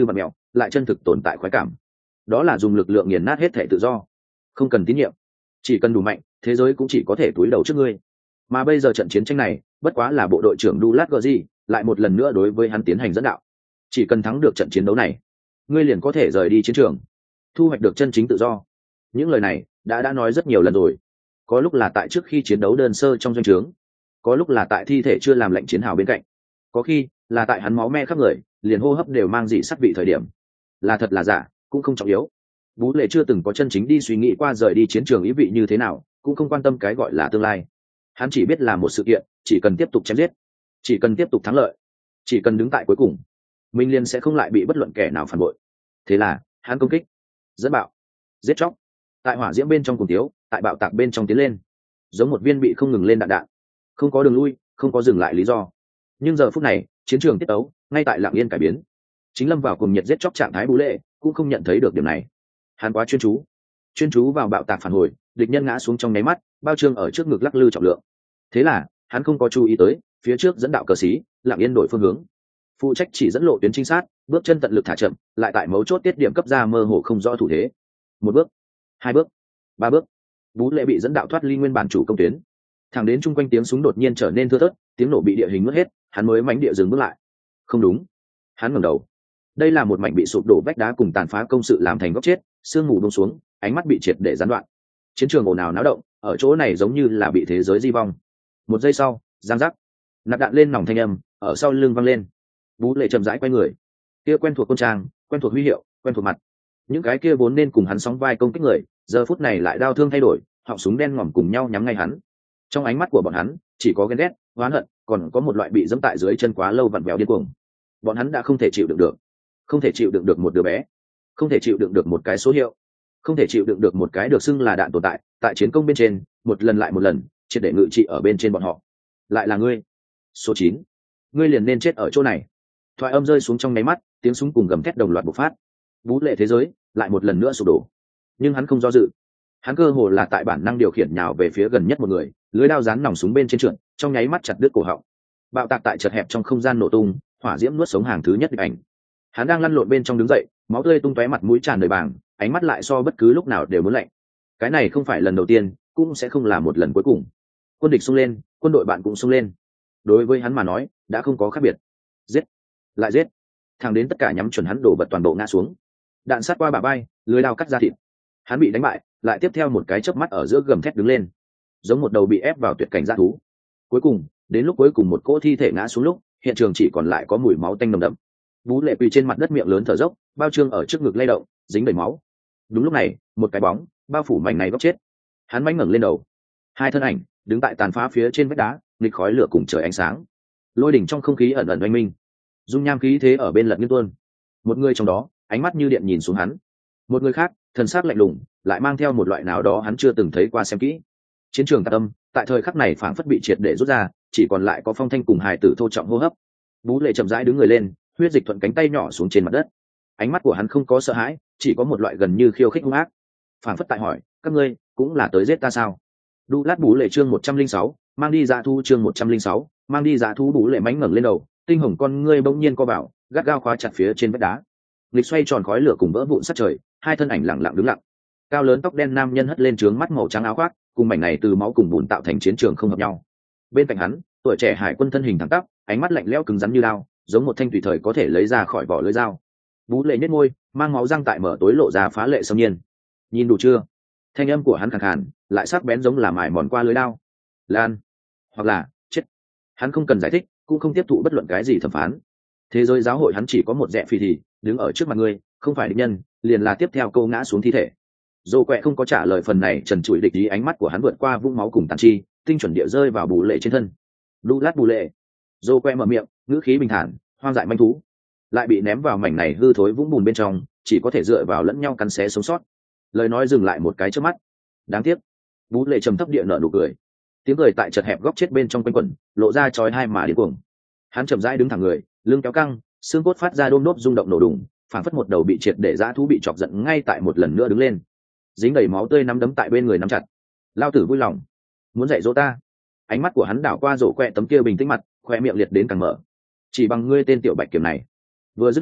lại chân thực tồn tại khoái cảm. Đó là dùng lực lượng nghiền nát hết thể tự do. Không cần tín nhiệm, chỉ cần đủ mạnh, thế giới cũng chỉ có thể túi đầu trước ngươi. Mà bây giờ trận chiến tranh này bất quá là bộ đội trưởng Dulat Gurji lại một lần nữa đối với hắn tiến hành dẫn đạo. Chỉ cần thắng được trận chiến đấu này, ngươi liền có thể rời đi chiến trường, thu hoạch được chân chính tự do. Những lời này đã nói rất nhiều lần rồi. Có lúc là tại trước khi chiến đấu đơn sơ trong doanh trướng, có lúc là tại thi thể chưa làm lệnh chiến hào bên cạnh, có khi là tại hắn máu me khắp người, liền hô hấp đều mang dị sắc vị thời điểm. Là thật là giả cũng không trọng yếu. Bú Lệ chưa từng có chân chính đi suy nghĩ qua rời đi chiến trường ý vị như thế nào, cũng không quan tâm cái gọi là tương lai. Hắn chỉ biết là một sự kiện, chỉ cần tiếp tục chém giết, chỉ cần tiếp tục thắng lợi, chỉ cần đứng tại cuối cùng, minh liên sẽ không lại bị bất luận kẻ nào phản bội. Thế là hắn công kích, dẫn bạo, giết chóc, tại hỏa diễm bên trong cùng tiếu, tại bạo tạc bên trong tiến lên, giống một viên bị không ngừng lên đạn, không có đường lui, không có dừng lại lý do. Nhưng giờ phút này chiến trường tiết ấu ngay tại lặng yên cải biến. Chính lâm vào cùng nhiệt giết chóc trạng thái Bú Lệ cũng không nhận thấy được điểm này. Hắn quá chuyên chú vào bạo tạc phản hồi, địch nhân ngã xuống trong nháy mắt, bao trương ở trước ngực lắc lư trọng lượng. Thế là hắn không có chú ý tới phía trước dẫn đạo cờ xí lặng yên đổi phương hướng, phụ trách chỉ dẫn lộ tuyến trinh sát, bước chân tận lực thả chậm, lại tại mấu chốt tiết điểm cấp ra mơ hồ không rõ thủ thế. Một bước, hai bước, ba bước, Bú Lệ bị dẫn đạo thoát ly nguyên bản chủ công tuyến. Thẳng đến chung quanh tiếng súng đột nhiên trở nên thưa thớt, tiếng nổ bị địa hình nuốt hết, hắn mới mánh địa dừng bước lại. Không đúng. Hắn ngẩng đầu. Đây là một mảnh bị sụp đổ vách đá cùng tàn phá công sự làm thành góc chết, sương mù buông xuống, ánh mắt bị triệt để gián đoạn. Chiến trường ồn ào náo động, ở chỗ này giống như là bị thế giới di vong. Một giây sau, giang giác, nạp đạn lên nòng thanh âm ở sau lưng vang lên. Bú Lệ chậm rãi quay người. Kia quen thuộc quân trang, quen thuộc huy hiệu, quen thuộc mặt. Những cái kia vốn nên cùng hắn sóng vai công kích người, giờ phút này lại đau thương thay đổi, họng súng đen ngòm cùng nhau nhắm ngay hắn. Trong ánh mắt của bọn hắn chỉ có ghen ghét, oán hận, còn có một loại bị dẫm tại dưới chân quá lâu vặn vẹo điên cuồng. Bọn hắn đã không thể chịu đựng được, không thể chịu đựng được một đứa bé, không thể chịu đựng được một cái số hiệu, không thể chịu đựng được một cái được xưng là đạn tồn tại tại chiến công bên trên, một lần lại một lần triệt để ngự trị ở bên trên bọn họ. Lại là ngươi, số 9, ngươi liền nên chết ở chỗ này. Thoại âm rơi xuống trong nháy mắt, tiếng súng cùng gầm thét đồng loạt bộc phát. Bú Lệ thế giới lại một lần nữa sụp đổ, nhưng hắn không do dự. Hắn cơ hồ là tại bản năng điều khiển nhào về phía gần nhất một người, lưới đao dán nòng súng bên trên trượt, trong nháy mắt chặt đứt cổ họng. Bạo tạc tại chật hẹp trong không gian nổ tung, hỏa diễm nuốt sống hàng thứ nhất địch ảnh. Hắn đang lăn lộn bên trong đứng dậy, máu tươi tung tóe, mặt mũi tràn đầy bàng, ánh mắt lại so bất cứ lúc nào đều muốn lạnh. Cái này không phải lần đầu tiên, cũng sẽ không là một lần cuối cùng. Quân địch xông lên, quân đội bạn cũng xông lên. Đối với hắn mà nói, đã không có khác biệt. Giết, lại giết, thẳng đến tất cả nhắm chuẩn hắn đổ vật toàn bộ ngã xuống. Đạn sát qua bả vai, lưới đao cắt ra thịt. Hắn bị đánh bại, lại tiếp theo một cái chớp mắt ở giữa gầm thét đứng lên, giống một đầu bị ép vào tuyệt cảnh dã thú. Cuối cùng, đến lúc cuối cùng một cỗ thi thể ngã xuống lúc, hiện trường chỉ còn lại có mùi máu tanh nồng đậm. Bú Lệ quỳ trên mặt đất, miệng lớn thở dốc, bao trương ở trước ngực lay động, dính đầy máu. Đúng lúc này, một cái bóng bao phủ mảnh này góc chết. Hắn mánh ngẩng lên đầu, hai thân ảnh đứng tại tàn phá phía trên vách đá, nghịch khói lửa cùng trời ánh sáng. Lôi đỉnh trong không khí ẩn ẩn oanh minh, dung nham khí thế ở bên lận nghiêng tuôn. Một người trong đó ánh mắt như điện nhìn xuống hắn, một người khác thần sắc lạnh lùng, lại mang theo một loại nào đó hắn chưa từng thấy qua. Xem kỹ, chiến trường tạc âm tại thời khắc này phảng phất bị triệt để rút ra, chỉ còn lại có Phong Thanh cùng hài tử thô trọng hô hấp. Bú Lệ chậm rãi đứng người lên, huyết dịch thuận cánh tay nhỏ xuống trên mặt đất. Ánh mắt của hắn không có sợ hãi, chỉ có một loại gần như khiêu khích hung ác, phảng phất tại hỏi, các ngươi cũng là tới giết ta sao? Dulat Bú Lệ chương 106, mang đi dã thú chương 106, mang đi dã thú. Bú Lệ mánh ngẩng lên đầu, tinh hồng con ngươi bỗng nhiên co vào, gắt gao khóa chặt phía trên vách đá. Lịch xoay tròn khói lửa cùng vỡ vụn sát trời, hai thân ảnh lặng lặng đứng lặng. Cao lớn tóc đen nam nhân hất lên trướng mắt màu trắng áo khoác, cùng mảnh này từ máu cùng bùn tạo thành chiến trường không hợp nhau. Bên cạnh hắn, tuổi trẻ hải quân thân hình thẳng tắp, ánh mắt lạnh lẽo cứng rắn như dao, giống một thanh tùy thời có thể lấy ra khỏi vỏ lưỡi dao. Bú Lệ nhếch môi, mang máu răng tại mở tối lộ ra phá lệ xâm nhiên. Nhìn đủ chưa? Thanh âm của hắn khàn khàn, lại sắc bén giống là mài mòn qua lưới dao. Lan, hoặc là chết. Hắn không cần giải thích, cũng không tiếp thụ bất luận cái gì thẩm phán. Thế giới giáo hội hắn chỉ có một rẻ phi thì đứng ở trước mặt ngươi, không phải địch nhân, liền là tiếp theo câu ngã xuống thi thể. Dô Quẹ không có trả lời phần này trần trụi địch ý, ánh mắt của hắn vượt qua vũng máu cùng tàn chi, tinh chuẩn địa rơi vào Bú Lệ trên thân. Dulat Bú Lệ. Dô Quẹ mở miệng, ngữ khí bình thản, hoang dại manh thú, lại bị ném vào mảnh này hư thối vũng bùn bên trong, chỉ có thể dựa vào lẫn nhau cắn xé sống sót. Lời nói dừng lại một cái trước mắt. Đáng tiếc. Bú Lệ trầm thấp địa nở nụ cười. Tiếng cười tại chật hẹp góc chết bên trong quanh quẩn, lộ ra chói tai mà điên cuồng. Hắn chậm rãi đứng thẳng người, lưng kéo căng, xương cốt phát ra đôm đốp rung động nổ đùng, phảng phất một đầu bị triệt để dã thú bị chọc giận ngay tại một lần nữa đứng lên. Dính đầy máu tươi nắm đấm tại bên người nắm chặt. Lao tử vui lòng, muốn dạy dỗ ta. Ánh mắt của hắn đảo qua Rổ Quẹ tấm kia bình tĩnh mặt, khoe miệng liệt đến càng mở. Chỉ bằng ngươi tên tiểu bạch kiểm này. Vừa dứt lời,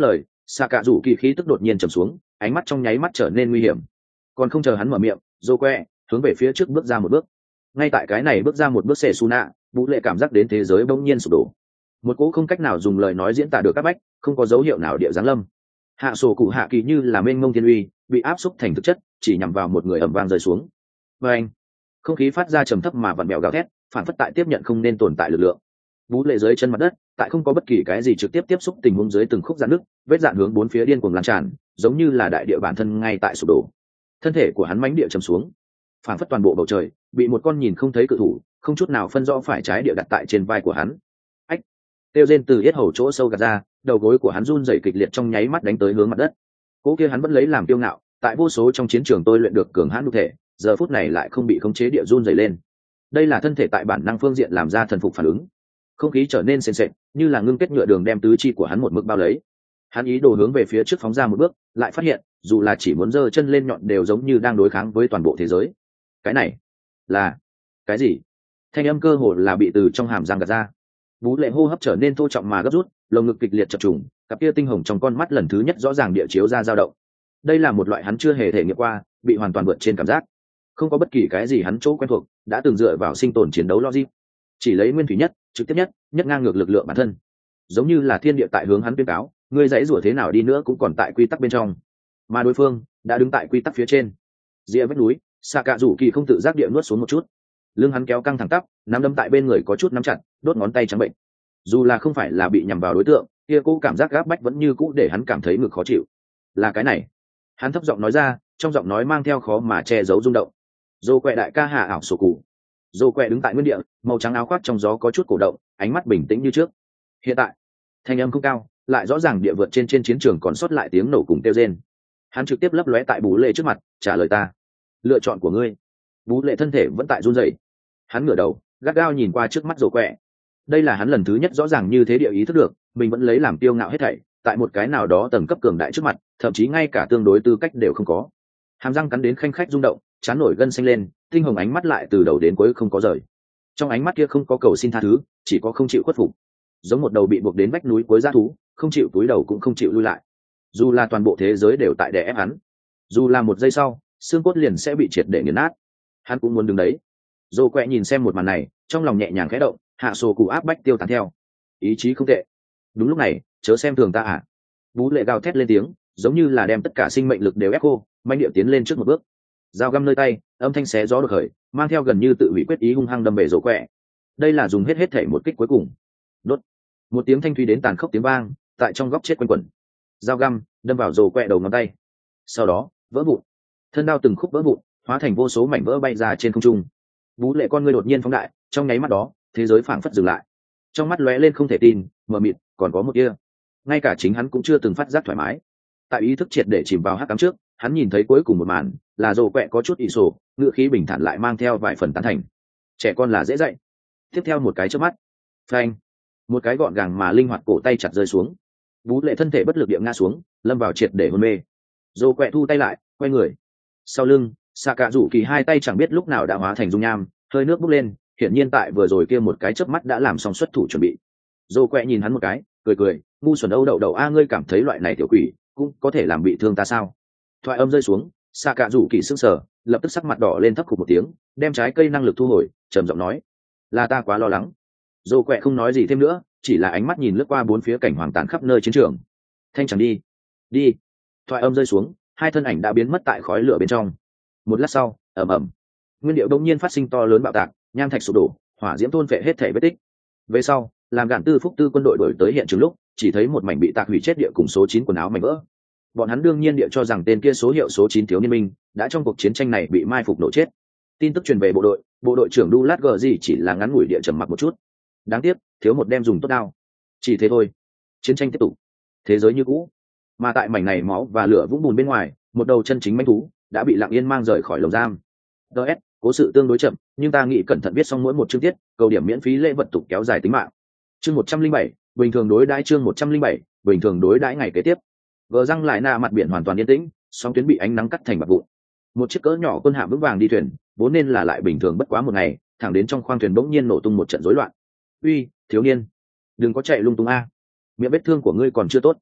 xạ cạ rủ kỳ khí tức đột nhiên trầm xuống, ánh mắt trong nháy mắt trở nên nguy hiểm. Còn không chờ hắn mở miệng, dô que hướng về phía trước bước ra một bước. Ngay tại cái này bước ra một bước xệ xù nạ, vũ lệ cảm giác đến thế giới bỗng nhiên sụp đổ. Một cỗ không cách nào dùng lời nói diễn tả được các bách, không có dấu hiệu nào địa giáng lâm. Hạ sổ cụ hạ kỳ như là mênh mông thiên uy, bị áp xúc thành thực chất, chỉ nhằm vào một người ầm vang rơi xuống. Và anh, không khí phát ra trầm thấp mà vặn vẹo gào thét, phản phất tại tiếp nhận không nên tồn tại lực lượng. Vũ lệ dưới chân mặt đất, tại không có bất kỳ cái gì trực tiếp tiếp xúc tình huống dưới từng khúc dạn nước, vết dạn hướng bốn phía điên cuồng lan tràn, giống như là đại địa bản thân ngay tại sụp đổ. Thân thể của hắn mãnh địa trầm xuống, phản phất toàn bộ bầu trời bị một con nhìn không thấy cự thủ, không chút nào phân rõ phải trái địa đặt tại trên vai của hắn. Ách! Tiêu rên từ yết hầu chỗ sâu gạt ra, đầu gối của hắn run rẩy kịch liệt trong nháy mắt đánh tới hướng mặt đất. Cố kia hắn vẫn lấy làm kiêu ngạo, tại vô số trong chiến trường tôi luyện được cường hãn đục thể, giờ phút này lại không bị khống chế địa run rẩy lên. Đây là thân thể tại bản năng phương diện làm ra thần phục phản ứng. Không khí trở nên sền sệt, như là ngưng kết nhựa đường đem tứ chi của hắn một mực bao lấy. Hắn ý đồ hướng về phía trước phóng ra một bước, lại phát hiện, dù là chỉ muốn giơ chân lên nhọn đều giống như đang đối kháng với toàn bộ thế giới. Cái này là cái gì? Thanh âm cơ hồ là bị từ trong hàm răng gạt ra. Vũ lệ hô hấp trở nên thô trọng mà gấp rút, lồng ngực kịch liệt chập trùng, cặp kia tinh hồng trong con mắt lần thứ nhất rõ ràng địa chiếu ra dao động. Đây là một loại hắn chưa hề thể nghiệm qua, bị hoàn toàn vượt trên cảm giác. Không có bất kỳ cái gì hắn chỗ quen thuộc, đã từng dựa vào sinh tồn chiến đấu logic, chỉ lấy nguyên thủy nhất, trực tiếp nhất, nhất ngang ngược lực lượng bản thân. Giống như là thiên địa tại hướng hắn tuyên cáo, ngươi dãy rủa thế nào đi nữa cũng còn tại quy tắc bên trong, mà đối phương đã đứng tại quy tắc phía trên. Rìa vách núi, xạ cạ rủ kỳ không tự giác địa nuốt xuống một chút, lưng hắn kéo căng thẳng tắp, nắm đấm tại bên người có chút nắm chặt, đốt ngón tay trắng bệnh. Dù là không phải là bị nhằm vào đối tượng, kia cô cảm giác gáp bách vẫn như cũ để hắn cảm thấy ngực khó chịu. Là cái này, hắn thấp giọng nói ra, trong giọng nói mang theo khó mà che giấu rung động. Dô quẹ đại ca hạ ảo sổ cụ. Dô quẹ đứng tại nguyên địa, màu trắng áo khoác trong gió có chút cổ động, ánh mắt bình tĩnh như trước. Hiện tại, thanh âm không cao, lại rõ ràng địa vượt trên chiến trường còn sót lại tiếng nổ cùng kêu rên. Hắn trực tiếp lấp lóe tại Bú Lệ trước mặt, trả lời ta. Lựa chọn của ngươi. Bú Lệ thân thể vẫn tại run rẩy. Hắn ngửa đầu, gắt gao nhìn qua trước mắt Dô quẹ. Đây là hắn lần thứ nhất rõ ràng như thế địa ý thức được, mình vẫn lấy làm tiêu ngạo hết thảy, tại một cái nào đó tầng cấp cường đại trước mặt, thậm chí ngay cả tương đối tư cách đều không có. Hàm răng cắn đến khanh khách rung động, chán nổi gân xanh lên, tinh hồng ánh mắt lại từ đầu đến cuối không có rời. Trong ánh mắt kia không có cầu xin tha thứ, chỉ có không chịu khuất phục. Giống một đầu bị buộc đến vách núi cuối dã thú, không chịu túi đầu cũng không chịu lui lại. Dù là toàn bộ thế giới đều tại đè ép hắn, dù là một giây sau, xương cốt liền sẽ bị triệt để nghiền nát, hắn cũng muốn đứng đấy. Dô quẹ nhìn xem một màn này, trong lòng nhẹ nhàng khẽ động, hạ sổ cụ áp bách tiêu tán theo. Ý chí không tệ. Đúng lúc này, chớ xem thường ta à. Bú Lệ gào thét lên tiếng, giống như là đem tất cả sinh mệnh lực đều ép khô, manh điệu tiến lên trước một bước. Dao găm nơi tay, âm thanh xé gió đột khởi, mang theo gần như tự hủy quyết ý hung hăng đâm về Dô quẹ. Đây là dùng hết thể một kích cuối cùng. Đốt. Một tiếng thanh thúy đến tàn khốc tiếng vang, tại trong góc chết quanh quẩn. Dao găm đâm vào Dô quẹ đầu ngón tay. Sau đó, vỡ vụn. Thân đao từng khúc vỡ vụn, hóa thành vô số mảnh vỡ bay ra trên không trung. Bú Lệ con ngươi đột nhiên phóng đại, trong nháy mắt đó, thế giới phảng phất dừng lại. Trong mắt lóe lên không thể tin, mờ mịt, còn có một kia. Ngay cả chính hắn cũng chưa từng phát giác thoải mái. Tại ý thức triệt để chìm vào hắc ám trước, hắn nhìn thấy cuối cùng một màn, là Dô quẹ có chút ỷ sổ, ngựa khí bình thản lại mang theo vài phần tán thành. Trẻ con là dễ dạy. Tiếp theo một cái chớp mắt, phanh, một cái gọn gàng mà linh hoạt cổ tay chặt rơi xuống. Bú Lệ thân thể bất lực địa ngã xuống, lâm vào triệt để hôn mê. Dô quẹ thu tay lại, quay người. Sau lưng, xạ cạ rủ kỳ hai tay chẳng biết lúc nào đã hóa thành dung nham, hơi nước bốc lên, hiển nhiên tại vừa rồi kia một cái chớp mắt đã làm xong xuất thủ chuẩn bị. Dô quẹ nhìn hắn một cái, cười cười, ngu xuẩn âu đậu đậu a, ngươi cảm thấy loại này tiểu quỷ cũng có thể làm bị thương ta sao? Thoại âm rơi xuống, xạ cạ rủ kỳ sững sờ, lập tức sắc mặt đỏ lên, thấp khục một tiếng, đem trái cây năng lực thu hồi, trầm giọng nói, là ta quá lo lắng. Dô quẹ không nói gì thêm nữa, chỉ là ánh mắt nhìn lướt qua bốn phía cảnh hoàng tàn khắp nơi chiến trường. Thanh chẳng đi, đi. Thoại âm rơi xuống, hai thân ảnh đã biến mất tại khói lửa bên trong. Một lát sau, ầm ầm, nguyên điệu đông nhiên phát sinh to lớn bạo tạc, nham thạch sụp đổ, hỏa diễm thôn phệ hết thể vết tích. Về sau, làm Gạn Tư Phúc Tư quân đội đổi tới hiện trường lúc, chỉ thấy một mảnh bị tạc hủy chết địa cùng số 9 quần áo mảnh vỡ. Bọn hắn đương nhiên địa cho rằng tên kia số hiệu số 9 thiếu niên minh đã trong cuộc chiến tranh này bị mai phục nổ chết. Tin tức truyền về bộ đội trưởng Dulat Gzi chỉ là ngắn ngủi địa trầm mặc một chút. Đáng tiếc, thiếu một đem dùng tốt đao. Chỉ thế thôi. Chiến tranh tiếp tục. Thế giới như cũ. Mà tại mảnh này máu và lửa vũng bùn bên ngoài, một đầu chân chính manh thú đã bị lặng yên mang rời khỏi lồng giam. DS, cố sự tương đối chậm, nhưng ta nghĩ cẩn thận viết xong mỗi một chương tiết, cầu điểm miễn phí lễ vật tục kéo dài tính mạng. Chương 107, bình thường đối đãi. Chương 107, bình thường đối đãi ngày kế tiếp. Gờ răng lại mặt biển hoàn toàn yên tĩnh, sóng tuyến bị ánh nắng cắt thành bạc vụn. Một chiếc cỡ nhỏ quân hạm vững vàng đi thuyền, vốn nên là lại bình thường bất quá một ngày, thẳng đến trong khoang thuyền bỗng nhiên nổ tung một trận rối loạn. Uy, thiếu niên, đừng có chạy lung tung a, miệng vết thương của ngươi còn chưa tốt.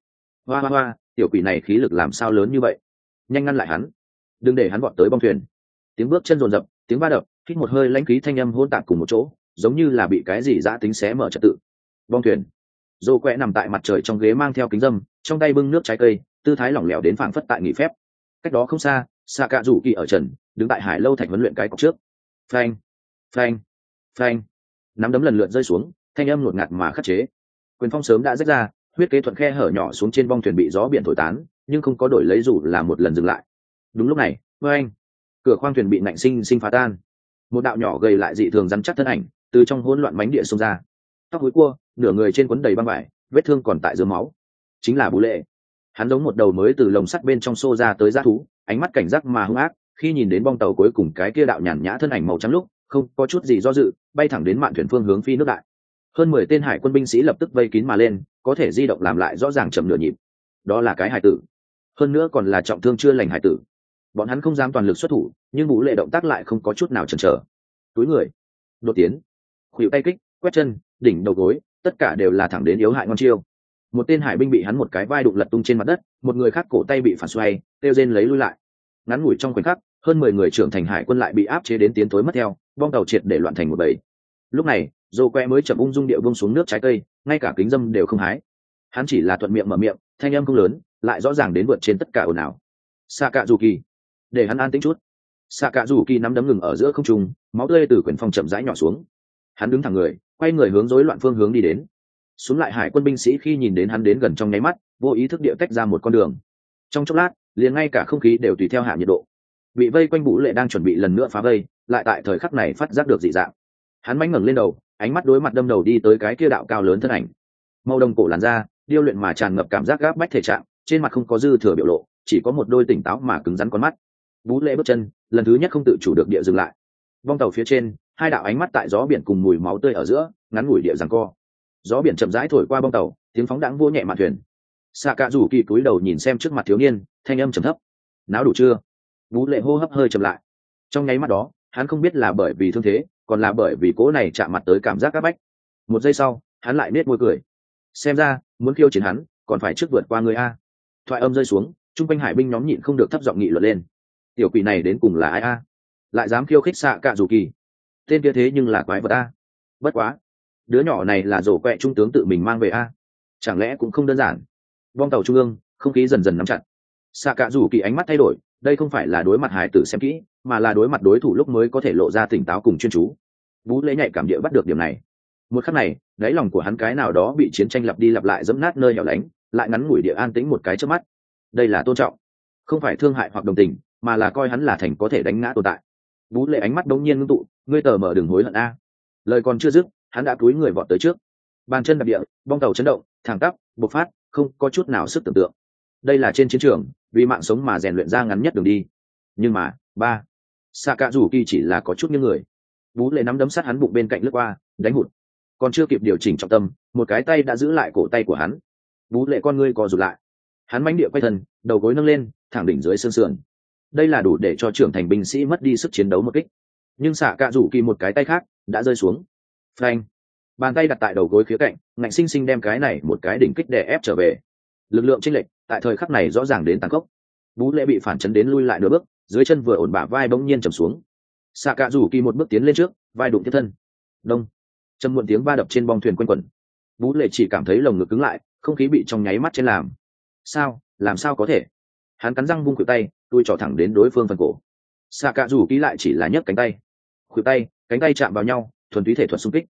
hoa hoa hoa, tiểu quỷ này khí lực làm sao lớn như vậy, nhanh ngăn lại hắn, đừng để hắn vọt tới bong thuyền. Tiếng bước chân rồn rập, tiếng va đập, hít một hơi lãnh khí thanh âm hỗn tạp cùng một chỗ, giống như là bị cái gì dã tính xé mở trật tự. Bong thuyền. Dô quẹ nằm tại mặt trời trong ghế mang theo kính dâm, trong tay bưng nước trái cây, tư thái lỏng lẻo đến phảng phất tại nghỉ phép. Cách đó không xa, xạ cạ rủ kỳ ở trần, đứng tại hải lâu thạch huấn luyện cái cọc trước. Phanh, phanh, phanh. Nắm đấm lần lượt rơi xuống, thanh âm ngột ngạt mà khắc chế. Quyền phong sớm đã rách ra, huyết kế thuận khe hở nhỏ xuống trên bong thuyền bị gió biển thổi tán, nhưng không có đổi lấy dù là một lần dừng lại. Đúng lúc này, phanh, cửa khoang thuyền bị nạnh sinh sinh phá tan. Một đạo nhỏ gầy lại dị thường rắn chắc thân ảnh từ trong hỗn loạn mánh địa xông ra, tóc húi cua, nửa người trên quấn đầy băng vải, vết thương còn tại dưới máu. Chính là Bú Lệ. Hắn giống một đầu mới từ lồng sắt bên trong xô ra tới dã thú, ánh mắt cảnh giác mà hung ác. Khi nhìn đến bong tàu cuối cùng cái kia đạo nhàn nhã thân ảnh màu trắng lúc, không có chút gì do dự, bay thẳng đến mạn thuyền phương hướng phi nước đại. Hơn 10 tên hải quân binh sĩ lập tức vây kín mà lên, có thể di động làm lại rõ ràng chậm nửa nhịp. Đó là cái hải tử, hơn nữa còn là trọng thương chưa lành hải tử. Bọn hắn không dám toàn lực xuất thủ, nhưng Bú Lệ động tác lại không có chút nào chần chờ. Túi người, đột tiến, khuỷu tay kích, quét chân, đỉnh đầu gối, tất cả đều là thẳng đến yếu hại ngon chiêu. Một tên hải binh bị hắn một cái vai đụng lật tung trên mặt đất, một người khác cổ tay bị phản xoay, kêu rên lấy lui lại. Ngắn ngủi trong khoảnh khắc, hơn 10 người trưởng thành hải quân lại bị áp chế đến tiến tối mất theo, bong tàu triệt để loạn thành một bầy. Lúc này, Dô Que mới chậm ung dung điệu buông xuống nước trái cây, ngay cả kính dâm đều không hái. Hắn chỉ là thuận miệng mở miệng, thanh âm không lớn, lại rõ ràng đến vượt trên tất cả ồn ào. Xạ Cạ Dù Kỳ, để hắn an tĩnh chút. Xạ Cạ Dù Kỳ nắm đấm ngừng ở giữa không trung, máu tươi từ quyển phong chậm rãi nhỏ xuống. Hắn đứng thẳng người, quay người hướng rối loạn phương hướng đi đến. Xuống lại hải quân binh sĩ khi nhìn đến hắn đến gần trong nháy mắt, vô ý thức địa tách ra một con đường. Trong chốc lát, liền ngay cả không khí đều tùy theo hạ nhiệt độ. Bị vây quanh Bú Lệ đang chuẩn bị lần nữa phá vây, lại tại thời khắc này phát giác được dị dạng. Hắn mánh ngẩng lên đầu, ánh mắt đối mặt đâm đầu đi tới cái kia đạo cao lớn thân ảnh. Màu đồng cổ làn da, điêu luyện mà tràn ngập cảm giác gáp bách thể trạng, trên mặt không có dư thừa biểu lộ, chỉ có một đôi tỉnh táo mà cứng rắn con mắt. Bú Lệ bước chân, lần thứ nhất không tự chủ được địa dừng lại. Vong tàu phía trên, hai đạo ánh mắt tại gió biển cùng mùi máu tươi ở giữa, ngắn ngủi địa giằng co. Gió biển chậm rãi thổi qua bong tàu, tiếng phóng đãng vô nhẹ mạn thuyền. Xạ Cạ Rủ Kỳ cúi đầu nhìn xem trước mặt thiếu niên, thanh âm trầm thấp. Náo đủ chưa? Bú Lệ hô hấp hơi chậm lại. Trong nháy mắt đó, hắn không biết là bởi vì thương thế, còn là bởi vì cỗ này chạm mặt tới cảm giác áp bách. Một giây sau, hắn lại nết môi cười. Xem ra, muốn khiêu chiến hắn, còn phải trước vượt qua người a. Thoại âm rơi xuống, trung quanh hải binh nhóm nhịn không được thấp giọng nghị luận lên. Tiểu quỷ này đến cùng là ai a? Lại dám khiêu khích Xạ Cạ Rủ Kỳ? Tên kia thế nhưng là quái vật a. Bất quá, đứa nhỏ này là rổ quẹ trung tướng tự mình mang về a. Chẳng lẽ cũng không đơn giản? Vong tàu trung ương, không khí dần dần nắm chặt. Xạ Cạ Rủ Kỳ ánh mắt thay đổi, đây không phải là đối mặt hải tử xem kỹ, mà là đối mặt đối thủ lúc mới có thể lộ ra tỉnh táo cùng chuyên chú. Bú Lễ nhạy cảm địa bắt được điểm này. Một khắc này, đáy lòng của hắn cái nào đó bị chiến tranh lặp đi lặp lại dẫm nát nơi hẻo lánh, lại ngắn ngủi địa an tĩnh một cái trước mắt. Đây là tôn trọng, không phải thương hại hoặc đồng tình, mà là coi hắn là thành có thể đánh ngã tồn tại. Bú Lễ ánh mắt đống nhiên ngưng tụ, ngươi tờ mở đừng hối hận a. Lời còn chưa dứt, hắn đã cúi người vọt tới trước. Bàn chân đạp địa, bong tàu chấn động, thẳng tắp, bộc phát, không có chút nào sức tưởng tượng. Đây là trên chiến trường, vì mạng sống mà rèn luyện ra ngắn nhất đường đi. Nhưng mà, Xạ Cạ Rủ Kỳ chỉ là có chút như người. Bú Lệ nắm đấm sát hắn bụng bên cạnh lướt qua, đánh hụt. Còn chưa kịp điều chỉnh trọng tâm, một cái tay đã giữ lại cổ tay của hắn. Bú Lệ con ngươi co rụt lại. Hắn mãnh địa quay thân, đầu gối nâng lên, thẳng đỉnh dưới xương sườn. Đây là đủ để cho trưởng thành binh sĩ mất đi sức chiến đấu một kích. Nhưng Xạ Cạ Rủ Kỳ một cái tay khác đã rơi xuống. Phanh! Bàn tay đặt tại đầu gối khía cạnh, ngạnh sinh sinh đem cái này một cái đỉnh kích đè ép trở về. Lực lượng chênh lệch tại thời khắc này rõ ràng đến tàn khốc. Bú Lệ bị phản chấn đến lui lại nửa bước, dưới chân vừa ổn bả vai bỗng nhiên trầm xuống. Xạ Cạ Rủ Kỳ một bước tiến lên trước, vai đụng tiếp thân. Đông! Trầm muộn tiếng va đập trên bong thuyền quanh quẩn. Bú Lệ chỉ cảm thấy lồng ngực cứng lại, không khí bị trong nháy mắt trên làm. Sao? Làm sao có thể? Hắn cắn răng vung khuỷu tay, tôi trỏ thẳng đến đối phương phần cổ. Xạ Cạ Rủ Kỳ lại chỉ là nhấc cánh tay. Khuỷu tay, cánh tay chạm vào nhau, thuần túy thể thuật xung kích.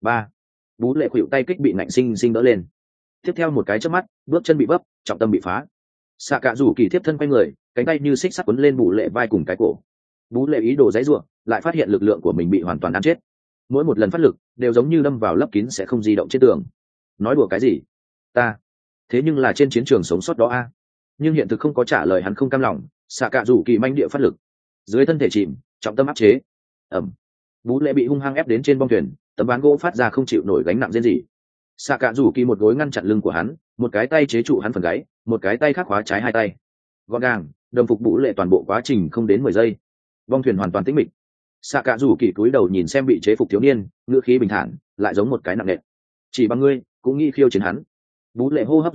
Bú Lệ khuỷu tay kích bị nạnh sinh sinh đỡ lên. Tiếp theo một cái chớp mắt, bước chân bị bấp, trọng tâm bị phá. Xạ Cạ Rủ Kỳ tiếp thân quay người, cánh tay như xích sắt quấn lên Bú Lệ vai cùng cái cổ. Bú Lệ ý đồ giãy giụa, lại phát hiện lực lượng của mình bị hoàn toàn ăn chết. Mỗi một lần phát lực đều giống như đâm vào lấp kín sẽ không di động trên tường. Nói đùa cái gì? Ta thế nhưng là trên chiến trường sống sót đó a. Nhưng hiện thực không có trả lời hắn không cam lòng. Xạ Cạ Rủ Kỳ manh địa phát lực, dưới thân thể chìm, trọng tâm áp chế. ẩm Bú Lệ bị hung hăng ép đến trên bong thuyền, tấm ván gỗ phát ra không chịu nổi gánh nặng riêng gì. Xạ Cạ Rủ Kỳ một gối ngăn chặn lưng của hắn, một cái tay chế trụ hắn phần gáy, một cái tay khác khóa trái hai tay. Gọn gàng, đồng phục Bú Lệ toàn bộ quá trình không đến 10 giây. Bong thuyền hoàn toàn tĩnh mịch. Xạ Cạ Rủ Kỳ cúi đầu nhìn xem bị chế phục thiếu niên, ngữ khí bình thản, lại giống một cái nặng nề. Chỉ bằng ngươi cũng nghĩ khiêu chiến hắn? Bú Lệ hô hấp dồn dập,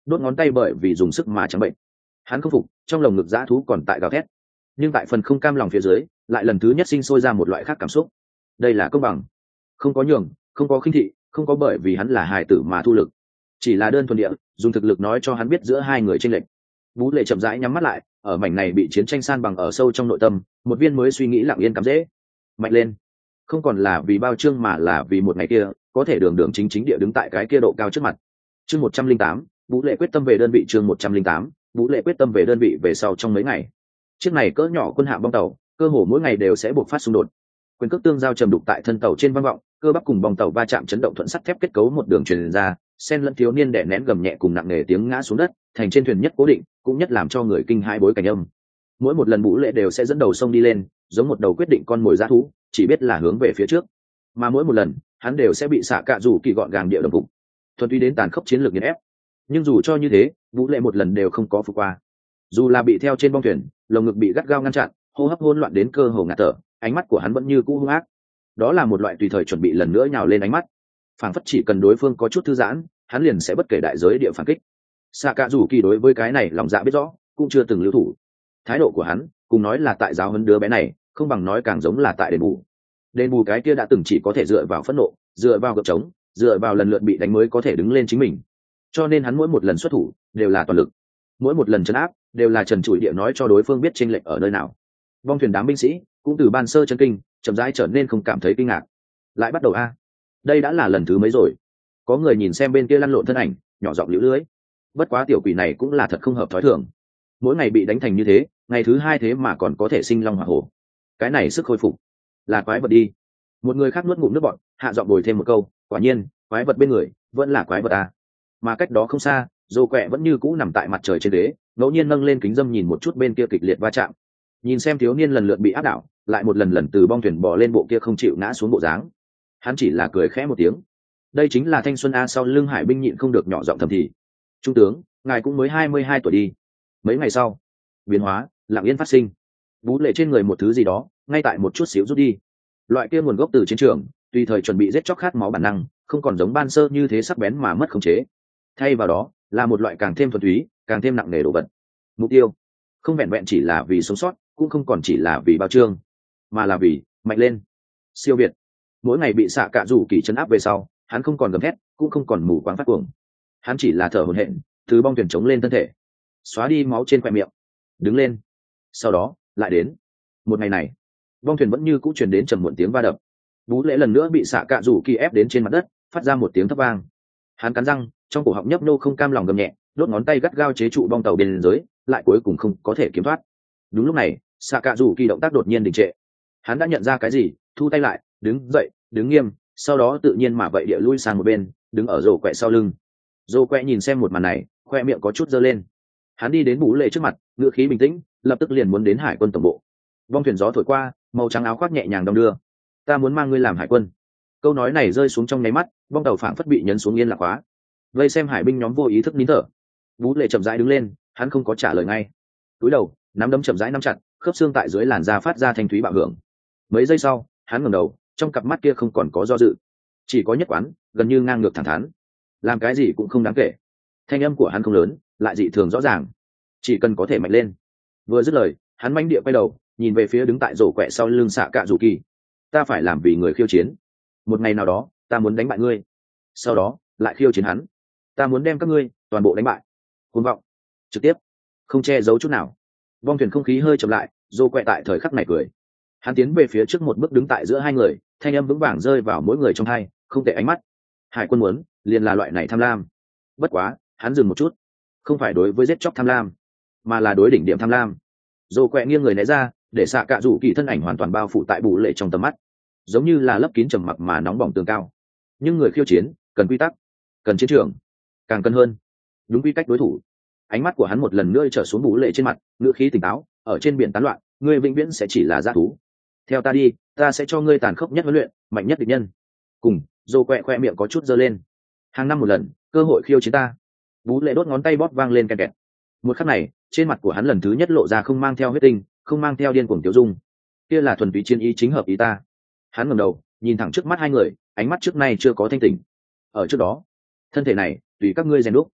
đốt ngón tay bởi vì dùng sức mà trắng bệnh. Hắn không phục, trong lồng ngực dã thú còn tại gào thét, nhưng tại phần không cam lòng phía dưới lại lần thứ nhất sinh sôi ra một loại khác cảm xúc. Đây là công bằng, không có nhường, không có khinh thị, không có bởi vì hắn là hài tử mà thu lực, chỉ là đơn thuần địa dùng thực lực nói cho hắn biết giữa hai người chênh lệch. Vũ Lệ chậm rãi nhắm mắt lại, ở mảnh này bị chiến tranh san bằng ở sâu trong nội tâm, một viên mới suy nghĩ lặng yên cắm rễ. Mạnh lên, không còn là vì bao trương mà là vì một ngày kia có thể đường đường chính chính địa đứng tại cái kia độ cao trước mặt. Chương 108, Vũ Lệ quyết tâm về đơn vị. Chương 108, Vũ Lệ quyết tâm về đơn vị. Về sau trong mấy ngày, chiếc này cỡ nhỏ quân hạm bong tàu cơ hồ mỗi ngày đều sẽ buộc phát xung đột, quyền cước tương giao trầm đục tại thân tàu trên vang vọng, cơ bắp cùng bong tàu va chạm chấn động thuận sắt thép kết cấu một đường truyền ra, xen lẫn thiếu niên đẻ nén gầm nhẹ cùng nặng nề tiếng ngã xuống đất, thành trên thuyền nhất cố định cũng nhất làm cho người kinh hãi bối cảnh âm. Mỗi một lần Vũ Lệ đều sẽ dẫn đầu sông đi lên, giống một đầu quyết định con mồi dã thú, chỉ biết là hướng về phía trước, mà mỗi một lần hắn đều sẽ bị xạ cạ rủ kỳ gọn gàng địa đồng phục, thuần túy đến tàn khốc chiến lược nghiền ép. Nhưng dù cho như thế, Vũ Lệ một lần đều không có phục qua. Dù là bị theo trên bong thuyền, lồng ngực bị gắt gao ngăn chặn, hô hấp hỗn loạn đến cơ hồ ngạt thở, ánh mắt của hắn vẫn như cũ hung ác. Đó là một loại tùy thời chuẩn bị lần nữa nhào lên ánh mắt, phảng phất chỉ cần đối phương có chút thư giãn, hắn liền sẽ bất kể đại giới địa phản kích. Xạ cạ rủ kỳ đối với cái này lòng dạ biết rõ, cũng chưa từng lưu thủ. Thái độ của hắn cùng nói là tại giáo huấn đứa bé này, không bằng nói càng giống là tại đền bù. Đền bù cái kia đã từng chỉ có thể dựa vào phẫn nộ, dựa vào gợp trống, dựa vào lần lượt bị đánh mới có thể đứng lên chính mình. Cho nên hắn mỗi một lần xuất thủ đều là toàn lực, mỗi một lần trấn áp đều là trần trụi địa nói cho đối phương biết chênh lệch ở nơi nào. Vong thuyền đám binh sĩ cũng từ ban sơ chân kinh chậm rãi trở nên không cảm thấy kinh ngạc. Lại bắt đầu a, đây đã là lần thứ mấy rồi? Có người nhìn xem bên kia lăn lộn thân ảnh, nhỏ giọng liễu lưới. Bất quá tiểu quỷ này cũng là thật không hợp thói thường, mỗi ngày bị đánh thành như thế, ngày thứ hai thế mà còn có thể sinh long hỏa hổ, cái này sức khôi phục là quái vật đi. Một người khác nuốt ngụm nước bọt, hạ giọng bồi thêm một câu, quả nhiên quái vật bên người vẫn là quái vật à. Mà cách đó không xa, Dô Quẹ vẫn như cũ nằm tại mặt trời trên ghế, ngẫu nhiên nâng lên kính dâm nhìn một chút bên kia kịch liệt va chạm, nhìn xem thiếu niên lần lượt bị áp đảo, lại một lần lần từ bong thuyền bò lên bộ kia không chịu ngã xuống bộ dáng. Hắn chỉ là cười khẽ một tiếng. Đây chính là thanh xuân a. Sau lưng hải binh nhịn không được nhỏ giọng thầm thì, trung tướng, ngài cũng mới 22 tuổi đi. Mấy ngày sau, biến hóa lặng yên phát sinh. Vũ Lệ trên người một thứ gì đó ngay tại một chút xíu rút đi, loại kia nguồn gốc từ chiến trường, tùy thời chuẩn bị giết chóc khát máu bản năng không còn giống ban sơ như thế sắc bén mà mất khống chế, thay vào đó là một loại càng thêm thuần túy, càng thêm nặng nề đồ vật. Mục tiêu không vẹn vẹn chỉ là vì sống sót, cũng không còn chỉ là vì bao trương, mà là vì mạnh lên, siêu việt. Mỗi ngày bị xạ cạ rủ kỳ chấn áp về sau, hắn không còn gầm thét, cũng không còn mù quáng phát cuồng, hắn chỉ là thở hổn hển từ bong thuyền chống lên thân thể, xóa đi máu trên khoe miệng, đứng lên. Sau đó lại đến một ngày này, bong thuyền vẫn như cũ truyền đến trầm muộn tiếng va đập. Vũ Lễ lần nữa bị xạ cạ rủ kỳ ép đến trên mặt đất, phát ra một tiếng thấp vang. Hắn cắn răng, trong cổ họng nhấp nô không cam lòng gầm nhẹ, đốt ngón tay gắt gao chế trụ bong tàu bên dưới, lại cuối cùng không có thể kiếm thoát. Đúng lúc này, xạ cạ rủ kỳ động tác đột nhiên đình trệ. Hắn đã nhận ra cái gì, thu tay lại, đứng dậy, đứng nghiêm, sau đó tự nhiên mà vậy địa lui sang một bên, đứng ở rổ quẹ sau lưng. Rổ quẹ nhìn xem một màn này, khoe miệng có chút giơ lên. Hắn đi đến Vũ Lệ trước mặt, ngữ khí bình tĩnh, lập tức liền muốn đến hải quân tổng bộ. Vong thuyền gió thổi qua, màu trắng áo khoác nhẹ nhàng đong đưa. Ta muốn mang ngươi làm hải quân. Câu nói này rơi xuống trong nháy mắt, bong tàu phảng phất bị nhấn xuống yên lặng quá. Vây xem hải binh nhóm vô ý thức nín thở. Vũ Lệ chậm rãi đứng lên, hắn không có trả lời ngay. Cúi đầu, nắm đấm chậm rãi nắm chặt, khớp xương tại dưới làn da phát ra thanh thúy bạo hưởng. Mấy giây sau, hắn ngẩng đầu, trong cặp mắt kia không còn có do dự, chỉ có nhất quán, gần như ngang ngược thẳng thắn. Làm cái gì cũng không đáng kể. Thanh âm của hắn không lớn, lại dị thường rõ ràng. Chỉ cần có thể mạnh lên. Vừa dứt lời, hắn manh địa quay đầu, nhìn về phía đứng tại rổ quẹ sau lưng xạ cạ rủ kỳ. Ta phải làm vì người khiêu chiến. Một ngày nào đó, ta muốn đánh bại ngươi. Sau đó, lại khiêu chiến hắn. Ta muốn đem các ngươi toàn bộ đánh bại. Cuồng vọng, trực tiếp, không che giấu chút nào. Vong thuyền không khí hơi chậm lại, rổ quẹ tại thời khắc này cười. Hắn tiến về phía trước một bước đứng tại giữa hai người, thanh âm vững vàng rơi vào mỗi người trong hai, không tệ ánh mắt. Hải quân muốn, liền là loại này tham lam. Bất quá, hắn dừng một chút. Không phải đối với giết chóc tham lam, mà là đối đỉnh điểm tham lam. Dô quẹ nghiêng người né ra, để xạ cạ rủ kỳ thân ảnh hoàn toàn bao phủ tại Vũ Lệ trong tầm mắt, giống như là lấp kín trầm mặc mà nóng bỏng tường cao. Nhưng người khiêu chiến cần quy tắc, cần chiến trường, càng cần hơn đúng quy cách đối thủ. Ánh mắt của hắn một lần nữa trở xuống Vũ Lệ trên mặt, ngữ khí tỉnh táo, ở trên biển tán loạn, ngươi vĩnh viễn sẽ chỉ là dã thú. Theo ta đi, ta sẽ cho ngươi tàn khốc nhất huấn luyện, mạnh nhất địch nhân. Cùng, Dô quẹ khoe miệng có chút giơ lên. Hàng năm một lần, cơ hội khiêu chiến ta. Vũ Lệ đốt ngón tay bóp vang lên kẹt kẹt. Một khắc này, trên mặt của hắn lần thứ nhất lộ ra không mang theo huyết tinh, không mang theo điên cuồng tiêu dung. Kia là thuần túy chiến ý chính hợp ý ta. Hắn ngẩng đầu, nhìn thẳng trước mắt hai người, ánh mắt trước nay chưa có thanh tỉnh. Ở trước đó, thân thể này tùy các ngươi rèn đúc,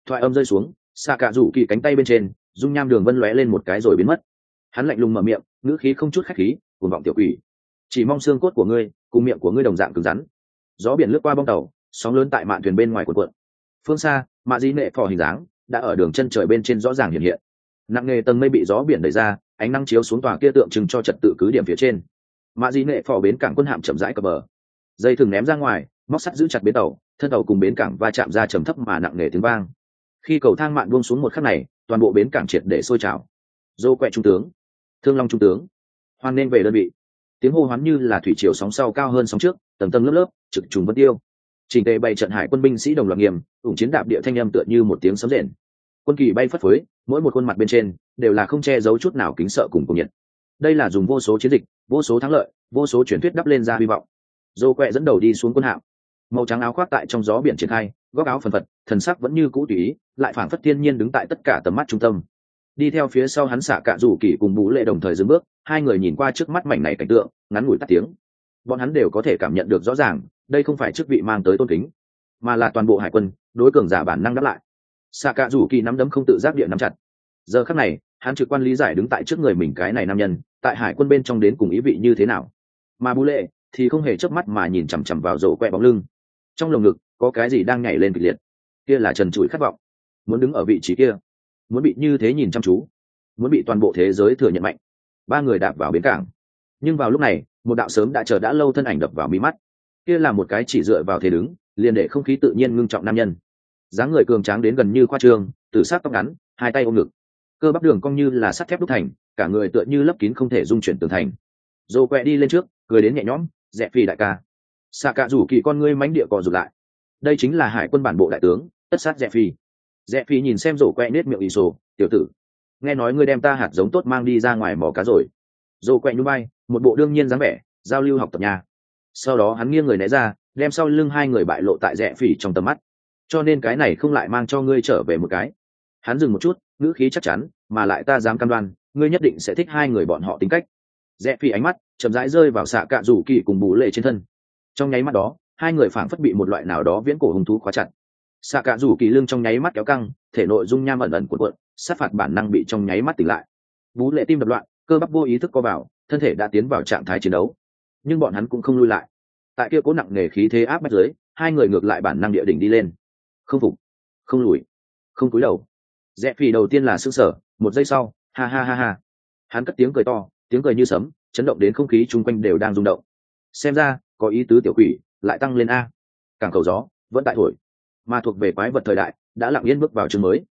thoại âm rơi xuống, xạ cạ rủ kỳ cánh tay bên trên dung nham đường vân lóe lên một cái rồi biến mất. Hắn lạnh lùng mở miệng, ngữ khí không chút khách khí, cuồng vọng tiểu quỷ, chỉ mong xương cốt của ngươi cùng miệng của ngươi đồng dạng cứng rắn. Gió biển lướt qua bong tàu, sóng lớn tại mạn thuyền bên ngoài cuộn cuộn. Phương xa, mạ di nệ phò hình dáng đã ở đường chân trời bên trên rõ ràng hiện hiện. Nặng nề tầng mây bị gió biển đẩy ra, ánh nắng chiếu xuống tòa kia tượng trưng cho trật tự cứ điểm phía trên. Mạ di nệ phò bến cảng quân hạm chậm rãi cập bờ, dây thừng ném ra ngoài, móc sắt giữ chặt bến tàu, thân tàu cùng bến cảng va chạm ra trầm thấp mà nặng nề tiếng vang. Khi cầu thang mạn buông xuống một khắc này, toàn bộ bến cảng triệt để sôi trào. Dô quẹ trung tướng, Thương Long trung tướng, hoan nên về đơn vị. Tiếng hô hoán như là thủy triều sóng sau cao hơn sóng trước, tầng tầng lớp lớp, trực trùng vân tiêu. Trình tề bày trận hải quân binh sĩ đồng loạt nghiêm, ủng chiến đạp địa thanh âm tựa như một tiếng sấm rền. Quân kỳ bay phất phới, mỗi một khuôn mặt bên trên đều là không che giấu chút nào kính sợ cùng cuồng nhiệt. Đây là dùng vô số chiến dịch, vô số thắng lợi, vô số truyền thuyết đắp lên ra hy vọng. Dô quẹ dẫn đầu đi xuống quân hạm, màu trắng áo khoác tại trong gió biển triển khai, góc áo phần phật, thần sắc vẫn như cũ tùy ý, lại phảng phất thiên nhiên đứng tại tất cả tầm mắt trung tâm. Đi theo phía sau hắn xạ cạ rủ kỳ cùng Bú Lệ đồng thời dừng bước, hai người nhìn qua trước mắt mảnh này cảnh tượng, ngắn ngủi tắt tiếng. Bọn hắn đều có thể cảm nhận được rõ ràng, đây không phải chức vị mang tới tôn kính, mà là toàn bộ hải quân đối cường giả bản năng đáp lại. Xạ cạ rủ kỳ nắm đấm không tự giác địa nắm chặt. Giờ khắc này, hắn trực quan lý giải đứng tại trước người mình cái này nam nhân, tại hải quân bên trong đến cùng ý vị như thế nào. Mà Bú Lệ thì không hề chớp mắt mà nhìn chằm chằm vào rổ quẹ bóng lưng. Trong lồng ngực có cái gì đang nhảy lên kịch liệt. Kia là trần trụi khát vọng, muốn đứng ở vị trí kia, muốn bị như thế nhìn chăm chú, muốn bị toàn bộ thế giới thừa nhận mạnh. Ba người đạp vào bến cảng, nhưng vào lúc này một đạo sớm đã chờ đã lâu thân ảnh đập vào mí mắt. Kia là một cái chỉ dựa vào thế đứng liền để không khí tự nhiên ngưng trọng nam nhân, dáng người cường tráng đến gần như khoa trương, tử sắc tóc ngắn, hai tay ôm ngực, cơ bắp đường cong như là sắt thép đúc thành, cả người tựa như lấp kín không thể dung chuyển tường thành. Dô quẹ đi lên trước, cười đến nhẹ nhõm, Rẽ Phi đại ca. Xạ cạ rủ kỳ con ngươi mánh địa cò rụt lại. Đây chính là hải quân bản bộ đại tướng, tất sát Rẽ Phi. Rẽ Phi nhìn xem rổ quẹ nết miệng ì sổ, tiểu tử, nghe nói ngươi đem ta hạt giống tốt mang đi ra ngoài mò cá rồi. Rổ quẹ nhún bay, một bộ đương nhiên dáng vẻ, giao lưu học tập nhà. Sau đó hắn nghiêng người né ra, đem sau lưng hai người bại lộ tại Rẽ Phi trong tầm mắt. Cho nên cái này không lại mang cho ngươi trở về một cái. Hắn dừng một chút, ngữ khí chắc chắn, mà lại ta dám cam đoan, ngươi nhất định sẽ thích hai người bọn họ tính cách. Rẽ Phi ánh mắt chậm rãi rơi vào xạ cạ rủ kỳ cùng Bú Lệ trên thân. Trong nháy mắt đó, hai người phảng phất bị một loại nào đó viễn cổ hung thú khóa chặt. Xạ cạ rủ kỳ lưng trong nháy mắt kéo căng, thể nội dung nham ẩn ẩn cuộn cuộn, sát phạt bản năng bị trong nháy mắt tỉnh lại. Bú Lệ tim đập loạn, cơ bắp vô ý thức co vào, thân thể đã tiến vào trạng thái chiến đấu. Nhưng bọn hắn cũng không lui lại. Tại kia cố nặng nề khí thế áp bách dưới, hai người ngược lại bản năng địa đỉnh đi lên. Không phục, không lùi, không cúi đầu. Rẽ Phi đầu tiên là sững sờ, một giây sau, ha ha ha ha. Hắn cất tiếng cười to, tiếng cười như sấm, chấn động đến không khí chung quanh đều đang rung động. Xem ra, có ý tứ tiểu quỷ, lại tăng lên a. Cảng cầu gió vẫn tại thổi, mà thuộc về quái vật thời đại đã lặng yên bước vào chương mới.